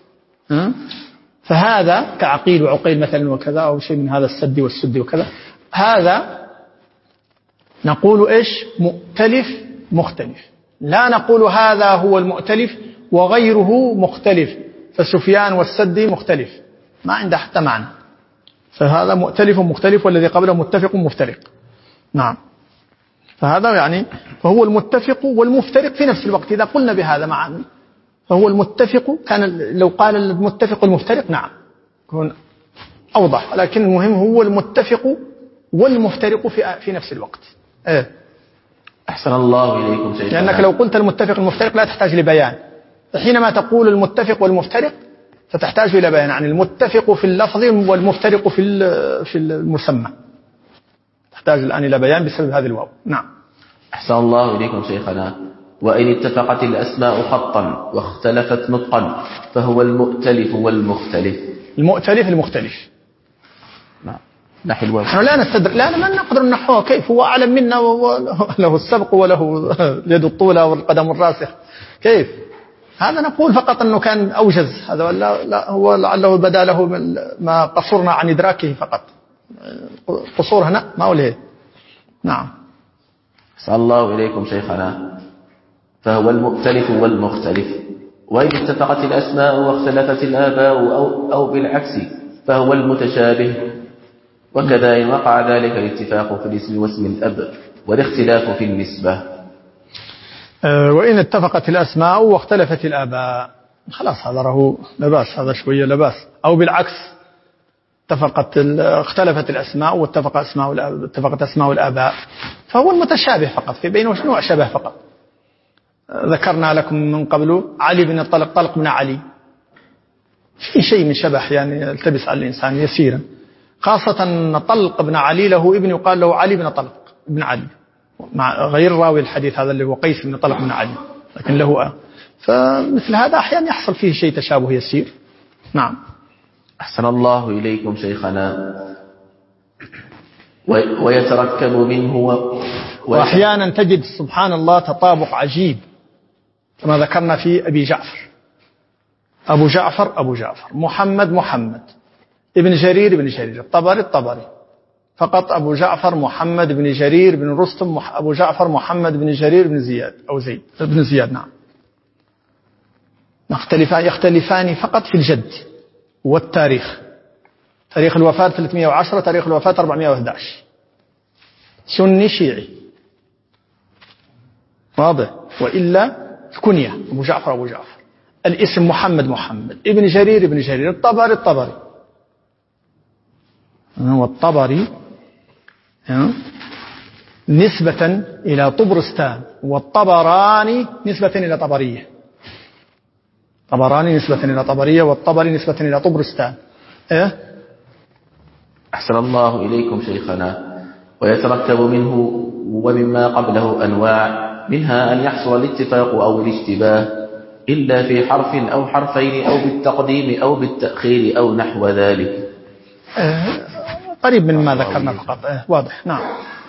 فهذا كعقيل وعقيل مثلا وكذا، أو شيء من هذا السد والسد وكذا، هذا نقول إيش؟ مؤتلف مختلف. لا نقول هذا هو المؤتلف وغيره مختلف، فسفيان والسدي مختلف، ما عنده حتى معنى. فهذا مؤتلف مختلف، والذي قبله متفق مفترق. نعم. فهذا يعني فهو المتفق والمفترق في نفس الوقت. إذا قلنا بهذا معا فهو المتفق، كان لو قال المتفق والمفترق نعم يكون أوضح، لكن المهم هو المتفق والمفترق في نفس الوقت. أحسن الله إليكم شيخنا. لأنك لو قلت المتفق المفترق لا تحتاج لبيان، حينما تقول المتفق والمفترق فتحتاج إلى بيان، يعني المتفق في اللفظ والمفترق في المسمى، تحتاج الآن إلى بيان بسبب هذه الواو. نعم. أحسن الله إليكم شيخنا. وإن اتفقت الأسماء خطا واختلفت نطقا فهو المؤتلف والمختلف. المؤتلف المختلف. نعم. نحن لا نستدرك، لا ما نقدر نحوه كيف، هو أعلم منا وله السبق وله اليد الطولة والقدم الراسخ، كيف هذا؟ نقول فقط أنه كان أوجز هذا، ولا لا هو لعله بدا له ما قصرنا عن إدراكه فقط، قصور هنا ما هو له. نعم. أحسن الله إليكم شيخنا. فهو المؤتلف والمختلف. وإن اتفقت الأسماء واختلفت الآباء أو بالعكس فهو المتشابه. وكذا إن وقع ذلك الاتفاق في الاسم واسم الأب والاختلاف في النسبة. وإن اتفقت الأسماء واختلفت الآباء، خلاص هذا له لباس، هذا شوية لباس. أو بالعكس اختلفت الأسماء واتفقت أسماء الآباء، فهو المتشابه فقط، في بينه نوع شبه فقط. ذكرنا لكم من قبل علي بن طلق بن علي، في شيء من شبه يعني يلتبس على الإنسان يسيرا، خاصة أن طلق بن علي له ابن يقال له علي بن طلق بن علي، مع غير راوي الحديث هذا اللي هو قيس بن طلق بن علي، لكن له فمثل هذا أحيانا يحصل فيه شيء تشابه يسير. نعم. أحسن الله إليكم شيخنا. ويتركب منه وأحيانا تجد سبحان الله تطابق عجيب، كما ذكرنا في أبي جعفر، أبو جعفر، محمد، ابن جرير، الطبري، فقط أبو جعفر محمد بن جرير بن رستم، أبو جعفر محمد بن جرير بن زياد أو زيد بن زياد. نعم. يختلفان فقط في الجد والتاريخ، تاريخ الوفاة 310، تاريخ الوفاة 411، سني شيعي، واضح. وإلا الكنية أبو جعفر أبو جعفر، الاسم محمد محمد، ابن جرير ابن جرير، الطبري الطبري، والطبري نسبة إلى طبرستان، والطبراني نسبة إلى طبرية، طبراني نسبة إلى طبرية، والطبري نسبة إلى طبرستان. أحسن الله إليكم شيخنا. ويترتب منه ومما قبله أنواع، منها أن يحصل الاتفاق أو الاشتباه إلا في حرف أو حرفين أو بالتقديم أو بالتأخير أو نحو ذلك. قريب من ما ذكرنا فقط. واضح. نعم.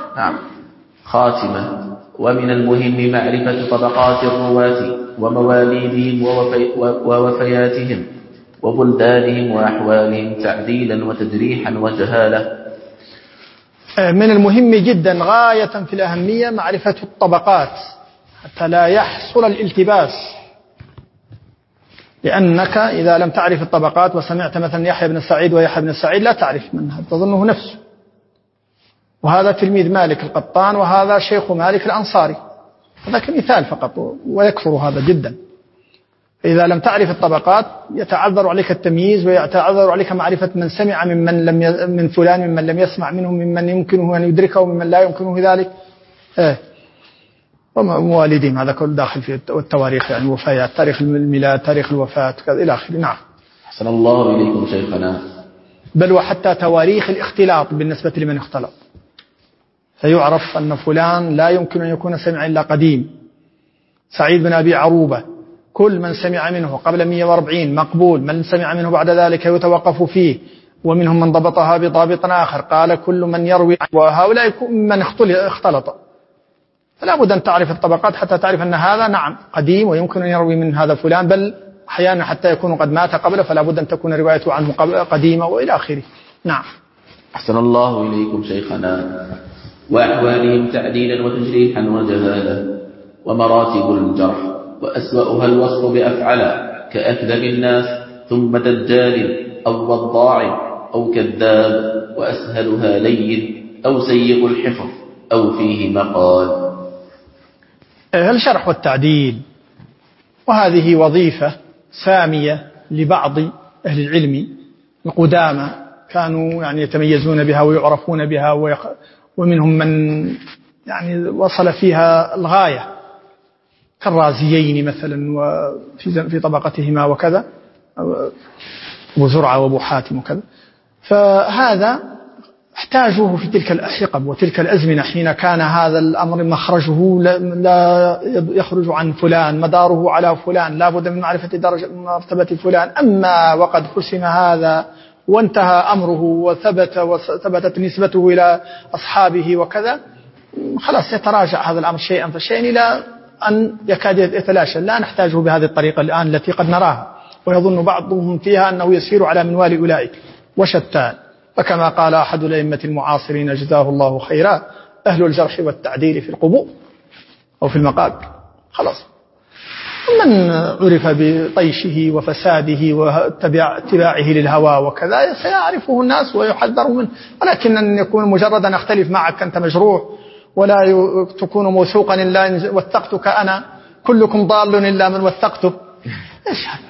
خاتمة. ومن المهم معرفة طبقات الرواة ومواليدهم ووفياتهم وبلدانهم وأحوالهم تعديلا وتجريحا وجهالة. من المهم جدا غاية في الأهمية معرفة الطبقات حتى لا يحصل الالتباس، لأنك إذا لم تعرف الطبقات وسمعت مثلا يحيى بن سعيد ويحيى بن سعيد لا تعرف من هذا، تظنه نفسه، وهذا تلميذ مالك القطان وهذا شيخ مالك الأنصاري، هذا كمثال فقط ويكثر هذا جدا. إذا لم تعرف الطبقات يتعذر عليك التمييز، ويتعذر عليك معرفة من سمع من فلان ممن لم يسمع منه، ممن يمكنه أن يدركه وممن لا يمكنه ذلك. وموالدين هذا كله داخل في التواريخ، يعني وفيات، تاريخ الميلاد، تاريخ الوفاة كذا إلى آخره. نعم. أحسن الله إليكم شيخنا. بل وحتى تواريخ الاختلاط بالنسبة لمن اختلط، فيعرف أن فلان لا يمكن أن يكون سمع إلا قديم. سعيد بن أبي عروبة كل من سمع منه قبل 140 مقبول، من سمع منه بعد ذلك يتوقف فيه، ومنهم من ضبطها بضابط آخر قال كل من يروي، وهؤلاء من اختلط. فلا بد أن تعرف الطبقات حتى تعرف أن هذا نعم قديم ويمكن أن يروي من هذا فلان، بل أحيانا حتى يكون قد مات قبله، فلا بد أن تكون روايته عنه قديمة وإلى آخره. نعم. أحسن الله إليكم شيخنا. وأحوالهم تعديلا وتجريحا وجهالا. ومراتب الجرح وأسوأها الوصف بأفعل كأكذب الناس ثم دجال أو وضاع أو كذاب، وأسهلها لين أو سيء الحفظ أو فيه مقال. الشرح والتعديل، وهذه وظيفة سامية لبعض أهل العلم القدامى، كانوا يعني يتميزون بها ويعرفون بها، ومنهم من يعني وصل فيها الغاية كالرازيين مثلا وفي طبقتهما وكذا، أبو زرعة وأبو حاتم وكذا. فهذا احتاجوه في تلك الحقب وتلك الأزمنة حين كان هذا الأمر مخرجه لا يخرج عن فلان، مداره على فلان، لا بد من معرفة درجة مرتبة فلان. أما وقد حسم هذا وانتهى أمره وثبتت نسبته إلى أصحابه وكذا، خلاص يتراجع هذا الأمر شيئا فشيئا إلى أن يكاد يتلاشى. لا نحتاجه بهذه الطريقة الآن التي قد نراها، ويظن بعضهم فيها أنه يسير على منوال أولئك وشتان. فكما قال أحد الأئمة المعاصرين جزاه الله خيرا: أهل الجرح والتعديل في القبور أو في المقابر. خلاص، من عرف بطيشه وفساده واتباعه للهوى وكذا سيعرفه الناس ويحذر منه، ولكن أن يكون مجرد أختلف معك أنت مجروح، ولا تكون موثوقا إلا وثقتك أنا، كلكم ضال إلا من وثقته. إيش هذا؟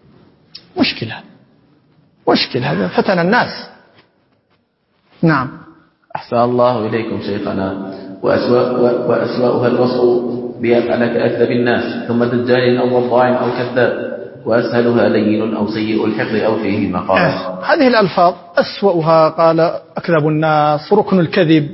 مشكلة هذا فتن الناس. نعم. أحسن الله إليكم شيخنا. وأسوأها الوصف بأفعل كأكذب الناس ثم دجال أو وضاع أو كذاب، وأسهلها لين أو سيء الحفظ أو فيه مقال. هذه الألفاظ أسوأها قال أكذب الناس، ركن الكذب،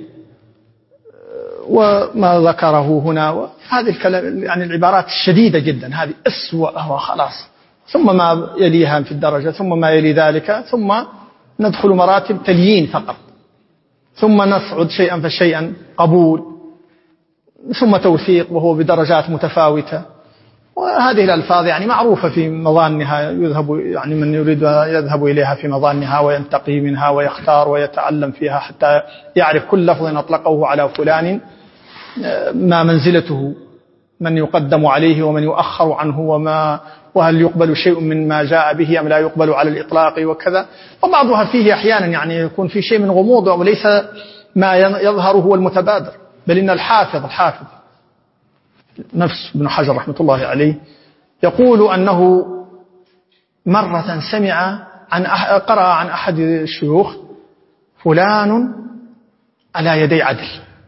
وما ذكره هنا، هذه الكلام يعني العبارات الشديدة جدا، هذه أسوأها خلاص. ثم ما يليها في الدرجة، ثم ما يلي ذلك، ثم ندخل مراتب تليين فقط، ثم نصعد شيئا فشيئا قبول، ثم توثيق وهو بدرجات متفاوتة. وهذه الألفاظ يعني معروفة في مظانها، يذهب يعني من يريد يذهب إليها في مظانها وينتقي منها ويختار ويتعلم فيها حتى يعرف كل لفظ أطلقه على فلان ما منزلته، من يقدم عليه ومن يؤخر عنه، وهل يقبل شيء من ما جاء به أم لا يقبل على الإطلاق وكذا. وبعضها فيه أحيانا يعني يكون في شيء من غموض وليس ما يظهر هو المتبادر، بل إن الحافظ نفس ابن حجر رحمة الله عليه يقول أنه مرة سمع قرأ عن أحد الشيوخ فلان على يدي عدل،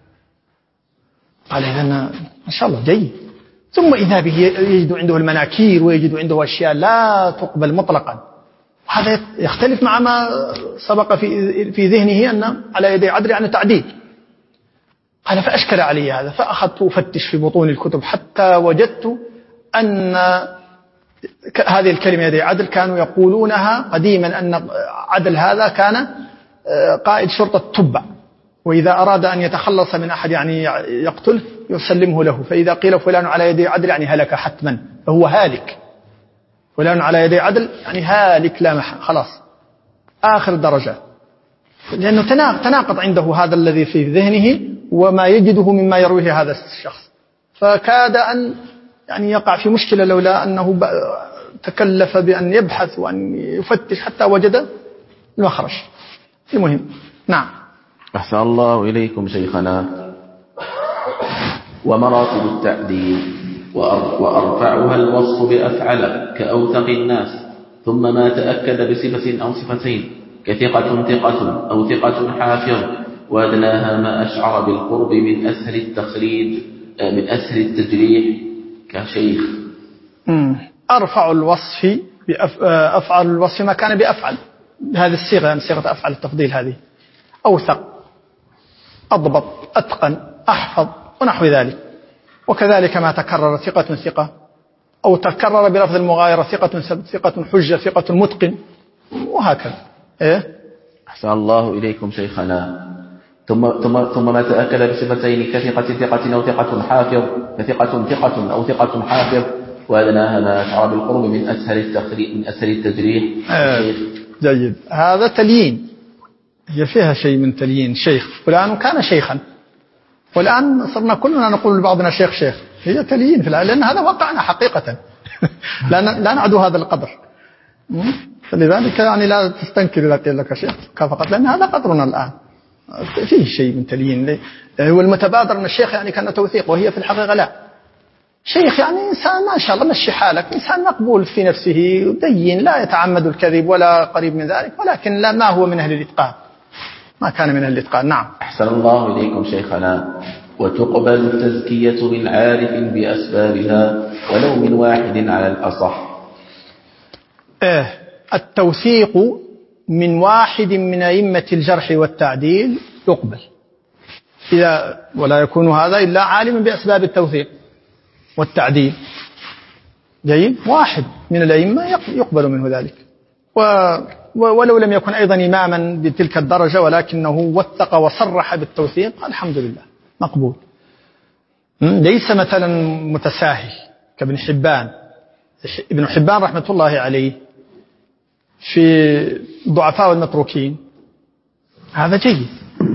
قال إذن ما شاء الله جيد، ثم إذا به يجد عنده المناكير ويجد عنده أشياء لا تقبل مطلقا. هذا يختلف مع ما سبق في ذهنه أن على يدي عدل يعني تعديل. قال فأشكل علي هذا، فأخذت أفتش في بطون الكتب حتى وجدت أن هذه الكلمة يدي عدل كانوا يقولونها قديما، أن عدل هذا كان قائد شرطة تبع، وإذا أراد أن يتخلص من أحد يعني يقتله يسلمه له، فإذا قيل فلان على يدي عدل يعني هلك حتما، فهو هالك. فلان على يدي عدل يعني هالك لا محل، خلاص آخر درجة، لأنه تناقض عنده هذا الذي في ذهنه وما يجده مما يرويه هذا الشخص، فكاد أن يعني يقع في مشكلة لولا أنه تكلف بأن يبحث وأن يفتش حتى وجد المخرج. المهم نعم. أحسن الله إليكم شيخنا. ومراتب التعديل وأرفعها الوصف بأفعل كأوثق الناس، ثم ما تأكد بصفة أو صفتين كثقة ثقة أو ثقة حافظ، وأدناها ما أشعر بالقرب من أسهل التخريج من أسهل التجريح كشيخ. أرفع الوصف أفعل الوصف ما كان بأفعل، هذه الصيغة يعني صيغة أفعل التفضيل، هذه أوثق أضبط أتقن أحفظ ونحو ذلك. وكذلك ما تكرر ثقة ثقة، أو تكرر بلفظ المغايرة ثقة حجة ثقة متقن، وهكذا. أحسن الله إليكم شيخنا. ثم ما تأكد بصفتين كثقة ثقة أو ثقة حافظ، كثقة ثقة أو ثقة حافظ، وأدناها ما أشعر بالقرب من أسهل التجريح. جيد، هذا تليين، هي فيها شيء من تليين. شيخ فلان كان شيخا، والآن صرنا كلنا نقول لبعضنا شيخ، هي تليين في الآن، لأن هذا وقعنا حقيقة لا نعدو هذا القدر. فلذلك يعني لا تستنكر إذا قيل لك شيخ فقط، لأن هذا قدرنا الآن، فيه شيء من تليين. هو المتبادر من الشيخ يعني كان توثيق، وهي في الحقيقة لا. شيخ يعني إنسان ما شاء الله مشي حالك، إنسان مقبول في نفسه دين، لا يتعمد الكذب ولا قريب من ذلك، ولكن لا ما هو من أهل الإتقان، ما كان من أهل الإتقان. نعم. أحسن الله إليكم شيخنا. وتقبل التزكية من عارف بأسبابها ولو من واحد على الأصح. التوثيق من واحد من أئمة الجرح والتعديل يقبل، ولا يكون هذا إلا عالما بأسباب التوثيق والتعديل. جيد، واحد من الأئمة يقبل منه ذلك، ولو لم يكن أيضا إماما بتلك الدرجة، ولكنه وثق وصرح بالتوثيق، الحمد لله مقبول. ليس مثلا متساهل كابن حبان. ابن حبان رحمة الله عليه في ضعفاء والمتروكين هذا جيد،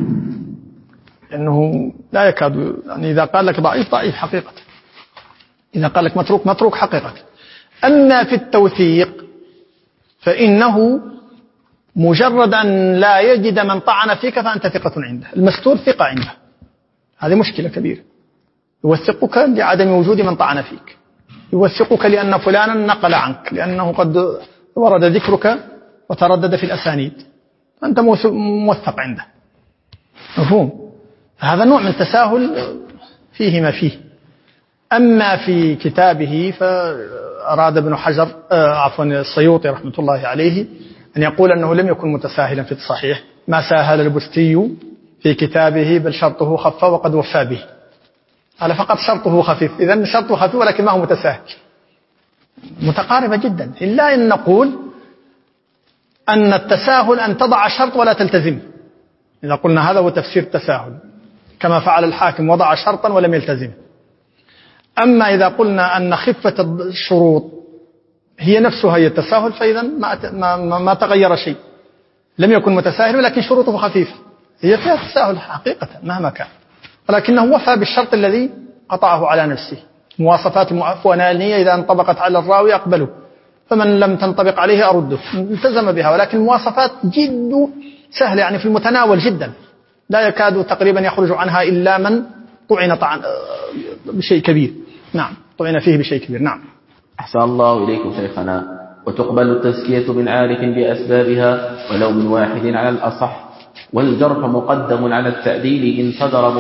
لأنه لا يكاد يعني إذا قال لك ضعيف حقيقة، إذا قال لك متروك حقيقة. أما في التوثيق فإنه مجرد أن لا يجد من طعن فيك فأنت ثقة عنده، المستور ثقة عنده، هذه مشكلة كبيرة. يوثقك لعدم وجود من طعن فيك، يوثقك لأن فلانا نقل عنك، لأنه قد ورد ذكرك وتردد في الأسانيد، أنت موثق عنده. مفهوم؟ هذا نوع من تساهل فيه ما فيه. أما في كتابه فأراد ابن حجر السيوطي رحمة الله عليه أن يقول أنه لم يكن متساهلا في الصحيح، ما ساهل البستي في كتابه بل شرطه خف وقد وفى به. قال فقط شرطه خفيف، إذن شرطه خفيف ولكن ما هو متساهل، متقاربة جدا. إلا أن نقول أن التساهل أن تضع شرط ولا تلتزم، إذا قلنا هذا هو تفسير التساهل، كما فعل الحاكم وضع شرطا ولم يلتزم. أما إذا قلنا أن خفة الشروط هي نفسها هي التساهل، فإذا ما تغير شيء، لم يكن متساهل ولكن شروطه خفيفة، هي فيها تساهل حقيقة مهما كان، ولكنه وفى بالشرط الذي قطعه على نفسه. مواصفات المؤفونانية إذا انطبقت على الراوي أقبله، فمن لم تنطبق عليه أرده، التزم بها، ولكن مواصفات جد سهلة يعني في المتناول جدا، لا يكاد تقريبا يخرج عنها إلا من طعن بشيء كبير. نعم طعن فيه بشيء كبير. نعم. أحسن الله إليكم شيخنا. وتقبل التزكية من عارف بأسبابها ولو من واحد على الأصح، والجرح مقدم على التعديل إن صدر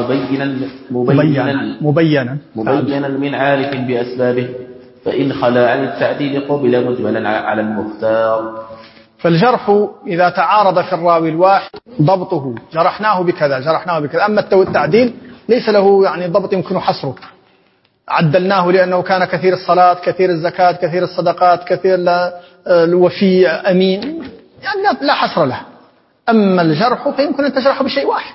مبينا من عارف بأسبابه، فإن خلا عن التعديل قبل مجملا على المختار. فالجرح إذا تعارض في الراوي الواحد ضبطه جرحناه بكذا جرحناه بكذا، أما التعديل ليس له يعني ضبط يمكن حصره، عدلناه لأنه كان كثير الصلاة كثير الزكاة كثير الصدقات كثير الوفي أمين، يعني لا حصر له. أما الجرح فيمكن أن تجرح بشيء واحد،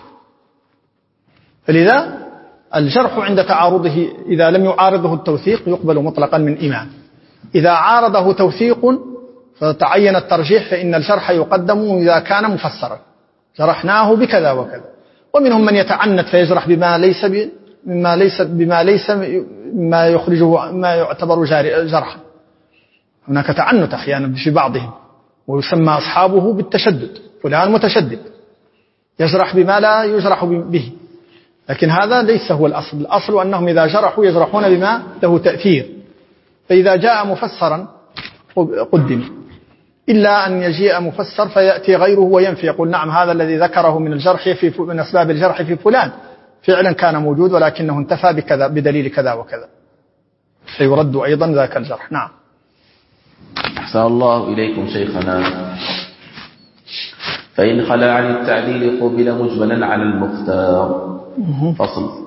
فلذا الجرح عند تعارضه إذا لم يعارضه التوثيق يقبل مطلقا من إمام، إذا عارضه توثيق فتعين الترجيح فإن الجرح يقدم إذا كان مفسرا، جرحناه بكذا وكذا. ومنهم من يتعنت فيجرح بما يخرجه ما يعتبر جرحا، هناك تعنت أحيانا في بعضهم ويسمى أصحابه بالتشدد، فلان متشدد يجرح بما لا يجرح به، لكن هذا ليس هو الأصل. الأصل أنهم إذا جرحوا يجرحون بما له تأثير، فإذا جاء مفسرا قدم، إلا أن يجيء مفسر فيأتي غيره وينفي يقول نعم هذا الذي ذكره من الجرح من أسباب الجرح في فلان فعلا كان موجود ولكنه انتفى بكذا بدليل كذا وكذا، فيرد أيضا ذاك الجرح. نعم. أحسن الله إليكم شيخنا. فإن خلا عن التعديل قبل مجملا على المختار. فصل.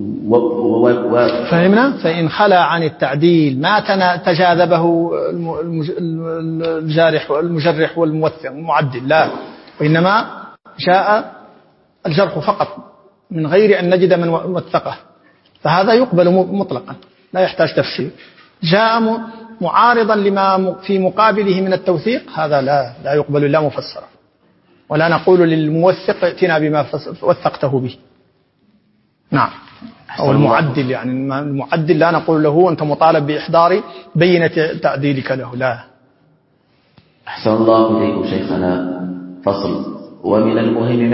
فهمنا؟ فإن خلا عن التعديل ما تجاذبه الجارح والمجرح والموثق المعدل، لا، وإنما جاء الجرح فقط من غير أن نجد من وثقه، فهذا يقبل مطلقا لا يحتاج تفسير. جاء معارضا لما في مقابله من التوثيق، هذا لا يقبل إلا مفسرا، ولا نقول للموثق ائتنا بما وثقته به. نعم. أو المعدل، يعني المعدل لا نقول له أنت مطالب بإحضار بينة تعديلك له، لا. أحسن الله إليكم شيخنا. فصل. ومن المهم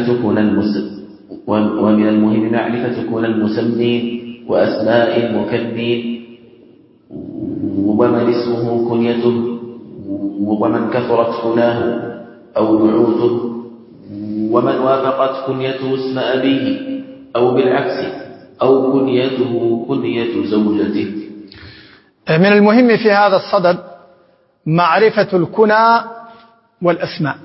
معرفة كون المسمين وأسماء المكنين ومن اسمه كنيته ومن كثرت كناه أو نعوته ومن وافقت كنيته اسم أبيه أو بالعكس أو كنيته كنية زوجته. من المهم في هذا الصدد معرفة الكنى والأسماء،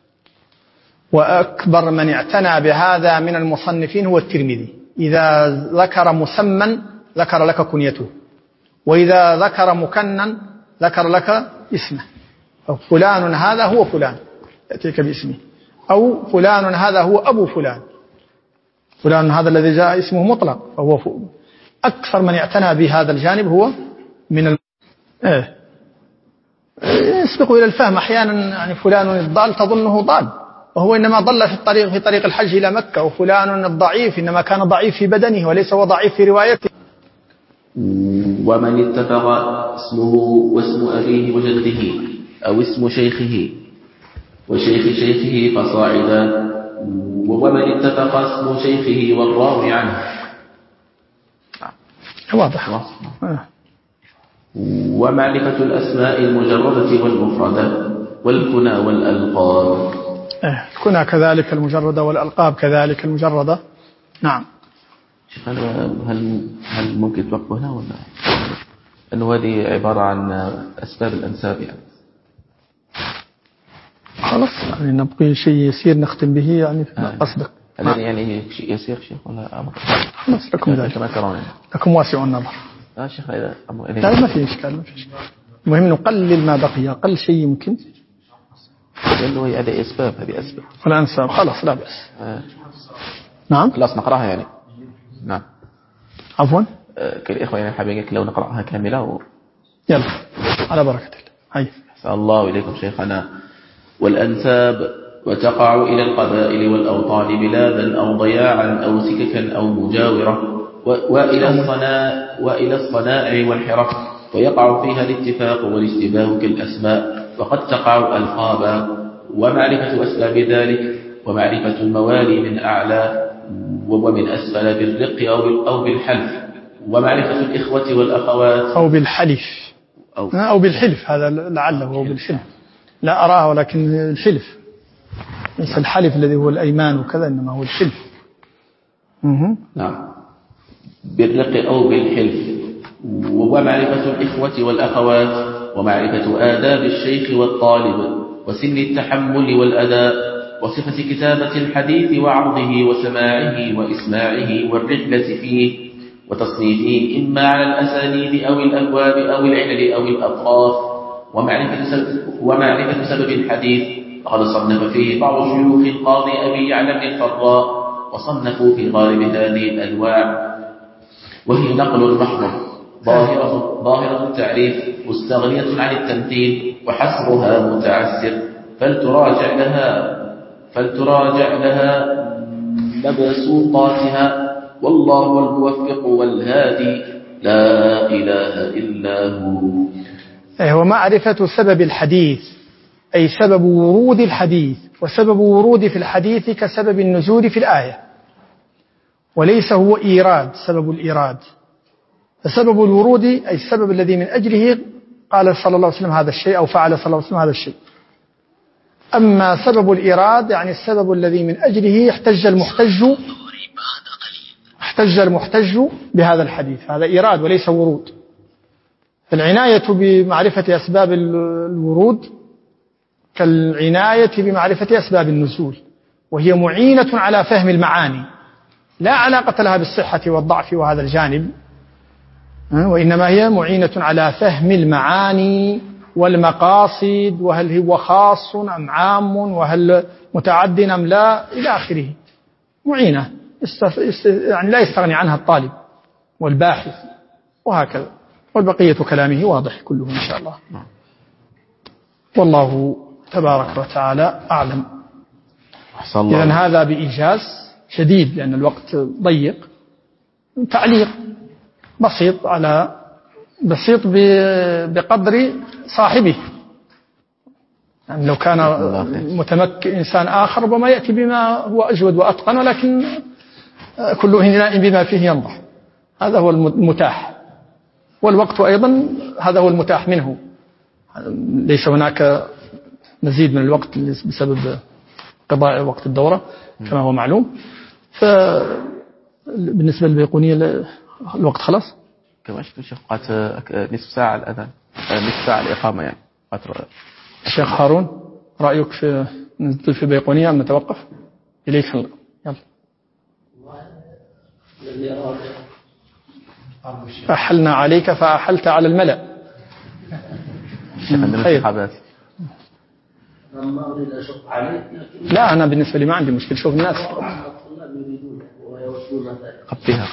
وأكبر من اعتنى بهذا من المصنفين هو الترمذي. إذا ذكر مسمى ذكر لك كنيته، وإذا ذكر مكنى ذكر لك اسمه، فلان هذا هو فلان يأتيك باسمه، أو فلان هذا هو أبو فلان، فلان هذا الذي جاء اسمه مطلق، فهو أكثر من اعتنى بهذا الجانب هو من يسبق إلى الفهم. أحيانا يعني فلان الضال تظنه ضال، وهو إنما ضل في طريق الحج إلى مكة، وفلان الضعيف إنما كان ضعيف في بدنه وليس هو ضعيف في روايته. ومن اتفق اسمه واسم أبيه وجده أو اسم شيخه وشيخ شيخه فصاعدا، ومن اتفق اسم شيخه والراوي عنه. واضح. ومعرفة الأسماء المجردة والمفردة والكنى والألقاب. الكنى كذلك المجردة والألقاب كذلك المجردة. نعم. هل ممكن توقف هنا ولا أنه هذه عبارة عن أسباب الأنساب يعني؟ خلاص يعني نبقي شيء يسير نختم به يعني قصدك. يعني شيء يسير شيخ ولا أمر؟ خلاص لكم ذلك. لكم واسع النظر. لا شيخ لا ما في إشكال ما في إشكال. المهم نقلل ما بقي، أقل شيء يمكن. لأنه هذه أسباب، هذه أسباب. ولا أنساب خلاص لا بأس. نعم. خلاص نقرأها يعني. نعم. عفوا. كالإخوة يعني حابين لو نقرأها كاملة يلا على بركة الله. هاي. أحسن الله إليكم شيخنا. والأنساب وتقع إلى القبائل والأوطان بلادا أو ضياعا أو سككا أو مجاورة وإلى الصنائع والحرف، ويقع فيها الاتفاق والاشتباه كالأسماء، وقد تقع ألقابا. ومعرفة أسباب ذلك ومعرفة الموالي من أعلى ومن أسفل بالرق أو بالحلف، ومعرفة الإخوة والأخوات أو بالحلف أو بالحلف، هذا لعله هو بالحلف، لا أراه، ولكن الحلف ليس الحلف الذي هو الأيمان وكذا، إنما هو الحلف. نعم، بالرق أو بالحلف. ومعرفة الإخوة والأخوات، ومعرفة آداب الشيخ والطالب، وسن التحمل والأداء، وصفة كتابة الحديث وعرضه وسماعه وإسماعه والرحلة فيه وتصنيفه إما على الأسانيد أو الأبواب أو العلل أو الأطراف، ومعرفة سبب الحديث. فقد صنف فيه بعض شيوخ القاضي أبي يعلى بن الفراء، وصنفوا في غالب هذه الأنواع، وهي نقل محض ظاهرة التعريف مستغنية عن التمثيل، وحسبها متعسر، فلتراجع لها مبسوطاتها، والله الموفق والهادي، لا إله إلا هو. ومعرفة سبب الحديث أي سبب ورود الحديث، وسبب ورود في الحديث كسبب النزول في الآية، وليس هو إيراد، سبب الإيراد. فسبب الورود أي السبب الذي من أجله قال صلى الله عليه وسلم هذا الشيء، أو فعل صلى الله عليه وسلم هذا الشيء. أما سبب الإيراد يعني السبب الذي من أجله احتج المحتج بهذا الحديث، هذا إيراد وليس ورود. العناية بمعرفة أسباب الورود كالعناية بمعرفة أسباب النزول، وهي معينة على فهم المعاني، لا علاقة لها بالصحة والضعف وهذا الجانب، وإنما هي معينة على فهم المعاني والمقاصد، وهل هو خاص أم عام، وهل متعد أم لا، إلى آخره. معينة يعني لا يستغني عنها الطالب والباحث، وهكذا. والبقية كلامه واضح كله إن شاء الله. والله تبارك وتعالى أعلم. إذن هذا بإيجاز شديد لأن الوقت ضيق. تعليق بسيط بقدر صاحبه، يعني لو كان متمكن إنسان آخر ربما يأتي بما هو أجود وأتقن، ولكن كل إناء بما فيه ينضح، هذا هو المتاح. والوقت أيضا هذا هو المتاح منه، ليس هناك مزيد من الوقت بسبب قضاء وقت الدورة كما هو معلوم. فبالنسبة للبيقونية الوقت خلاص كما شفت الشيخ قالت نصف ساعة الأذان، نصف ساعة الإقامة يعني فترة. الشيخ هارون رأيك في نزل في البيقونية أم نتوقف؟ إليك يلا. أحلنا عليك فأحلت على الملأ. خير. ما أريد أشق عليك، لا أنا بالنسبة لي ما عندي مشكلة، شوف الناس قبلها.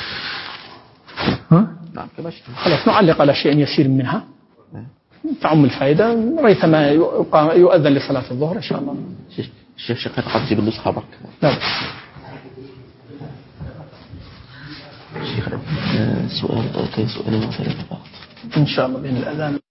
نعم خلاص نعلق على شيء يسير منها تعم الفائدة ريثما يؤذن لصلاة الظهر إن شاء الله. الشيخ شقيق قد تجيب النسخة برك. لا شيخ سؤال مثلا إن شاء الله بين الأذان.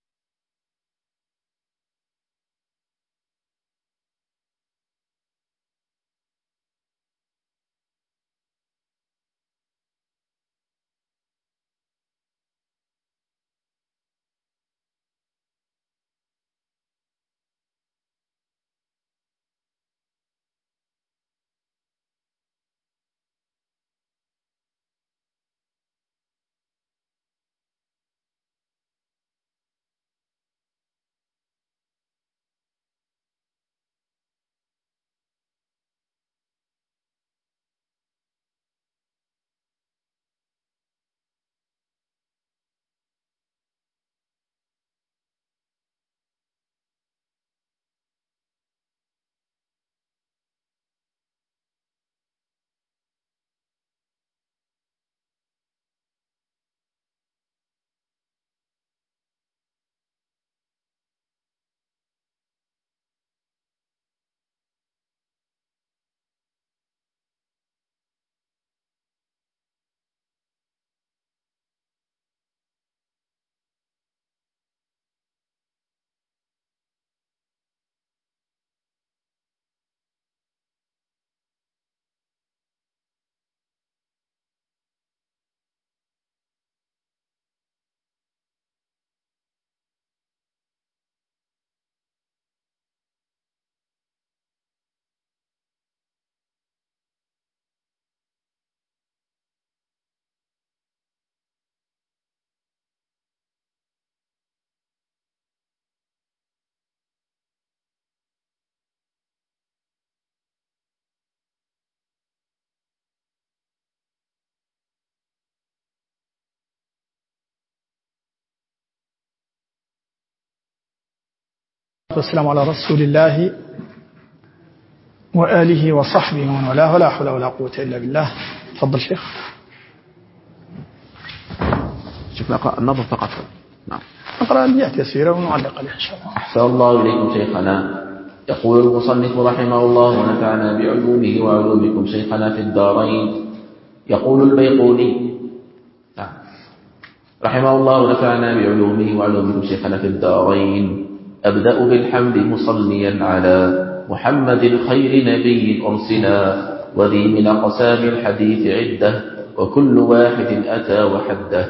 والسلام على رسول الله وآله وصحبه ومن والاه، ولا حول ولا قوة إلا بالله. تفضل شيخ. شوف نقرأ النظر فقط. نعم. نقرأ أبيات يسيرة ونعلق عليها إن شاء الله. أحسن الله إليكم شيخنا. يقول المصنف رحمه الله ونفعنا بعلومه وعلومكم شيخنا في الدارين. يقول البيقوني رحمه الله ونفعنا بعلومه وعلومكم شيخنا في الدارين. أبدأ بالحمد مصليا على محمد خير نبي أرسلا، وذي من أقسام الحديث عدة، وكل واحد أتى وحده.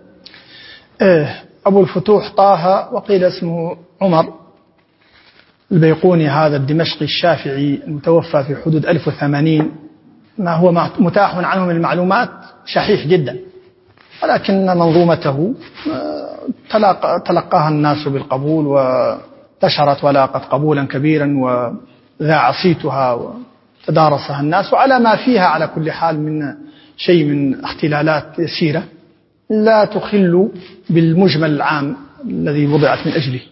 أبو الفتوح طه، وقيل اسمه عمر البيقوني، هذا الدمشقي الشافعي المتوفى في حدود 1080. ما هو متاح عنه من المعلومات شحيح جدا، ولكن منظومته تلقاها الناس بالقبول وانتشرت ولاقت قبولا كبيرا وذاع صيتها وتدارسها الناس، وعلى ما فيها على كل حال من شيء من اختلالات يسيرة لا تخل بالمجمل العام الذي وضعت من أجله.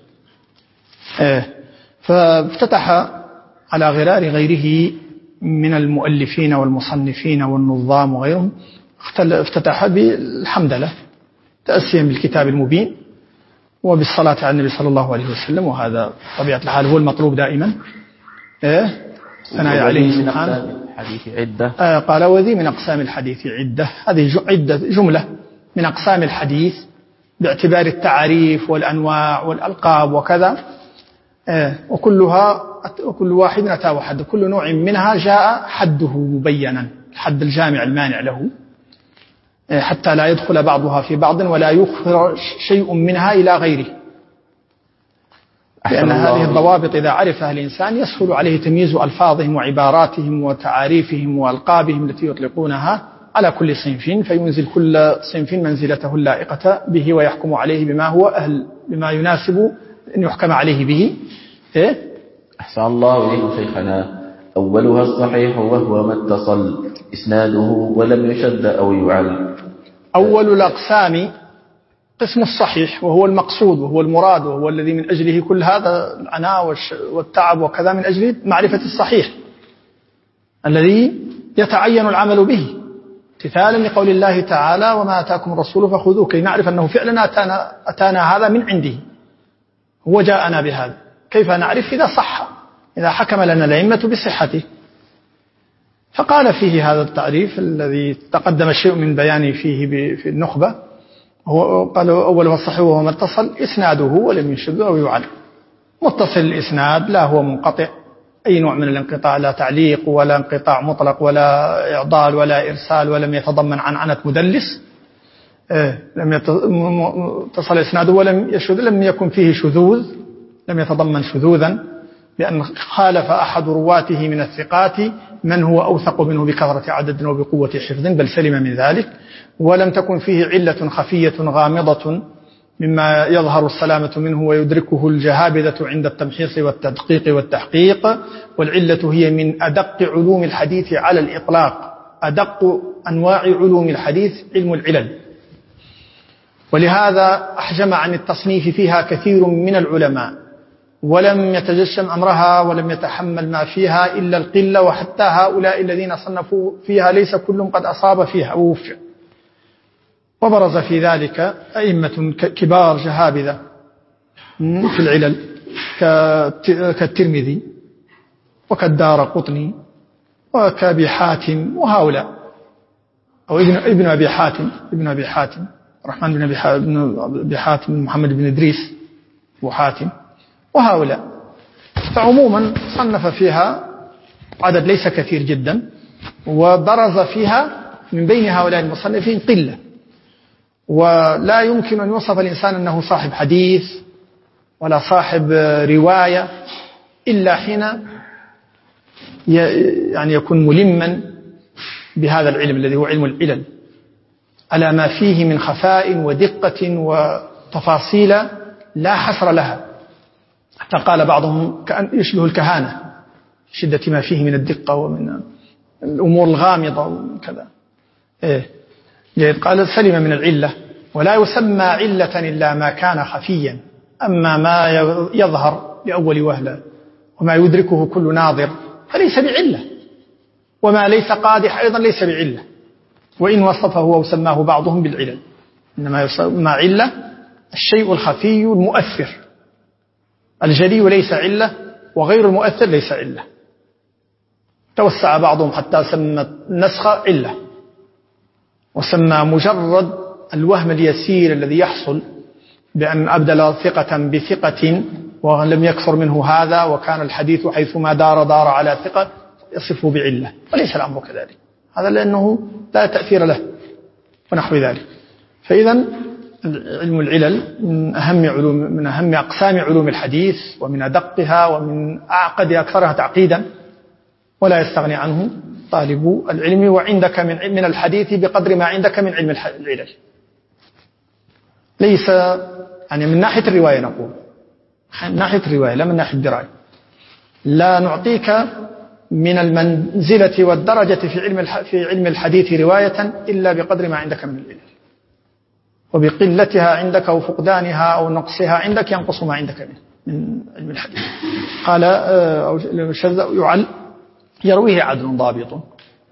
فافتتح على غرار غيره من المؤلفين والمصنفين والنظام وغيرهم، افتتح بالحمدلله تأسيا بالكتاب المبين وبالصلاة على النبي صلى الله عليه وسلم، وهذا طبيعة الحال هو المطلوب دائما. ثناء عليه سبحانه. قال وذي من أقسام الحديث عدة. هذه عدة جملة من أقسام الحديث باعتبار التعريف والأنواع والألقاب وكذا، وكل واحد أتى وحد. كل نوع منها جاء حده مبينا، الحد الجامع المانع له، حتى لا يدخل بعضها في بعض ولا يخفر شيء منها إلى غيره، لأن هذه الضوابط إذا عرفها الإنسان يسهل عليه تمييز ألفاظهم وعباراتهم وتعاريفهم وألقابهم التي يطلقونها على كل صنف، فينزل كل صنف منزلته اللائقة به ويحكم عليه بما هو أهل، بما يناسب أن يحكم عليه به. أحسن الله إليكم شيخنا. أولها الصحيح وهو ما اتصل إسناده ولم يشد أو يعل. أول الأقسام قسم الصحيح، وهو المقصود وهو المراد وهو الذي من أجله كل هذا العناء والتعب وكذا، من أجل معرفة الصحيح الذي يتعين العمل به امتثالا لقول الله تعالى وما أتاكم الرسول فخذوه، كي نعرف أنه فعلا أتانا هذا من عنده، هو جاءنا بهذا. كيف نعرف؟ إذا صح، إذا حكم لنا الأئمة بصحته. فقال فيه هذا التعريف الذي تقدم شيء من بيانه فيه في النخبة. هو قال أولها الصحيح وهو ما اتصل إسناده ولم يشد أو يعل. متصل الإسناد، لا هو منقطع أي نوع من الانقطاع، لا تعليق ولا انقطاع مطلق ولا إعضال ولا إرسال، ولم يتضمن عنعنة مدلس. لم يتصل إسناده ولم يشد، لم يكن فيه شذوذ، لم يتضمن شذوذا بأن خالف أحد رواته من الثقات من هو أوثق منه بكثرة عدد وبقوة حفظ، بل سلم من ذلك. ولم تكن فيه علة خفية غامضة مما يظهر السلامة منه ويدركه الجهابذة عند التمحيص والتدقيق والتحقيق. والعلة هي من أدق علوم الحديث على الإطلاق، أدق أنواع علوم الحديث علم العلل، ولهذا أحجم عن التصنيف فيها كثير من العلماء، ولم يتجشم أمرها ولم يتحمل ما فيها إلا القلة، وحتى هؤلاء الذين صنفوا فيها ليس كلهم قد أصاب فيها أو وفع. وبرز في ذلك أئمة كبار جهابذة في العلل كالترمذي وكالدارقطني وكأبي حاتم وهؤلاء، أو ابن أبي حاتم الرحمن بن أبي حاتم محمد بن إدريس أبو حاتم وهؤلاء. فعموما صنف فيها عدد ليس كثير جدا، وبرز فيها من بين هؤلاء المصنفين قلة. ولا يمكن أن يوصف الإنسان أنه صاحب حديث ولا صاحب رواية إلا حين يعني يكون ملما بهذا العلم الذي هو علم العلل، على ما فيه من خفاء ودقة وتفاصيل لا حصر لها، حتى قال بعضهم كأن يشبه الكهانة، شدة ما فيه من الدقة ومن الأمور الغامضة وكذا. قال سلم من العلة، ولا يسمى علة إلا ما كان خفيا، أما ما يظهر لأول وهلة، وما يدركه كل ناظر فليس بعلة، وما ليس قادح أيضا ليس بعلة، وإن وصفه وسماه بعضهم بالعلل. إنما يسمى علة الشيء الخفي المؤثر، الجلي ليس علة، وغير المؤثر ليس علة. توسع بعضهم حتى سمى النسخ علة، وسمى مجرد الوهم اليسير الذي يحصل بأن أبدل ثقة بثقة ولم يكثر منه هذا، وكان الحديث حيثما دار على ثقة، يصفه بعلة، وليس الأمر كذلك. هذا لأنه لا تأثير له ونحو ذلك. فإذا علم العلل من أهم أقسام علوم الحديث، ومن أدقها ومن أعقد أكثرها تعقيدا، ولا يستغني عنه طالب العلم. وعندك من الحديث بقدر ما عندك من علم العلل، ليس يعني من ناحية الرواية، نقول من ناحية الرواية لا من ناحية الدراية. لا نعطيك من المنزلة والدرجة في علم الحديث رواية إلا بقدر ما عندك من العلل، وبقلتها عندك أو فقدانها أو نقصها عندك ينقص ما عندك من علم الحديث. قال يرويه عدل ضابط،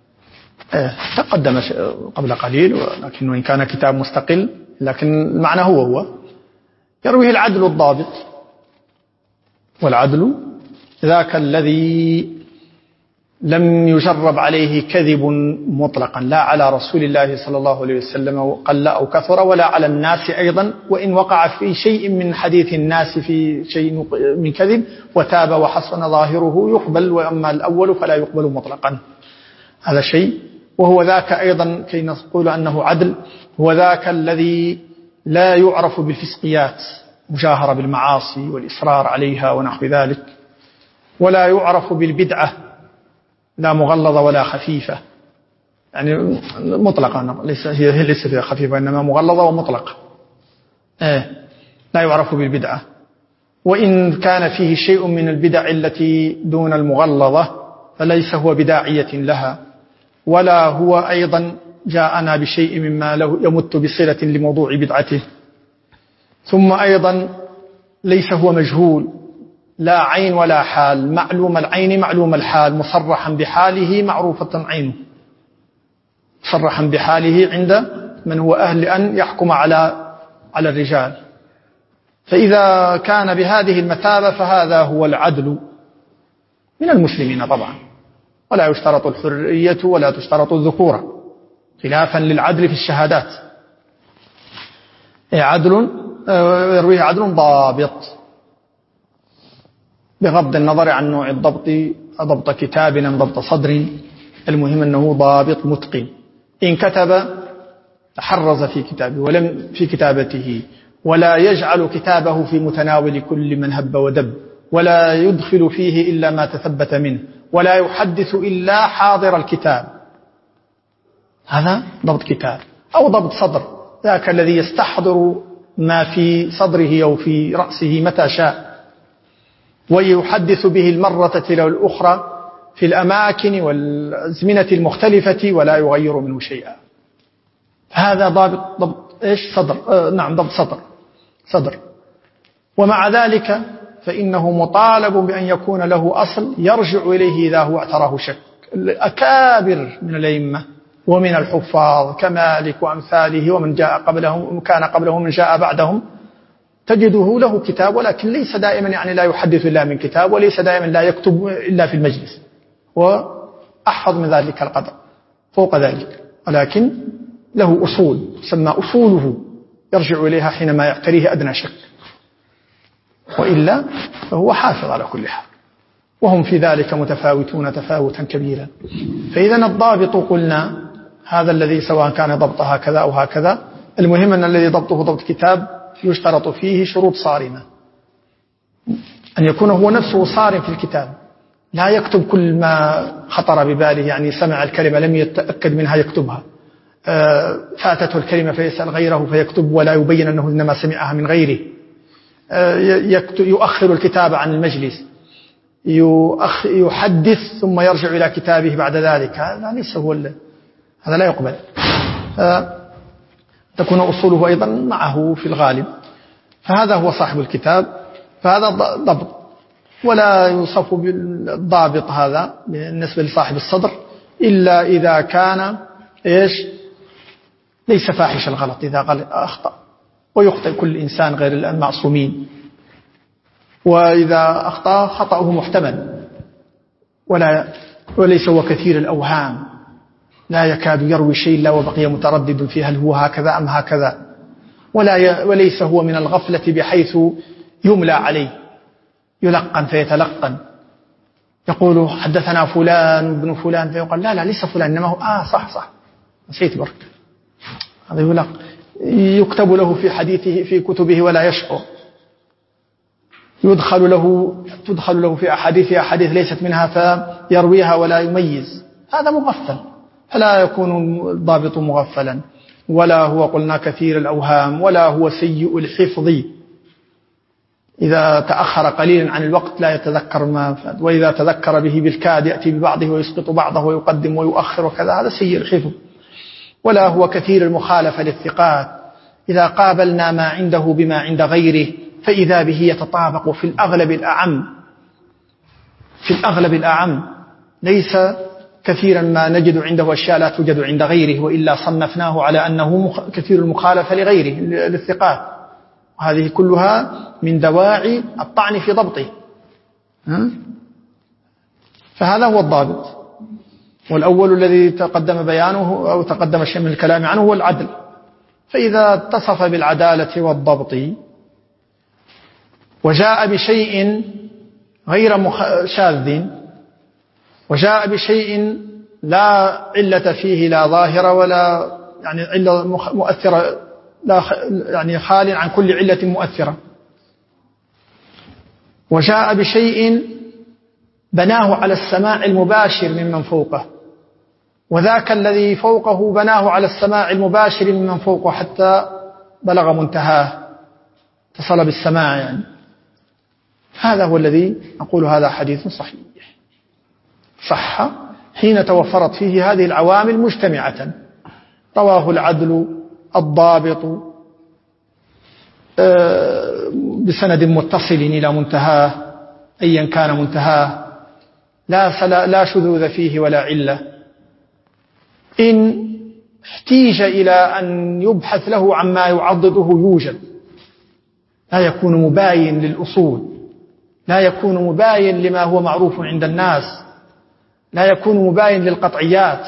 تقدم قبل قليل، ولكن وإن كان كتاب مستقل لكن المعنى هو يرويه العدل الضابط. والعدل ذاك الذي لم يجرب عليه كذب مطلقا، لا على رسول الله صلى الله عليه وسلم قل أو كثر، ولا على الناس أيضا، وإن وقع في شيء من حديث الناس في شيء من كذب وتاب وحسن ظاهره يقبل، وأما الأول فلا يقبل مطلقا. هذا شيء. وهو ذاك أيضا كي نقول أنه عدل، هو ذاك الذي لا يعرف بالفسقيات، مجاهرة بالمعاصي والإصرار عليها ونحو ذلك، ولا يعرف بالبدعة، لا مغلظة ولا خفيفة، يعني مطلقة، ليس فيها خفيفة إنما مغلظة ومطلقة. لا يعرف بالبدعة، وإن كان فيه شيء من البدع التي دون المغلظة فليس هو بداعية لها، ولا هو أيضا جاءنا بشيء مما له يمت بصلة لموضوع بدعته. ثم أيضا ليس هو مجهول، لا عين ولا حال، معلوم العين معلوم الحال، مصرحا بحاله معروفة عينه، مصرحا بحاله عند من هو أهل أن يحكم على الرجال. فإذا كان بهذه المثابة فهذا هو العدل من المسلمين طبعا، ولا يشترط الحرية ولا تشترط الذكورة، خلافا للعدل في الشهادات. عدل يرويه عدل ضابط، بغض النظر عن نوع الضبط، ضبط كتاب أم ضبط صدر، المهم أنه ضابط متقن. إن كتب تحرز في كتابته، ولا يجعل كتابه في متناول كل من هب ودب، ولا يدخل فيه إلا ما تثبت منه، ولا يحدث إلا حاضر الكتاب. هذا ضبط كتاب. أو ضبط صدر، ذاك الذي يستحضر ما في صدره أو في رأسه متى شاء، ويحدث به المرة تلو الأخرى في الأماكن والأزمنة المختلفة ولا يغير منه شيئا. هذا ضبط صدر. نعم، ضبط صدر. ومع ذلك فإنه مطالب بأن يكون له أصل يرجع إليه إذا هو اعتراه شك. الأكابر من الأئمة ومن الحفاظ كمالك وأمثاله ومن جاء قبلهم كان قبلهم من جاء بعدهم، تجده له كتاب، ولكن ليس دائما يعني لا يحدث إلا من كتاب، وليس دائما لا يكتب إلا في المجلس، وأحفظ من ذلك القدر فوق ذلك، ولكن له أصول تسمى أصوله يرجع إليها حينما يعتريه أدنى شك، وإلا فهو حافظ على كل حال. وهم في ذلك متفاوتون تفاوتا كبيرا. فإذا الضابط قلنا هذا الذي سواء كان ضبط هكذا أو هكذا، المهم أن الذي ضبطه ضبط كتاب يشترط فيه شروط صارمة، أن يكون هو نفسه صارم في الكتاب، لا يكتب كل ما خطر بباله، يعني سمع الكلمة لم يتأكد منها يكتبها، فاتته الكلمة فيسأل غيره فيكتب ولا يبين أنه إنما سمعها من غيره، يؤخر الكتاب عن المجلس، يحدث ثم يرجع إلى كتابه بعد ذلك، هذا ليس هو هذا لا يقبل. تكون أصوله أيضا معه في الغالب، فهذا هو صاحب الكتاب، فهذا ضبط. ولا يوصف بالضابط هذا بالنسبة لصاحب الصدر إلا إذا كان ليس فاحش الغلط إذا أخطأ، ويخطئ كل إنسان غير المعصومين، وإذا أخطأ خطأه محتمل وليس هو كثير الأوهام، لا يكاد يروي شيء إلا وبقي متردد في هل هو هكذا أم هكذا، وليس هو من الغفلة بحيث يملى عليه يلقن فيتلقن، يقول حدثنا فلان ابن فلان فيقال لا ليس فلان إنما هو صح نسيت برك، هذا يلقن، يكتب له في حديثه في كتبه ولا يشعر، تدخل له في أحاديث ليست منها فيرويها ولا يميز، هذا مغفل، فلا يكون الضابط مغفلا، ولا هو قلنا كثير الأوهام، ولا هو سيء الحفظ، إذا تأخر قليلا عن الوقت لا يتذكر ما فات، وإذا تذكر به بالكاد يأتي ببعضه ويسقط بعضه ويقدم ويؤخر وكذا، هذا سيء الحفظ. ولا هو كثير المخالفة للثقات، إذا قابلنا ما عنده بما عند غيره فإذا به يتطابق في الأغلب الأعم، ليس كثيرا ما نجد عنده أشياء لا توجد عند غيره، وإلا صنفناه على أنه كثير المخالفة لغيره للثقات، وهذه كلها من دواعي الطعن في ضبطه. فهذا هو الضابط. والأول الذي تقدم بيانه أو تقدم شيء من الكلام عنه هو العدل، فإذا اتصف بالعدالة والضبط وجاء بشيء غير شاذ، وجاء بشيء لا علة فيه لا ظاهرة ولا يعني علة مؤثرة، لا يعني خال عن كل علة مؤثرة، وجاء بشيء بناه على السماع المباشر ممن فوقه، وذاك الذي فوقه بناه على السماع المباشر ممن فوقه حتى بلغ منتهاه، اتصل بالسماع يعني، هذا هو الذي نقول هذا حديث صحيح صح حين توفرت فيه هذه العوامل مجتمعة، رواه العدل الضابط بسند متصل إلى منتهاه أيا كان منتهاه، لا شذوذ فيه ولا علة، إن احتيج إلى أن يبحث له عما يعضده يوجد، لا يكون مباين للأصول، لا يكون مباين لما هو معروف عند الناس، لا يكون مباين للقطعيات،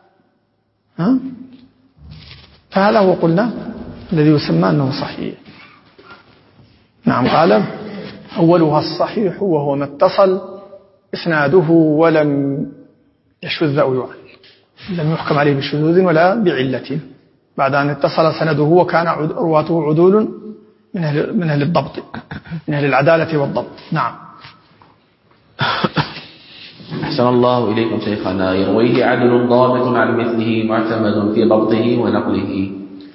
فهذا هو قلنا الذي يسمى أنه صحيح. نعم، قال أولها الصحيح وهو ما اتصل إسناده ولم يشذ أو يعل، لم يحكم عليه بشذوذ ولا بعلة، بعد أن اتصل سنده وكان رواته عدول من أهل الضبط، من أهل العدالة والضبط. نعم. أحسن الله إليكم شيخنا. يرويه عدل ضابط عن مثله معتمد في ضبطه ونقله.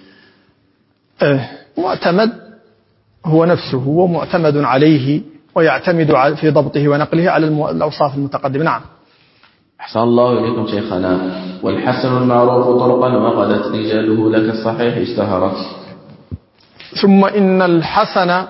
معتمد هو نفسه، هو معتمد عليه ويعتمد في ضبطه ونقله على الأوصاف المتقدمة. نعم. أحسن الله إليكم شيخنا. والحسن المعروف طرقا وغدت رجاله لك الصحيح اشتهرت. ثم إن الحسن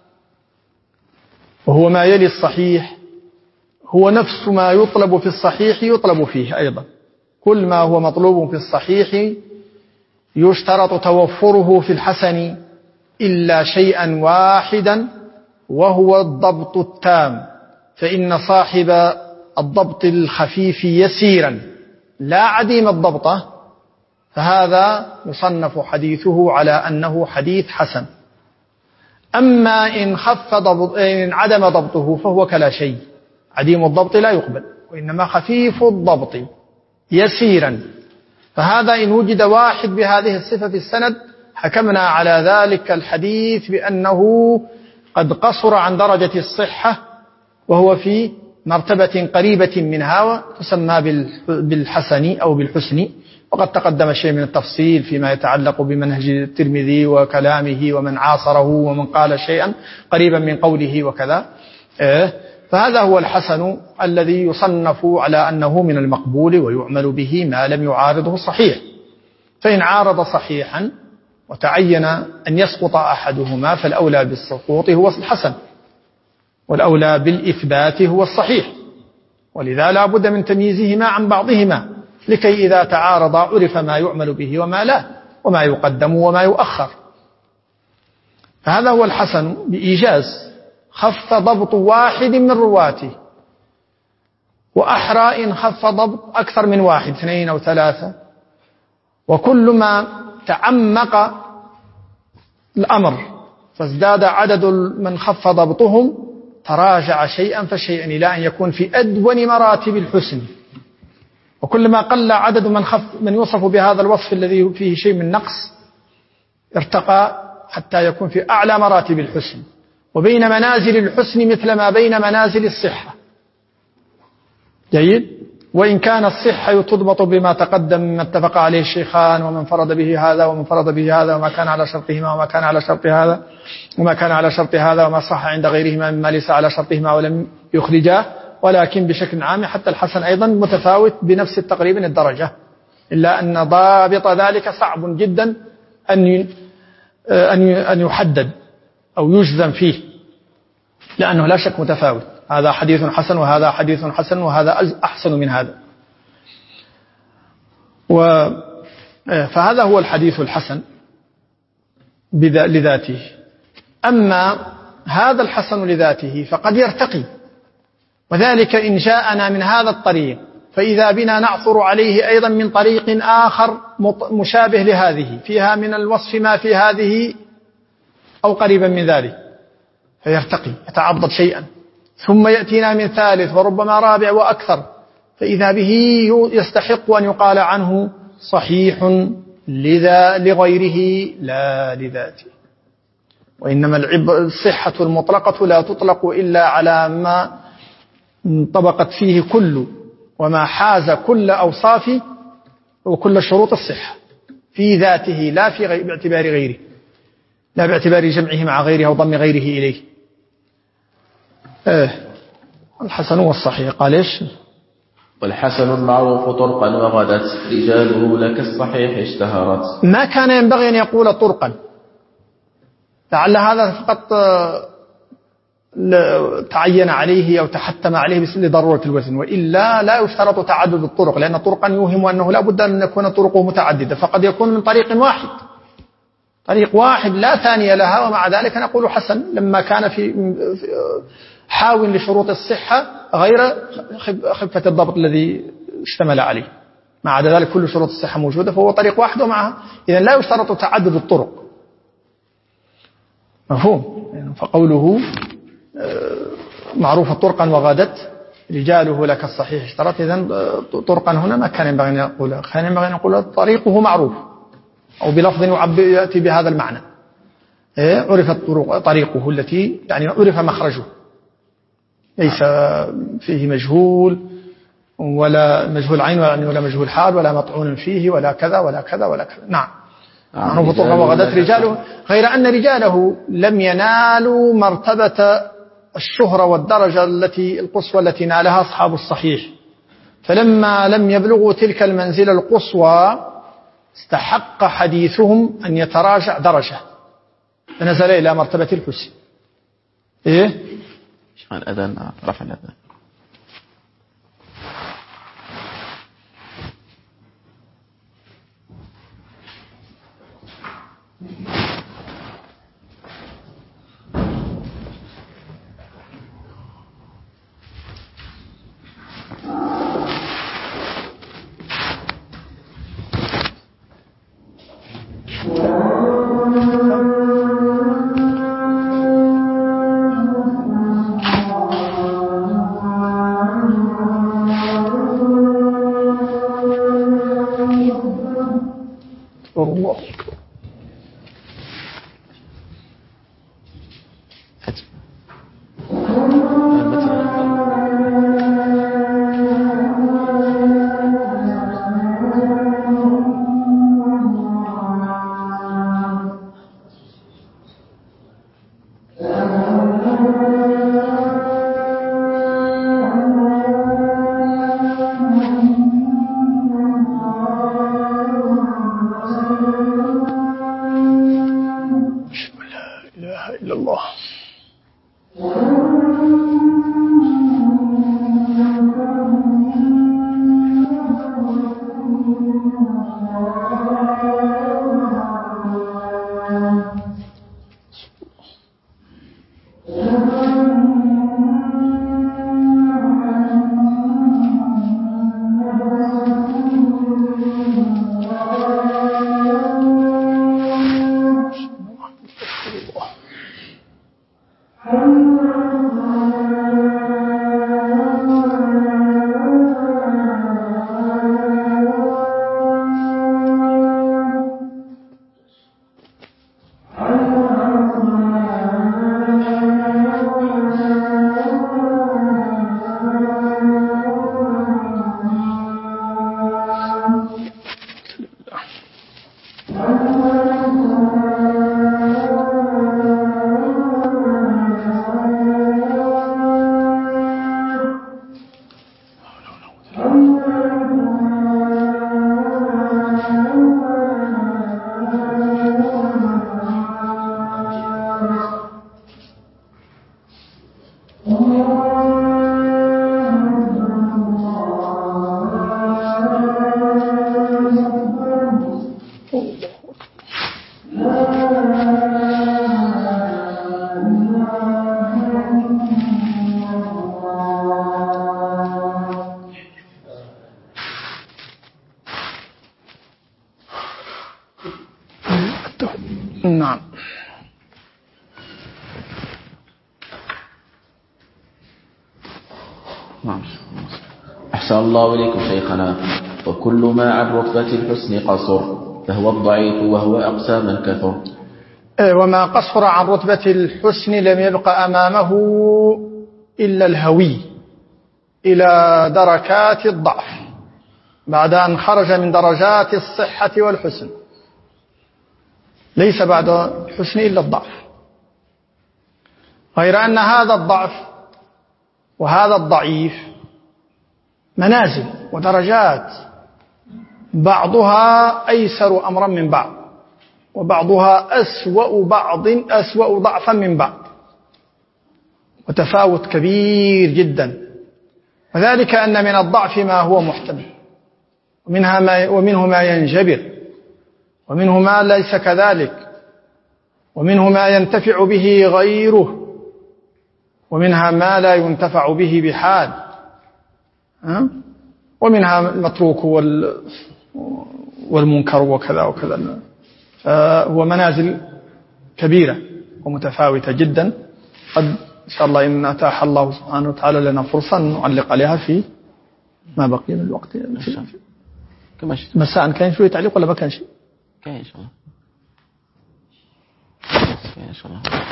وهو ما يلي الصحيح هو نفس ما يطلب في الصحيح يطلب فيه أيضا، كل ما هو مطلوب في الصحيح يشترط توفره في الحسن إلا شيئا واحدا وهو الضبط التام، فإن صاحب الضبط الخفيف يسيرا لا عديم الضبطة فهذا يصنف حديثه على أنه حديث حسن. أما إن إن عدم ضبطه فهو كلا شيء، عديم الضبط لا يقبل، وإنما خفيف الضبط يسيرا، فهذا إن وجد واحد بهذه الصفة في السند حكمنا على ذلك الحديث بأنه قد قصر عن درجة الصحة وهو في مرتبة قريبة منها وتسمى بالحسن أو بالحسن، وقد تقدم شيء من التفصيل فيما يتعلق بمنهج الترمذي وكلامه ومن عاصره ومن قال شيئا قريبا من قوله وكذا. فهذا هو الحسن الذي يصنف على أنه من المقبول ويعمل به ما لم يعارضه الصحيح، فإن عارض صحيحا وتعين أن يسقط أحدهما فالأولى بالسقوط هو الحسن، والأولى بالإثبات هو الصحيح، ولذا لا بد من تمييزهما عن بعضهما لكي إذا تعارض عرف ما يعمل به وما لا، وما يقدم وما يؤخر. فهذا هو الحسن بإيجاز، خف ضبط واحد من رواته، وأحرى إن خف ضبط أكثر من واحد، 2 أو 3. وكل ما تعمق الأمر فازداد عدد من خف ضبطهم تراجع شيئا فشيئا إلى أن يكون في أدون مراتب الحسن. وكلما قل عدد من يوصف بهذا الوصف الذي فيه شيء من نقص ارتقى حتى يكون في أعلى مراتب الحسن. وبين منازل الحسن مثل ما بين منازل الصحة. جيد. وإن كان الصحة تضبط بما تقدم مما اتفق عليه الشيخان، ومن فرض به هذا ومن فرض به هذا، وما كان على شرطهما وما كان على شرط هذا وما كان على شرط هذا، وما صح عند غيرهما مما ليس على شرطهما ولم يخرجاه. ولكن بشكل عام حتى الحسن أيضا متفاوت بنفس التقريب الدرجة، إلا أن ضابط ذلك صعب جدا أن يحدد أو يجزم فيه، لأنه لا شك متفاوت. هذا حديث حسن وهذا حديث حسن وهذا أحسن من هذا. فهذا هو الحديث الحسن لذاته. أما هذا الحسن لذاته فقد يرتقي، وذلك إن جاءنا من هذا الطريق فإذا بنا نعثر عليه أيضا من طريق آخر مشابه لهذه، فيها من الوصف ما في هذه أو قريبا من ذلك، فيرتقي يتعضد شيئا، ثم يأتينا من ثالث وربما رابع وأكثر، فإذا به يستحق أن يقال عنه صحيح لغيره لا لذاته. وإنما الصحة المطلقة لا تطلق إلا على ما طبقت فيه كل وما حاز كل أوصاف وكل شروط الصحة في ذاته، لا في باعتبار غيره، لا باعتبار جمعه مع غيره أو ضم غيره إليه. الحسن والصحيح قال إيش؟ والحسن المعروف طرقا وغدت رجاله لك الصحيح اشتهرت. ما كان ينبغي أن يقول طرقا، لعل هذا فقط تعين عليه أو تحتم عليه لضرورة الوزن، وإلا لا يشترط تعدد الطرق، لأن طرقا يوهم أنه لا بد أن يكون طرقه متعددة، فقد يكون من طريق واحد، طريق واحد لا ثانية لها، ومع ذلك نقول حسن لما كان في حاول لشروط الصحة غير خفة الضبط الذي اشتمل عليه. مع عدا ذلك كل شروط الصحة موجودة، فهو طريق واحد ومعها، إذن لا يشترط تعدد الطرق. مفهوم؟ فقوله معروف طرقا وغادت رجاله لك الصحيح اشترط، إذن طرقا هنا ما كان ينبغي أن يقول، كان ينبغي أن يقول طريقه معروف أو بلفظ يأتي بهذا المعنى. عرفت طريقه التي يعني عرف مخرجه، ليس فيه مجهول ولا مجهول عين ولا مجهول حال ولا مطعون فيه ولا كذا ولا كذا ولا كذا. نعم. معروف طرقا وغدت رجاله، غير أن رجاله لم ينالوا مرتبة الشهرة والدرجة القصوى التي نالها أصحاب الصحيح، فلما لم يبلغوا تلك المنزلة القصوى استحق حديثهم أن يتراجع درجة، فنزل إلى مرتبة الحسن. الأذان رفع الأذان. الله. نعم. أحسن الله إليكم شيخنا. وكل ما عن رتبة الحسن قصر فهو الضعيف وهو أقسى من كثر. وما قصر عن رتبة الحسن لم يبق أمامه إلا الهوي إلى دركات الضعف بعد أن خرج من درجات الصحة والحسن. ليس بعد الحسن إلا الضعف، غير أن هذا الضعف وهذا الضعيف منازل ودرجات، بعضها أيسر أمرا من بعض، وبعضها أسوأ ضعفا من بعض، وتفاوت كبير جدا. وذلك أن من الضعف ما هو محتمل، ومنه ما ينجبر، ومنه ما ليس كذلك، ومنه ما ينتفع به غيره، ومنها ما لا ينتفع به بحال، ومنها المتروك والمنكر وكذا وكذا. فهو منازل كبيرة ومتفاوتة جدا. قد إن شاء الله إن أتاح الله سبحانه وتعالى لنا فرصة نعلق عليها في ما بقي من الوقت. مساء كان شوية تعليق ولا ما كان شيء؟ كان إن شاء الله. إن شاء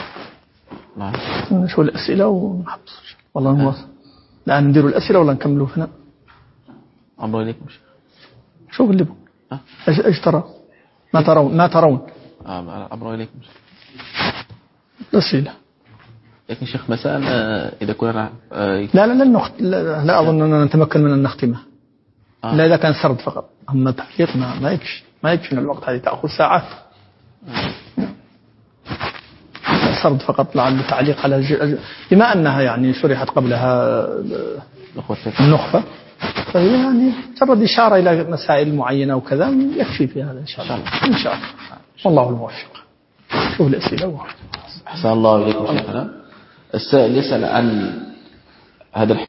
الله. شو الأسئلة ونحبس والله. هو الآن نديروا الأسئلة ولا نكملوا هنا؟ أمر إليكم. شوف اللي بقى. إيش ترى؟ ما ترون؟ أمر إليكم. الأسئلة. لكن شيخ مساء إذا كنا لا أظن أننا نتمكن من أن نختمه. لا إذا كان سرد فقط. أما تحقيق ما يكفي من الوقت، هذه تأخذ ساعات. سرد فقط لعل تعليق على بما أنها يعني شرحت قبلها النخبة، يعني مجرد إشارة إلى مسائل معينة وكذا يكفي في هذا إن شاء الله. إن شاء الله. والله الموفق. شوف الأسئلة. أحسن الله إليكم شيخنا. السائل يسأل عن هذا